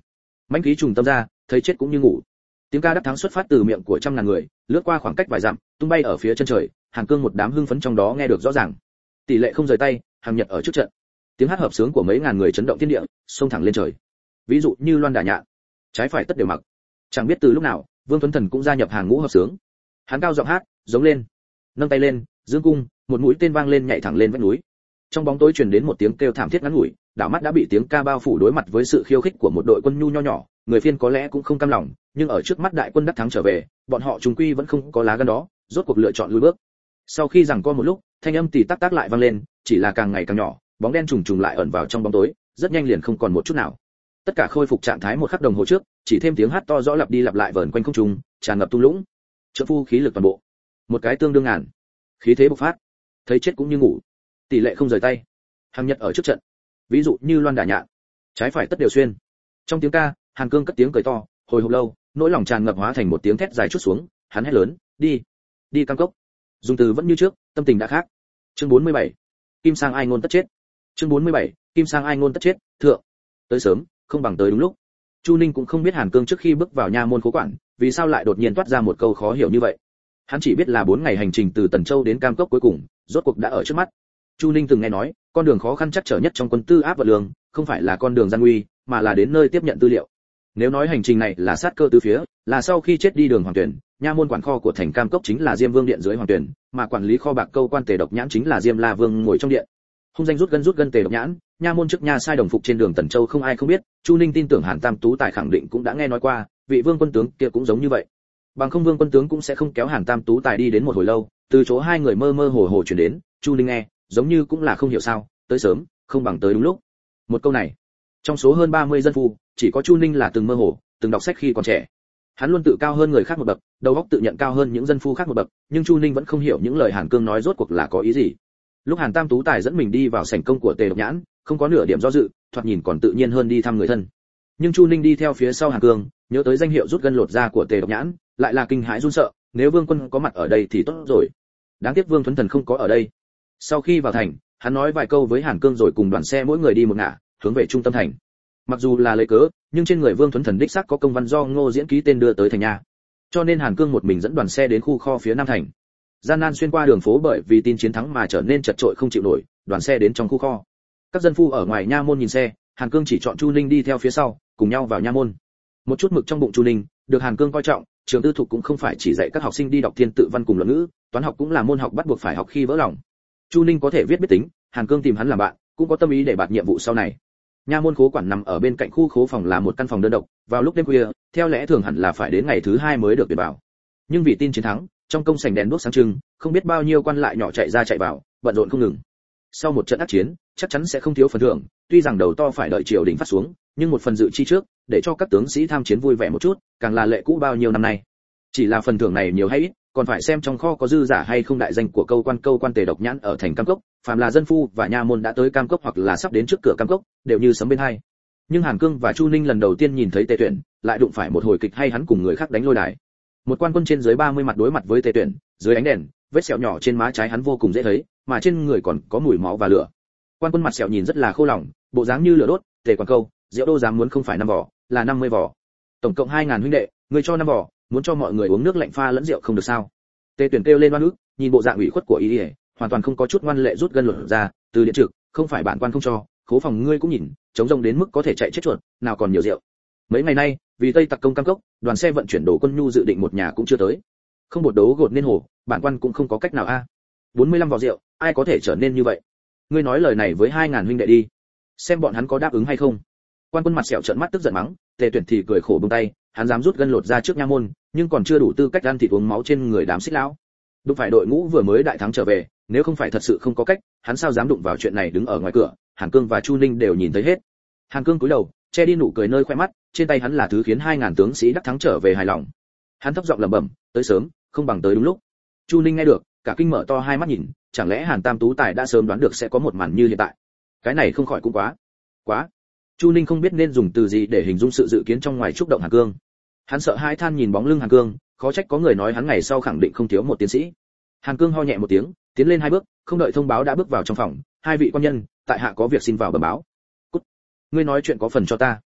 mãnh khí trùng tâm ra, thấy chết cũng như ngủ. Tiếng ca đắc thắng xuất phát từ miệng của trăm ngàn người, lướt qua khoảng cách vài dặm, tung bay ở phía chân trời, Hàn Cương một đám hưng phấn trong đó nghe được rõ ràng. Tỷ lệ không rời tay, hàng nhật ở trước trận. Tiếng hát hợp sướng của mấy ngàn người chấn động thiên địa, xông thẳng lên trời. Ví dụ như loan đả nhạn, trái phải tất đều mặc. Chẳng biết từ lúc nào, Vương Tuấn Thần cũng gia nhập hàng ngũ hợp sướng. Hắn cao giọng hát, giống lên, nâng tay lên, dương cung, một mũi tên vang lên nhảy thẳng lên vách núi. Trong bóng tối truyền đến một tiếng kêu thảm thiết ngắn ngủi, đảo mắt đã bị tiếng ca bao phủ. Đối mặt với sự khiêu khích của một đội quân nhu nho nhỏ, người phiên có lẽ cũng không cam lòng, nhưng ở trước mắt đại quân đắc thắng trở về, bọn họ trùng quy vẫn không có lá gan đó, rốt cuộc lựa chọn lùi bước. Sau khi giằng co một lúc, thanh âm tì tắc tắc lại vang lên, chỉ là càng ngày càng nhỏ, bóng đen trùng trùng lại ẩn vào trong bóng tối, rất nhanh liền không còn một chút nào. Tất cả khôi phục trạng thái một khắc đồng hồ trước, chỉ thêm tiếng hát to rõ lặp đi lặp lại vờn quanh không trung, tràn ngập tung lũng. Trợ phu khí lực toàn bộ, một cái tương đương ngàn, khí thế bộc phát, thấy chết cũng như ngủ, tỷ lệ không rời tay, hàng nhật ở trước trận. Ví dụ như loan đả nhạn, trái phải tất đều xuyên. Trong tiếng ca, Hàn Cương cất tiếng cười to, hồi hộp lâu, nỗi lòng tràn ngập hóa thành một tiếng thét dài chút xuống, hắn hét lớn, đi, đi Cam Cốc. Dùng từ vẫn như trước, tâm tình đã khác. Chương 47. Kim sang ai ngôn tất chết. Chương 47. Kim sang ai ngôn tất chết, thượng. Tới sớm, không bằng tới đúng lúc. Chu Ninh cũng không biết Hàn Cương trước khi bước vào nha môn khố quản, vì sao lại đột nhiên toát ra một câu khó hiểu như vậy. Hắn chỉ biết là 4 ngày hành trình từ Tần Châu đến Cam Cốc cuối cùng, rốt cuộc đã ở trước mắt. Chu Ninh từng nghe nói, con đường khó khăn chắc trở nhất trong quân tư áp vật lương, không phải là con đường gian nguy, mà là đến nơi tiếp nhận tư liệu. Nếu nói hành trình này là sát cơ tứ phía, là sau khi chết đi đường Hoàng Tuyển, nha môn quản kho của thành Cam Cốc chính là Diêm Vương điện dưới Hoàng Tuyển, mà quản lý kho bạc câu quan Tề Độc Nhãn chính là Diêm La Vương ngồi trong điện. Hung danh rút gân Tề Độc Nhãn, nha môn trước nha sai đồng phục trên đường Tần Châu không ai không biết, Chu Ninh tin tưởng Hàn Tam Tú Tài khẳng định cũng đã nghe nói qua, vị Vương quân tướng kia cũng giống như vậy. Bằng không Vương quân tướng cũng sẽ không kéo Hàn Tam Tú Tài đi đến một hồi lâu, từ chỗ hai người mơ mơ hồ hồ truyền đến, Chu Ninh nghe, giống như cũng là không hiểu sao, tới sớm, không bằng tới đúng lúc. Một câu này, trong số hơn 30 dân phu, chỉ có Chu Ninh là từng mơ hồ, từng đọc sách khi còn trẻ. Hắn luôn tự cao hơn người khác một bậc, đầu óc tự nhận cao hơn những dân phu khác một bậc, nhưng Chu Ninh vẫn không hiểu những lời Hàn Cương nói rốt cuộc là có ý gì. Lúc Hàn Tam Tú Tài dẫn mình đi vào sảnh công của Tề Độc Nhãn, không có nửa điểm do dự, thoạt nhìn còn tự nhiên hơn đi thăm người thân. Nhưng Chu Ninh đi theo phía sau Hàn Cương, nhớ tới danh hiệu rút gân lột da của Tề Độc Nhãn, lại là kinh hãi run sợ, nếu Vương quân có mặt ở đây thì tốt rồi. Đáng tiếc Vương Tuấn Thần không có ở đây. Sau khi vào thành, hắn nói vài câu với Hàn Cương rồi cùng đoàn xe mỗi người đi một ngả, hướng về trung tâm thành. Mặc dù là lấy cớ, nhưng trên người Vương Tuấn Thần đích xác có công văn do Ngô Diễn ký tên đưa tới thành nhà. Cho nên Hàn Cương một mình dẫn đoàn xe đến khu kho phía nam thành. Gian nan xuyên qua đường phố bởi vì tin chiến thắng mà trở nên chật chội không chịu nổi, đoàn xe đến trong khu kho. Các dân phu ở ngoài nha môn nhìn xe, Hàn Cương chỉ chọn Chu Ninh đi theo phía sau, cùng nhau vào nha môn. Một chút mực trong bụng Chu Ninh, được Hàn Cương coi trọng, trường tư thục cũng không phải chỉ dạy các học sinh đi đọc thiên tự văn cùng luận ngữ, toán học cũng là môn học bắt buộc phải học khi vỡ lòng. Chu Ninh có thể viết biết tính, Hàn Cương tìm hắn làm bạn, cũng có tâm ý để bạt nhiệm vụ sau này. Nha môn khố quản nằm ở bên cạnh khu khố phòng là một căn phòng đơn độc, vào lúc đêm khuya, theo lẽ thường hẳn là phải đến ngày thứ 2 mới được tuyển vào. Nhưng vì tin chiến thắng, trong công sảnh đèn đuốc sáng trưng, không biết bao nhiêu quan lại nhỏ chạy ra chạy vào, bận rộn không ngừng. Sau một trận ác chiến, chắc chắn sẽ không thiếu phần thưởng, tuy rằng đầu to phải đợi triều đình phát xuống, nhưng một phần dự chi trước, để cho các tướng sĩ tham chiến vui vẻ một chút, càng là lệ cũ bao nhiêu năm nay. Chỉ là phần thưởng này nhiều hay ít, còn phải xem trong kho có dư giả hay không. Đại danh của câu quan Tề Độc Nhãn ở thành Cam Cốc, phàm là dân phu và nha môn đã tới Cam Cốc hoặc là sắp đến trước cửa Cam Cốc, đều như sấm bên hai. Nhưng Hàn Cương và Chu Ninh lần đầu tiên nhìn thấy Tề Tuyển, lại đụng phải một hồi kịch hay hắn cùng người khác đánh lôi đài. Một quan quân trên dưới 30 mặt đối mặt với Tề Tuyển, dưới ánh đèn, vết sẹo nhỏ trên má trái hắn vô cùng dễ thấy, mà trên người còn có mùi máu và lửa. Quan quân mặt sẹo nhìn rất là khô lòng, bộ dáng như lửa đốt. Tề Quan câu, rượu đô dám muốn không phải 5 vỏ, là 50 vỏ. Tổng cộng 2000 huynh đệ, người cho 5 vỏ, muốn cho mọi người uống nước lạnh pha lẫn rượu không được sao? Tề Tuyển kêu lên oan ức, nhìn bộ dạng ủy khuất của y, hoàn toàn không có chút ngoan lệ rút gân lột ra, từ điện trực, không phải bản quan không cho, khố phòng ngươi cũng nhìn, chống rông đến mức có thể chạy chết chuột, nào còn nhiều rượu. Mấy ngày nay, vì Tây Tặc công Cam Cốc, đoàn xe vận chuyển đồ quân nhu dự định một nhà cũng chưa tới. Không bột đấu gột nên hồ, bản quan cũng không có cách nào a. 45 vỏ rượu, ai có thể trở nên như vậy? Ngươi nói lời này với 2000 huynh đệ đi, xem bọn hắn có đáp ứng hay không. Quan quân mặt sẹo trợn mắt tức giận mắng, Tề Tuyển thì cười khổ buông tay, hắn dám rút gân lột ra trước nha môn, nhưng còn chưa đủ tư cách ăn thịt uống máu trên người đám xích lão. Đụng phải đội ngũ vừa mới đại thắng trở về, nếu không phải thật sự không có cách, hắn sao dám đụng vào chuyện này. Đứng ở ngoài cửa, Hàn Cương và Chu Ninh đều nhìn thấy hết. Hàn Cương cúi đầu, che đi nụ cười nơi khóe mắt, trên tay hắn là thứ khiến 2000 tướng sĩ đắc thắng trở về hài lòng. Hắn thấp giọng lẩm bẩm, tới sớm, không bằng tới đúng lúc. Chu Ninh nghe được, cả kinh mở to hai mắt nhìn, chẳng lẽ Hàn Tam Tú Tài đã sớm đoán được sẽ có một màn như hiện tại? Cái này không khỏi cũng quá. Chu Ninh không biết nên dùng từ gì để hình dung sự dự kiến trong ngoài chúc động Hàn Cương. Hắn sợ hãi than nhìn bóng lưng Hàn Cương, khó trách có người nói hắn ngày sau khẳng định không thiếu một tiến sĩ. Hàn Cương ho nhẹ một tiếng, tiến lên 2 bước, không đợi thông báo đã bước vào trong phòng. 2 vị quan nhân, tại hạ có việc xin vào bẩm báo. Cút. Ngươi nói chuyện có phần cho ta.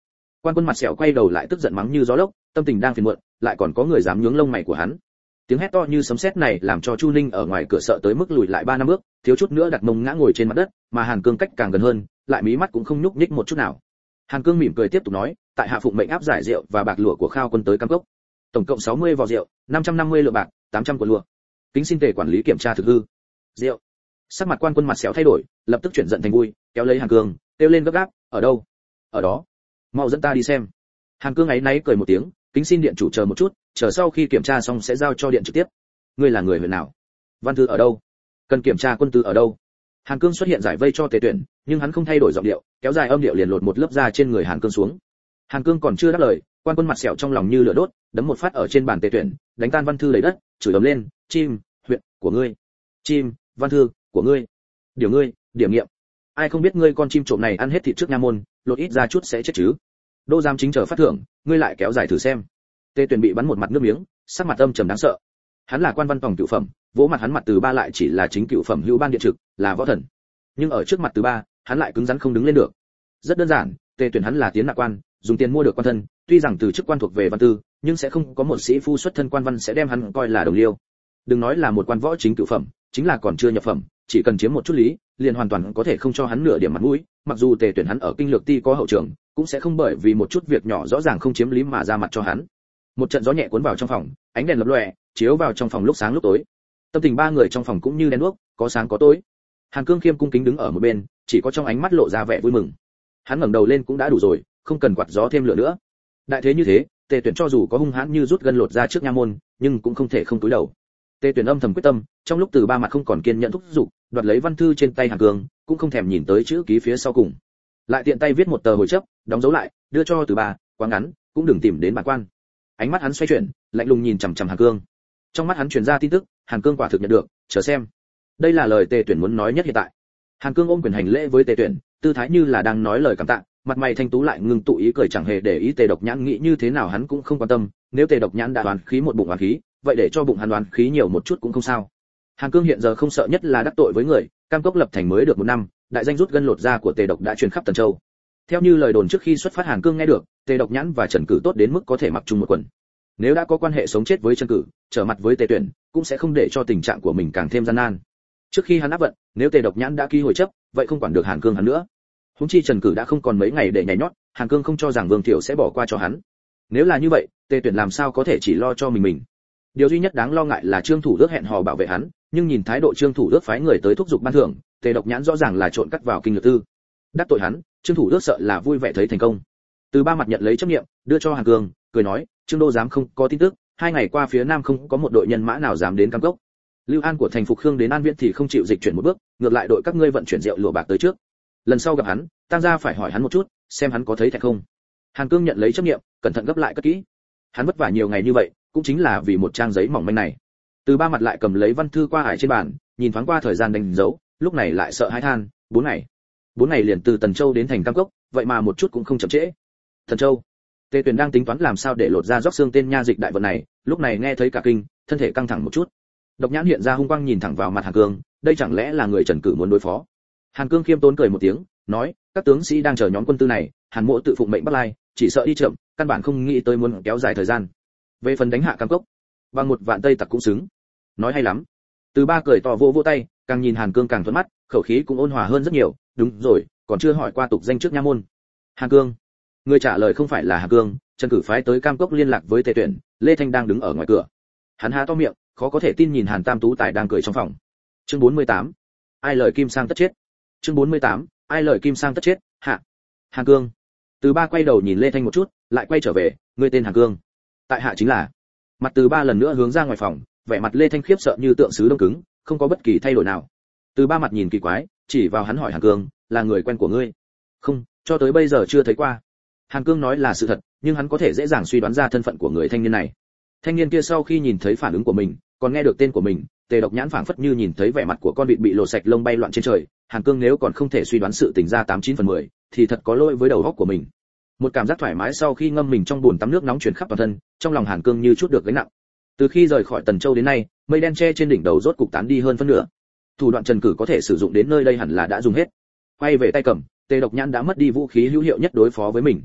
Quan Quân mặt sẹo quay đầu lại tức giận mắng như gió lốc, tâm tình đang phiền muộn, lại còn có người dám nhướng lông mày của hắn. Tiếng hét to như sấm sét này làm cho Chu Ninh ở ngoài cửa sợ tới mức lùi lại 3 năm bước, thiếu chút nữa đặt mông ngã ngồi trên mặt đất, mà Hàn Cương cách càng gần hơn, lại mí mắt cũng không nhúc nhích một chút nào. Hàn Cương mỉm cười tiếp tục nói, tại hạ phụng mệnh áp giải rượu và bạc lụa của Khao Quân tới Cam Cốc. Tổng cộng 60 vò rượu, 550 lượng bạc, 800 của lụa. Kính xin tề quản lý kiểm tra thực hư. Rượu. Sắc mặt Quan Quân mặt xéo thay đổi, lập tức chuyển giận thành vui, kéo lấy Hàn Cương, kêu lên gấp gáp, ở đâu? Ở đó. Mau dẫn ta đi xem. Hàn Cương áy náy cười một tiếng, kính xin điện chủ chờ một chút, chờ sau khi kiểm tra xong sẽ giao cho điện trực tiếp. Ngươi là người huyện nào? Văn thư ở đâu? Cần kiểm tra quân tư ở đâu? Hàn Cương xuất hiện giải vây cho Tề Tuyển, nhưng hắn không thay đổi giọng điệu, kéo dài âm điệu liền lột một lớp da trên người Hàn Cương xuống. Hàn Cương còn chưa đáp lời, Quan Quân mặt sẹo trong lòng như lửa đốt, đấm một phát ở trên bàn Tề Tuyển, đánh tan văn thư lấy đất, chửi ầm lên, chim, huyện của ngươi, chim, văn thư của ngươi, điều ngươi, điểm nghiệm. Ai không biết ngươi con chim trộm này ăn hết thịt trước nha môn, lột ít ra chút sẽ chết chứ. Đô giám chính chờ phát thưởng, ngươi lại kéo dài thử xem. Tề Tuyển bị bắn một mặt nước miếng, sắc mặt âm trầm đáng sợ. Hắn là quan văn phòng cửu phẩm, vỗ mặt hắn mặt từ ba lại chỉ là chính cửu phẩm hữu ban điện trực, là võ thần. Nhưng ở trước mặt từ ba, hắn lại cứng rắn không đứng lên được. Rất đơn giản, Tề Tuyển hắn là tiến nạp quan, dùng tiền mua được quan thân, tuy rằng từ chức quan thuộc về văn tư, nhưng sẽ không có một sĩ phu xuất thân quan văn sẽ đem hắn coi là đồng liêu. Đừng nói là một quan võ chính cửu phẩm, chính là còn chưa nhập phẩm, chỉ cần chiếm một chút lý, liền hoàn toàn có thể không cho hắn nửa điểm mặt mũi. Mặc dù Tề Tuyển hắn ở kinh lược ti có hậu trường, cũng sẽ không bởi vì một chút việc nhỏ rõ ràng không chiếm lý mà ra mặt cho hắn. Một trận gió nhẹ cuốn vào trong phòng, ánh đèn lập lòe, chiếu vào trong phòng lúc sáng lúc tối. Tâm tình ba người trong phòng cũng như đèn đuốc, có sáng có tối. Hàn Cương khiêm cung kính đứng ở một bên, chỉ có trong ánh mắt lộ ra vẻ vui mừng. Hắn ngẩng đầu lên cũng đã đủ rồi, không cần quạt gió thêm lửa nữa. Đại thế như thế, Tề Tuyển cho dù có hung hãn như rút gân lột ra trước nha môn, nhưng cũng không thể không cúi đầu. Tề Tuyển âm thầm quyết tâm, trong lúc từ ba mặt không còn kiên nhẫn thúc giục, đoạt lấy văn thư trên tay Hàn Cương, cũng không thèm nhìn tới chữ ký phía sau cùng. Lại tiện tay viết một tờ hồi chấp, đóng dấu lại, đưa cho từ ba, quá ngắn, cũng đừng tìm đến bản quan. Ánh mắt hắn xoay chuyển, lạnh lùng nhìn chằm chằm Hàn Cương. Trong mắt hắn truyền ra tin tức, Hàn Cương quả thực nhận được, chờ xem. Đây là lời Tề Tuyển muốn nói nhất hiện tại. Hàn Cương ôm quyền hành lễ với Tề Tuyển, tư thái như là đang nói lời cảm tạ, mặt mày thanh tú lại ngưng tụ ý cười chẳng hề để ý Tề Độc Nhãn nghĩ như thế nào hắn cũng không quan tâm, nếu Tề Độc Nhãn đã đoán khí một bụng oán khí, vậy để cho bụng hắn đoán khí nhiều một chút cũng không sao. Hàn Cương hiện giờ không sợ nhất là đắc tội với người, Cam Cốc lập thành mới được 1 năm, đại danh rút gân lột da của Tề Độc đã truyền khắp Tần Châu. Theo như lời đồn trước khi xuất phát Hàn Cương nghe được, Tề Độc Nhãn và Trần Cử tốt đến mức có thể mặc chung một quần. Nếu đã có quan hệ sống chết với Trần Cử, trở mặt với Tề Tuyển, cũng sẽ không để cho tình trạng của mình càng thêm gian nan. Trước khi hắn áp vận, nếu Tề Độc Nhãn đã ký hồi chấp, vậy không quản được Hàn Cương hắn nữa. Huống chi Trần Cử đã không còn mấy ngày để nhảy nhót, Hàn Cương không cho rằng Vương Thiệu sẽ bỏ qua cho hắn. Nếu là như vậy, Tề Tuyển làm sao có thể chỉ lo cho mình. Điều duy nhất đáng lo ngại là Trương Thủ Đức hẹn hò bảo vệ hắn, nhưng nhìn thái độ Trương Thủ Đức phái người tới thúc giục ban thưởng, Tề Độc Nhãn rõ ràng là trộn cắt vào kinh lược tư. Đắc tội hắn, Trương Thủ Đức sợ là vui vẻ thấy thành công. Từ ba mặt nhận lấy chấp niệm, đưa cho Hàn Cương, cười nói, Trương đô giám không có tin tức, 2 ngày qua phía nam không có một đội nhân mã nào dám đến Cam Cốc. Lưu An của thành Phục Khương đến An Viễn thì không chịu dịch chuyển một bước, ngược lại đội các ngươi vận chuyển rượu lụa bạc tới trước. Lần sau gặp hắn, Tăng gia phải hỏi hắn một chút, xem hắn có thấy thẹn không. Hàn Cương nhận lấy chấp niệm, cẩn thận gấp lại cất kỹ. Hắn vất vả nhiều ngày như vậy, cũng chính là vì một trang giấy mỏng manh này. Từ ba mặt lại cầm lấy văn thư qua ải trên bàn, nhìn thoáng qua thời gian đánh dấu, lúc này lại sợ hãi than, 4 ngày. 4 ngày liền từ Tần Châu đến thành Cam Cốc, vậy mà một chút cũng không chậm trễ. Tần Châu. Tề Tuyền đang tính toán làm sao để lột ra róc xương tên nha dịch đại vận này, lúc này nghe thấy cả kinh, thân thể căng thẳng một chút. Độc Nhãn hiện ra hung quang nhìn thẳng vào mặt Hàn Cương, đây chẳng lẽ là người Trần Cử muốn đối phó? Hàn Cương khiêm tốn cười một tiếng, nói, các tướng sĩ đang chờ nhóm quân tư này, Hàn Mộ tự phụng mệnh bắt lai, chỉ sợ đi chậm, căn bản không nghĩ tới muốn kéo dài thời gian. Về phần đánh hạ Cam Cốc, bằng 1 vạn tây tặc cũng xứng. Nói hay lắm. Từ ba cười to vỗ tay, càng nhìn Hàn Cương càng thuận mắt, khẩu khí cũng ôn hòa hơn rất nhiều, đúng rồi, còn chưa hỏi qua tục danh trước nha môn. Hàn Cương. Người trả lời không phải là Hàn Cương, Trần Cử phái tới Cam Cốc liên lạc với Tề Tuyển, Lê Thanh đang đứng ở ngoài cửa. Hắn há to miệng, khó có thể tin nhìn Hàn Tam Tú Tài đang cười trong phòng. Chương 48. Ai lời kim sang tất chết. Chương 48. Ai lời kim sang tất chết, hạ. Hàn Cương. Từ ba quay đầu nhìn Lê Thanh một chút, lại quay trở về, ngươi tên Hàn Cương. Tại hạ chính là. Mặt Từ ba lần nữa hướng ra ngoài phòng, vẻ mặt Lê Thanh khiếp sợ như tượng sứ đông cứng, không có bất kỳ thay đổi nào. Từ ba mặt nhìn kỳ quái, chỉ vào hắn hỏi Hàn Cương, là người quen của ngươi? Không, cho tới bây giờ chưa thấy qua. Hàn Cương nói là sự thật, nhưng hắn có thể dễ dàng suy đoán ra thân phận của người thanh niên này. Thanh niên kia sau khi nhìn thấy phản ứng của mình, còn nghe được tên của mình, Tề Độc Nhãn phảng phất như nhìn thấy vẻ mặt của con vịt bị lột sạch lông bay loạn trên trời. Hàn Cương nếu còn không thể suy đoán sự tình ra 89/10, thì thật có lỗi với đầu óc của mình. Một cảm giác thoải mái sau khi ngâm mình trong bồn tắm nước nóng truyền khắp toàn thân, trong lòng Hàn Cương như chút được gánh nặng. Từ khi rời khỏi Tần Châu đến nay, mây đen che trên đỉnh đầu rốt cục tán đi hơn phân nửa. Thủ đoạn Trần Cử có thể sử dụng đến nơi đây hẳn là đã dùng hết. Quay về tay cầm, Tề Độc Nhãn đã mất đi vũ khí hữu hiệu nhất đối phó với mình.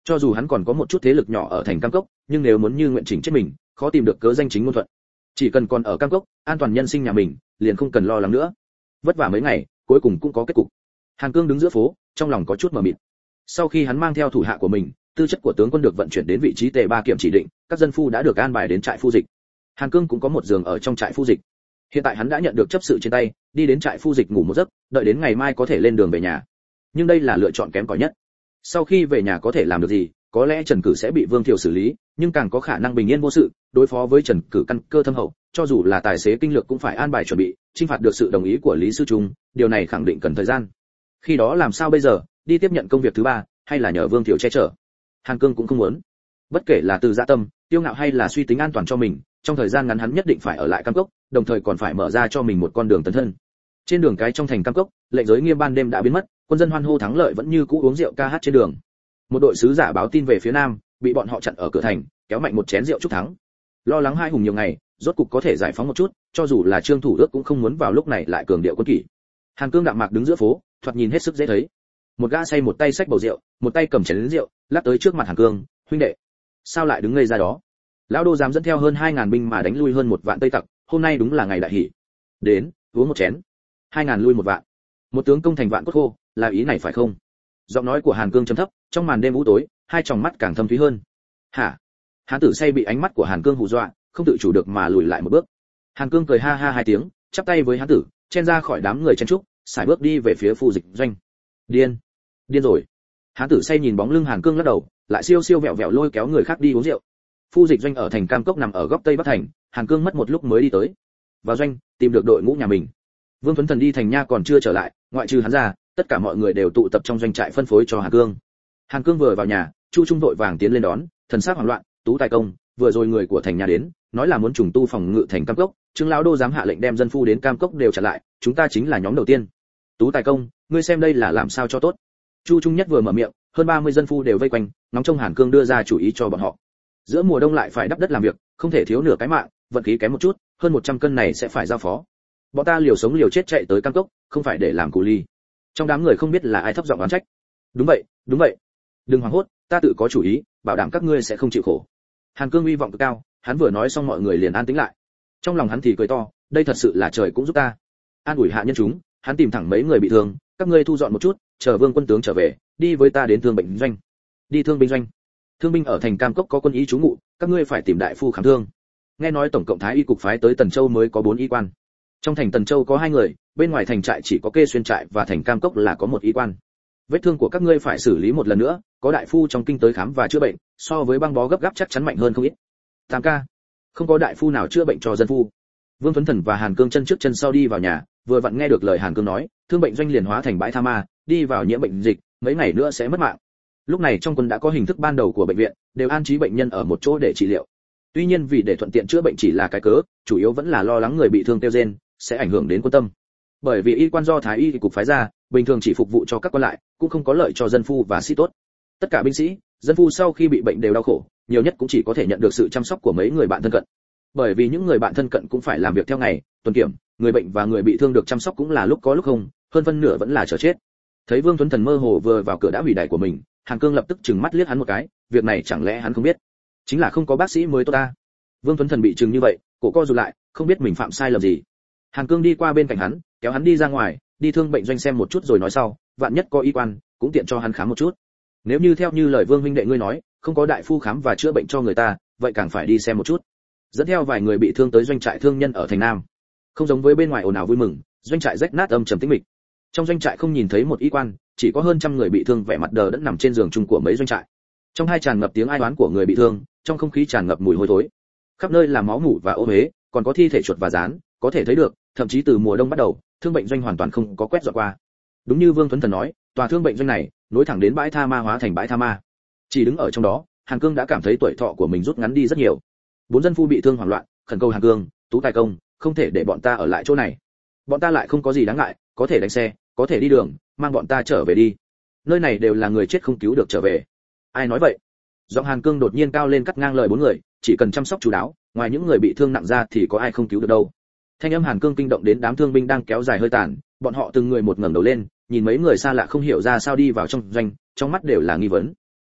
Cho dù hắn còn có một chút thế lực nhỏ ở thành Cam Cốc, nhưng nếu muốn như nguyện chỉnh chết mình, khó tìm được cớ danh chính ngôn thuận. Chỉ cần còn ở Cam Cốc, an toàn nhân sinh nhà mình, liền không cần lo lắng nữa. Vất vả mấy ngày, cuối cùng cũng có kết cục. Hàn Cương đứng giữa phố, trong lòng có chút mờ mịt. Sau khi hắn mang theo thủ hạ của mình, tư chất của tướng quân được vận chuyển đến vị trí tề ba kiểm chỉ định, các dân phu đã được an bài đến trại phu dịch. Hàn Cương cũng có một giường ở trong trại phu dịch. Hiện tại hắn đã nhận được chấp sự trên tay, đi đến trại phu dịch ngủ một giấc, đợi đến ngày mai có thể lên đường về nhà. Nhưng đây là lựa chọn kém cỏi nhất. Sau khi về nhà có thể làm được gì, có lẽ Trần Cử sẽ bị Vương Thiệu xử lý, nhưng càng có khả năng bình yên vô sự, đối phó với Trần Cử căn cơ thâm hậu, cho dù là tài xế kinh lược cũng phải an bài chuẩn bị, chinh phạt được sự đồng ý của Lý Sư Trung, điều này khẳng định cần thời gian. Khi đó làm sao bây giờ, đi tiếp nhận công việc thứ ba, hay là nhờ Vương Thiệu che chở? Hàn Cương cũng không muốn. Bất kể là từ dạ tâm, tiêu ngạo hay là suy tính an toàn cho mình, trong thời gian ngắn hắn nhất định phải ở lại Cam Cốc, đồng thời còn phải mở ra cho mình một con đường tấn thân. Trên đường cái trong thành Cam Cốc, lệnh giới nghiêm ban đêm đã biến mất, quân dân hoan hô thắng lợi vẫn như cũ uống rượu ca hát trên đường. Một đội sứ giả báo tin về phía nam, bị bọn họ chặn ở cửa thành, kéo mạnh một chén rượu chúc thắng. Lo lắng hai hùng nhiều ngày, rốt cục có thể giải phóng một chút, cho dù là Trương Thủ Đức cũng không muốn vào lúc này lại cường điệu quân kỷ. Hàn Cương đạm mạc đứng giữa phố, thoạt nhìn hết sức dễ thấy. Một gã say một tay xách bầu rượu, một tay cầm chén rượu, lắc tới trước mặt Hàn Cương, "Huynh đệ, sao lại đứng ngây ra đó? Lão đô dám dẫn theo hơn 2000 binh mà đánh lui hơn một vạn Tây tặc, hôm nay đúng là ngày đại hỷ. Đến, uống một chén. 2000 lui một vạn. Một tướng công thành vạn cốt khô, là ý này phải không?" Giọng nói của Hàn Cương trầm thấp, trong màn đêm u tối, hai tròng mắt càng thâm thúy hơn. "Hả?" Hán tử say bị ánh mắt của Hàn Cương hù dọa, không tự chủ được mà lùi lại một bước. Hàn Cương cười ha ha hai tiếng, chắp tay với hán tử, chen ra khỏi đám người chen trúc, sải bước đi về phía phu dịch doanh. Điên rồi. Hán tử say nhìn bóng lưng Hàn Cương lắc đầu, lại siêu siêu vẹo vẹo lôi kéo người khác đi uống rượu. Phu dịch doanh ở thành Cam Cốc nằm ở góc tây bắc thành, Hàn Cương mất một lúc mới đi tới. Vào doanh, tìm được đội ngũ nhà mình. Vương Tuấn Thần đi thành nha còn chưa trở lại, ngoại trừ hắn ra, tất cả mọi người đều tụ tập trong doanh trại phân phối cho Hàn Cương. Hàn Cương vừa vào nhà, Chu Trung vội vàng tiến lên đón, thần sắc hoảng loạn, "Tú Tài công, vừa rồi người của thành nhà đến, nói là muốn trùng tu phòng ngự thành Cam Cốc, Trương lão đô dám hạ lệnh đem dân phu đến Cam Cốc đều trả lại, chúng ta chính là nhóm đầu tiên." "Tú Tài công, ngươi xem đây là làm sao cho tốt?" Chu Trung Nhất vừa mở miệng, hơn 30 dân phu đều vây quanh, ngóng trông Hàn Cương đưa ra chủ ý cho bọn họ. Giữa mùa đông lại phải đắp đất làm việc, không thể thiếu nửa cái mạng, vận khí kém một chút, hơn 100 cân này sẽ phải giao phó. Bọn ta liều sống liều chết chạy tới Cam Cốc, không phải để làm cù ly. Trong đám người không biết là ai thấp giọng oán trách. Đúng vậy. Đừng hoảng hốt, ta tự có chủ ý, bảo đảm các ngươi sẽ không chịu khổ. Hàn Cương uy vọng cực cao, hắn vừa nói xong mọi người liền an tĩnh lại. Trong lòng hắn thì cười to, đây thật sự là trời cũng giúp ta. An ủi hạ nhân chúng, hắn tìm thẳng mấy người bị thương, các ngươi thu dọn một chút, chờ Vương quân tướng trở về, đi với ta đến thương bệnh doanh. Đi thương binh doanh. Thương binh ở thành Cam Cốc có quân y trú ngụ, các ngươi phải tìm đại phu khám thương. Nghe nói tổng cộng thái y cục phái tới Tần Châu mới có 4 y quan. Trong thành Tần Châu có 2 người, bên ngoài thành trại chỉ có Kê Xuyên trại và thành Cam Cốc là có 1 y quan. Vết thương của các ngươi phải xử lý một lần nữa, có đại phu trong kinh tới khám và chữa bệnh, so với băng bó gấp gáp chắc chắn mạnh hơn không ít. Tam ca, không có đại phu nào chữa bệnh cho dân phu. Vương Tuấn Thần và Hàn Cương chân trước chân sau đi vào nhà, vừa vặn nghe được lời Hàn Cương nói, thương bệnh doanh liền hóa thành bãi tha ma, đi vào nhiễm bệnh dịch, mấy ngày nữa sẽ mất mạng. Lúc này trong quân đã có hình thức ban đầu của bệnh viện, đều an trí bệnh nhân ở một chỗ để trị liệu. Tuy nhiên vì để thuận tiện chữa bệnh chỉ là cái cớ, chủ yếu vẫn là lo lắng người bị thương tiêu rên sẽ ảnh hưởng đến quân tâm. Bởi vì y quan do thái y cục phái ra, bình thường chỉ phục vụ cho các quan lại, cũng không có lợi cho dân phu và sĩ tốt. Tất cả binh sĩ, dân phu sau khi bị bệnh đều đau khổ, nhiều nhất cũng chỉ có thể nhận được sự chăm sóc của mấy người bạn thân cận. Bởi vì những người bạn thân cận cũng phải làm việc theo ngày, tuần kiểm, người bệnh và người bị thương được chăm sóc cũng là lúc có lúc không, hơn phân nửa vẫn là chờ chết. Thấy Vương Tuấn Thần mơ hồ vừa vào cửa đã hủy đài của mình, Hàn Cương lập tức trừng mắt liếc hắn một cái, việc này chẳng lẽ hắn không biết? Chính là không có bác sĩ mới tốt ta. Vương Tuấn Thần bị trừng như vậy, cổ co rụt lại, không biết mình phạm sai lầm gì. Hàn Cương đi qua bên cạnh hắn, kéo hắn đi ra ngoài, đi thương bệnh doanh xem một chút rồi nói sau, vạn nhất có y quan, cũng tiện cho hắn khám một chút. Nếu như theo như lời Vương huynh đệ ngươi nói, không có đại phu khám và chữa bệnh cho người ta, vậy càng phải đi xem một chút. Dẫn theo vài người bị thương tới doanh trại thương nhân ở thành Nam. Không giống với bên ngoài ồn ào vui mừng, doanh trại rách nát âm trầm tĩnh mịch. Trong doanh trại không nhìn thấy một y quan, chỉ có hơn trăm người bị thương vẻ mặt đờ đẫn nằm trên giường chung của mấy doanh trại. Trong hai tràn ngập tiếng ai oán của người bị thương, trong không khí tràn ngập mùi hôi thối. Khắp nơi là máu mủ và ô uế, còn có thi thể chuột và rán, có thể thấy được, thậm chí từ mùa đông bắt đầu, thương bệnh doanh hoàn toàn không có quét dọn qua. Đúng như Vương Tuấn Thần nói, tòa thương bệnh doanh này nối thẳng đến bãi tha ma hóa thành bãi tha ma. Chỉ đứng ở trong đó, Hàn Cương đã cảm thấy tuổi thọ của mình rút ngắn đi rất nhiều. 4 dân phu bị thương hoảng loạn, khẩn cầu Hàn Cương, Tú Tài công, không thể để bọn ta ở lại chỗ này. Bọn ta lại không có gì đáng ngại, có thể đánh xe, có thể đi đường, mang bọn ta trở về đi. Nơi này đều là người chết không cứu được trở về. Ai nói vậy? Giọng Hàn Cương đột nhiên cao lên cắt ngang lời 4 người, chỉ cần chăm sóc chú đáo, ngoài những người bị thương nặng ra thì có ai không cứu được đâu. Thanh âm Hàn Cương kinh động đến đám thương binh đang kéo dài hơi tàn, bọn họ từng người một ngẩng đầu lên, nhìn mấy người xa lạ không hiểu ra sao đi vào trong doanh, trong mắt đều là nghi vấn.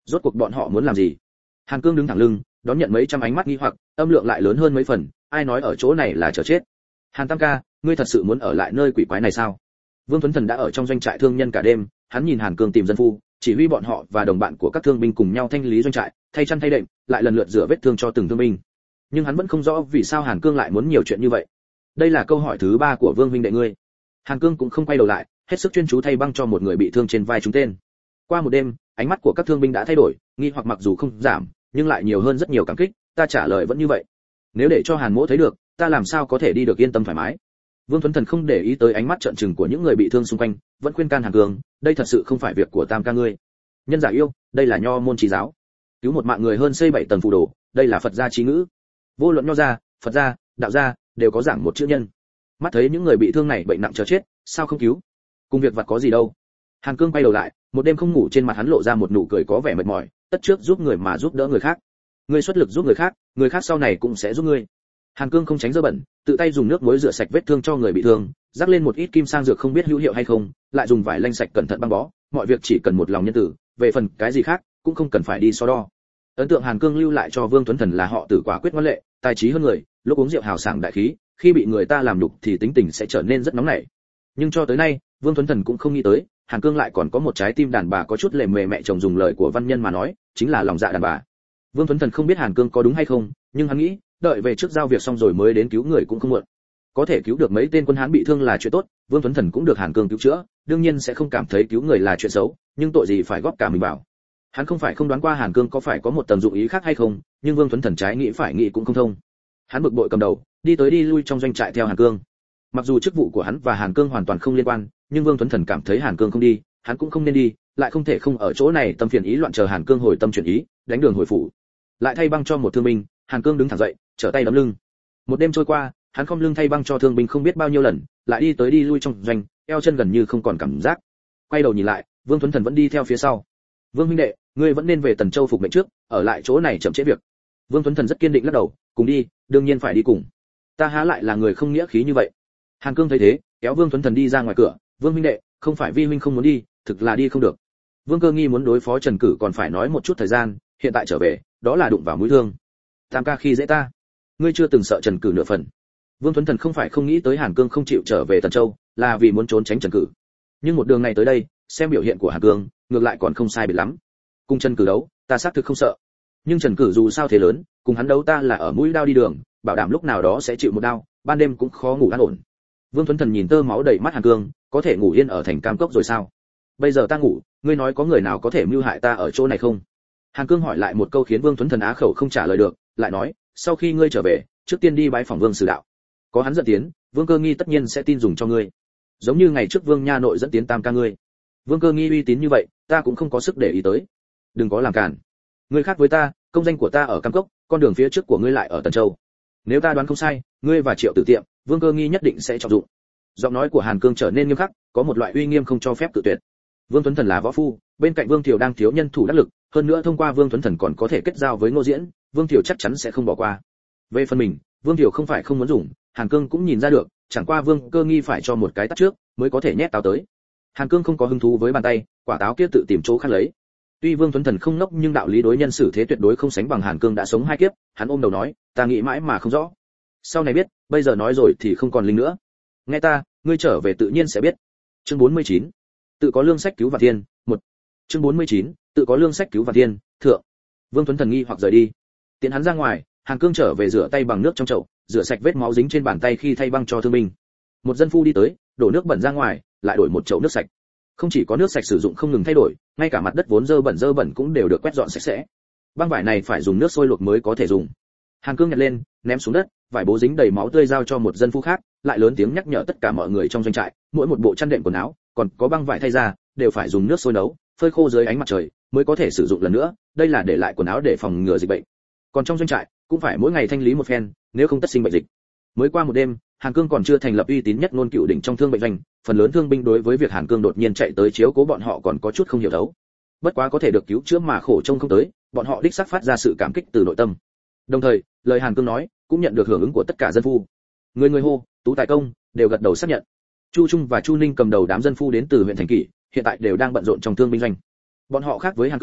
Rốt cuộc bọn họ muốn làm gì? Hàn Cương đứng thẳng lưng, đón nhận mấy trăm ánh mắt nghi hoặc, âm lượng lại lớn hơn mấy phần, ai nói ở chỗ này là chờ chết? Hàn Tam ca, ngươi thật sự muốn ở lại nơi quỷ quái này sao? Vương Tuấn Thần đã ở trong doanh trại thương nhân cả đêm, hắn nhìn Hàn Cương tìm dân phu, chỉ huy bọn họ và đồng bạn của các thương binh cùng nhau thanh lý doanh trại, thay chăn thay đệm, lại lần lượt rửa vết thương cho từng thương binh. Nhưng hắn vẫn không rõ vì sao Hàn Cương lại muốn nhiều chuyện như vậy. Đây là câu hỏi thứ 3 của Vương huynh đệ ngươi. Hàn Cương cũng không quay đầu lại, hết sức chuyên chú thay băng cho một người bị thương trên vai chúng tên. Qua một đêm, ánh mắt của các thương binh đã thay đổi, nghi hoặc mặc dù không giảm, nhưng lại nhiều hơn rất nhiều cảm kích. Ta trả lời vẫn như vậy. Nếu để cho Hàn Mỗ thấy được, ta làm sao có thể đi được yên tâm thoải mái. Vương Tuấn Thần không để ý tới ánh mắt trợn trừng của những người bị thương xung quanh, vẫn khuyên can Hàn Cương, đây thật sự không phải việc của Tam ca ngươi. Nhân giả yêu, đây là nho môn trí giáo. Cứu một mạng người hơn xây 7 tầng phù đồ, đây là Phật gia trí ngữ. Vô luận nho gia, Phật gia, đạo gia đều có giảng một chữ nhân. Mắt thấy những người bị thương này bệnh nặng chờ chết, sao không cứu? Cùng việc vặt có gì đâu. Hàn Cương quay đầu lại, một đêm không ngủ trên mặt hắn lộ ra một nụ cười có vẻ mệt mỏi, tất trước giúp người mà giúp đỡ người khác. Ngươi xuất lực giúp người khác sau này cũng sẽ giúp ngươi. Hàn Cương không tránh dơ bẩn, tự tay dùng nước muối rửa sạch vết thương cho người bị thương, rắc lên một ít kim sang dược không biết hữu hiệu hay không, lại dùng vải lanh sạch cẩn thận băng bó, mọi việc chỉ cần một lòng nhân tử, về phần cái gì khác cũng không cần phải đi so đo. Ấn tượng Hàn Cương lưu lại cho Vương Tuấn Thần là họ Tử quả quyết ngoan lệ, tài trí hơn người, lúc uống rượu hào sảng đại khí, khi bị người ta làm nhục thì tính tình sẽ trở nên rất nóng nảy. Nhưng cho tới nay, Vương Tuấn Thần cũng không nghĩ tới, Hàn Cương lại còn có một trái tim đàn bà có chút lề mề, mẹ chồng dùng lời của văn nhân mà nói, chính là lòng dạ đàn bà. Vương Tuấn Thần không biết Hàn Cương có đúng hay không, nhưng hắn nghĩ, đợi về trước giao việc xong rồi mới đến cứu người cũng không muộn. Có thể cứu được mấy tên quân Hán bị thương là chuyện tốt, Vương Tuấn Thần cũng được Hàn Cương cứu chữa, đương nhiên sẽ không cảm thấy cứu người là chuyện xấu, nhưng tội gì phải góp cả mình vào. Hắn không phải không đoán qua Hàn Cương có phải có một tầng dụng ý khác hay không, nhưng Vương Tuấn Thần trái nghĩ phải nghĩ cũng không thông. Hắn bực bội cầm đầu, đi tới đi lui trong doanh trại theo Hàn Cương. Mặc dù chức vụ của hắn và Hàn Cương hoàn toàn không liên quan, nhưng Vương Tuấn Thần cảm thấy Hàn Cương không đi, hắn cũng không nên đi, lại không thể không ở chỗ này tâm phiền ý loạn chờ Hàn Cương hồi tâm chuyển ý, đánh đường hồi phủ. Lại thay băng cho một thương binh, Hàn Cương đứng thẳng dậy, trở tay đấm lưng. Một đêm trôi qua, hắn không lưng thay băng cho thương binh không biết bao nhiêu lần, lại đi tới đi lui trong doanh, eo chân gần như không còn cảm giác. Quay đầu nhìn lại, Vương Tuấn Thần vẫn đi theo phía sau. Vương huynh đệ, ngươi vẫn nên về Tần Châu phục mệnh trước, ở lại chỗ này chậm trễ việc. Vương Tuấn Thần rất kiên định lắc đầu, cùng đi, đương nhiên phải đi cùng. Ta há lại là người không nghĩa khí như vậy. Hàn Cương thấy thế, kéo Vương Tuấn Thần đi ra ngoài cửa. Vương huynh đệ, không phải vi huynh không muốn đi, thực là đi không được. Vương Cơ Nghi muốn đối phó Trần Cử còn phải nói một chút thời gian, hiện tại trở về, đó là đụng vào mũi thương. Tam ca khi dễ ta, ngươi chưa từng sợ Trần Cử nửa phần. Vương Tuấn Thần không phải không nghĩ tới Hàn Cương không chịu trở về Tần Châu, là vì muốn trốn tránh Trần Cử. Nhưng một đường này tới đây, xem biểu hiện của Hàn Cương, ngược lại còn không sai biệt lắm. Cùng Trần Cử đấu, ta xác thực không sợ. Nhưng Trần Cử dù sao thế lớn, cùng hắn đấu ta là ở mũi đao đi đường, bảo đảm lúc nào đó sẽ chịu một đao, ban đêm cũng khó ngủ an ổn. Vương Tuấn Thần nhìn tơ máu đầy mắt Hàn Cương, có thể ngủ yên ở thành Cam Cốc rồi sao? Bây giờ ta ngủ, ngươi nói có người nào có thể mưu hại ta ở chỗ này không? Hàn Cương hỏi lại một câu khiến Vương Tuấn Thần á khẩu không trả lời được, lại nói, sau khi ngươi trở về, trước tiên đi bái phỏng Vương Sử Đạo. Có hắn dẫn tiến, Vương Cơ Nghi tất nhiên sẽ tin dùng cho ngươi. Giống như ngày trước Vương Nha Nội dẫn tiến Tam ca ngươi. Vương Cơ Nghi uy tín như vậy, ta cũng không có sức để ý tới. Đừng có làm cản. Ngươi khác với ta, công danh của ta ở Cam Cốc, con đường phía trước của ngươi lại ở Tần Châu. Nếu ta đoán không sai, ngươi và Triệu Tử Tiệm, Vương Cơ Nghi nhất định sẽ trọng dụng. Giọng nói của Hàn Cương trở nên nghiêm khắc, có một loại uy nghiêm không cho phép tự tuyệt. Vương Tuấn Thần là võ phu, bên cạnh Vương Thiều đang thiếu nhân thủ đắc lực, hơn nữa thông qua Vương Tuấn Thần còn có thể kết giao với Ngô Diễn, Vương Thiều chắc chắn sẽ không bỏ qua. Về phần mình, Vương Thiều không phải không muốn dùng, Hàn Cương cũng nhìn ra được, chẳng qua Vương Cơ Nghi phải cho một cái tát trước, mới có thể nhét táo tới. Hàn Cương không có hứng thú với bàn tay, quả táo kia tự tìm chỗ khác lấy. Tuy Vương Tuấn Thần không ngốc nhưng đạo lý đối nhân xử thế tuyệt đối không sánh bằng Hàn Cương đã sống 2 kiếp, hắn ôm đầu nói, ta nghĩ mãi mà không rõ. Sau này biết, bây giờ nói rồi thì không còn linh nữa. Nghe ta, ngươi trở về tự nhiên sẽ biết. Chương 49. Tự có lương sách cứu vạn thiên, 1. Chương 49. Tự có lương sách cứu vạn thiên, thượng. Vương Tuấn Thần nghi hoặc rời đi. Tiện hắn ra ngoài, Hàn Cương trở về rửa tay bằng nước trong chậu, rửa sạch vết máu dính trên bàn tay khi thay băng cho thương binh. Một dân phu đi tới, đổ nước bẩn ra ngoài, lại đổi một chậu nước sạch. Không chỉ có nước sạch sử dụng không ngừng thay đổi, ngay cả mặt đất vốn dơ bẩn cũng đều được quét dọn sạch sẽ. Băng vải này phải dùng nước sôi luộc mới có thể dùng. Hàn Cương nhặt lên, ném xuống đất, vải bố dính đầy máu tươi giao cho một dân phu khác, lại lớn tiếng nhắc nhở tất cả mọi người trong doanh trại, mỗi một bộ chăn đệm quần áo, còn có băng vải thay ra, đều phải dùng nước sôi nấu, phơi khô dưới ánh mặt trời, mới có thể sử dụng lần nữa, đây là để lại quần áo để phòng ngừa dịch bệnh. Còn trong doanh trại, cũng phải mỗi ngày thanh lý một phen, nếu không tất sinh bệnh dịch. Mới qua một đêm, Hàn Cương còn chưa thành lập uy tín nhất ngôn cựu đỉnh trong thương bệnh doanh, phần lớn thương binh đối với việc Hàn Cương đột nhiên chạy tới chiếu cố bọn họ còn có chút không hiểu thấu. Bất quá có thể được cứu chữa mà khổ trông không tới, bọn họ đích xác phát ra sự cảm kích từ nội tâm. Đồng thời, lời Hàn Cương nói cũng nhận được hưởng ứng của tất cả dân phu. Người hô, Tú Tài Công đều gật đầu xác nhận. Chu Trung và Chu Ninh cầm đầu đám dân phu đến từ huyện Thành Kỷ, hiện tại đều đang bận rộn trong thương binh doanh. Bọn họ khác với Hàn Cương,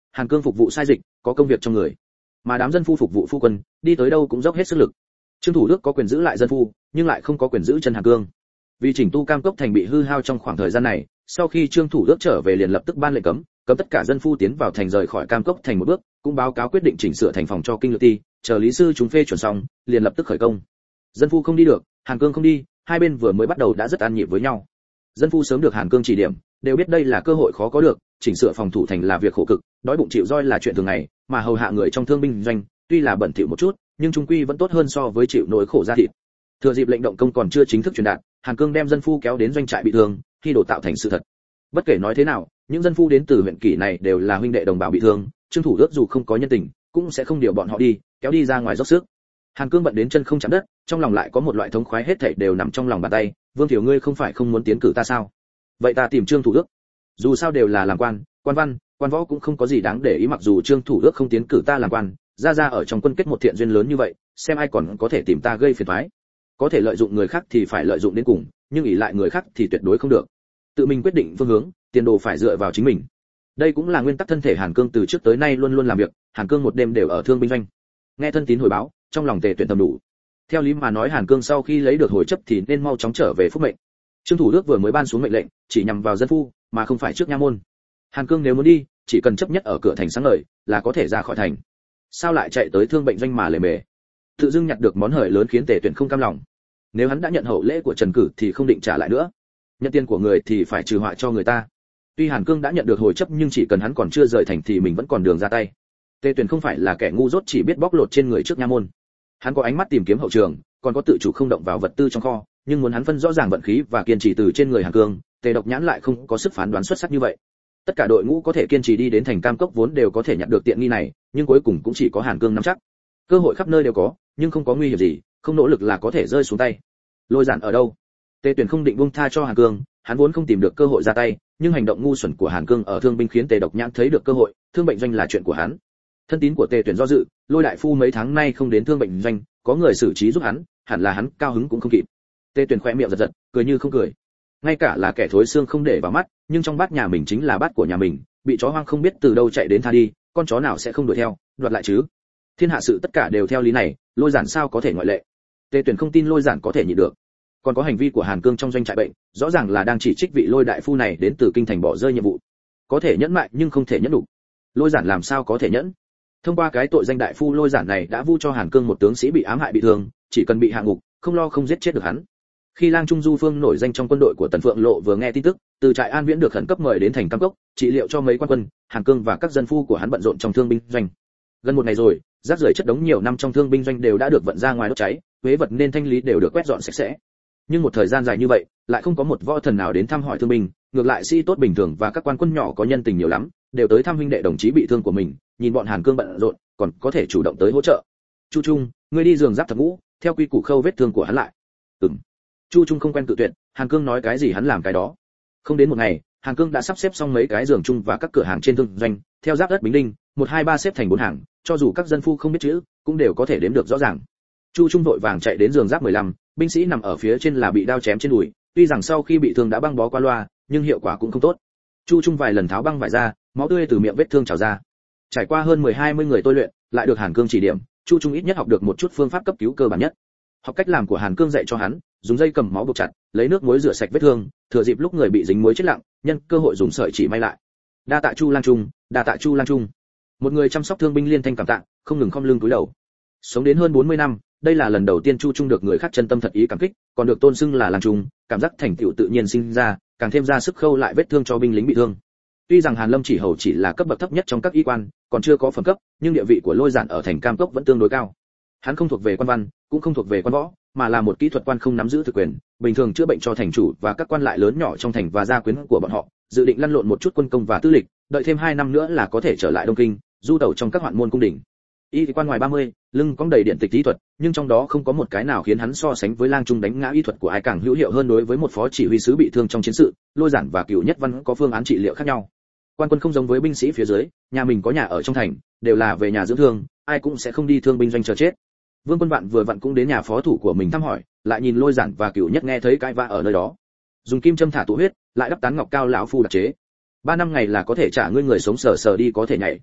Hàn Cương phục vụ sai dịch, có công việc trong người, mà đám dân phu phục vụ phu quân, đi tới đâu cũng dốc hết sức lực. Trương Thủ Đức có quyền giữ lại dân phu, nhưng lại không có quyền giữ chân Hàn Cương. Vì chỉnh tu Cam Cốc thành bị hư hao trong khoảng thời gian này, sau khi Trương Thủ Đức trở về liền lập tức ban lệnh cấm tất cả dân phu tiến vào thành rời khỏi Cam Cốc thành một bước, cũng báo cáo quyết định chỉnh sửa thành phòng cho kinh lược ti, chờ lý sư chúng phê chuẩn xong, liền lập tức khởi công. Dân phu không đi được, Hàn Cương không đi, hai bên vừa mới bắt đầu đã rất an nhịp với nhau. Dân phu sớm được Hàn Cương chỉ điểm, đều biết đây là cơ hội khó có được, chỉnh sửa phòng thủ thành là việc khổ cực, đói bụng chịu roi là chuyện thường ngày, mà hầu hạ người trong thương binh doanh, tuy là bẩn thỉu một chút, nhưng trung quy vẫn tốt hơn so với chịu nỗi khổ ra thịt. Thừa dịp lệnh động công còn chưa chính thức truyền đạt, Hàn Cương đem dân phu kéo đến doanh trại bị thương, khi đổ tạo thành sự thật. Bất kể nói thế nào, những dân phu đến từ huyện Kỷ này đều là huynh đệ đồng bào bị thương, Trương Thủ Đức dù không có nhân tình, cũng sẽ không điều bọn họ đi, kéo đi ra ngoài dốc sức. Hàn Cương bận đến chân không chạm đất, trong lòng lại có một loại thống khoái hết thảy đều nằm trong lòng bàn tay. Vương Thiểu ngươi không phải không muốn tiến cử ta sao? Vậy ta tìm Trương Thủ Đức. Dù sao đều là làm quan, quan văn, quan võ cũng không có gì đáng để ý, mặc dù Trương Thủ Đức không tiến cử ta làm quan, ra ở trong quân kết một thiện duyên lớn như vậy, xem ai còn có thể tìm ta gây phiền toái. Có thể lợi dụng người khác thì phải lợi dụng đến cùng, nhưng ỷ lại người khác thì tuyệt đối không được. Tự mình quyết định phương hướng, tiền đồ phải dựa vào chính mình. Đây cũng là nguyên tắc thân thể Hàn Cương từ trước tới nay luôn luôn làm việc. Hàn Cương một đêm đều ở thương binh doanh. Nghe thân tín hồi báo, trong lòng Tề Tuyển thầm đủ. Theo lý mà nói Hàn Cương sau khi lấy được hồi chấp thì nên mau chóng trở về phúc mệnh. Trương Thủ Đức vừa mới ban xuống mệnh lệnh, chỉ nhằm vào dân phu, mà không phải trước nha môn. Hàn Cương nếu muốn đi, chỉ cần chấp nhất ở cửa thành sáng ngời, là có thể ra khỏi thành. Sao lại chạy tới thương bệnh doanh mà lề mề? Tự dưng nhặt được món hời lớn khiến Tề Tuyển không cam lòng. Nếu hắn đã nhận hậu lễ của Trần Cử thì không định trả lại nữa. Nhận tiền của người thì phải trừ họa cho người ta. Tuy Hàn Cương đã nhận được hồi chấp nhưng chỉ cần hắn còn chưa rời thành thì mình vẫn còn đường ra tay. Tề Tuyển không phải là kẻ ngu dốt chỉ biết bóc lột trên người trước nha môn. Hắn có ánh mắt tìm kiếm hậu trường, còn có tự chủ không động vào vật tư trong kho, nhưng muốn hắn phân rõ ràng vận khí và kiên trì từ trên người Hàn Cương, Tề Độc Nhãn lại không có sức phán đoán xuất sắc như vậy. Tất cả đội ngũ có thể kiên trì đi đến thành Cam Cốc vốn đều có thể nhận được tiện nghi này, nhưng cuối cùng cũng chỉ có Hàn Cương nắm chắc. Cơ hội khắp nơi đều có, nhưng không có nguy hiểm gì, không nỗ lực là có thể rơi xuống tay. Lôi Giản ở đâu? Tề Tuyển không định buông tha cho Hàn Cương, hắn vốn không tìm được cơ hội ra tay, nhưng hành động ngu xuẩn của Hàn Cương ở thương binh khiến Tề Độc Nhãn thấy được cơ hội, thương bệnh doanh là chuyện của hắn. Thân tín của Tề Tuyển do dự, Lôi đại phu mấy tháng nay không đến thương bệnh doanh, có người xử trí giúp hắn, hẳn là hắn cao hứng cũng không kịp. Tề Tuyển khẽ miệng giật giật, cười như không cười. Ngay cả là kẻ thối xương không để vào mắt, nhưng trong bát nhà mình chính là bát của nhà mình, bị chó hoang không biết từ đâu chạy đến tha đi, con chó nào sẽ không đuổi theo, đoạt lại chứ? Thiên hạ sự tất cả đều theo lý này, Lôi Giản sao có thể ngoại lệ? Tề Tuyển không tin Lôi Giản có thể nhịn được. Còn có hành vi của Hàn Cương trong doanh trại bệnh, rõ ràng là đang chỉ trích vị Lôi đại phu này đến từ kinh thành bỏ rơi nhiệm vụ. Có thể nhẫn mại nhưng không thể nhẫn đủ. Lôi Giản làm sao có thể nhẫn? Thông qua cái tội danh đại phu Lôi Giản này đã vu cho Hàn Cương một tướng sĩ bị ám hại bị thương, chỉ cần bị hạ ngục, không lo không giết chết được hắn. Khi Lang Trung Du Phương nổi danh trong quân đội của Tần Phượng Lộ vừa nghe tin tức, từ trại An Viễn được khẩn cấp mời đến thành Cam Cốc, trị liệu cho mấy quan quân, Hàn Cương và các dân phu của hắn bận rộn trong thương binh doanh. Gần một ngày rồi, rác rưởi chất đống nhiều năm trong thương binh doanh đều đã được vận ra ngoài đốt cháy, huế vật nên thanh lý đều được quét dọn sạch sẽ. Nhưng một thời gian dài như vậy, lại không có một võ thần nào đến thăm hỏi thương binh, ngược lại sĩ tốt bình thường và các quan quân nhỏ có nhân tình nhiều lắm, đều tới thăm huynh đệ đồng chí bị thương của mình, nhìn bọn Hàn Cương bận rộn, còn có thể chủ động tới hỗ trợ. Chu Trung, ngươi đi giường giáp thập ngũ, theo quy củ khâu vết thương của hắn lại. Chu Trung không quen cự tuyệt, Hàn Cương nói cái gì hắn làm cái đó. Không đến một ngày, Hàn Cương đã sắp xếp xong mấy cái giường chung và các cửa hàng trên thương doanh, theo giáp đất Bính Đinh, 1 2 3 xếp thành 4 hàng, cho dù các dân phu không biết chữ, cũng đều có thể đếm được rõ ràng. Chu Trung vội vàng chạy đến giường giáp 15, binh sĩ nằm ở phía trên là bị đao chém trên đùi, tuy rằng sau khi bị thương đã băng bó qua loa, nhưng hiệu quả cũng không tốt. Chu Trung vài lần tháo băng vải ra, máu tươi từ miệng vết thương trào ra. Trải qua hơn 10-20 người tôi luyện, lại được Hàn Cương chỉ điểm, Chu Trung ít nhất học được một chút phương pháp cấp cứu cơ bản nhất. Học cách làm của Hàn Cương dạy cho hắn, dùng dây cầm máu buộc chặt, lấy nước muối rửa sạch vết thương, thừa dịp lúc người bị dính muối chết lặng, nhân cơ hội dùng sợi chỉ may lại. Đa tạ Chu Lang Trung, đa tạ Chu Lang Trung. Một người chăm sóc thương binh liên thanh cảm tạ, không ngừng khom lưng cúi đầu. Sống đến hơn 40 năm, đây là lần đầu tiên Chu Trung được người khác chân tâm thật ý cảm kích, còn được tôn xưng là Lang Trung, cảm giác thành tựu tự nhiên sinh ra, càng thêm ra sức khâu lại vết thương cho binh lính bị thương. Tuy rằng Hàn Lâm chỉ hầu chỉ là cấp bậc thấp nhất trong các y quan, còn chưa có phẩm cấp, nhưng địa vị của Lôi Giản ở thành Cam Cốc vẫn tương đối cao. Hắn không thuộc về quan văn, cũng không thuộc về quan võ, mà là một kỹ thuật quan không nắm giữ thực quyền, bình thường chữa bệnh cho thành chủ và các quan lại lớn nhỏ trong thành và gia quyến của bọn họ, dự định lăn lộn một chút quân công và tư lịch, đợi thêm 2 năm nữa là có thể trở lại Đông Kinh, du tẩu trong các hoạn môn cung đình. Y quan ngoài 30, lưng cõng đầy điện tịch y thuật, nhưng trong đó không có một cái nào khiến hắn so sánh với Lang Trung đánh ngã y thuật của ai càng hữu hiệu hơn đối với một phó chỉ huy sứ bị thương trong chiến sự. Lôi Giản và Cửu Nhất Văn có phương án trị liệu khác nhau. Quan quân không giống với binh sĩ phía dưới, nhà mình có nhà ở trong thành, đều là về nhà dưỡng thương, ai cũng sẽ không đi thương binh doanh chờ chết. Vương Quân Vạn vừa vặn cũng đến nhà phó thủ của mình thăm hỏi, lại nhìn Lôi Giản và Cửu Nhất nghe thấy cãi vã ở nơi đó. Dùng kim châm thả tụ huyết, lại đắp tán ngọc cao lão phu đặc chế. 3 năm ngày là có thể trả ngươi người sống sờ sờ đi có thể nhảy.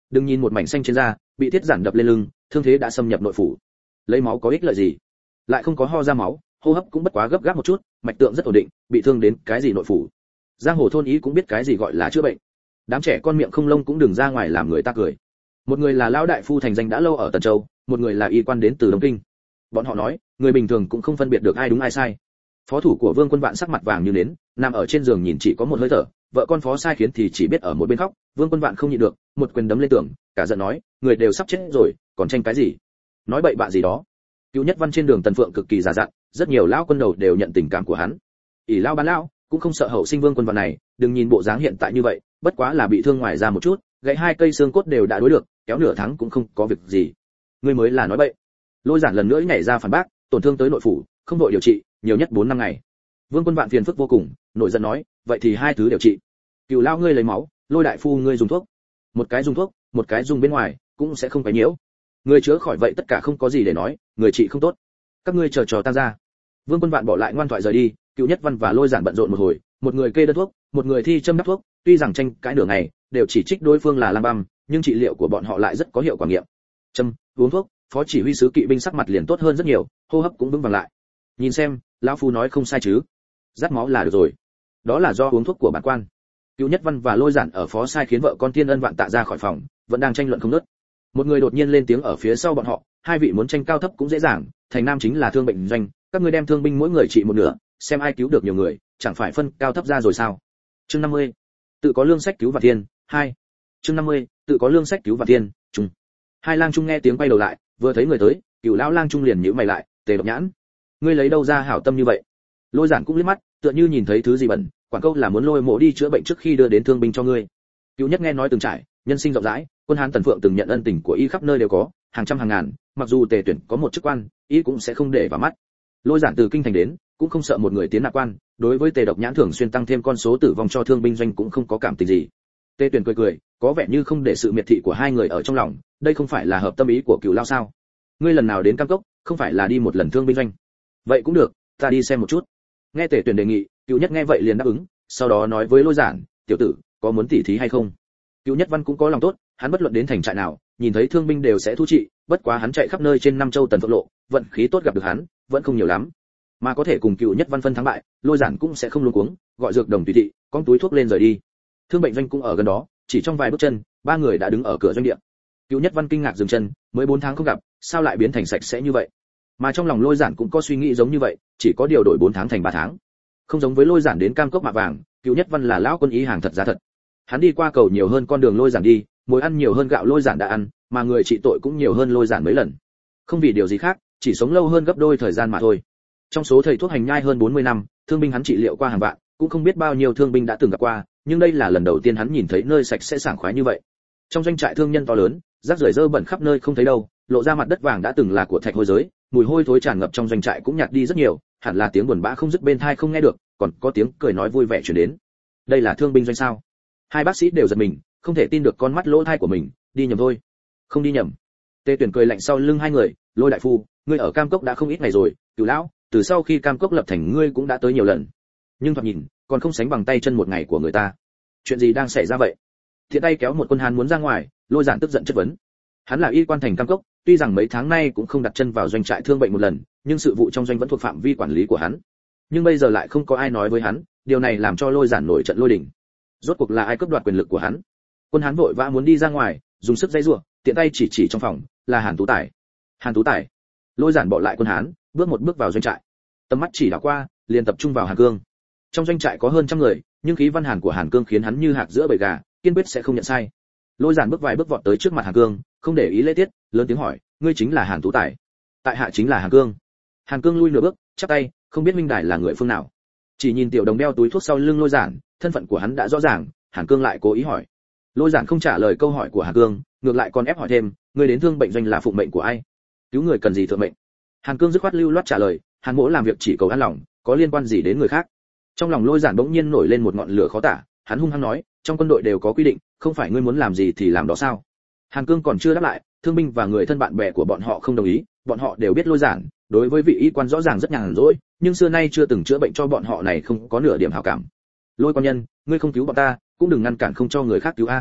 Đừng nhìn một mảnh xanh trên da, bị thiết giản đập lên lưng, thương thế đã xâm nhập nội phủ. Lấy máu có ích lợi gì? Lại không có ho ra máu, hô hấp cũng bất quá gấp gáp một chút, mạch tượng rất ổn định, bị thương đến cái gì nội phủ? Giang hồ thôn ý cũng biết cái gì gọi là chữa bệnh. Đám trẻ con miệng không lông cũng đừng ra ngoài làm người ta cười. Một người là lão đại phu thành danh đã lâu ở Tần Châu, một người là y quan đến từ Đông Kinh. Bọn họ nói, người bình thường cũng không phân biệt được ai đúng ai sai. Phó thủ của Vương Quân Vạn sắc mặt vàng như nến, nằm ở trên giường nhìn chỉ có một hơi thở, vợ con phó sai khiến thì chỉ biết ở một bên khóc. Vương Quân Vạn không nhịn được, một quyền đấm lên tường, cả giận nói, người đều sắp chết rồi, còn tranh cái gì? Nói bậy bạ gì đó. Cựu Nhất Văn trên đường Tần Phượng cực kỳ già dặn, rất nhiều lão quân đầu đều nhận tình cảm của hắn. ỷ lao bán lão cũng không sợ hậu sinh Vương Quân Vạn này, đừng nhìn bộ dáng hiện tại như vậy, bất quá là bị thương ngoài ra một chút, gãy 2 cây xương cốt đều đã đối được, kéo nửa tháng cũng không có việc gì. Ngươi mới là nói bậy. Lôi Giản lần nữa nhảy ra phản bác, tổn thương tới nội phủ, không đội điều trị, nhiều nhất 4 năm ngày. Vương Quân Vạn phiền phức vô cùng, nổi giận nói, vậy thì 2 thứ điều trị. Cửu lao ngươi lấy máu, Lôi đại phu ngươi dùng thuốc. Một cái dùng thuốc, một cái dùng bên ngoài, cũng sẽ không phải nhiễu. Người chữa khỏi vậy tất cả không có gì để nói, người trị không tốt. Các ngươi chờ trò tan ra. Vương Quân Vạn bỏ lại ngoan thoại rời đi, Cửu Nhất Văn và Lôi Giản bận rộn một hồi, một người kê đơn thuốc, một người thi châm đắp thuốc, tuy rằng tranh cãi nửa ngày, đều chỉ trích đối phương là lang băm, nhưng trị liệu của bọn họ lại rất có hiệu quả nghiệm. Châm, uống thuốc, phó chỉ huy sứ kỵ binh sắc mặt liền tốt hơn rất nhiều, hô hấp cũng vững vàng lại. Nhìn xem, lão phu nói không sai chứ? Dắt máu là được rồi. Đó là do uống thuốc của bản quan. Cửu Nhất Văn và Lôi Giản ở phó sai khiến vợ con Tiên Ân Vạn Tạ ra khỏi phòng, vẫn đang tranh luận không ngớt. Một người đột nhiên lên tiếng ở phía sau bọn họ, hai vị muốn tranh cao thấp cũng dễ dàng, thành nam chính là thương bệnh doanh, các ngươi đem thương binh mỗi người trị một nửa, xem ai cứu được nhiều người, chẳng phải phân cao thấp ra rồi sao? Chương 50. Tự có lương sách cứu vạn thiên, 2. Chương 50. Tự có lương sách cứu vạn thiên, trung. Hai lang trung nghe tiếng quay đầu lại, vừa thấy người tới, Cửu lão lang trung liền nhíu mày lại, Tề Độc Nhãn, ngươi lấy đâu ra hảo tâm như vậy? Lôi Giản cũng liếc mắt, tựa như nhìn thấy thứ gì bẩn, quảng câu là muốn Lôi Mộ đi chữa bệnh trước khi đưa đến thương binh cho ngươi. Cửu Nhất nghe nói từng trải, nhân sinh rộng rãi, quân Hán Tần Phượng từng nhận ân tình của y khắp nơi đều có, hàng trăm hàng ngàn, mặc dù Tề Tuyển có một chức quan, y cũng sẽ không để vào mắt. Lôi Giản từ kinh thành đến, cũng không sợ một người tiến nạp quan, đối với Tề Độc Nhãn thường xuyên tăng thêm con số tử vong cho thương binh doanh cũng không có cảm tình gì. Tề Tuyển cười cười, có vẻ như không để sự miệt thị của hai người ở trong lòng, đây không phải là hợp tâm ý của Cửu lão sao? Ngươi lần nào đến Cam Cốc, không phải là đi một lần thương binh doanh? Vậy cũng được, ta đi xem một chút. Nghe Tề Tuyển đề nghị, Cửu Nhất nghe vậy liền đáp ứng, sau đó nói với Lôi Giản, tiểu tử, có muốn tỉ thí hay không? Cửu Nhất Văn cũng có lòng tốt, hắn bất luận đến thành trại nào, nhìn thấy thương binh đều sẽ thu trị, bất quá hắn chạy khắp nơi trên Nam Châu Tần Phượng lộ, vận khí tốt gặp được hắn, vẫn không nhiều lắm. Mà có thể cùng Cửu Nhất Văn phân thắng bại, Lôi Giản cũng sẽ không luống cuống, gọi dược đồng tùy thị, con túi thuốc lên rời đi. Thương bệnh doanh cũng ở gần đó, chỉ trong vài bước chân, ba người đã đứng ở cửa doanh địa. Cửu Nhất Văn kinh ngạc dừng chân, mới 4 tháng không gặp, sao lại biến thành sạch sẽ như vậy? Mà trong lòng Lôi Giản cũng có suy nghĩ giống như vậy, chỉ có điều đổi 4 tháng thành 3 tháng. Không giống với Lôi Giản đến Cam Cốc Mạ Vàng, Cửu Nhất Văn là lão quân ý hàng thật giá thật. Hắn đi qua cầu nhiều hơn con đường Lôi Giản đi, muối ăn nhiều hơn gạo Lôi Giản đã ăn, mà người trị tội cũng nhiều hơn Lôi Giản mấy lần. Không vì điều gì khác, chỉ sống lâu hơn gấp đôi thời gian mà thôi. Trong số thầy thuốc hành nhai hơn 40 năm, thương binh hắn trị liệu qua hàng vạn, cũng không biết bao nhiêu thương binh đã từng gặp qua, nhưng đây là lần đầu tiên hắn nhìn thấy nơi sạch sẽ sảng khoái như vậy. Trong doanh trại thương nhân to lớn, rác rưởi dơ bẩn khắp nơi không thấy đâu, lộ ra mặt đất vàng đã từng là của thạch hôi giới, mùi hôi thối tràn ngập trong doanh trại cũng nhạt đi rất nhiều, hẳn là tiếng buồn bã không dứt bên tai không nghe được, còn có tiếng cười nói vui vẻ truyền đến. Đây là thương binh doanh sao? Hai bác sĩ đều giật mình, không thể tin được con mắt lỗ tai của mình, đi nhầm thôi. Không đi nhầm. Tề Tuyển cười lạnh sau lưng hai người, Lôi đại phu, ngươi ở Cam Cốc đã không ít ngày rồi, Cửu lão, từ sau khi Cam Cốc lập thành ngươi cũng đã tới nhiều lần. Nhưng thoạt nhìn, còn không sánh bằng tay chân một ngày của người ta. Chuyện gì đang xảy ra vậy? Thiện tay kéo một quân Hán muốn ra ngoài, Lôi Giản tức giận chất vấn. Hắn là y quan thành Cam Cốc, tuy rằng mấy tháng nay cũng không đặt chân vào doanh trại thương bệnh một lần, nhưng sự vụ trong doanh vẫn thuộc phạm vi quản lý của hắn. Nhưng bây giờ lại không có ai nói với hắn, điều này làm cho Lôi Giản nổi trận lôi đình. Rốt cuộc là ai cướp đoạt quyền lực của hắn? Quân Hán vội vã muốn đi ra ngoài, dùng sức giãy giụa, tiện tay chỉ trong phòng, là Hàn Tú Tài. Hàn Tú Tài. Lôi Giản bỏ lại quân Hán, bước một bước vào doanh trại. Tầm mắt chỉ đảo qua, liền tập trung vào Hàn Cương. Trong doanh trại có hơn trăm người, nhưng khí văn hàn của Hàn Cương khiến hắn như hạc giữa bầy gà, kiên quyết sẽ không nhận sai. Lôi Giản bước vài bước vọt tới trước mặt Hàn Cương, không để ý lễ tiết, lớn tiếng hỏi, ngươi chính là Hàn Tú Tài? Tại hạ chính là Hàn Cương. Hàn Cương lui nửa bước, chắp tay, không biết huynh đài là người phương nào. Chỉ nhìn tiểu đồng đeo túi thuốc sau lưng Lôi Giản, thân phận của hắn đã rõ ràng, Hàn Cương lại cố ý hỏi. Lôi Giản không trả lời câu hỏi của Hàn Cương, ngược lại còn ép hỏi thêm, ngươi đến thương bệnh doanh là phụng mệnh của ai? Cứu người cần gì thượng mệnh? Hàn Cương dứt khoát lưu loát trả lời, Hàn mỗ làm việc chỉ cầu an lòng, có liên quan gì đến người khác? Trong lòng Lôi Giản bỗng nhiên nổi lên một ngọn lửa khó tả, hắn hung hăng nói, trong quân đội đều có quy định, không phải ngươi muốn làm gì thì làm đó sao? Hàn Cương còn chưa đáp lại, thương binh và người thân bạn bè của bọn họ không đồng ý, bọn họ đều biết Lôi Giản đối với vị y quan rõ ràng rất nhàn rỗi, nhưng xưa nay chưa từng chữa bệnh cho bọn họ này không có nửa điểm hảo cảm. Lôi quan nhân, ngươi không cứu bọn ta, cũng đừng ngăn cản không cho người khác cứu a.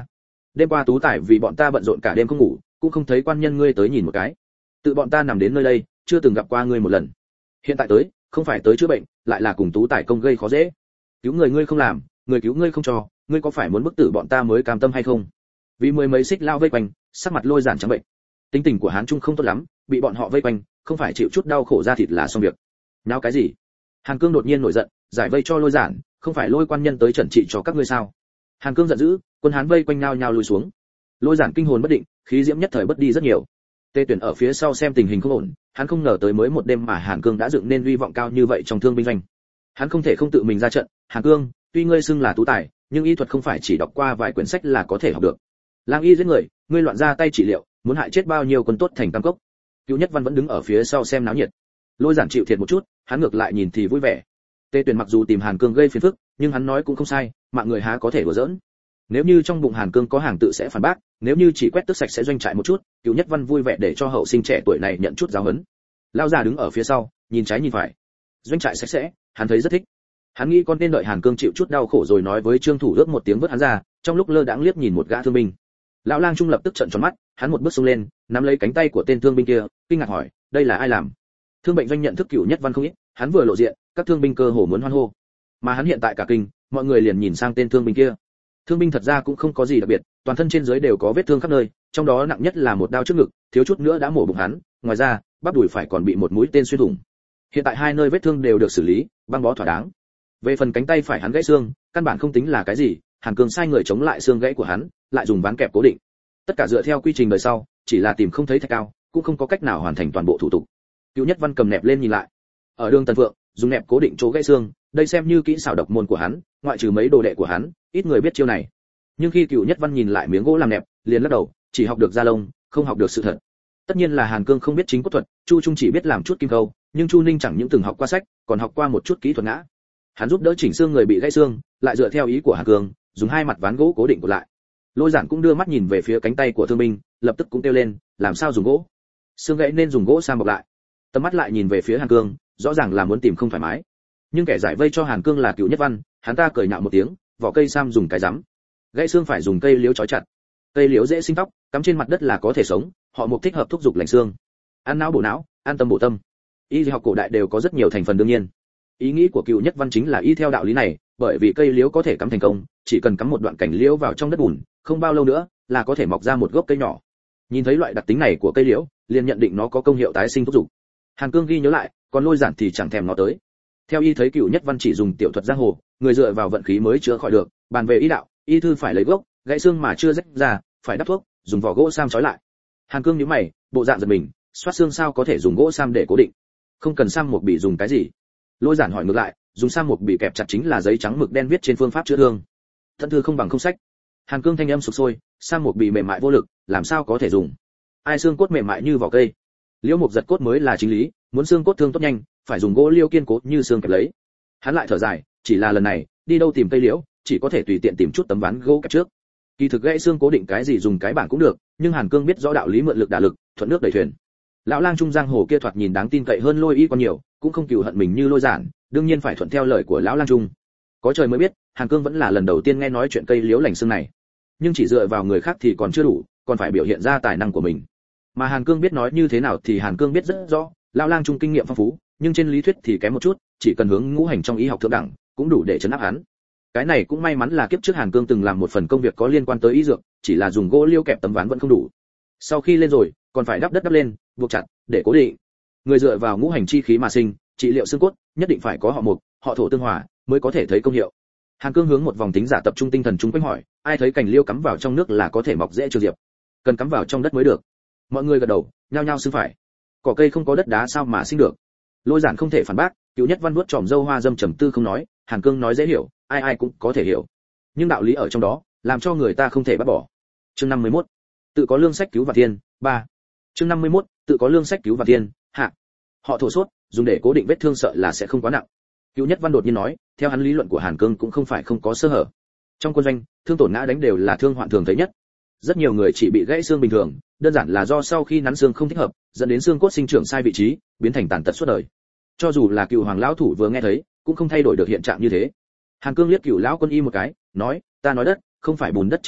đêm qua tú tài vì bọn ta bận rộn cả đêm không ngủ, cũng không thấy quan nhân ngươi tới nhìn một cái. Tự bọn ta nằm đến nơi đây, chưa từng gặp qua ngươi một lần. Hiện tại tới, không phải tới chữa bệnh, lại là cùng tú tài công gây khó dễ. Cứu người ngươi không làm, người cứu ngươi không cho, ngươi có phải muốn bức tử bọn ta mới cam tâm hay không? Vì mười mấy xích lao vây quanh, sắc mặt Lôi Giản trắng bệnh. Tính tình của Hán Trung không tốt lắm, bị bọn họ vây quanh, không phải chịu chút đau khổ ra thịt là xong việc. Náo cái gì? Hàn Cương đột nhiên nổi giận, giải vây cho Lôi Giản, không phải Lôi quan nhân tới trần trị cho các ngươi sao? Hàn Cương giận dữ, quân Hán vây quanh nhau nhau lùi xuống. Lôi Giản kinh hồn bất định, khí diễm nhất thời bất đi rất nhiều. Tê Tuyển ở phía sau xem tình hình không ổn, hắn không ngờ tới mới một đêm mà Hàn Cương đã dựng nên uy vọng cao như vậy trong thương binh doanh. Hắn không thể không tự mình ra trận. Hàn Cương, tuy ngươi xưng là tú tài, nhưng y thuật không phải chỉ đọc qua vài quyển sách là có thể học được. Lang y giết người, ngươi loạn ra tay trị liệu, muốn hại chết bao nhiêu quân tốt thành tam cốc. Cửu Nhất Văn vẫn đứng ở phía sau xem náo nhiệt. Lôi Giản chịu thiệt một chút, hắn ngược lại nhìn thì vui vẻ. Tê Tuyển mặc dù tìm Hàn Cương gây phiền phức, nhưng hắn nói cũng không sai, mạng người há có thể đùa giỡn. Nếu như trong bụng Hàn Cương có hàng tự sẽ phản bác, nếu như chỉ quét tước sạch sẽ doanh trại một chút, Cửu Nhất Văn vui vẻ để cho hậu sinh trẻ tuổi này nhận chút giáo huấn. Lão già đứng ở phía sau, nhìn trái nhìn phải. Doanh trại sạch sẽ, hắn thấy rất thích. Hắn nghĩ con nên đợi Hàn Cương chịu chút đau khổ rồi nói với Trương Thủ ước một tiếng vớt hắn ra, trong lúc lơ đãng liếc nhìn một gã thương binh. Lão Lang Trung lập tức trợn tròn mắt, hắn một bước xông lên, nắm lấy cánh tay của tên thương binh kia, kinh ngạc hỏi, đây là ai làm? Thương bệnh doanh nhận thức Cửu Nhất Văn không ít, hắn vừa lộ diện, các thương binh cơ hồ muốn hoan hô. Mà hắn hiện tại cả kinh, mọi người liền nhìn sang tên thương binh kia. Thương binh thật ra cũng không có gì đặc biệt, toàn thân trên dưới đều có vết thương khắp nơi, trong đó nặng nhất là một đao trước ngực, thiếu chút nữa đã mổ bụng hắn, ngoài ra, bắp đùi phải còn bị một mũi tên xuyên thủng. Hiện tại hai nơi vết thương đều được xử lý, băng bó thỏa đáng. Về phần cánh tay phải hắn gãy xương, căn bản không tính là cái gì, Hàn Cương sai người chống lại xương gãy của hắn, lại dùng ván kẹp cố định. Tất cả dựa theo quy trình đời sau, chỉ là tìm không thấy thạch cao, cũng không có cách nào hoàn thành toàn bộ thủ tục. Cửu Nhất Văn cầm nẹp lên nhìn lại. Ở đường Tần Phượng, dùng nẹp cố định chỗ gãy xương, đây xem như kỹ xảo độc môn của hắn, ngoại trừ mấy đồ đệ của hắn, ít người biết chiêu này. Nhưng khi Cửu Nhất Văn nhìn lại miếng gỗ làm nẹp, liền lắc đầu, chỉ học được da lông, không học được sự thật. Tất nhiên là Hàn Cương không biết chính cốt thuật, Chu Trung chỉ biết làm chút kim câu, nhưng Chu Ninh chẳng những từng học qua sách, còn học qua một chút kỹ thuật ngã. Hắn giúp đỡ chỉnh xương người bị gãy xương, lại dựa theo ý của Hàn Cương, dùng hai mặt ván gỗ cố định lại. Lôi Giản cũng đưa mắt nhìn về phía cánh tay của thương binh, lập tức cũng kêu lên, làm sao dùng gỗ? Xương gãy nên dùng gỗ sam bọc lại. Tầm mắt lại nhìn về phía Hàn Cương, rõ ràng là muốn tìm không thoải mái. Nhưng kẻ giải vây cho Hàn Cương là Cửu Nhất Văn, hắn ta cười nhạo một tiếng, vỏ cây sam dùng cái rắm. Gãy xương phải dùng cây liễu trói chặt. Cây liễu dễ sinh tóc, cắm trên mặt đất là có thể sống, họ mục thích hợp thúc dục lành xương. Ăn não bổ não, an tâm bổ tâm. Y học cổ đại đều có rất nhiều thành phần đương nhiên. Ý nghĩ của Cửu Nhất Văn chính là y theo đạo lý này, bởi vì cây liễu có thể cắm thành công, chỉ cần cắm một đoạn cành liễu vào trong đất bùn, không bao lâu nữa là có thể mọc ra một gốc cây nhỏ. Nhìn thấy loại đặc tính này của cây liễu, liền nhận định nó có công hiệu tái sinh thúc dục. Hàn Cương ghi nhớ lại, còn Lôi Giản thì chẳng thèm nó tới. Theo y thấy Cửu Nhất Văn chỉ dùng tiểu thuật giang hồ, người dựa vào vận khí mới chữa khỏi được, bàn về y đạo, y thư phải lấy gốc, gãy xương mà chưa rách ra, phải đắp thuốc, dùng vỏ gỗ sam trói lại. Hàn Cương nhíu mày, bộ dạng giật mình, xoát xương sao có thể dùng gỗ sam để cố định? Không cần sam một bị dùng cái gì? Lôi Giản hỏi ngược lại, dùng sam một bị kẹp chặt chính là giấy trắng mực đen viết trên phương pháp chữa thương. Thân thư không bằng không sách. Hàn Cương thanh âm sục sôi, sam một bị mềm mại vô lực, làm sao có thể dùng? Ai xương cốt mềm mại như vỏ cây? Liễu mục giật cốt mới là chính lý, muốn xương cốt thương tốt nhanh, phải dùng gỗ liêu kiên cố như xương kẹp lấy. Hắn lại thở dài, chỉ là lần này, đi đâu tìm cây liễu, chỉ có thể tùy tiện tìm chút tấm ván gỗ kẹp trước. Kỳ thực gãy xương cố định cái gì dùng cái bảng cũng được, nhưng Hàn Cương biết rõ đạo lý mượn lực đả lực, thuận nước đẩy thuyền. Lão Lang Trung giang hồ kia thoạt nhìn đáng tin cậy hơn Lôi Y còn nhiều, cũng không cừu hận mình như Lôi Giản, đương nhiên phải thuận theo lời của lão Lang Trung. Có trời mới biết, Hàn Cương vẫn là lần đầu tiên nghe nói chuyện cây liễu lành xương này. Nhưng chỉ dựa vào người khác thì còn chưa đủ, còn phải biểu hiện ra tài năng của mình. Mà Hàn Cương biết nói như thế nào thì Hàn Cương biết rất rõ, lão Lang Trung kinh nghiệm phong phú, nhưng trên lý thuyết thì kém một chút, chỉ cần hướng ngũ hành trong y học thượng đẳng, cũng đủ để trấn áp hắn. Cái này cũng may mắn là kiếp trước Hàn Cương từng làm một phần công việc có liên quan tới y dược, chỉ là dùng gỗ liêu kẹp tấm ván vẫn không đủ. Sau khi lên rồi, còn phải đắp đất đắp lên, buộc chặt, để cố định. Người dựa vào ngũ hành chi khí mà sinh, trị liệu xương cốt, nhất định phải có họ mộc, họ thổ tương hòa, mới có thể thấy công hiệu. Hàn Cương hướng một vòng tính giả tập trung tinh thần chúng quanh hỏi, ai thấy cành liêu cắm vào trong nước là có thể mọc dễ trường diệp? Cần cắm vào trong đất mới được. Mọi người gật đầu, nhao nhao xưng phải. Cỏ cây không có đất đá sao mà sinh được? Lôi Giản không thể phản bác, Cửu Nhất Văn vuốt tròm râu hoa dâm trầm tư không nói, Hàn Cương nói dễ hiểu, ai ai cũng có thể hiểu. Nhưng đạo lý ở trong đó, làm cho người ta không thể bắt bỏ. Chương 51. Tự có lương sách cứu vạn thiên, 3. Chương 51. Tự có lương sách cứu vạn thiên, hạ. Họ thổ sốt, dùng để cố định vết thương sợ là sẽ không quá nặng. Cửu Nhất Văn đột nhiên nói, theo hắn lý luận của Hàn Cương cũng không phải không có sơ hở. Trong quân doanh, thương tổn ngã đánh đều là thương hoạn thường thấy nhất. Rất nhiều người chỉ bị gãy xương bình thường, đơn giản là do sau khi nắn xương không thích hợp, dẫn đến xương cốt sinh trưởng sai vị trí, biến thành tàn tật suốt đời. Cho dù là Cựu Hoàng lão thủ vừa nghe thấy, cũng không thay đổi được hiện trạng như thế. Hàn Cương liếc Cựu lão quân y một cái, nói, ta nói đất, không phải bùn đất trên mặt đất,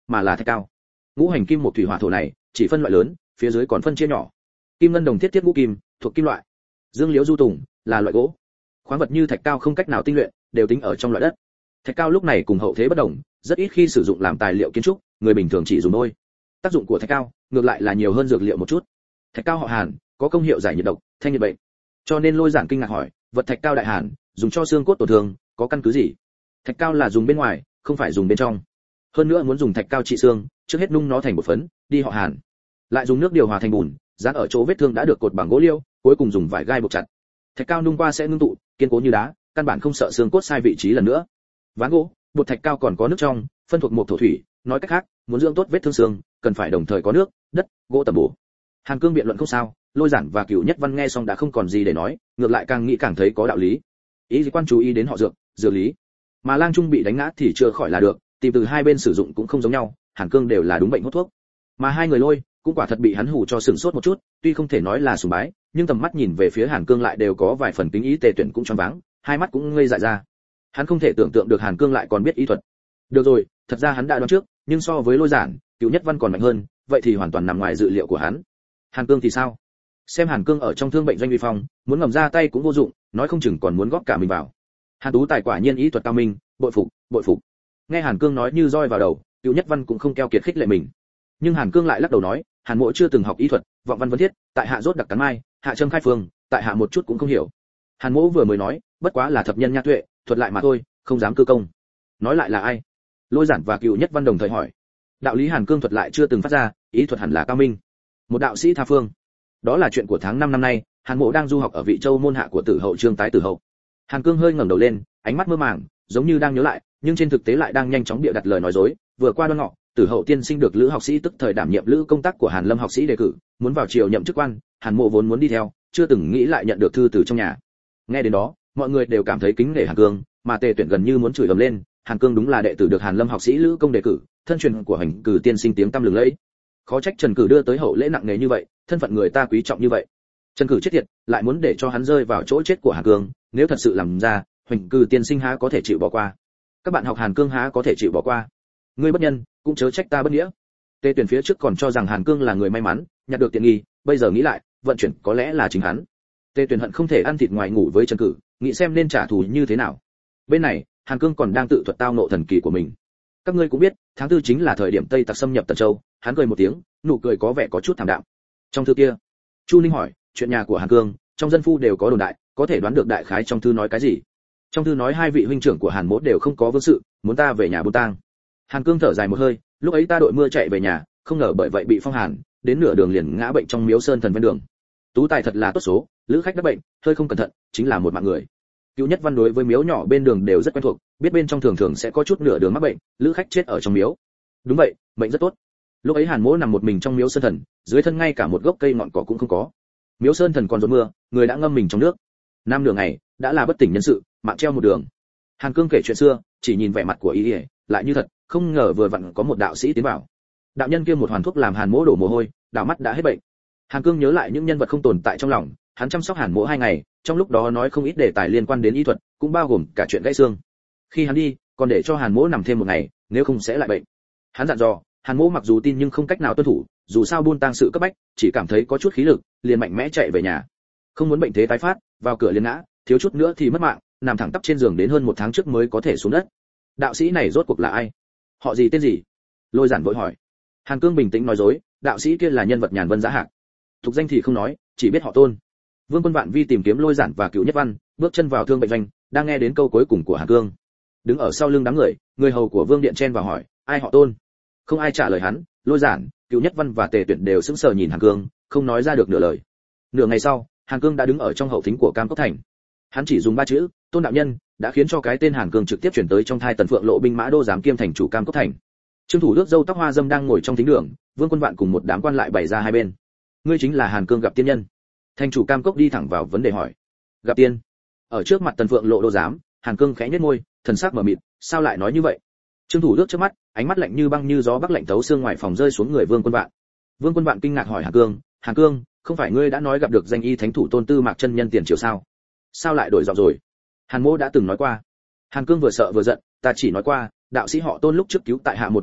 mà là thạch cao. Ngũ hành kim một thủy hỏa thổ này chỉ phân loại lớn, phía dưới còn phân chia nhỏ. Kim ngân đồng thiết thiết ngũ kim thuộc kim loại. Dương liễu du tùng là loại gỗ. Khoáng vật như thạch cao không cách nào tinh luyện, đều tính ở trong loại đất. Thạch cao lúc này cùng hậu thế bất đồng, rất ít khi sử dụng làm tài liệu kiến trúc, người bình thường chỉ dùng thôi. Tác dụng của thạch cao ngược lại là nhiều hơn dược liệu một chút. Thạch cao họ Hàn, có công hiệu giải nhiệt độc, thanh nhiệt bệnh. Cho nên Lôi Giản kinh ngạc hỏi, vật thạch cao đại Hàn, dùng cho xương cốt tổn thương, có căn cứ gì? Thạch cao là dùng bên ngoài, không phải dùng bên trong. Hơn nữa muốn dùng thạch cao trị xương, trước hết nung nó thành bột phấn, đi họ Hàn. Lại dùng nước điều hòa thành bùn, dán ở chỗ vết thương đã được cột bằng gỗ liêu, cuối cùng dùng vải gai buộc chặt. Thạch cao nung qua sẽ ngưng tụ, kiên cố như đá, căn bản không sợ xương cốt sai vị trí lần nữa. Ván gỗ, bột thạch cao còn có nước trong, phân thuộc một thổ thủy, nói cách khác, muốn dưỡng tốt vết thương xương, cần phải đồng thời có nước, đất, gỗ tầm bổ. Hàn Cương biện luận không sao, Lôi Giản và Cửu Nhất Văn nghe xong đã không còn gì để nói, ngược lại càng nghĩ càng thấy có đạo lý. Ý quan chú ý đến họ dược, dược lý. Mà Lang Trung bị đánh ngã thì chưa khỏi là được, tìm từ hai bên sử dụng cũng không giống nhau, Hàn Cương đều là đúng bệnh hút thuốc. Mà hai người Lôi cũng quả thật bị hắn hù cho sửng sốt một chút, tuy không thể nói là sùng bái, nhưng tầm mắt nhìn về phía Hàn Cương lại đều có vài phần kính ý. Tề Tuyển cũng choáng váng, hai mắt cũng ngây dại ra. Hắn không thể tưởng tượng được Hàn Cương lại còn biết y thuật. Được rồi, thật ra hắn đã đoán trước, nhưng so với Lôi Giản, Cửu Nhất Văn còn mạnh hơn, vậy thì hoàn toàn nằm ngoài dự liệu của hắn. Hàn Cương thì sao? Xem Hàn Cương ở trong thương bệnh doanh uy phong, muốn ngầm ra tay cũng vô dụng, nói không chừng còn muốn góp cả mình vào. Hàn Tú tài quả nhiên ý thuật cao minh, bội phục, bội phục. Nghe Hàn Cương nói như roi vào đầu, Cửu Nhất Văn cũng không keo kiệt khích lệ mình. Nhưng Hàn Cương lại lắc đầu nói, Hàn Mỗ chưa từng học y thuật, vọng văn vấn thiết, tại hạ rốt đặc cắn mai, hạ châm khai phương, tại hạ một chút cũng không hiểu. Hàn Mỗ vừa mới nói, bất quá là thập nhân nha tuệ, thuật lại mà thôi, không dám cơ công. Nói lại là ai? Lôi Giản và Cửu Nhất Văn đồng thời hỏi. Đạo lý Hàn Cương thuật lại chưa từng phát ra, ý thuật hẳn là cao minh. Một đạo sĩ tha phương. Đó là chuyện của tháng 5 năm nay, Hàn Mộ đang du học ở Vị Châu môn hạ của Tử Hậu Trương Tái Tử Hậu. Hàn Cương hơi ngẩng đầu lên, ánh mắt mơ màng, giống như đang nhớ lại, nhưng trên thực tế lại đang nhanh chóng bịa đặt lời nói dối. Vừa qua Đoan Ngọ, Tử Hậu tiên sinh được Lữ học sĩ tức thời đảm nhiệm lữ công tác của Hàn Lâm học sĩ đề cử, muốn vào triều nhậm chức quan, Hàn Mộ vốn muốn đi theo, chưa từng nghĩ lại nhận được thư từ trong nhà. Nghe đến đó, mọi người đều cảm thấy kính nể Hàn Cương, mà Tề Tuyển gần như muốn chửi ầm lên, Hàn Cương đúng là đệ tử được Hàn Lâm học sĩ lữ công đề cử, thân truyền của Hành Cử tiên sinh tiếng tăm lừng lẫy. Khó trách Trần Cử đưa tới hậu lễ nặng nề như vậy, thân phận người ta quý trọng như vậy. Trần Cử chết tiệt, lại muốn để cho hắn rơi vào chỗ chết của Hàn Cương, nếu thật sự làm ra, Hoành Cử tiên sinh há có thể chịu bỏ qua. Các bạn học Hàn Cương há có thể chịu bỏ qua. Ngươi bất nhân, cũng chớ trách ta bất nghĩa. Tề Tuyển phía trước còn cho rằng Hàn Cương là người may mắn, nhặt được tiện nghi, bây giờ nghĩ lại, vận chuyển có lẽ là chính hắn. Tề Tuyển hận không thể ăn thịt ngoài ngủ với Trần Cử, nghĩ xem nên trả thù như thế nào. Bên này, Hàn Cương còn đang tự thuật tao nộ thần kỳ của mình. Các ngươi cũng biết, tháng 4 chính là thời điểm Tây Tặc xâm nhập Tần Châu, hắn cười một tiếng, nụ cười có vẻ có chút thảm đạm. Trong thư kia, Chu Ninh hỏi, chuyện nhà của Hàn Cương, trong dân phu đều có đồn đại, có thể đoán được đại khái trong thư nói cái gì? Trong thư nói hai vị huynh trưởng của Hàn Mỗ đều không có vương sự, muốn ta về nhà bôn tang. Hàn Cương thở dài một hơi, lúc ấy ta đội mưa chạy về nhà, không ngờ bởi vậy bị phong hàn, đến nửa đường liền ngã bệnh trong miếu sơn thần ven đường. Tú tài thật là tốt số, lữ khách đắc bệnh, hơi không cẩn thận, chính là một mạng người. Cửu Nhất Văn đối với miếu nhỏ bên đường đều rất quen thuộc, biết bên trong thường thường sẽ có chút nửa đường mắc bệnh, lữ khách chết ở trong miếu. Đúng vậy, bệnh rất tốt. Lúc ấy Hàn Mỗ nằm một mình trong miếu sơn thần, dưới thân ngay cả một gốc cây ngọn cỏ cũng không có. Miếu sơn thần còn gió mưa, người đã ngâm mình trong nước. Năm nửa ngày, đã là bất tỉnh nhân sự, mạng treo một đường. Hàn Cương kể chuyện xưa, chỉ nhìn vẻ mặt của y, lại như thật, không ngờ vừa vặn có một đạo sĩ tiến vào. Đạo nhân kia một hoàn thuốc làm Hàn Mỗ đổ mồ hôi, đảo mắt đã hết bệnh. Hàn Cương nhớ lại những nhân vật không tồn tại trong lòng, hắn chăm sóc Hàn Mỗ 2 ngày, trong lúc đó nói không ít đề tài liên quan đến y thuật, cũng bao gồm cả chuyện gãy xương. Khi hắn đi, còn để cho Hàn Mỗ nằm thêm một ngày, nếu không sẽ lại bệnh. Hắn dặn dò, Hàn Mỗ mặc dù tin nhưng không cách nào tuân thủ, dù sao buôn tang sự cấp bách, chỉ cảm thấy có chút khí lực, liền mạnh mẽ chạy về nhà. Không muốn bệnh thế tái phát, vào cửa liền ngã, thiếu chút nữa thì mất mạng, nằm thẳng tắp trên giường đến hơn 1 tháng trước mới có thể xuống đất. Đạo sĩ này rốt cuộc là ai? Họ gì tên gì? Lôi Giản vội hỏi. Hàn Cương bình tĩnh nói dối, đạo sĩ kia là nhân vật nhàn vân giá hạc. Tục danh thì không nói, chỉ biết họ Tôn. Vương Quân Vạn Vi tìm kiếm Lôi Giản và Cửu Nhất Văn, bước chân vào thương bệnh doanh, đang nghe đến câu cuối cùng của Hàn Cương. Đứng ở sau lưng đám người, người hầu của Vương Điện chen vào hỏi, ai họ Tôn? Không ai trả lời hắn, Lôi Giản, Cửu Nhất Văn và Tề Tuyển đều sững sờ nhìn Hàn Cương, không nói ra được nửa lời. Nửa ngày sau, Hàn Cương đã đứng ở trong hậu thính của Cam Cốc Thành. Hắn chỉ dùng 3 chữ, Tôn đạo nhân, đã khiến cho cái tên Hàn Cương trực tiếp chuyển tới trong thai Tần Phượng Lộ binh mã đô giám kiêm thành chủ Cam Cốc Thành. Trương Thủ Đức râu tóc hoa dâm đang ngồi trong thính đường, Vương Quân Vạn cùng một đám quan lại bày ra hai bên. Ngươi chính là Hàn Cương gặp tiên nhân? Thành chủ Cam Cốc đi thẳng vào vấn đề hỏi. Gặp tiên? Ở trước mặt Tần Phượng Lộ đô giám, Hàn Cương khẽ nhếch môi, thần sắc mờ mịt, sao lại nói như vậy? Trương Thủ Đức trước mắt, ánh mắt lạnh như băng như gió bắc lạnh thấu xương ngoài phòng rơi xuống người Vương Quân Vạn. Vương Quân Vạn kinh ngạc hỏi Hàn Cương, không phải ngươi đã nói gặp được danh y thánh thủ Tôn Tư Mạc chân nhân tiền triều sao? Sao lại đổi giọng rồi? Hàn Mỗ đã từng nói qua. Hàn Cương vừa sợ vừa giận, ta chỉ nói qua, đạo sĩ họ Tôn lúc trước cứu tại hạ một mạng họ,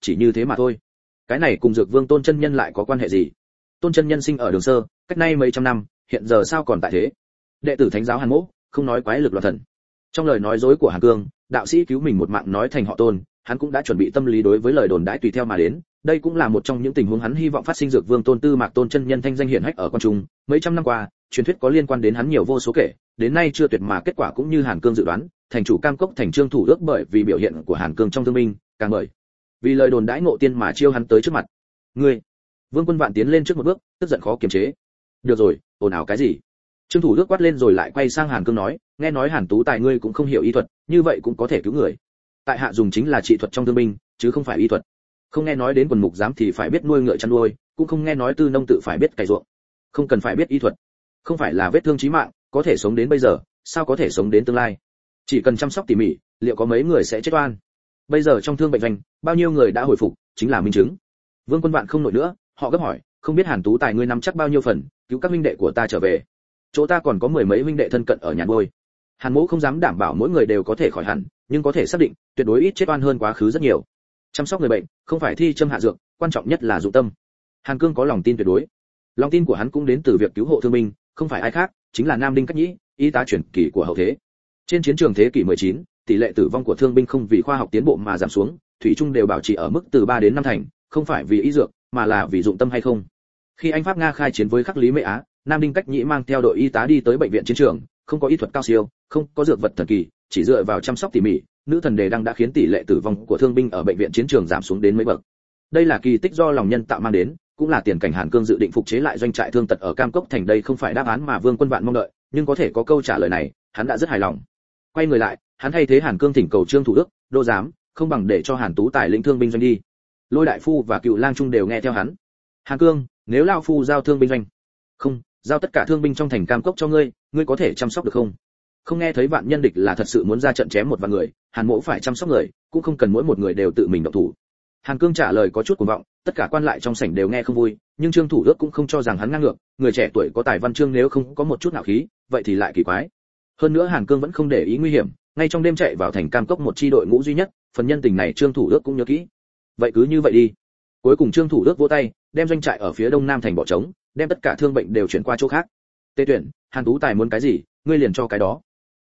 chỉ như thế mà thôi. Cái này cùng Dược Vương Tôn chân nhân lại có quan hệ gì? Tôn chân nhân sinh ở Đường Sơ, cách nay mấy trăm năm, hiện giờ sao còn tại thế? Đệ tử Thánh giáo Hàn Mỗ, không nói quái lực loạn thần. Trong lời nói dối của Hàn Cương, đạo sĩ cứu mình một mạng nói thành họ Tôn, hắn cũng đã chuẩn bị tâm lý đối với lời đồn đãi tùy theo mà đến. Đây cũng là một trong những tình huống hắn hy vọng phát sinh. Dược Vương Tôn Tư Mạc Tôn chân nhân thanh danh hiển hách ở quan trung, mấy trăm năm qua, truyền thuyết có liên quan đến hắn nhiều vô số kể, đến nay chưa tuyệt, mà kết quả cũng như Hàn Cương dự đoán, thành chủ Cam Cốc thành Trương Thủ Ước bởi vì biểu hiện của Hàn Cương trong thương binh, càng bởi vì lời đồn đãi ngộ tiên mà chiêu hắn tới trước mặt. Ngươi, Vương Quân Vạn tiến lên trước một bước, tức giận khó kiềm chế. Được rồi, ồn ào cái gì? Trương Thủ Ước quát lên rồi lại quay sang Hàn Cương nói, nghe nói Hàn Tú Tài ngươi cũng không hiểu y thuật, như vậy cũng có thể cứu người. Tại hạ dùng chính là trị thuật trong thương binh, chứ không phải y thuật. Không nghe nói đến quần mục giám thì phải biết nuôi ngựa chăn nuôi, cũng không nghe nói tư nông tự phải biết cày ruộng. Không cần phải biết y thuật. Không phải là vết thương chí mạng, có thể sống đến bây giờ, sao có thể sống đến tương lai? Chỉ cần chăm sóc tỉ mỉ, liệu có mấy người sẽ chết oan? Bây giờ trong thương bệnh doanh, bao nhiêu người đã hồi phục, chính là minh chứng. Vương Quân Vạn không nổi nữa, họ gấp hỏi, không biết Hàn Tú Tài ngươi nắm chắc bao nhiêu phần, cứu các huynh đệ của ta trở về. Chỗ ta còn có mười mấy huynh đệ thân cận ở nhà nuôi. Hàn Mỗ không dám đảm bảo mỗi người đều có thể khỏi hẳn, nhưng có thể xác định, tuyệt đối ít chết oan hơn quá khứ rất nhiều. Chăm sóc người bệnh, không phải thi châm hạ dược, quan trọng nhất là dụng tâm. Hàn Cương có lòng tin tuyệt đối. Lòng tin của hắn cũng đến từ việc cứu hộ thương binh, không phải ai khác, chính là Nam Đinh Cách Nhĩ, y tá truyền kỳ của hậu thế. Trên chiến trường thế kỷ 19, tỷ lệ tử vong của thương binh không vì khoa học tiến bộ mà giảm xuống, thủy chung đều bảo trì ở mức từ 3 đến 5 thành, không phải vì y dược, mà là vì dụng tâm hay không. Khi Anh Pháp Nga khai chiến với Khắc Lý Mễ Á, Nam Đinh Cách Nhĩ mang theo đội y tá đi tới bệnh viện chiến trường, không có y thuật cao siêu, không có dược vật thần kỳ, chỉ dựa vào chăm sóc tỉ mỉ, nữ thần đề đăng đã khiến tỷ lệ tử vong của thương binh ở bệnh viện chiến trường giảm xuống đến mấy bậc. Đây là kỳ tích do lòng nhân tạo mang đến, cũng là tiền cảnh Hàn Cương dự định phục chế lại doanh trại thương tật ở Cam Cốc thành. Đây không phải đáp án mà Vương Quân Vạn mong đợi, nhưng có thể có câu trả lời này, hắn đã rất hài lòng. Quay người lại, hắn thay thế Hàn Cương thỉnh cầu Trương Thủ Đức, đô giám, không bằng để cho Hàn Tú Tài lĩnh thương binh doanh đi. Lôi đại phu và Cựu Lang Trung đều nghe theo hắn. Hàn Cương, nếu lão phu giao thương binh doanh, không, giao tất cả thương binh trong thành Cam Cốc cho ngươi, ngươi có thể chăm sóc được không? Không nghe thấy Vạn Nhân Địch là thật sự muốn ra trận chém một vạn người, Hàn Mỗ phải chăm sóc người, cũng không cần mỗi một người đều tự mình động thủ. Hàn Cương trả lời có chút cuồng vọng, tất cả quan lại trong sảnh đều nghe không vui, nhưng Trương Thủ Đức cũng không cho rằng hắn ngang ngược, người trẻ tuổi có tài văn chương nếu không có một chút nào khí, vậy thì lại kỳ quái. Hơn nữa Hàn Cương vẫn không để ý nguy hiểm, ngay trong đêm chạy vào thành Cam Cốc một chi đội ngũ duy nhất, phần nhân tình này Trương Thủ Đức cũng nhớ kỹ. Vậy cứ như vậy đi. Cuối cùng Trương Thủ Đức vỗ tay, đem doanh trại ở phía đông nam thành bỏ trống, đem tất cả thương bệnh đều chuyển qua chỗ khác. Tê Tuyển, Hàn Tú Tài muốn cái gì, ngươi liền cho cái đó.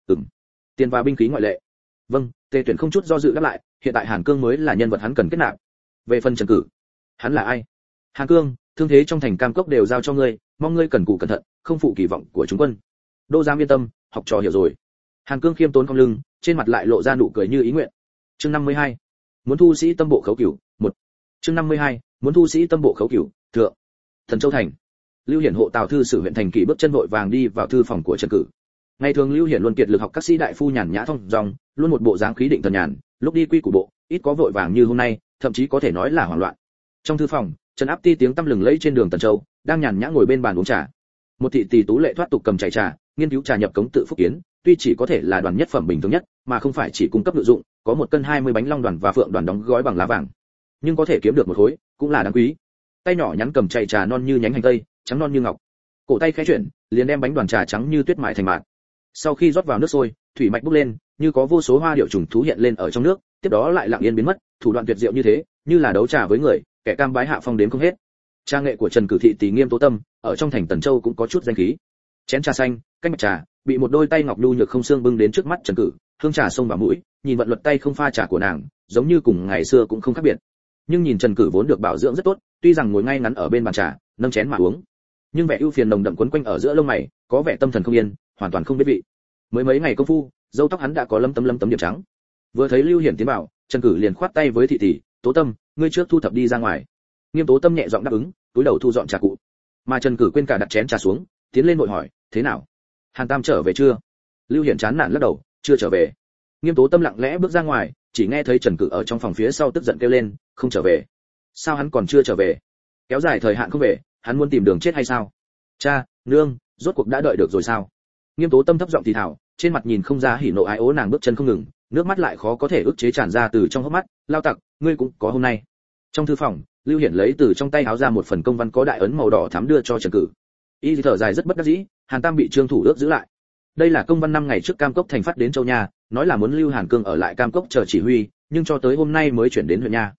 Tiền và binh khí ngoại lệ. Vâng, Tê Tuyển không chút do dự đáp lại, hiện tại Hàn Cương mới là nhân vật hắn cần kết nạp. Về phần Trần Cử, hắn là ai? Hàn Cương, thương thế trong thành Cam Cốc đều giao cho ngươi, mong ngươi cần cù cẩn thận, không phụ kỳ vọng của chúng quân. Đô giám yên tâm, học trò hiểu rồi. Hàn Cương khiêm tốn cong lưng, trên mặt lại lộ ra nụ cười như ý nguyện. Chương 52. Muốn thu sĩ tâm bộ khấu cửu, 1. Chương 52. Muốn thu sĩ tâm bộ khấu cửu, thượng. Thần Châu thành. Lưu Hiển hộ Tào thư sử huyện thành kỷ bước chân vội vàng đi vào thư phòng của Trần Cử. Ngày thường Lưu Hiển luôn kiệt lực học các sĩ đại phu nhàn nhã thông dong, luôn một bộ dáng khí định thần nhàn, lúc đi quy củ bộ, ít có vội vàng như hôm nay, thậm chí có thể nói là hoảng loạn. Trong thư phòng, Trần Áp Ti tiếng tăm lừng lẫy trên đường Tần Châu, đang nhàn nhã ngồi bên bàn uống trà. Một thị tỷ tú lệ thoát tục cầm chảy trà, nghiên cứu trà nhập cống tự phúc kiến, tuy chỉ có thể là đoàn nhất phẩm bình thường nhất, mà không phải chỉ cung cấp ngự dụng, có 1 cân 20 bánh long đoàn và phượng đoàn đóng gói bằng lá vàng, nhưng có thể kiếm được một khối, cũng là đáng quý. Tay nhỏ nhắn cầm chảy trà non như nhánh hành tây, trắng non như ngọc. Cổ tay khẽ chuyển, liền đem bánh đoàn trà trắng như tuyết mại thành mạt. Sau khi rót vào nước sôi, thủy mạch bốc lên, như có vô số hoa điệu trùng thú hiện lên ở trong nước, tiếp đó lại lặng yên biến mất, thủ đoạn tuyệt diệu như thế, như là đấu trà với người, kẻ cam bái hạ phong đến không hết. Trà nghệ của Trần Cử thị tỷ Nghiêm Tố Tâm, ở trong thành Tần Châu cũng có chút danh khí. Chén trà xanh, cách mạch trà, bị một đôi tay ngọc nhu nhược không xương bưng đến trước mắt Trần Cử, hương trà xông vào mũi, nhìn vận luật tay không pha trà của nàng, giống như cùng ngày xưa cũng không khác biệt. Nhưng nhìn Trần Cử vốn được bảo dưỡng rất tốt, tuy rằng ngồi ngay ngắn ở bên bàn trà, nâng chén mà uống, nhưng vẻ ưu phiền nồng đậm quấn quanh ở giữa lông mày, có vẻ tâm thần không yên, hoàn toàn không biết vị. Mới mấy ngày công phu, râu tóc hắn đã có lấm tấm điểm trắng. Vừa thấy Lưu Hiển tiến vào, Trần Cử liền khoát tay với thị tỷ, Tố Tâm, ngươi trước thu thập đi ra ngoài. Nghiêm Tố Tâm nhẹ giọng đáp ứng, túi đầu thu dọn trà cụ. Mà Trần Cử quên cả đặt chén trà xuống, tiến lên vội hỏi, thế nào? Hàn Tam trở về chưa? Lưu Hiển chán nản lắc đầu, chưa trở về. Nghiêm Tố Tâm lặng lẽ bước ra ngoài, chỉ nghe thấy Trần Cử ở trong phòng phía sau tức giận kêu lên, không trở về. Sao hắn còn chưa trở về? Kéo dài thời hạn không về, hắn muốn tìm đường chết hay sao? Cha, nương, rốt cuộc đã đợi được rồi sao? Nghiêm Tố Tâm thấp giọng thì thào, trên mặt nhìn không ra hỉ nộ ái ố, nàng bước chân không ngừng, nước mắt lại khó có thể ức chế tràn ra từ trong hốc mắt. Lao tặc, ngươi cũng có hôm nay. Trong thư phòng, Lưu Hiển lấy từ trong tay áo ra một phần công văn có đại ấn màu đỏ thắm đưa cho Trần Cử. Y thở dài rất bất đắc dĩ, Hàn Tam bị Trương Thủ Đức giữ lại. Đây là công văn 5 ngày trước Cam Cốc thành phát đến Châu Nha, nói là muốn lưu Hàn Cương ở lại Cam Cốc chờ chỉ huy, nhưng cho tới hôm nay mới chuyển đến huyện Nha.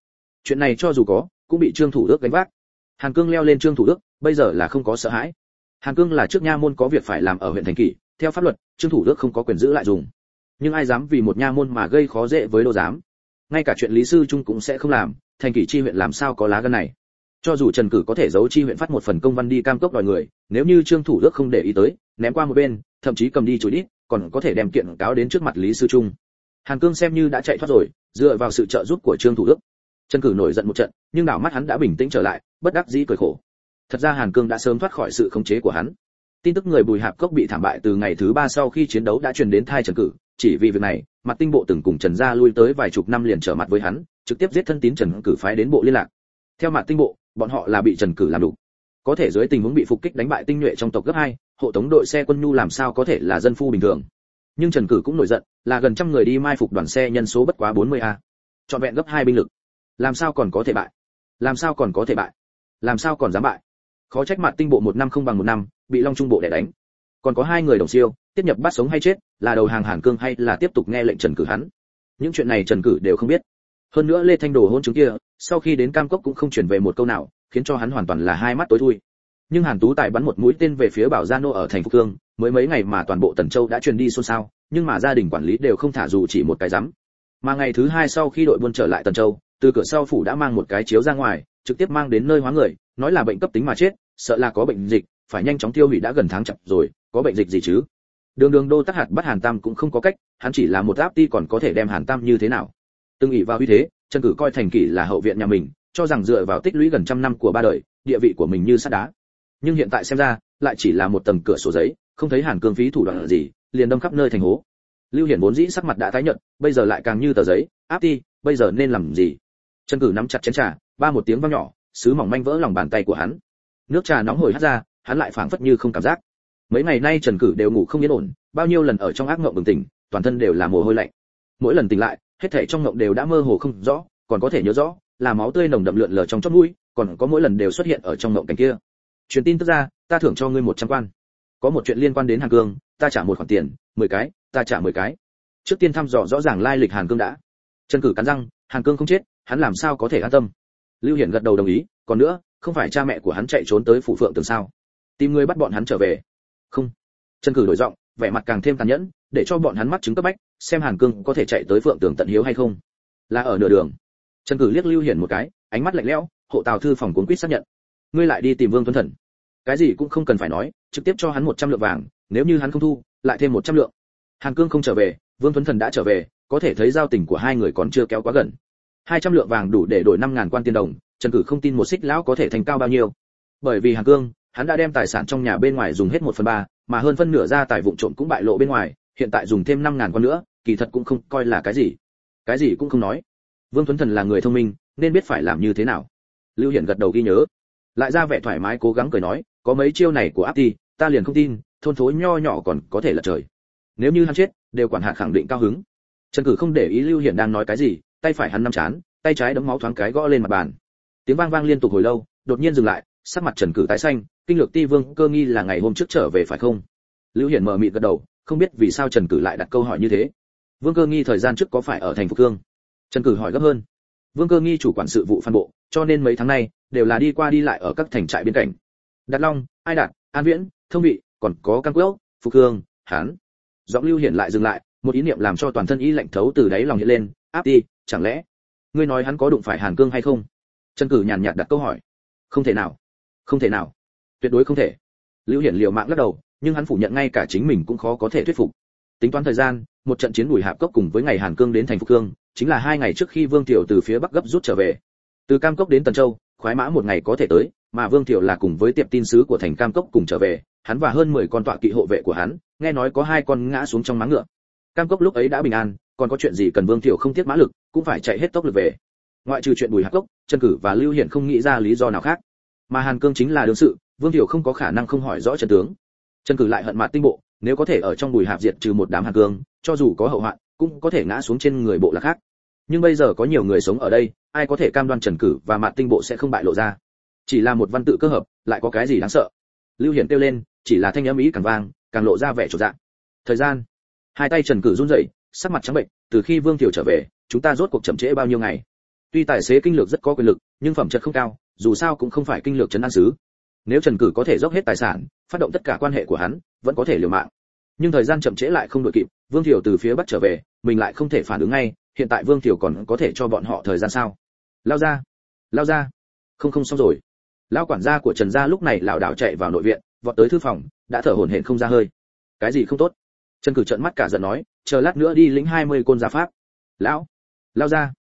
Chuyện này cho dù có, cũng bị Trương Thủ Đức gánh vác. Hàn Cương leo lên Trương Thủ Đức, bây giờ là không có sợ hãi. Hàn Cương là trước nha môn có việc phải làm ở huyện thành kỷ, theo pháp luật, Trương Thủ Đức không có quyền giữ lại dùng. Nhưng ai dám vì một nha môn mà gây khó dễ với Đô Giám? Ngay cả chuyện Lý Sư Trung cũng sẽ không làm, thành kỷ chi huyện làm sao có lá gan này? Cho dù Trần Cử có thể giấu chi huyện phát một phần công văn đi cam cốc đòi người, nếu như Trương Thủ Đức không để ý tới, ném qua một bên, thậm chí cầm đi chối đít, còn có thể đem kiện cáo đến trước mặt Lý Sư Trung. Hàn Cương xem như đã chạy thoát rồi, dựa vào sự trợ giúp của Trương Thủ Đức. Trần Cử nổi giận một trận, nhưng đảo mắt hắn đã bình tĩnh trở lại, bất đắc dĩ cười khổ. Thật ra Hàn Cương đã sớm thoát khỏi sự khống chế của hắn. Tin tức người Bùi Hạp Cốc bị thảm bại từ ngày thứ 3 sau khi chiến đấu đã truyền đến tai Trần Cử, chỉ vì việc này, Mặt Tinh Bộ từng cùng Trần gia lui tới vài chục năm liền trở mặt với hắn, trực tiếp giết thân tín Trần Cử phái đến bộ liên lạc. Theo Mặt Tinh Bộ, bọn họ là bị Trần Cử làm đủ. Có thể dưới tình huống bị phục kích đánh bại tinh nhuệ trong tộc gấp 2, hộ tống đội xe quân nhu làm sao có thể là dân phu bình thường. Nhưng Trần Cử cũng nổi giận, là gần trăm người đi mai phục đoàn xe nhân số bất quá 40 trọn vẹn gấp 2 binh lực. Làm sao còn có thể bại? Làm sao còn có thể bại? Làm sao còn dám bại? Khó trách Mặt Tinh Bộ một năm không bằng một năm, bị Long Trung Bộ đè đánh. Còn có 2 người đồng siêu, tiếp nhập bắt sống hay chết, là đầu hàng Hàn Cương hay là tiếp tục nghe lệnh Trần Cử hắn. Những chuyện này Trần Cử đều không biết. Hơn nữa Lê Thanh Đồ hôn chứng kia, sau khi đến Cam Cốc cũng không truyền về một câu nào, khiến cho hắn hoàn toàn là hai mắt tối thui. Nhưng Hàn Tú Tài bắn một mũi tên về phía Bảo Gia Nô ở thành Phúc Cương, mới mấy ngày mà toàn bộ Tần Châu đã truyền đi xôn xao, nhưng mà gia đình quản lý đều không thả dù chỉ một cái rắm. Mà ngày thứ 2 sau khi đội buôn trở lại Tần Châu, từ cửa sau phủ đã mang một cái chiếu ra ngoài, trực tiếp mang đến nơi hóa người, nói là bệnh cấp tính mà chết, sợ là có bệnh dịch, phải nhanh chóng tiêu hủy đã gần tháng chậm rồi, có bệnh dịch gì chứ? Đường Đô Tắc Hạt bắt Hàn Tam cũng không có cách, hắn chỉ là một áp ti còn có thể đem Hàn Tam như thế nào? Từng ỷ vào uy thế, Trần Cử coi thành kỷ là hậu viện nhà mình, cho rằng dựa vào tích lũy gần trăm năm của ba đời, địa vị của mình như sắt đá. Nhưng hiện tại xem ra, lại chỉ là một tầng cửa sổ giấy, không thấy Hàn Cương phí thủ đoạn gì, liền đâm khắp nơi thành hố. Lưu Hiển vốn dĩ sắc mặt đã tái nhợt, bây giờ lại càng như tờ giấy, áp ti, bây giờ nên làm gì? Trần Cử nắm chặt chén trà, ba một tiếng vang nhỏ, sứ mỏng manh vỡ lòng bàn tay của hắn. Nước trà nóng hổi hắt ra, hắn lại phảng phất như không cảm giác. Mấy ngày nay Trần Cử đều ngủ không yên ổn, bao nhiêu lần ở trong ác mộng bừng tỉnh, toàn thân đều là mồ hôi lạnh. Mỗi lần tỉnh lại, hết thảy trong mộng đều đã mơ hồ không rõ, còn có thể nhớ rõ, là máu tươi nồng đậm lượn lờ trong chóp mũi, còn có mỗi lần đều xuất hiện ở trong mộng cảnh kia. Truyền tin tức ra, ta thưởng cho ngươi 100 quan. Có một chuyện liên quan đến Hàn Cương, ta trả một khoản tiền, 10 cái, ta trả 10 cái. Trước tiên thăm dò rõ ràng lai lịch Hàn Cương đã. Trần Cử cắn răng, Hàn Cương không chết, hắn làm sao có thể an tâm? Lưu Hiển gật đầu đồng ý, còn nữa, không phải cha mẹ của hắn chạy trốn tới phủ Phượng Tường sao? Tìm người bắt bọn hắn trở về. Không. Trần Cử đổi giọng, vẻ mặt càng thêm tàn nhẫn, để cho bọn hắn mắc chứng cấp bách, xem Hàn Cương có thể chạy tới Phượng Tường tận hiếu hay không. Là ở nửa đường. Trần Cử liếc Lưu Hiển một cái, ánh mắt lạnh lẽo, hộ tào thư phòng cuốn quýt xác nhận. Ngươi lại đi tìm Vương Tuấn Thần. Cái gì cũng không cần phải nói, trực tiếp cho hắn 100 lượng vàng, nếu như hắn không thu, lại thêm 100 lượng. Hàn Cương không trở về, Vương Tuấn Thần đã trở về, có thể thấy giao tình của hai người còn chưa kéo quá gần. 200 lượng vàng đủ để đổi 5000 quan tiền đồng, Trần Cử không tin một xích lão có thể thành cao bao nhiêu. Bởi vì Hàn Cương, hắn đã đem tài sản trong nhà bên ngoài dùng hết 1/3, mà hơn phân nửa gia tài vụng trộm cũng bại lộ bên ngoài, hiện tại dùng thêm 5000 quan nữa, kỳ thật cũng không coi là cái gì. Cái gì cũng không nói. Vương Tuấn Thần là người thông minh, nên biết phải làm như thế nào. Lưu Hiển gật đầu ghi nhớ, lại ra vẻ thoải mái cố gắng cười nói, có mấy chiêu này của áp ti, ta liền không tin, thôn thối nho nhỏ còn có thể lật trời. Nếu như hắn chết, đều quản hạt khẳng định cao hứng. Trần Cử không để ý Lưu Hiển đang nói cái gì, tay phải hắn nắm chán, tay trái đấm máu thoáng cái gõ lên mặt bàn. Tiếng vang vang liên tục hồi lâu, đột nhiên dừng lại, sắc mặt Trần Cử tái xanh, kinh lược ti Vương Cơ nghi là ngày hôm trước trở về phải không? Lưu Hiển mờ mịt gật đầu, không biết vì sao Trần Cử lại đặt câu hỏi như thế. Vương Cơ nghi thời gian trước có phải ở thành Phục Cương? Trần Cử hỏi gấp hơn. Vương Cơ nghi chủ quản sự vụ Phan Bộ, cho nên mấy tháng nay đều là đi qua đi lại ở các thành trại biên cảnh. Đạt Long, Ai Đạt, An Viễn, Thông Vị, còn có Cam Quốc, Phục Cương, Hán. Giọng Lưu Hiển lại dừng lại, một ý niệm làm cho toàn thân y lạnh thấu từ đáy lòng hiện lên, áp đi, chẳng lẽ ngươi nói hắn có đụng phải Hàn Cương hay không? Trần Cử nhàn nhạt đặt câu hỏi. Không thể nào, không thể nào, tuyệt đối không thể. Lưu Hiển liều mạng lắc đầu, nhưng hắn phủ nhận ngay cả chính mình cũng khó có thể thuyết phục. Tính toán thời gian, một trận chiến Bùi Hạp Cốc cùng với ngày Hàn Cương đến thành Phúc Cương, chính là 2 ngày trước khi Vương Tiểu từ phía bắc gấp rút trở về. Từ Cam Cốc đến Tần Châu, khoái mã một ngày có thể tới, mà Vương Tiểu là cùng với tiệp tin sứ của thành Cam Cốc cùng trở về, hắn và hơn 10 con tọa kỵ hộ vệ của hắn, nghe nói có 2 con ngã xuống trong máng ngựa. Cam Cốc lúc ấy đã bình an, còn có chuyện gì cần Vương Tiểu không tiếc mã lực, cũng phải chạy hết tốc lực về. Ngoại trừ chuyện Bùi Hạp Cốc, Trần Cử và Lưu Hiển không nghĩ ra lý do nào khác. Mà Hàn Cương chính là đương sự, Vương Tiểu không có khả năng không hỏi rõ trận tướng. Trần Cử lại hận Mạt Tinh Bộ, nếu có thể ở trong Bùi Hạp diệt trừ một đám Hàn Cương, cho dù có hậu hoạn, cũng có thể ngã xuống trên người bộ lạc khác. Nhưng bây giờ có nhiều người sống ở đây, ai có thể cam đoan Trần Cử và Mạt Tinh Bộ sẽ không bại lộ ra? Chỉ là một văn tự cơ hợp, lại có cái gì đáng sợ? Lưu Hiển kêu lên, chỉ là thanh âm ý càng vang, càng lộ ra vẻ chột dạ. Thời gian, hai tay Trần Cử run rẩy, sắc mặt trắng bệnh, từ khi Vương Tiểu trở về, chúng ta rốt cuộc chậm trễ bao nhiêu ngày? Tuy tài xế kinh lược rất có quyền lực, nhưng phẩm chất không cao, dù sao cũng không phải kinh lược trấn an sứ. Nếu Trần Cử có thể dốc hết tài sản, phát động tất cả quan hệ của hắn, vẫn có thể liều mạng. Nhưng thời gian chậm trễ lại không đội kịp, Vương Thiểu từ phía bắc trở về, mình lại không thể phản ứng ngay, hiện tại Vương Thiểu còn có thể cho bọn họ thời gian sao? Lao ra. Không xong rồi. Lão quản gia của Trần gia lúc này lảo đảo chạy vào nội viện, vọt tới thư phòng, đã thở hổn hển không ra hơi. Cái gì không tốt? Trần Cử trợn mắt cả giận nói, chờ lát nữa đi lĩnh 20 côn gia pháp. Lao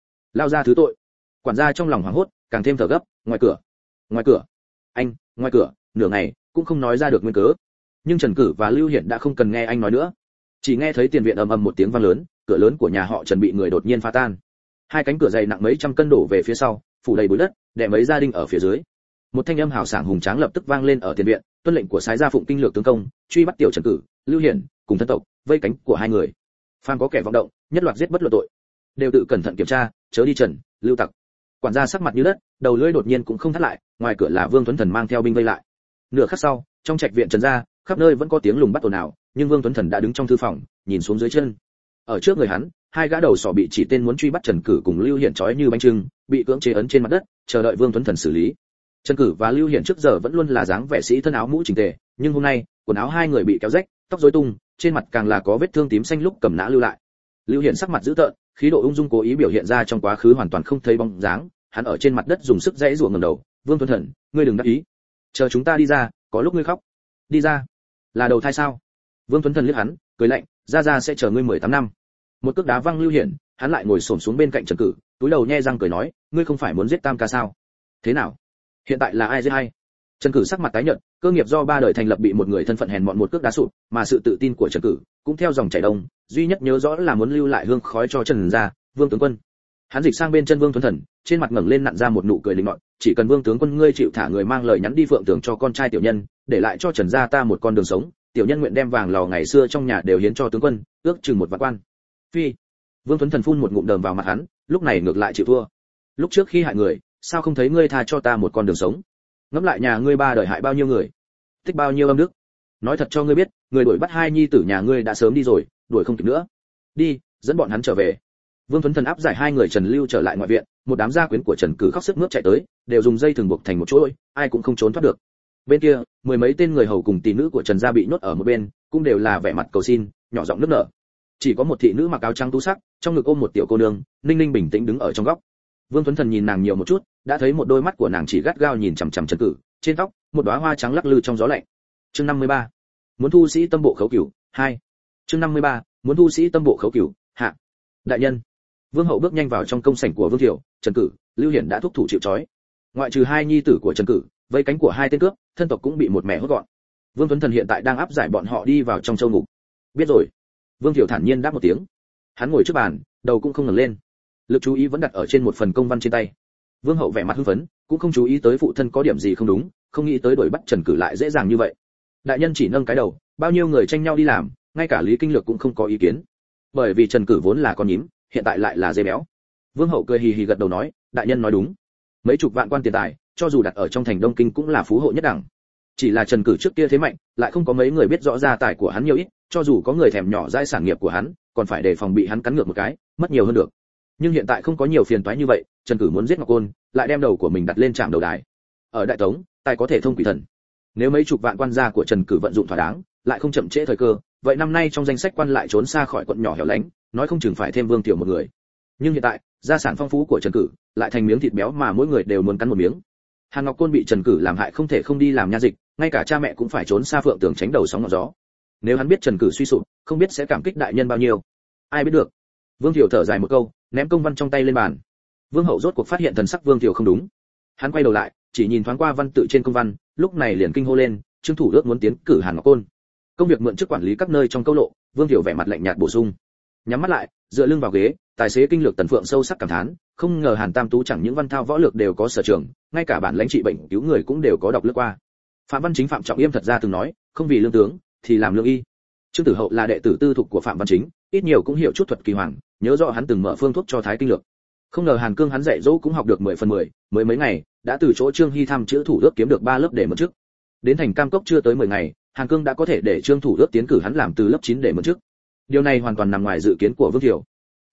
ra thứ tội. Quản gia trong lòng hoảng hốt, càng thêm thở gấp. Ngoài cửa. Anh, ngoài cửa, nửa ngày cũng không nói ra được nguyên cớ. Nhưng Trần Cử và Lưu Hiển đã không cần nghe anh nói nữa. Chỉ nghe thấy tiền viện ầm ầm một tiếng vang lớn, cửa lớn của nhà họ Trần bị người đột nhiên phá tan. Hai cánh cửa dày nặng mấy trăm cân đổ về phía sau, phủ đầy bụi đất, đè mấy gia đình ở phía dưới. Một thanh âm hào sảng hùng tráng lập tức vang lên ở tiền viện, tuân lệnh của Sái gia Phụng kinh lược tướng công, truy bắt tiểu Trần Cử, Lưu Hiển cùng thân tộc, vây cánh của hai người. Phàm có kẻ vọng động, nhất loạt giết bất luận tội, đều tự cẩn thận kiểm tra, chớ đi Trần, Lưu tặc. Quản gia sắc mặt như đất, đầu lưỡi đột nhiên cũng không thắt lại, ngoài cửa là Vương Tuấn Thần mang theo binh vây lại. Nửa khắc sau, trong trạch viện Trần gia, khắp nơi vẫn có tiếng lùng bắt ồn ào, nhưng Vương Tuấn Thần đã đứng trong thư phòng, nhìn xuống dưới chân. Ở trước người hắn, hai gã đầu sỏ bị chỉ tên muốn truy bắt Trần Cử cùng Lưu Hiển trói như bánh chưng, bị cưỡng chế ấn trên mặt đất, chờ đợi Vương Tuấn Thần xử lý. Trần Cử và Lưu Hiển trước giờ vẫn luôn là dáng vẻ sĩ thân áo mũ chỉnh tề, nhưng hôm nay, quần áo hai người bị kéo rách, tóc rối tung, trên mặt càng là có vết thương tím xanh lúc cầm nã lưu lại. Lưu Hiển sắc mặt dữ tợn, khí độ ung dung cố ý biểu hiện ra trong quá khứ hoàn toàn không thấy bóng dáng, hắn ở trên mặt đất dùng sức giãy giụa ngẩng đầu, "Vương Tuấn Thần, ngươi đừng đắc ý. Chờ chúng ta đi ra, có lúc ngươi khóc." "Đi ra? Là đầu thai sao?" Vương Tuấn Thần liếc hắn, cười lạnh, "Ra sẽ chờ ngươi 18 năm." Một cước đá văng Lưu Hiển, hắn lại ngồi xổm xuống bên cạnh Trần Cử, túi đầu nhe răng cười nói, "Ngươi không phải muốn giết Tam ca sao? Thế nào? Hiện tại là ai giết ai?" Trần Cử sắc mặt tái nhợt, cơ nghiệp do ba đời thành lập bị một người thân phận hèn mọn một cước đá sụp, mà sự tự tin của Trần Cử cũng theo dòng chảy đông, duy nhất nhớ rõ là muốn lưu lại hương khói cho Trần gia, Vương tướng quân. Hắn dịch sang bên chân Vương Tuấn Thần, trên mặt ngẩng lên nặn ra một nụ cười linh ngọt, "Chỉ cần Vương tướng quân ngươi chịu thả người mang lời nhắn đi Phượng Tường cho con trai tiểu nhân, để lại cho Trần gia ta một con đường sống, tiểu nhân nguyện đem vàng lò ngày xưa trong nhà đều hiến cho tướng quân, ước chừng một vạn quan." Phi. Vương Tuấn Thần phun một ngụm đờm vào mặt hắn, lúc này ngược lại chịu thua. "Lúc trước khi hại người, sao không thấy ngươi tha cho ta một con đường sống? Ngẫm lại nhà ngươi ba đời hại bao nhiêu người, tích bao nhiêu âm đức. Nói thật cho ngươi biết, người đuổi bắt hai nhi tử nhà ngươi đã sớm đi rồi, đuổi không kịp nữa. Đi, dẫn bọn hắn trở về." Vương Tuấn Thần áp giải hai người Trần Lưu trở lại ngoại viện, một đám gia quyến của Trần Cử khóc sức mướt chạy tới, đều dùng dây thừng buộc thành một chuỗi, ai cũng không trốn thoát được. Bên kia, mười mấy tên người hầu cùng tỷ nữ của Trần gia bị nhốt ở một bên, cũng đều là vẻ mặt cầu xin, nhỏ giọng nức nở. Chỉ có một thị nữ mặc áo trắng tú sắc, trong ngực ôm một tiểu cô nương, ninh ninh bình tĩnh đứng ở trong góc. Vương Tuấn Thần nhìn nàng nhiều một chút, đã thấy một đôi mắt của nàng chỉ gắt gao nhìn chằm chằm Trần Cử, trên tóc, một đóa hoa trắng lắc lư trong gió lạnh. Chương 53. Muốn thu sĩ tâm bộ khấu cửu, 2. Chương 53. Muốn thu sĩ tâm bộ khấu cửu, hạ. Đại nhân. Vương hậu bước nhanh vào trong công sảnh của Vương Thiệu, Trần Cử, Lưu Hiển đã thúc thủ chịu trói. Ngoại trừ hai nhi tử của Trần Cử, vây cánh của hai tên cướp, thân tộc cũng bị một mẻ hốt gọn. Vương Tuấn Thần hiện tại đang áp giải bọn họ đi vào trong châu ngục. Biết rồi. Vương Thiệu thản nhiên đáp một tiếng. Hắn ngồi trước bàn, đầu cũng không ngẩng lên. Lực chú ý vẫn đặt ở trên một phần công văn trên tay. Vương hậu vẻ mặt hưng phấn, cũng không chú ý tới phụ thân có điểm gì không đúng, không nghĩ tới đuổi bắt Trần Cử lại dễ dàng như vậy. Đại nhân chỉ nâng cái đầu, bao nhiêu người tranh nhau đi làm, ngay cả Lý Kinh Lược cũng không có ý kiến. Bởi vì Trần Cử vốn là con nhím, hiện tại lại là dê béo. Vương hậu cười hì hì gật đầu nói, đại nhân nói đúng. Mấy chục vạn quan tiền tài, cho dù đặt ở trong thành Đông Kinh cũng là phú hộ nhất đẳng. Chỉ là Trần Cử trước kia thế mạnh, lại không có mấy người biết rõ gia tài của hắn nhiều ít, cho dù có người thèm nhỏ dãi sản nghiệp của hắn, còn phải đề phòng bị hắn cắn ngược một cái, mất nhiều hơn được. Nhưng hiện tại không có nhiều phiền toái như vậy, Trần Cử muốn giết Ngọc Côn, lại đem đầu của mình đặt lên trạm đầu đài. Ở Đại Tống, tài có thể thông quỷ thần. Nếu mấy chục vạn quan gia của Trần Cử vận dụng thỏa đáng, lại không chậm trễ thời cơ, vậy năm nay trong danh sách quan lại trốn xa khỏi quận nhỏ hẻo lánh, nói không chừng phải thêm Vương Tiểu một người. Nhưng hiện tại, gia sản phong phú của Trần Cử lại thành miếng thịt béo mà mỗi người đều muốn cắn một miếng. Hàn Ngọc Côn bị Trần Cử làm hại không thể không đi làm nha dịch, ngay cả cha mẹ cũng phải trốn xa Phượng Tường tránh đầu sóng ngọn gió. Nếu hắn biết Trần Cử suy sụp, không biết sẽ cảm kích đại nhân bao nhiêu. Ai biết được. Vương Tiểu thở dài một câu, ném công văn trong tay lên bàn. Vương hậu rốt cuộc phát hiện thần sắc Vương Tiểu không đúng. Hắn quay đầu lại, chỉ nhìn thoáng qua văn tự trên công văn, lúc này liền kinh hô lên, Trương thủ ước muốn tiến cử Hàn Ngọc Côn. Công việc mượn chức quản lý các nơi trong câu lộ, Vương Tiểu vẻ mặt lạnh nhạt bổ sung. Nhắm mắt lại, dựa lưng vào ghế, tài xế kinh lược Tần Phượng sâu sắc cảm thán, không ngờ Hàn Tam Tú chẳng những văn thao võ lược đều có sở trường, ngay cả bản lãnh trị bệnh cứu người cũng đều có đọc lướt qua. Phạm Văn Chính Phạm Trọng Yêm thật ra từng nói, không vì lương tướng thì làm lương y. Trương Tử Hậu là đệ tử tư thục của Phạm Văn Chính, ít nhiều cũng hiểu chút thuật kỳ hoàng, nhớ rõ hắn từng mở phương thuốc cho Thái kinh lược. Không ngờ Hàn Cương hắn dạy dỗ cũng học được 10 phần 10, mới mấy ngày, đã từ chỗ Trương Hy thăm chữ thủ ước kiếm được 3 lớp để mượn chức. Đến thành Cam Cốc chưa tới 10 ngày, Hàn Cương đã có thể để Trương thủ ước tiến cử hắn làm từ lớp 9 để mượn chức. Điều này hoàn toàn nằm ngoài dự kiến của Vương Thiểu.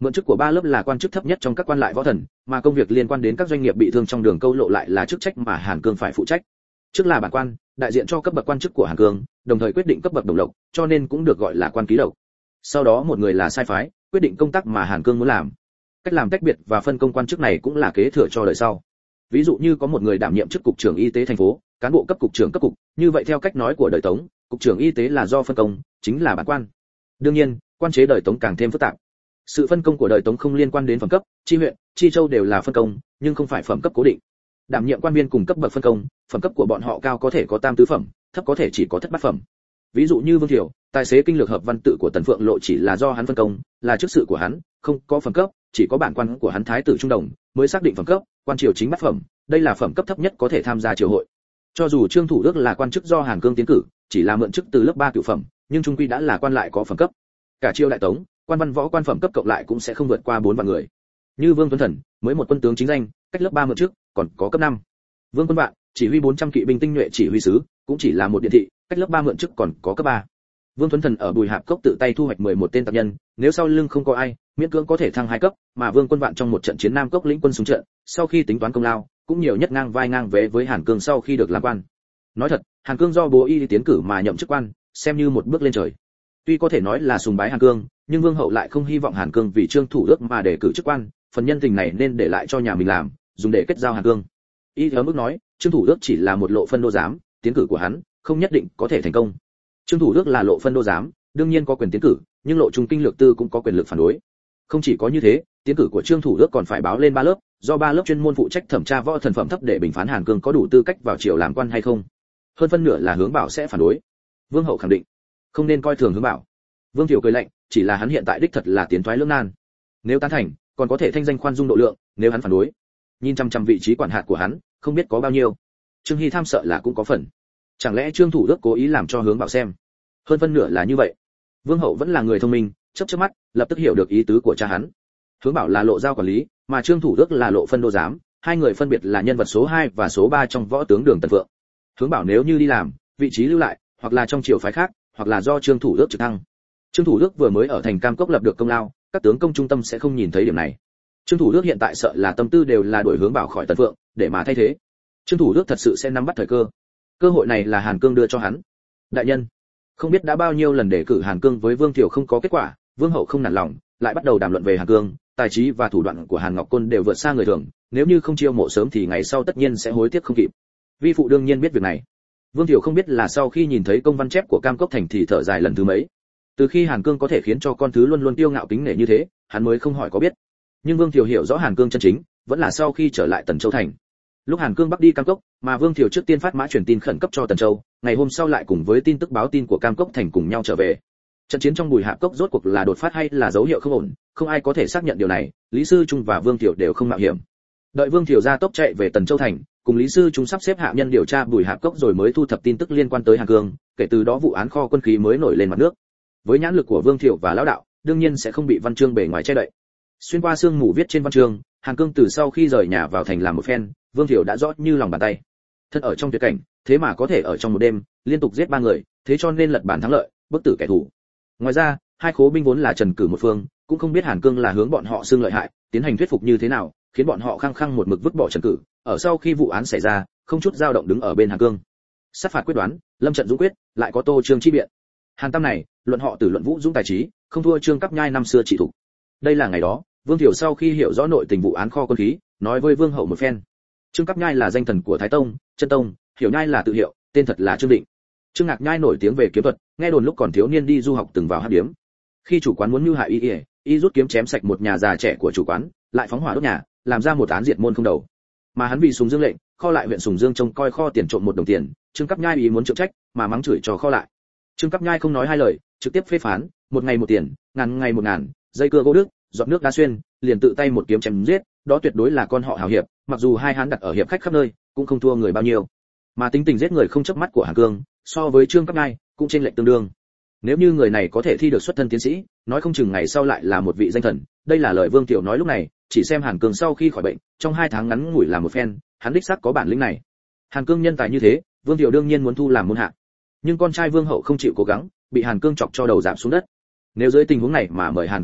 Mượn chức của ba lớp là quan chức thấp nhất trong các quan lại võ thần, mà công việc liên quan đến các doanh nghiệp bị thương trong đường câu lộ lại là chức trách mà Hàn Cương phải phụ trách. Trước là bản quan, đại diện cho cấp bậc quan chức của Hàn Cương, đồng thời quyết định cấp bậc đồng lộc, cho nên cũng được gọi là quan ký lộc. Sau đó một người là sai phái, quyết định công tác mà Hàn Cương muốn làm. Cách làm tách biệt và phân công quan chức này cũng là kế thừa cho đời sau. Ví dụ như có một người đảm nhiệm chức cục trưởng y tế thành phố, cán bộ cấp cục trưởng cấp cục, như vậy theo cách nói của đời Tống, cục trưởng y tế là do phân công, chính là bản quan. Đương nhiên, quan chế đời Tống càng thêm phức tạp. Sự phân công của đời Tống không liên quan đến phẩm cấp, chi huyện, chi châu đều là phân công, nhưng không phải phẩm cấp cố định. Đảm nhiệm quan viên cùng cấp bậc phân công, phẩm cấp của bọn họ cao có thể có tam tứ phẩm, thấp có thể chỉ có thất bát phẩm. Ví dụ như Vương Thiểu, tài xế kinh lược hợp văn tự của Tần Phượng Lộ chỉ là do hắn phân công, là chức sự của hắn, không có phẩm cấp, chỉ có bản quan của hắn thái tử trung đồng mới xác định phẩm cấp, quan triều chính bát phẩm, đây là phẩm cấp thấp nhất có thể tham gia triều hội. Cho dù Trương Thủ Đức là quan chức do Hàn Cương tiến cử, chỉ là mượn chức từ lớp 3 cửu phẩm, nhưng trung quy đã là quan lại có phẩm cấp. Cả triều đại Tống, quan văn võ quan phẩm cấp cộng lại cũng sẽ không vượt qua 4 vạn người. Như Vương Tuấn Thần, mới một quân tướng chính danh, cách lớp 3 mượn chức, còn có cấp 5. Vương Quân Vạn, chỉ huy 400 kỵ binh tinh nhuệ chỉ huy sứ, cũng chỉ là một điện thị, cách lớp 3 mượn chức còn có cấp 3. Vương Tuấn Thần ở Bùi Hạp Cốc tự tay thu hoạch 11 tên tập nhân, nếu sau lưng không có ai, miễn cưỡng có thể thăng 2 cấp, mà Vương Quân Vạn trong một trận chiến Nam Cốc lĩnh quân xuống trận, sau khi tính toán công lao, cũng nhiều nhất ngang vai ngang vế với Hàn Cương sau khi được làm quan. Nói thật, Hàn Cương do bố y tiến cử mà nhậm chức quan, xem như một bước lên trời. Tuy có thể nói là sùng bái Hàn Cương, nhưng Vương hậu lại không hy vọng Hàn Cương vì Trương Thủ Đức mà để cử chức quan, phần nhân tình này nên để lại cho nhà mình làm, dùng để kết giao Hàn Cương. Y theo mức nói, Trương Thủ Đức chỉ là một lộ phân đô giám, tiến cử của hắn không nhất định có thể thành công. Trương Thủ Đức là lộ phân đô giám, đương nhiên có quyền tiến cử, nhưng lộ trung kinh lược tư cũng có quyền lực phản đối. Không chỉ có như thế, tiến cử của Trương Thủ Đức còn phải báo lên 3 lớp, do 3 lớp chuyên môn phụ trách thẩm tra võ thần phẩm thấp để bình phán Hàn Cương có đủ tư cách vào triều làm quan hay không. Hơn phân nửa là Hướng Bảo sẽ phản đối. Vương hậu khẳng định, không nên coi thường Hướng Bảo. Vương Thiểu cười lạnh, chỉ là hắn hiện tại đích thật là tiến thoái lưỡng nan. Nếu tán thành, còn có thể thanh danh khoan dung độ lượng, nếu hắn phản đối, nhìn chăm chăm vị trí quản hạt của hắn, không biết có bao nhiêu. Trương Hy tham sợ là cũng có phần. Chẳng lẽ Trương Thủ Đức cố ý làm cho Hướng Bảo xem? Hơn phân nửa là như vậy. Vương hậu vẫn là người thông minh, chớp mắt, lập tức hiểu được ý tứ của cha hắn. Hướng Bảo là lộ giao quản lý, mà Trương Thủ Đức là lộ phân đô giám, hai người phân biệt là nhân vật số 2 và số 3 trong võ tướng Đường Tần Phượng. Hướng Bảo nếu như đi làm, vị trí lưu lại, hoặc là trong triều phái khác, hoặc là do Trương Thủ Đức trực thăng. Trương Thủ Đức vừa mới ở thành Cam Cốc lập được công lao, các tướng công trung tâm sẽ không nhìn thấy điểm này. Trương Thủ Đức hiện tại sợ là tâm tư đều là đuổi Hướng Bảo khỏi Tần Phượng, để mà thay thế. Trương Thủ Đức thật sự sẽ nắm bắt thời cơ. Cơ hội này là Hàn Cương đưa cho hắn. Đại nhân, không biết đã bao nhiêu lần để cử Hàn Cương với Vương Thiểu không có kết quả, Vương hậu không nản lòng, lại bắt đầu đàm luận về Hàn Cương, tài trí và thủ đoạn của Hàn Ngọc Côn đều vượt xa người thường, nếu như không chiêu mộ sớm thì ngày sau tất nhiên sẽ hối tiếc không kịp. Vi phụ đương nhiên biết việc này. Vương Thiểu không biết là sau khi nhìn thấy công văn chép của Cam Cốc thành thì thở dài lần thứ mấy. Từ khi Hàn Cương có thể khiến cho con thứ luôn luôn tiêu ngạo kính nể như thế, hắn mới không hỏi có biết. Nhưng Vương Thiểu hiểu rõ Hàn Cương chân chính, vẫn là sau khi trở lại Tần Châu thành. Lúc Hàn Cương bắc đi Cam Cốc, mà Vương Thiểu trước tiên phát mã truyền tin khẩn cấp cho Tần Châu, ngày hôm sau lại cùng với tin tức báo tin của Cam Cốc thành cùng nhau trở về. Trận chiến trong Bùi Hạp Cốc rốt cuộc là đột phát hay là dấu hiệu không ổn, không ai có thể xác nhận điều này, Lý Sư Trung và Vương Thiểu đều không mạo hiểm. Đợi Vương Thiểu ra tốc chạy về Tần Châu thành, cùng Lý Sư Trung sắp xếp hạ nhân điều tra Bùi Hạp Cốc rồi mới thu thập tin tức liên quan tới Hàn Cương, kể từ đó vụ án kho quân khí mới nổi lên mặt nước. Với nhãn lực của Vương Thiểu và lão đạo, đương nhiên sẽ không bị văn chương bề ngoài che đậy. Xuyên qua sương mù viết trên văn chương, Hàn Cương từ sau khi rời nhà vào thành làm một phen, Vương Thiểu đã rõ như lòng bàn tay. Thân ở trong tuyệt cảnh, thế mà có thể ở trong một đêm liên tục giết 3 người, thế cho nên lật bản thắng lợi, bức tử kẻ thù. Ngoài ra, hai khố binh vốn là trần cử một phương, cũng không biết Hàn Cương là hướng bọn họ xưng lợi hại, tiến hành thuyết phục như thế nào, khiến bọn họ khăng khăng một mực vứt bỏ trần cử, ở sau khi vụ án xảy ra, không chút dao động đứng ở bên Hàn Cương. Sát phạt quyết đoán, lâm trận dũng quyết, lại có Tô Trương chi biện. Hàn Tam này, luận họ từ luận vũ dũng tài trí, không thua Trương Cáp Nhai năm xưa chỉ thủ. Đây là ngày đó, Vương Thiểu sau khi hiểu rõ nội tình vụ án kho quân khí, nói với Vương hậu một phen. Trương Cáp Nhai là danh thần của Thái Tông, Chân Tông, Hiểu Nhai là tự hiệu, tên thật là Trương Định. Trương Ngạc Nhai nổi tiếng về kiếm thuật, nghe đồn lúc còn thiếu niên đi du học từng vào hắc điếm. Khi chủ quán muốn mưu hại y rút kiếm chém sạch một nhà già trẻ của chủ quán, lại phóng hỏa đốt nhà, làm ra một án diệt môn không đầu. Mà hắn vì Sùng Dương lệnh, kho lại huyện Sùng Dương trông coi kho tiền trộm 1 đồng tiền, Trương Cáp Nhai ý muốn trượng trách, mà mắng chửi cho kho lại. Trương Cáp Nhai không nói hai lời, trực tiếp phê phán, 1 ngày 1 tiền, ngàn ngày 1 ngàn, dây cưa gỗ đức, giọt nước đá xuyên, liền tự tay một kiếm chém giết, đó tuyệt đối là con họ hào hiệp, mặc dù hai hắn đặt ở hiệp khách khắp nơi, cũng không thua người bao nhiêu. Mà tính tình giết người không chớp mắt của Hàn Cương, so với Trương Cáp Nhai, cũng chênh lệch tương đương. Nếu như người này có thể thi được xuất thân tiến sĩ, nói không chừng ngày sau lại là một vị danh thần, đây là lời Vương Tiểu nói lúc này, chỉ xem Hàn Cương sau khi khỏi bệnh, trong 2 tháng ngắn ngủi làm một phen, hắn đích xác có bản lĩnh này. Hàn Cương nhân tài như thế, Vương Tiểu đương nhiên muốn thu làm môn hạ. Nhưng con trai Vương hậu không chịu cố gắng, bị Hàn Cương chọc cho đầu giảm xuống đất. Nếu dưới tình huống này mà mời Hàn Cương tới,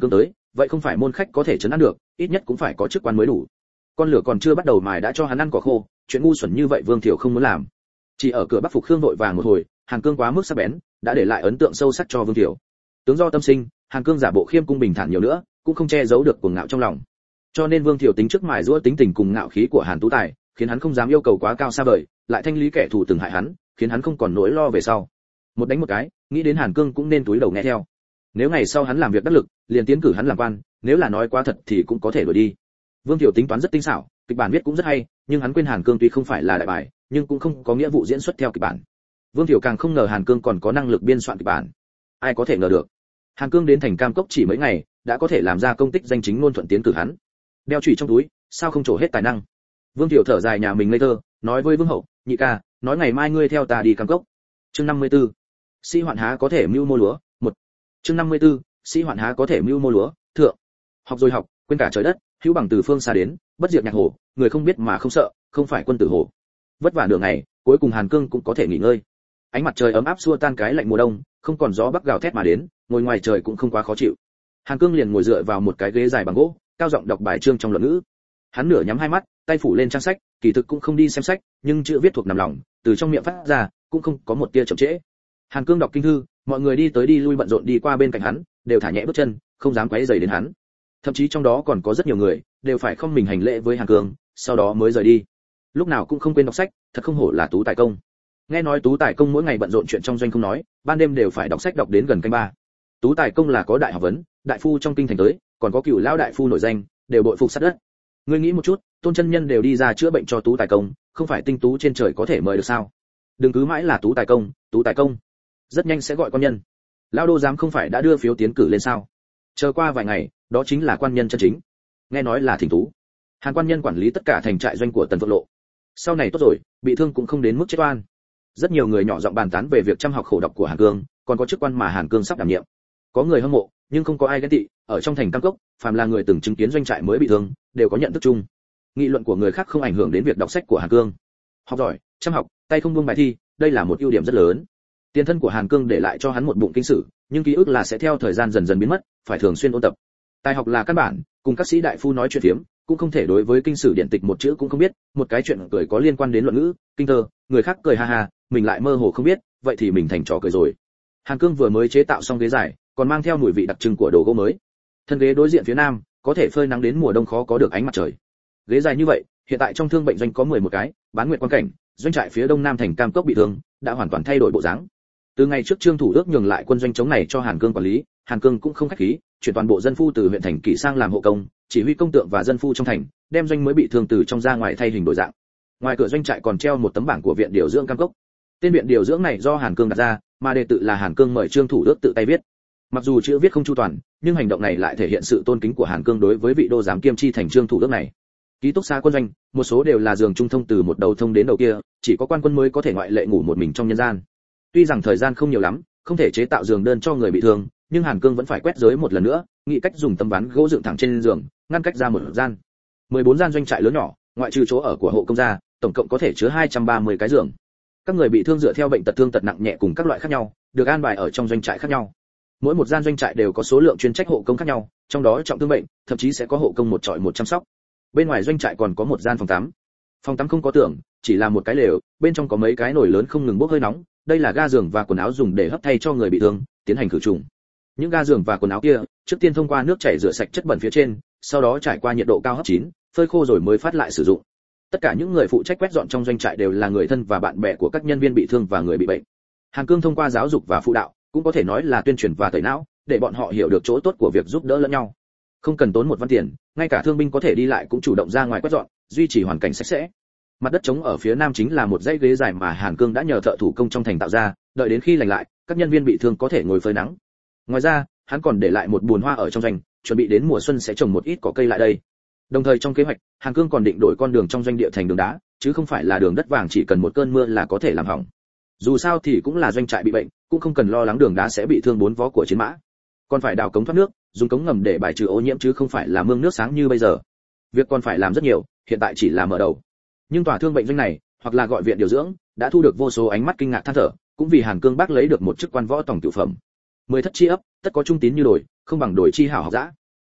vậy không phải môn khách có thể trấn an được, ít nhất cũng phải có chức quan mới đủ. Con lửa còn chưa bắt đầu mài đã cho hắn ăn cỏ khô, chuyện ngu xuẩn như vậy Vương Thiểu không muốn làm. Chỉ ở cửa Bắc Phục Khương vội vàng một hồi, Hàn Cương quá mức sắc bén, đã để lại ấn tượng sâu sắc cho Vương Thiểu. Tướng do tâm sinh, Hàn Cương giả bộ khiêm cung bình thản nhiều nữa, cũng không che giấu được cuồng ngạo trong lòng. Cho nên Vương Thiểu tính trước mài giũa tính tình cùng ngạo khí của Hàn Tú Tài, khiến hắn không dám yêu cầu quá cao xa vời, lại thanh lý kẻ thù từng hại hắn, khiến hắn không còn nỗi lo về sau. Một đánh một cái, nghĩ đến Hàn Cương cũng nên túi đầu nghe theo. Nếu ngày sau hắn làm việc đắc lực, liền tiến cử hắn làm quan, nếu là nói quá thật thì cũng có thể đuổi đi. Vương Thiểu tính toán rất tinh xảo, kịch bản viết cũng rất hay, nhưng hắn quên Hàn Cương tuy không phải là đại bài, nhưng cũng không có nghĩa vụ diễn xuất theo kịch bản. Vương Thiểu càng không ngờ Hàn Cương còn có năng lực biên soạn kịch bản. Ai có thể ngờ được? Hàn Cương đến thành Cam Cốc chỉ mấy ngày, đã có thể làm ra công tích danh chính ngôn thuận tiến cử hắn. Đeo chùy trong túi, sao không trổ hết tài năng? Vương Thiểu thở dài nhà mình ngây thơ, nói với Vương Hậu, nhị ca, nói ngày mai ngươi theo ta đi Cam Cốc. Chương 54. Sĩ Hoạn há có thể mưu mô lúa, 1. Chương 54. Sĩ Hoạn há có thể mưu mô lúa, thượng. Học rồi học, quên cả trời đất, hữu bằng từ phương xa đến, bất diệt nhạc hồ, người không biết mà không sợ, không phải quân tử hồ. Vất vả nửa ngày, cuối cùng Hàn Cương cũng có thể nghỉ ngơi. Ánh mặt trời ấm áp xua tan cái lạnh mùa đông, không còn gió bắc gào thét mà đến, ngồi ngoài trời cũng không quá khó chịu. Hàn Cương liền ngồi dựa vào một cái ghế dài bằng gỗ, cao giọng đọc bài chương trong luận ngữ. Hắn nửa nhắm hai mắt, tay phủ lên trang sách, kỳ thực cũng không đi xem sách, nhưng chữ viết thuộc nằm lòng, từ trong miệng phát ra, cũng không có một tia chậm trễ. Hàn Cương đọc kinh thư, mọi người đi tới đi lui bận rộn đi qua bên cạnh hắn, đều thả nhẹ bước chân, không dám quấy rầy đến hắn. Thậm chí trong đó còn có rất nhiều người, đều phải không mình hành lễ với Hàn Cương, sau đó mới rời đi. Lúc nào cũng không quên đọc sách, thật không hổ là Tú Tài công. Nghe nói Tú Tài công mỗi ngày bận rộn chuyện trong doanh không nói, ban đêm đều phải đọc sách đọc đến gần canh ba. Tú Tài công là có đại học vấn, đại phu trong kinh thành tới, còn có cửu lão đại phu nổi danh, đều bội phục sát đất. Ngươi nghĩ một chút, Tôn chân nhân đều đi ra chữa bệnh cho Tú Tài công, không phải tinh tú trên trời có thể mời được sao? Đừng cứ mãi là Tú Tài công, Tú Tài công. Rất nhanh sẽ gọi quan nhân. Lão đô giám không phải đã đưa phiếu tiến cử lên sao? Chờ qua vài ngày, đó chính là quan nhân chân chính. Nghe nói là thỉnh tú. Hàn quan nhân quản lý tất cả thành trại doanh của Tần Vượng Lộ. Sau này tốt rồi, bị thương cũng không đến mức chết oan. Rất nhiều người nhỏ giọng bàn tán về việc chăm học khổ đọc của Hàn Cương, còn có chức quan mà Hàn Cương sắp đảm nhiệm. Có người hâm mộ, nhưng không có ai ghen tị. Ở trong thành Cam Cốc, phàm là người từng chứng kiến doanh trại mới bị thương, đều có nhận thức chung. Nghị luận của người khác không ảnh hưởng đến việc đọc sách của Hàn Cương. Học giỏi, chăm học, tay không buông bài thi, đây là một ưu điểm rất lớn. Tiền thân của Hàn Cương để lại cho hắn một bụng kinh sử, nhưng ký ức là sẽ theo thời gian dần dần biến mất, phải thường xuyên ôn tập. Tài học là căn bản, cùng các sĩ đại phu nói chuyện phiếm, cũng không thể đối với kinh sử điện tịch một chữ cũng không biết, một cái chuyện cười có liên quan đến luận ngữ, kinh thơ, người khác cười ha ha, mình lại mơ hồ không biết, vậy thì mình thành trò cười rồi. Hàn Cương vừa mới chế tạo xong ghế dài, còn mang theo mùi vị đặc trưng của đồ gỗ mới. Thân ghế đối diện phía nam, có thể phơi nắng đến mùa đông khó có được ánh mặt trời. Ghế dài như vậy, hiện tại trong thương bệnh doanh có 11 cái, bán nguyệt quan cảnh, doanh trại phía đông nam thành Cam Cốc bị thương, đã hoàn toàn thay đổi bộ dáng. Từ ngày trước Trương Thủ Đức nhường lại quân doanh chống này cho Hàn Cương quản lý, Hàn Cương cũng không khách khí, chuyển toàn bộ dân phu từ huyện thành Kỷ sang làm hộ công, chỉ huy công tượng và dân phu trong thành, đem doanh mới bị thương từ trong ra ngoài thay hình đổi dạng. Ngoài cửa doanh trại còn treo một tấm bảng của viện điều dưỡng Cam Cốc. Tên viện điều dưỡng này do Hàn Cương đặt ra, mà đề tự là Hàn Cương mời Trương Thủ Đức tự tay viết. Mặc dù chữ viết không chu toàn, nhưng hành động này lại thể hiện sự tôn kính của Hàn Cương đối với vị đô giám kiêm chi thành Trương Thủ Đức này. Ký túc xá quân doanh, một số đều là giường trung thông từ một đầu thông đến đầu kia, chỉ có quan quân mới có thể ngoại lệ ngủ một mình trong nhân gian. Tuy rằng thời gian không nhiều lắm, không thể chế tạo giường đơn cho người bị thương, nhưng Hàn Cương vẫn phải quét giới một lần nữa, nghĩ cách dùng tấm ván gỗ dựng thẳng trên giường, ngăn cách ra một gian. 14 gian doanh trại lớn nhỏ, ngoại trừ chỗ ở của hộ công gia, tổng cộng có thể chứa 230 cái giường. Các người bị thương dựa theo bệnh tật thương tật nặng nhẹ cùng các loại khác nhau, được an bài ở trong doanh trại khác nhau. Mỗi một gian doanh trại đều có số lượng chuyên trách hộ công khác nhau, trong đó trọng thương bệnh, thậm chí sẽ có hộ công một trọi một chăm sóc. Bên ngoài doanh trại còn có một gian phòng tắm. Phòng tắm không có tường, chỉ là một cái lều, bên trong có mấy cái nồi lớn không ngừng bốc hơi nóng, đây là ga giường và quần áo dùng để hấp thay cho người bị thương, tiến hành khử trùng. Những ga giường và quần áo kia, trước tiên thông qua nước chảy rửa sạch chất bẩn phía trên, sau đó trải qua nhiệt độ cao hấp chín, phơi khô rồi mới phát lại sử dụng. Tất cả những người phụ trách quét dọn trong doanh trại đều là người thân và bạn bè của các nhân viên bị thương và người bị bệnh. Hàn Cương thông qua giáo dục và phụ đạo, cũng có thể nói là tuyên truyền và tẩy não, để bọn họ hiểu được chỗ tốt của việc giúp đỡ lẫn nhau. Không cần tốn một văn tiền, ngay cả thương binh có thể đi lại cũng chủ động ra ngoài quét dọn, duy trì hoàn cảnh sạch sẽ. Mặt đất trống ở phía nam chính là một dãy ghế dài mà Hàn Cương đã nhờ thợ thủ công trong thành tạo ra, đợi đến khi lành lại, các nhân viên bị thương có thể ngồi phơi nắng. Ngoài ra, hắn còn để lại một buồn hoa ở trong doanh, chuẩn bị đến mùa xuân sẽ trồng một ít cỏ cây lại đây. Đồng thời trong kế hoạch, Hàn Cương còn định đổi con đường trong doanh địa thành đường đá, chứ không phải là đường đất vàng chỉ cần một cơn mưa là có thể làm hỏng. Dù sao thì cũng là doanh trại bị bệnh, cũng không cần lo lắng đường đá sẽ bị thương bốn vó của chiến mã. Còn phải đào cống thoát nước, dùng cống ngầm để bài trừ ô nhiễm chứ không phải là mương nước sáng như bây giờ. Việc còn phải làm rất nhiều, hiện tại chỉ là mở đầu. Nhưng tòa thương bệnh doanh này, hoặc là gọi viện điều dưỡng, đã thu được vô số ánh mắt kinh ngạc than thở, cũng vì Hàn Cương bác lấy được một chức quan võ tổng cửu phẩm. 10 thất chi ấp, tất có trung tín như đổi, không bằng đổi chi hảo học dã.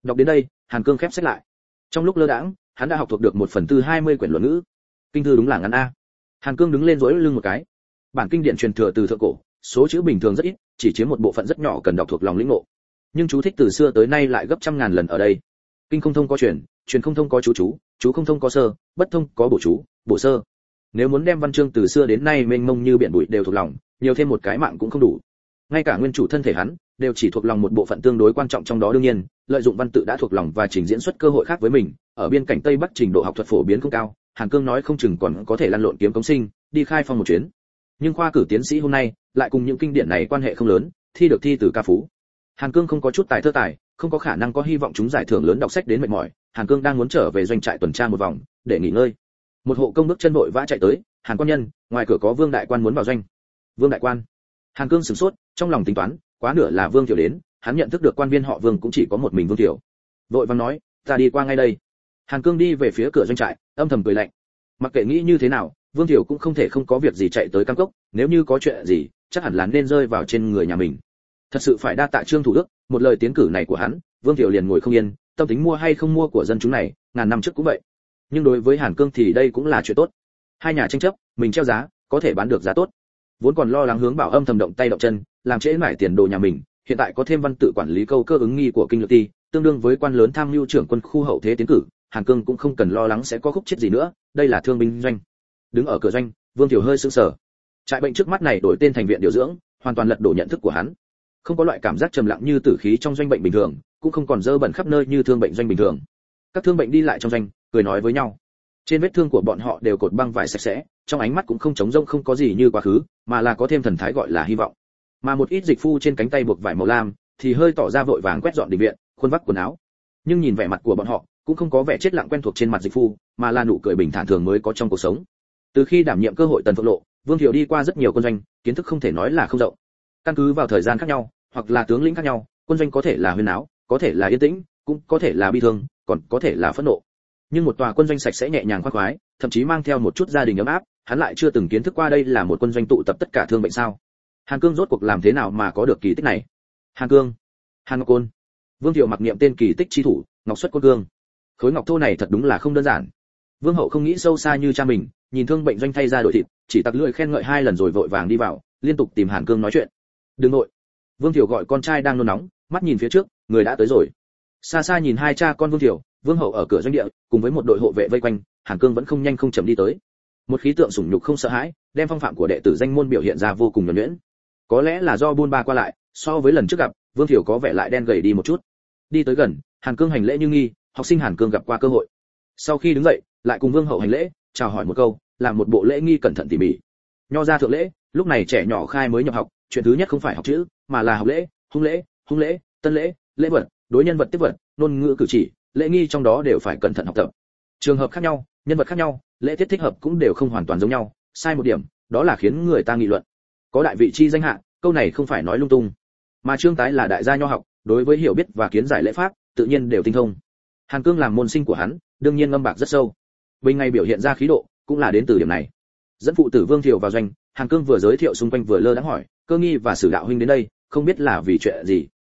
Đọc đến đây, Hàn Cương khép sách lại. Trong lúc lơ đãng, hắn đã học thuộc được 1/20 quyển luận ngữ. Kinh thư đúng là ngắn a. Hàn Cương đứng lên duỗi lưng một cái. Bản kinh điển truyền thừa từ thượng cổ, số chữ bình thường rất ít, chỉ chiếm một bộ phận rất nhỏ cần đọc thuộc lòng lĩnh ngộ. Nhưng chú thích từ xưa tới nay lại gấp trăm ngàn lần ở đây. Kinh không thông có truyền, truyền không thông có chú không thông có sơ, bất thông có bổ chú, bổ sơ. Nếu muốn đem văn chương từ xưa đến nay mênh mông như biển bụi đều thuộc lòng, nhiều thêm một cái mạng cũng không đủ. Ngay cả nguyên chủ thân thể hắn đều chỉ thuộc lòng một bộ phận tương đối quan trọng trong đó. Đương nhiên, lợi dụng văn tự đã thuộc lòng và trình diễn xuất cơ hội khác với mình, ở biên cảnh Tây Bắc trình độ học thuật phổ biến không cao, Hàn Cương nói không chừng còn có thể lăn lộn kiếm cống sinh, đi khai phong một chuyến. Nhưng khoa cử tiến sĩ hôm nay lại cùng những kinh điển này quan hệ không lớn, thi được thi từ ca phú. Hàn Cương không có chút tài thơ tài, không có khả năng có hy vọng trúng giải thưởng lớn, đọc sách đến mệt mỏi, Hàn Cương đang muốn trở về doanh trại tuần tra một vòng để nghỉ ngơi. Một hộ công bước chân vội vã chạy tới. Hàn quan nhân, ngoài cửa có Vương đại quan muốn vào doanh. Vương đại quan? Hàn Cương sửng sốt, trong lòng tính toán, quá nửa là Vương Tiểu đến, hắn nhận thức được quan viên họ Vương cũng chỉ có một mình Vương Tiểu. Vội vàng nói, ta đi qua ngay đây. Hàn Cương đi về phía cửa doanh trại, âm thầm cười lạnh. Mặc kệ nghĩ như thế nào, Vương Tiểu cũng không thể không có việc gì chạy tới Cam Cốc, nếu như có chuyện gì, chắc hẳn là nên rơi vào trên người nhà mình. Thật sự phải đa tạ Trương Thủ Đức, một lời tiến cử này của hắn, Vương Tiểu liền ngồi không yên, tâm tính mua hay không mua của dân chúng này, ngàn năm trước cũng vậy. Nhưng đối với Hàn Cương thì đây cũng là chuyện tốt. Hai nhà tranh chấp, mình treo giá, có thể bán được giá tốt. Vốn còn lo lắng hướng Bảo Âm thầm động tay động chân, làm trễ mãi tiền đồ nhà mình, hiện tại có thêm văn tự quản lý câu cơ ứng nghi của kinh lược ty, tương đương với quan lớn tham mưu trưởng quân khu hậu thế tiến cử, Hàn Cương cũng không cần lo lắng sẽ có khúc chết gì nữa, đây là thương binh doanh. Đứng ở cửa doanh, Vương Tiểu hơi sững sờ. Trại bệnh trước mắt này đổi tên thành viện điều dưỡng, hoàn toàn lật đổ nhận thức của hắn. Không có loại cảm giác trầm lặng như tử khí trong doanh bệnh bình thường, cũng không còn dơ bẩn khắp nơi như thương bệnh doanh bình thường. Các thương bệnh đi lại trong doanh, cười nói với nhau. Trên vết thương của bọn họ đều cột băng vải sạch sẽ, trong ánh mắt cũng không trống rỗng, không có gì như quá khứ, mà là có thêm thần thái gọi là hy vọng. Mà một ít dịch phu trên cánh tay buộc vải màu lam, thì hơi tỏ ra vội vàng quét dọn đình viện, khuôn vác quần áo. Nhưng nhìn vẻ mặt của bọn họ, cũng không có vẻ chết lặng quen thuộc trên mặt dịch phu, mà là nụ cười bình thản thường mới có trong cuộc sống. Từ khi đảm nhiệm cơ hội Tần Phượng Lộ, Vương Thiệu đi qua rất nhiều quân doanh, kiến thức không thể nói là không rộng. Căn cứ vào thời gian khác nhau, hoặc là tướng lĩnh khác nhau, quân doanh có thể là huyên náo, có thể là yên tĩnh, cũng có thể là bi thương, còn có thể là phẫn nộ. Nhưng một tòa quân doanh sạch sẽ nhẹ nhàng khoan khoái, thậm chí mang theo một chút gia đình ấm áp, hắn lại chưa từng kiến thức qua đây là một quân doanh tụ tập tất cả thương bệnh sao. Hàn Cương rốt cuộc làm thế nào mà có được kỳ tích này? Hàn Cương, Hàn Ngọc Côn. Vương Thiệu mặc niệm tên kỳ tích chi thủ, Ngọc Xuất Côn Cương. Khối ngọc thô này thật đúng là không đơn giản. Vương hậu không nghĩ sâu xa như cha mình, nhìn thương bệnh doanh thay ra đổi thịt, chỉ tặc lưỡi khen ngợi hai lần rồi vội vàng đi vào, liên tục tìm Hàn Cương nói chuyện. Đừng nội. Vương Thiệu gọi con trai đang nôn nóng, mắt nhìn phía trước, người đã tới rồi. Xa xa nhìn hai cha con Vương Thiệu, Vương hậu ở cửa doanh địa, cùng với một đội hộ vệ vây quanh, Hàn Cương vẫn không nhanh không chậm đi tới. Một khí tượng sủng nhục không sợ hãi, đem phong phạm của đệ tử danh môn biểu hiện ra vô cùng nhuần nhuyễn. Có lẽ là do buôn ba qua lại, so với lần trước gặp, Vương Thiệu có vẻ lại đen gầy đi một chút. Đi tới gần, Hàn Cương hành lễ như nghi, học sinh Hàn Cương gặp qua cơ hội. Sau khi đứng dậy, lại cùng Vương hậu hành lễ, chào hỏi một câu, làm một bộ lễ nghi cẩn thận tỉ mỉ. Nho ra thượng lễ, lúc này trẻ nhỏ khai mới nhập học, chuyện thứ nhất không phải học chữ, mà là học lễ, hung lễ, tân lễ, lễ vật, đối nhân vật tiếp vật, ngôn ngữ cử chỉ, lễ nghi trong đó đều phải cẩn thận học tập. Trường hợp khác nhau, nhân vật khác nhau, lễ tiết thích hợp cũng đều không hoàn toàn giống nhau, sai một điểm, đó là khiến người ta nghị luận. Có đại vị chi danh hạ, câu này không phải nói lung tung. Mà Trương Tái là đại gia nho học, đối với hiểu biết và kiến giải lễ pháp, tự nhiên đều tinh thông. Hàn Cương làm môn sinh của hắn, đương nhiên ngâm bạc rất sâu. Bình ngày biểu hiện ra khí độ, cũng là đến từ điểm này. Dẫn phụ tử Vương Thiệu vào doanh, Hàn Cương vừa giới thiệu xung quanh vừa lơ đãng hỏi, Cơ Nghi và Sử đạo huynh đến đây, không biết là vì chuyện gì.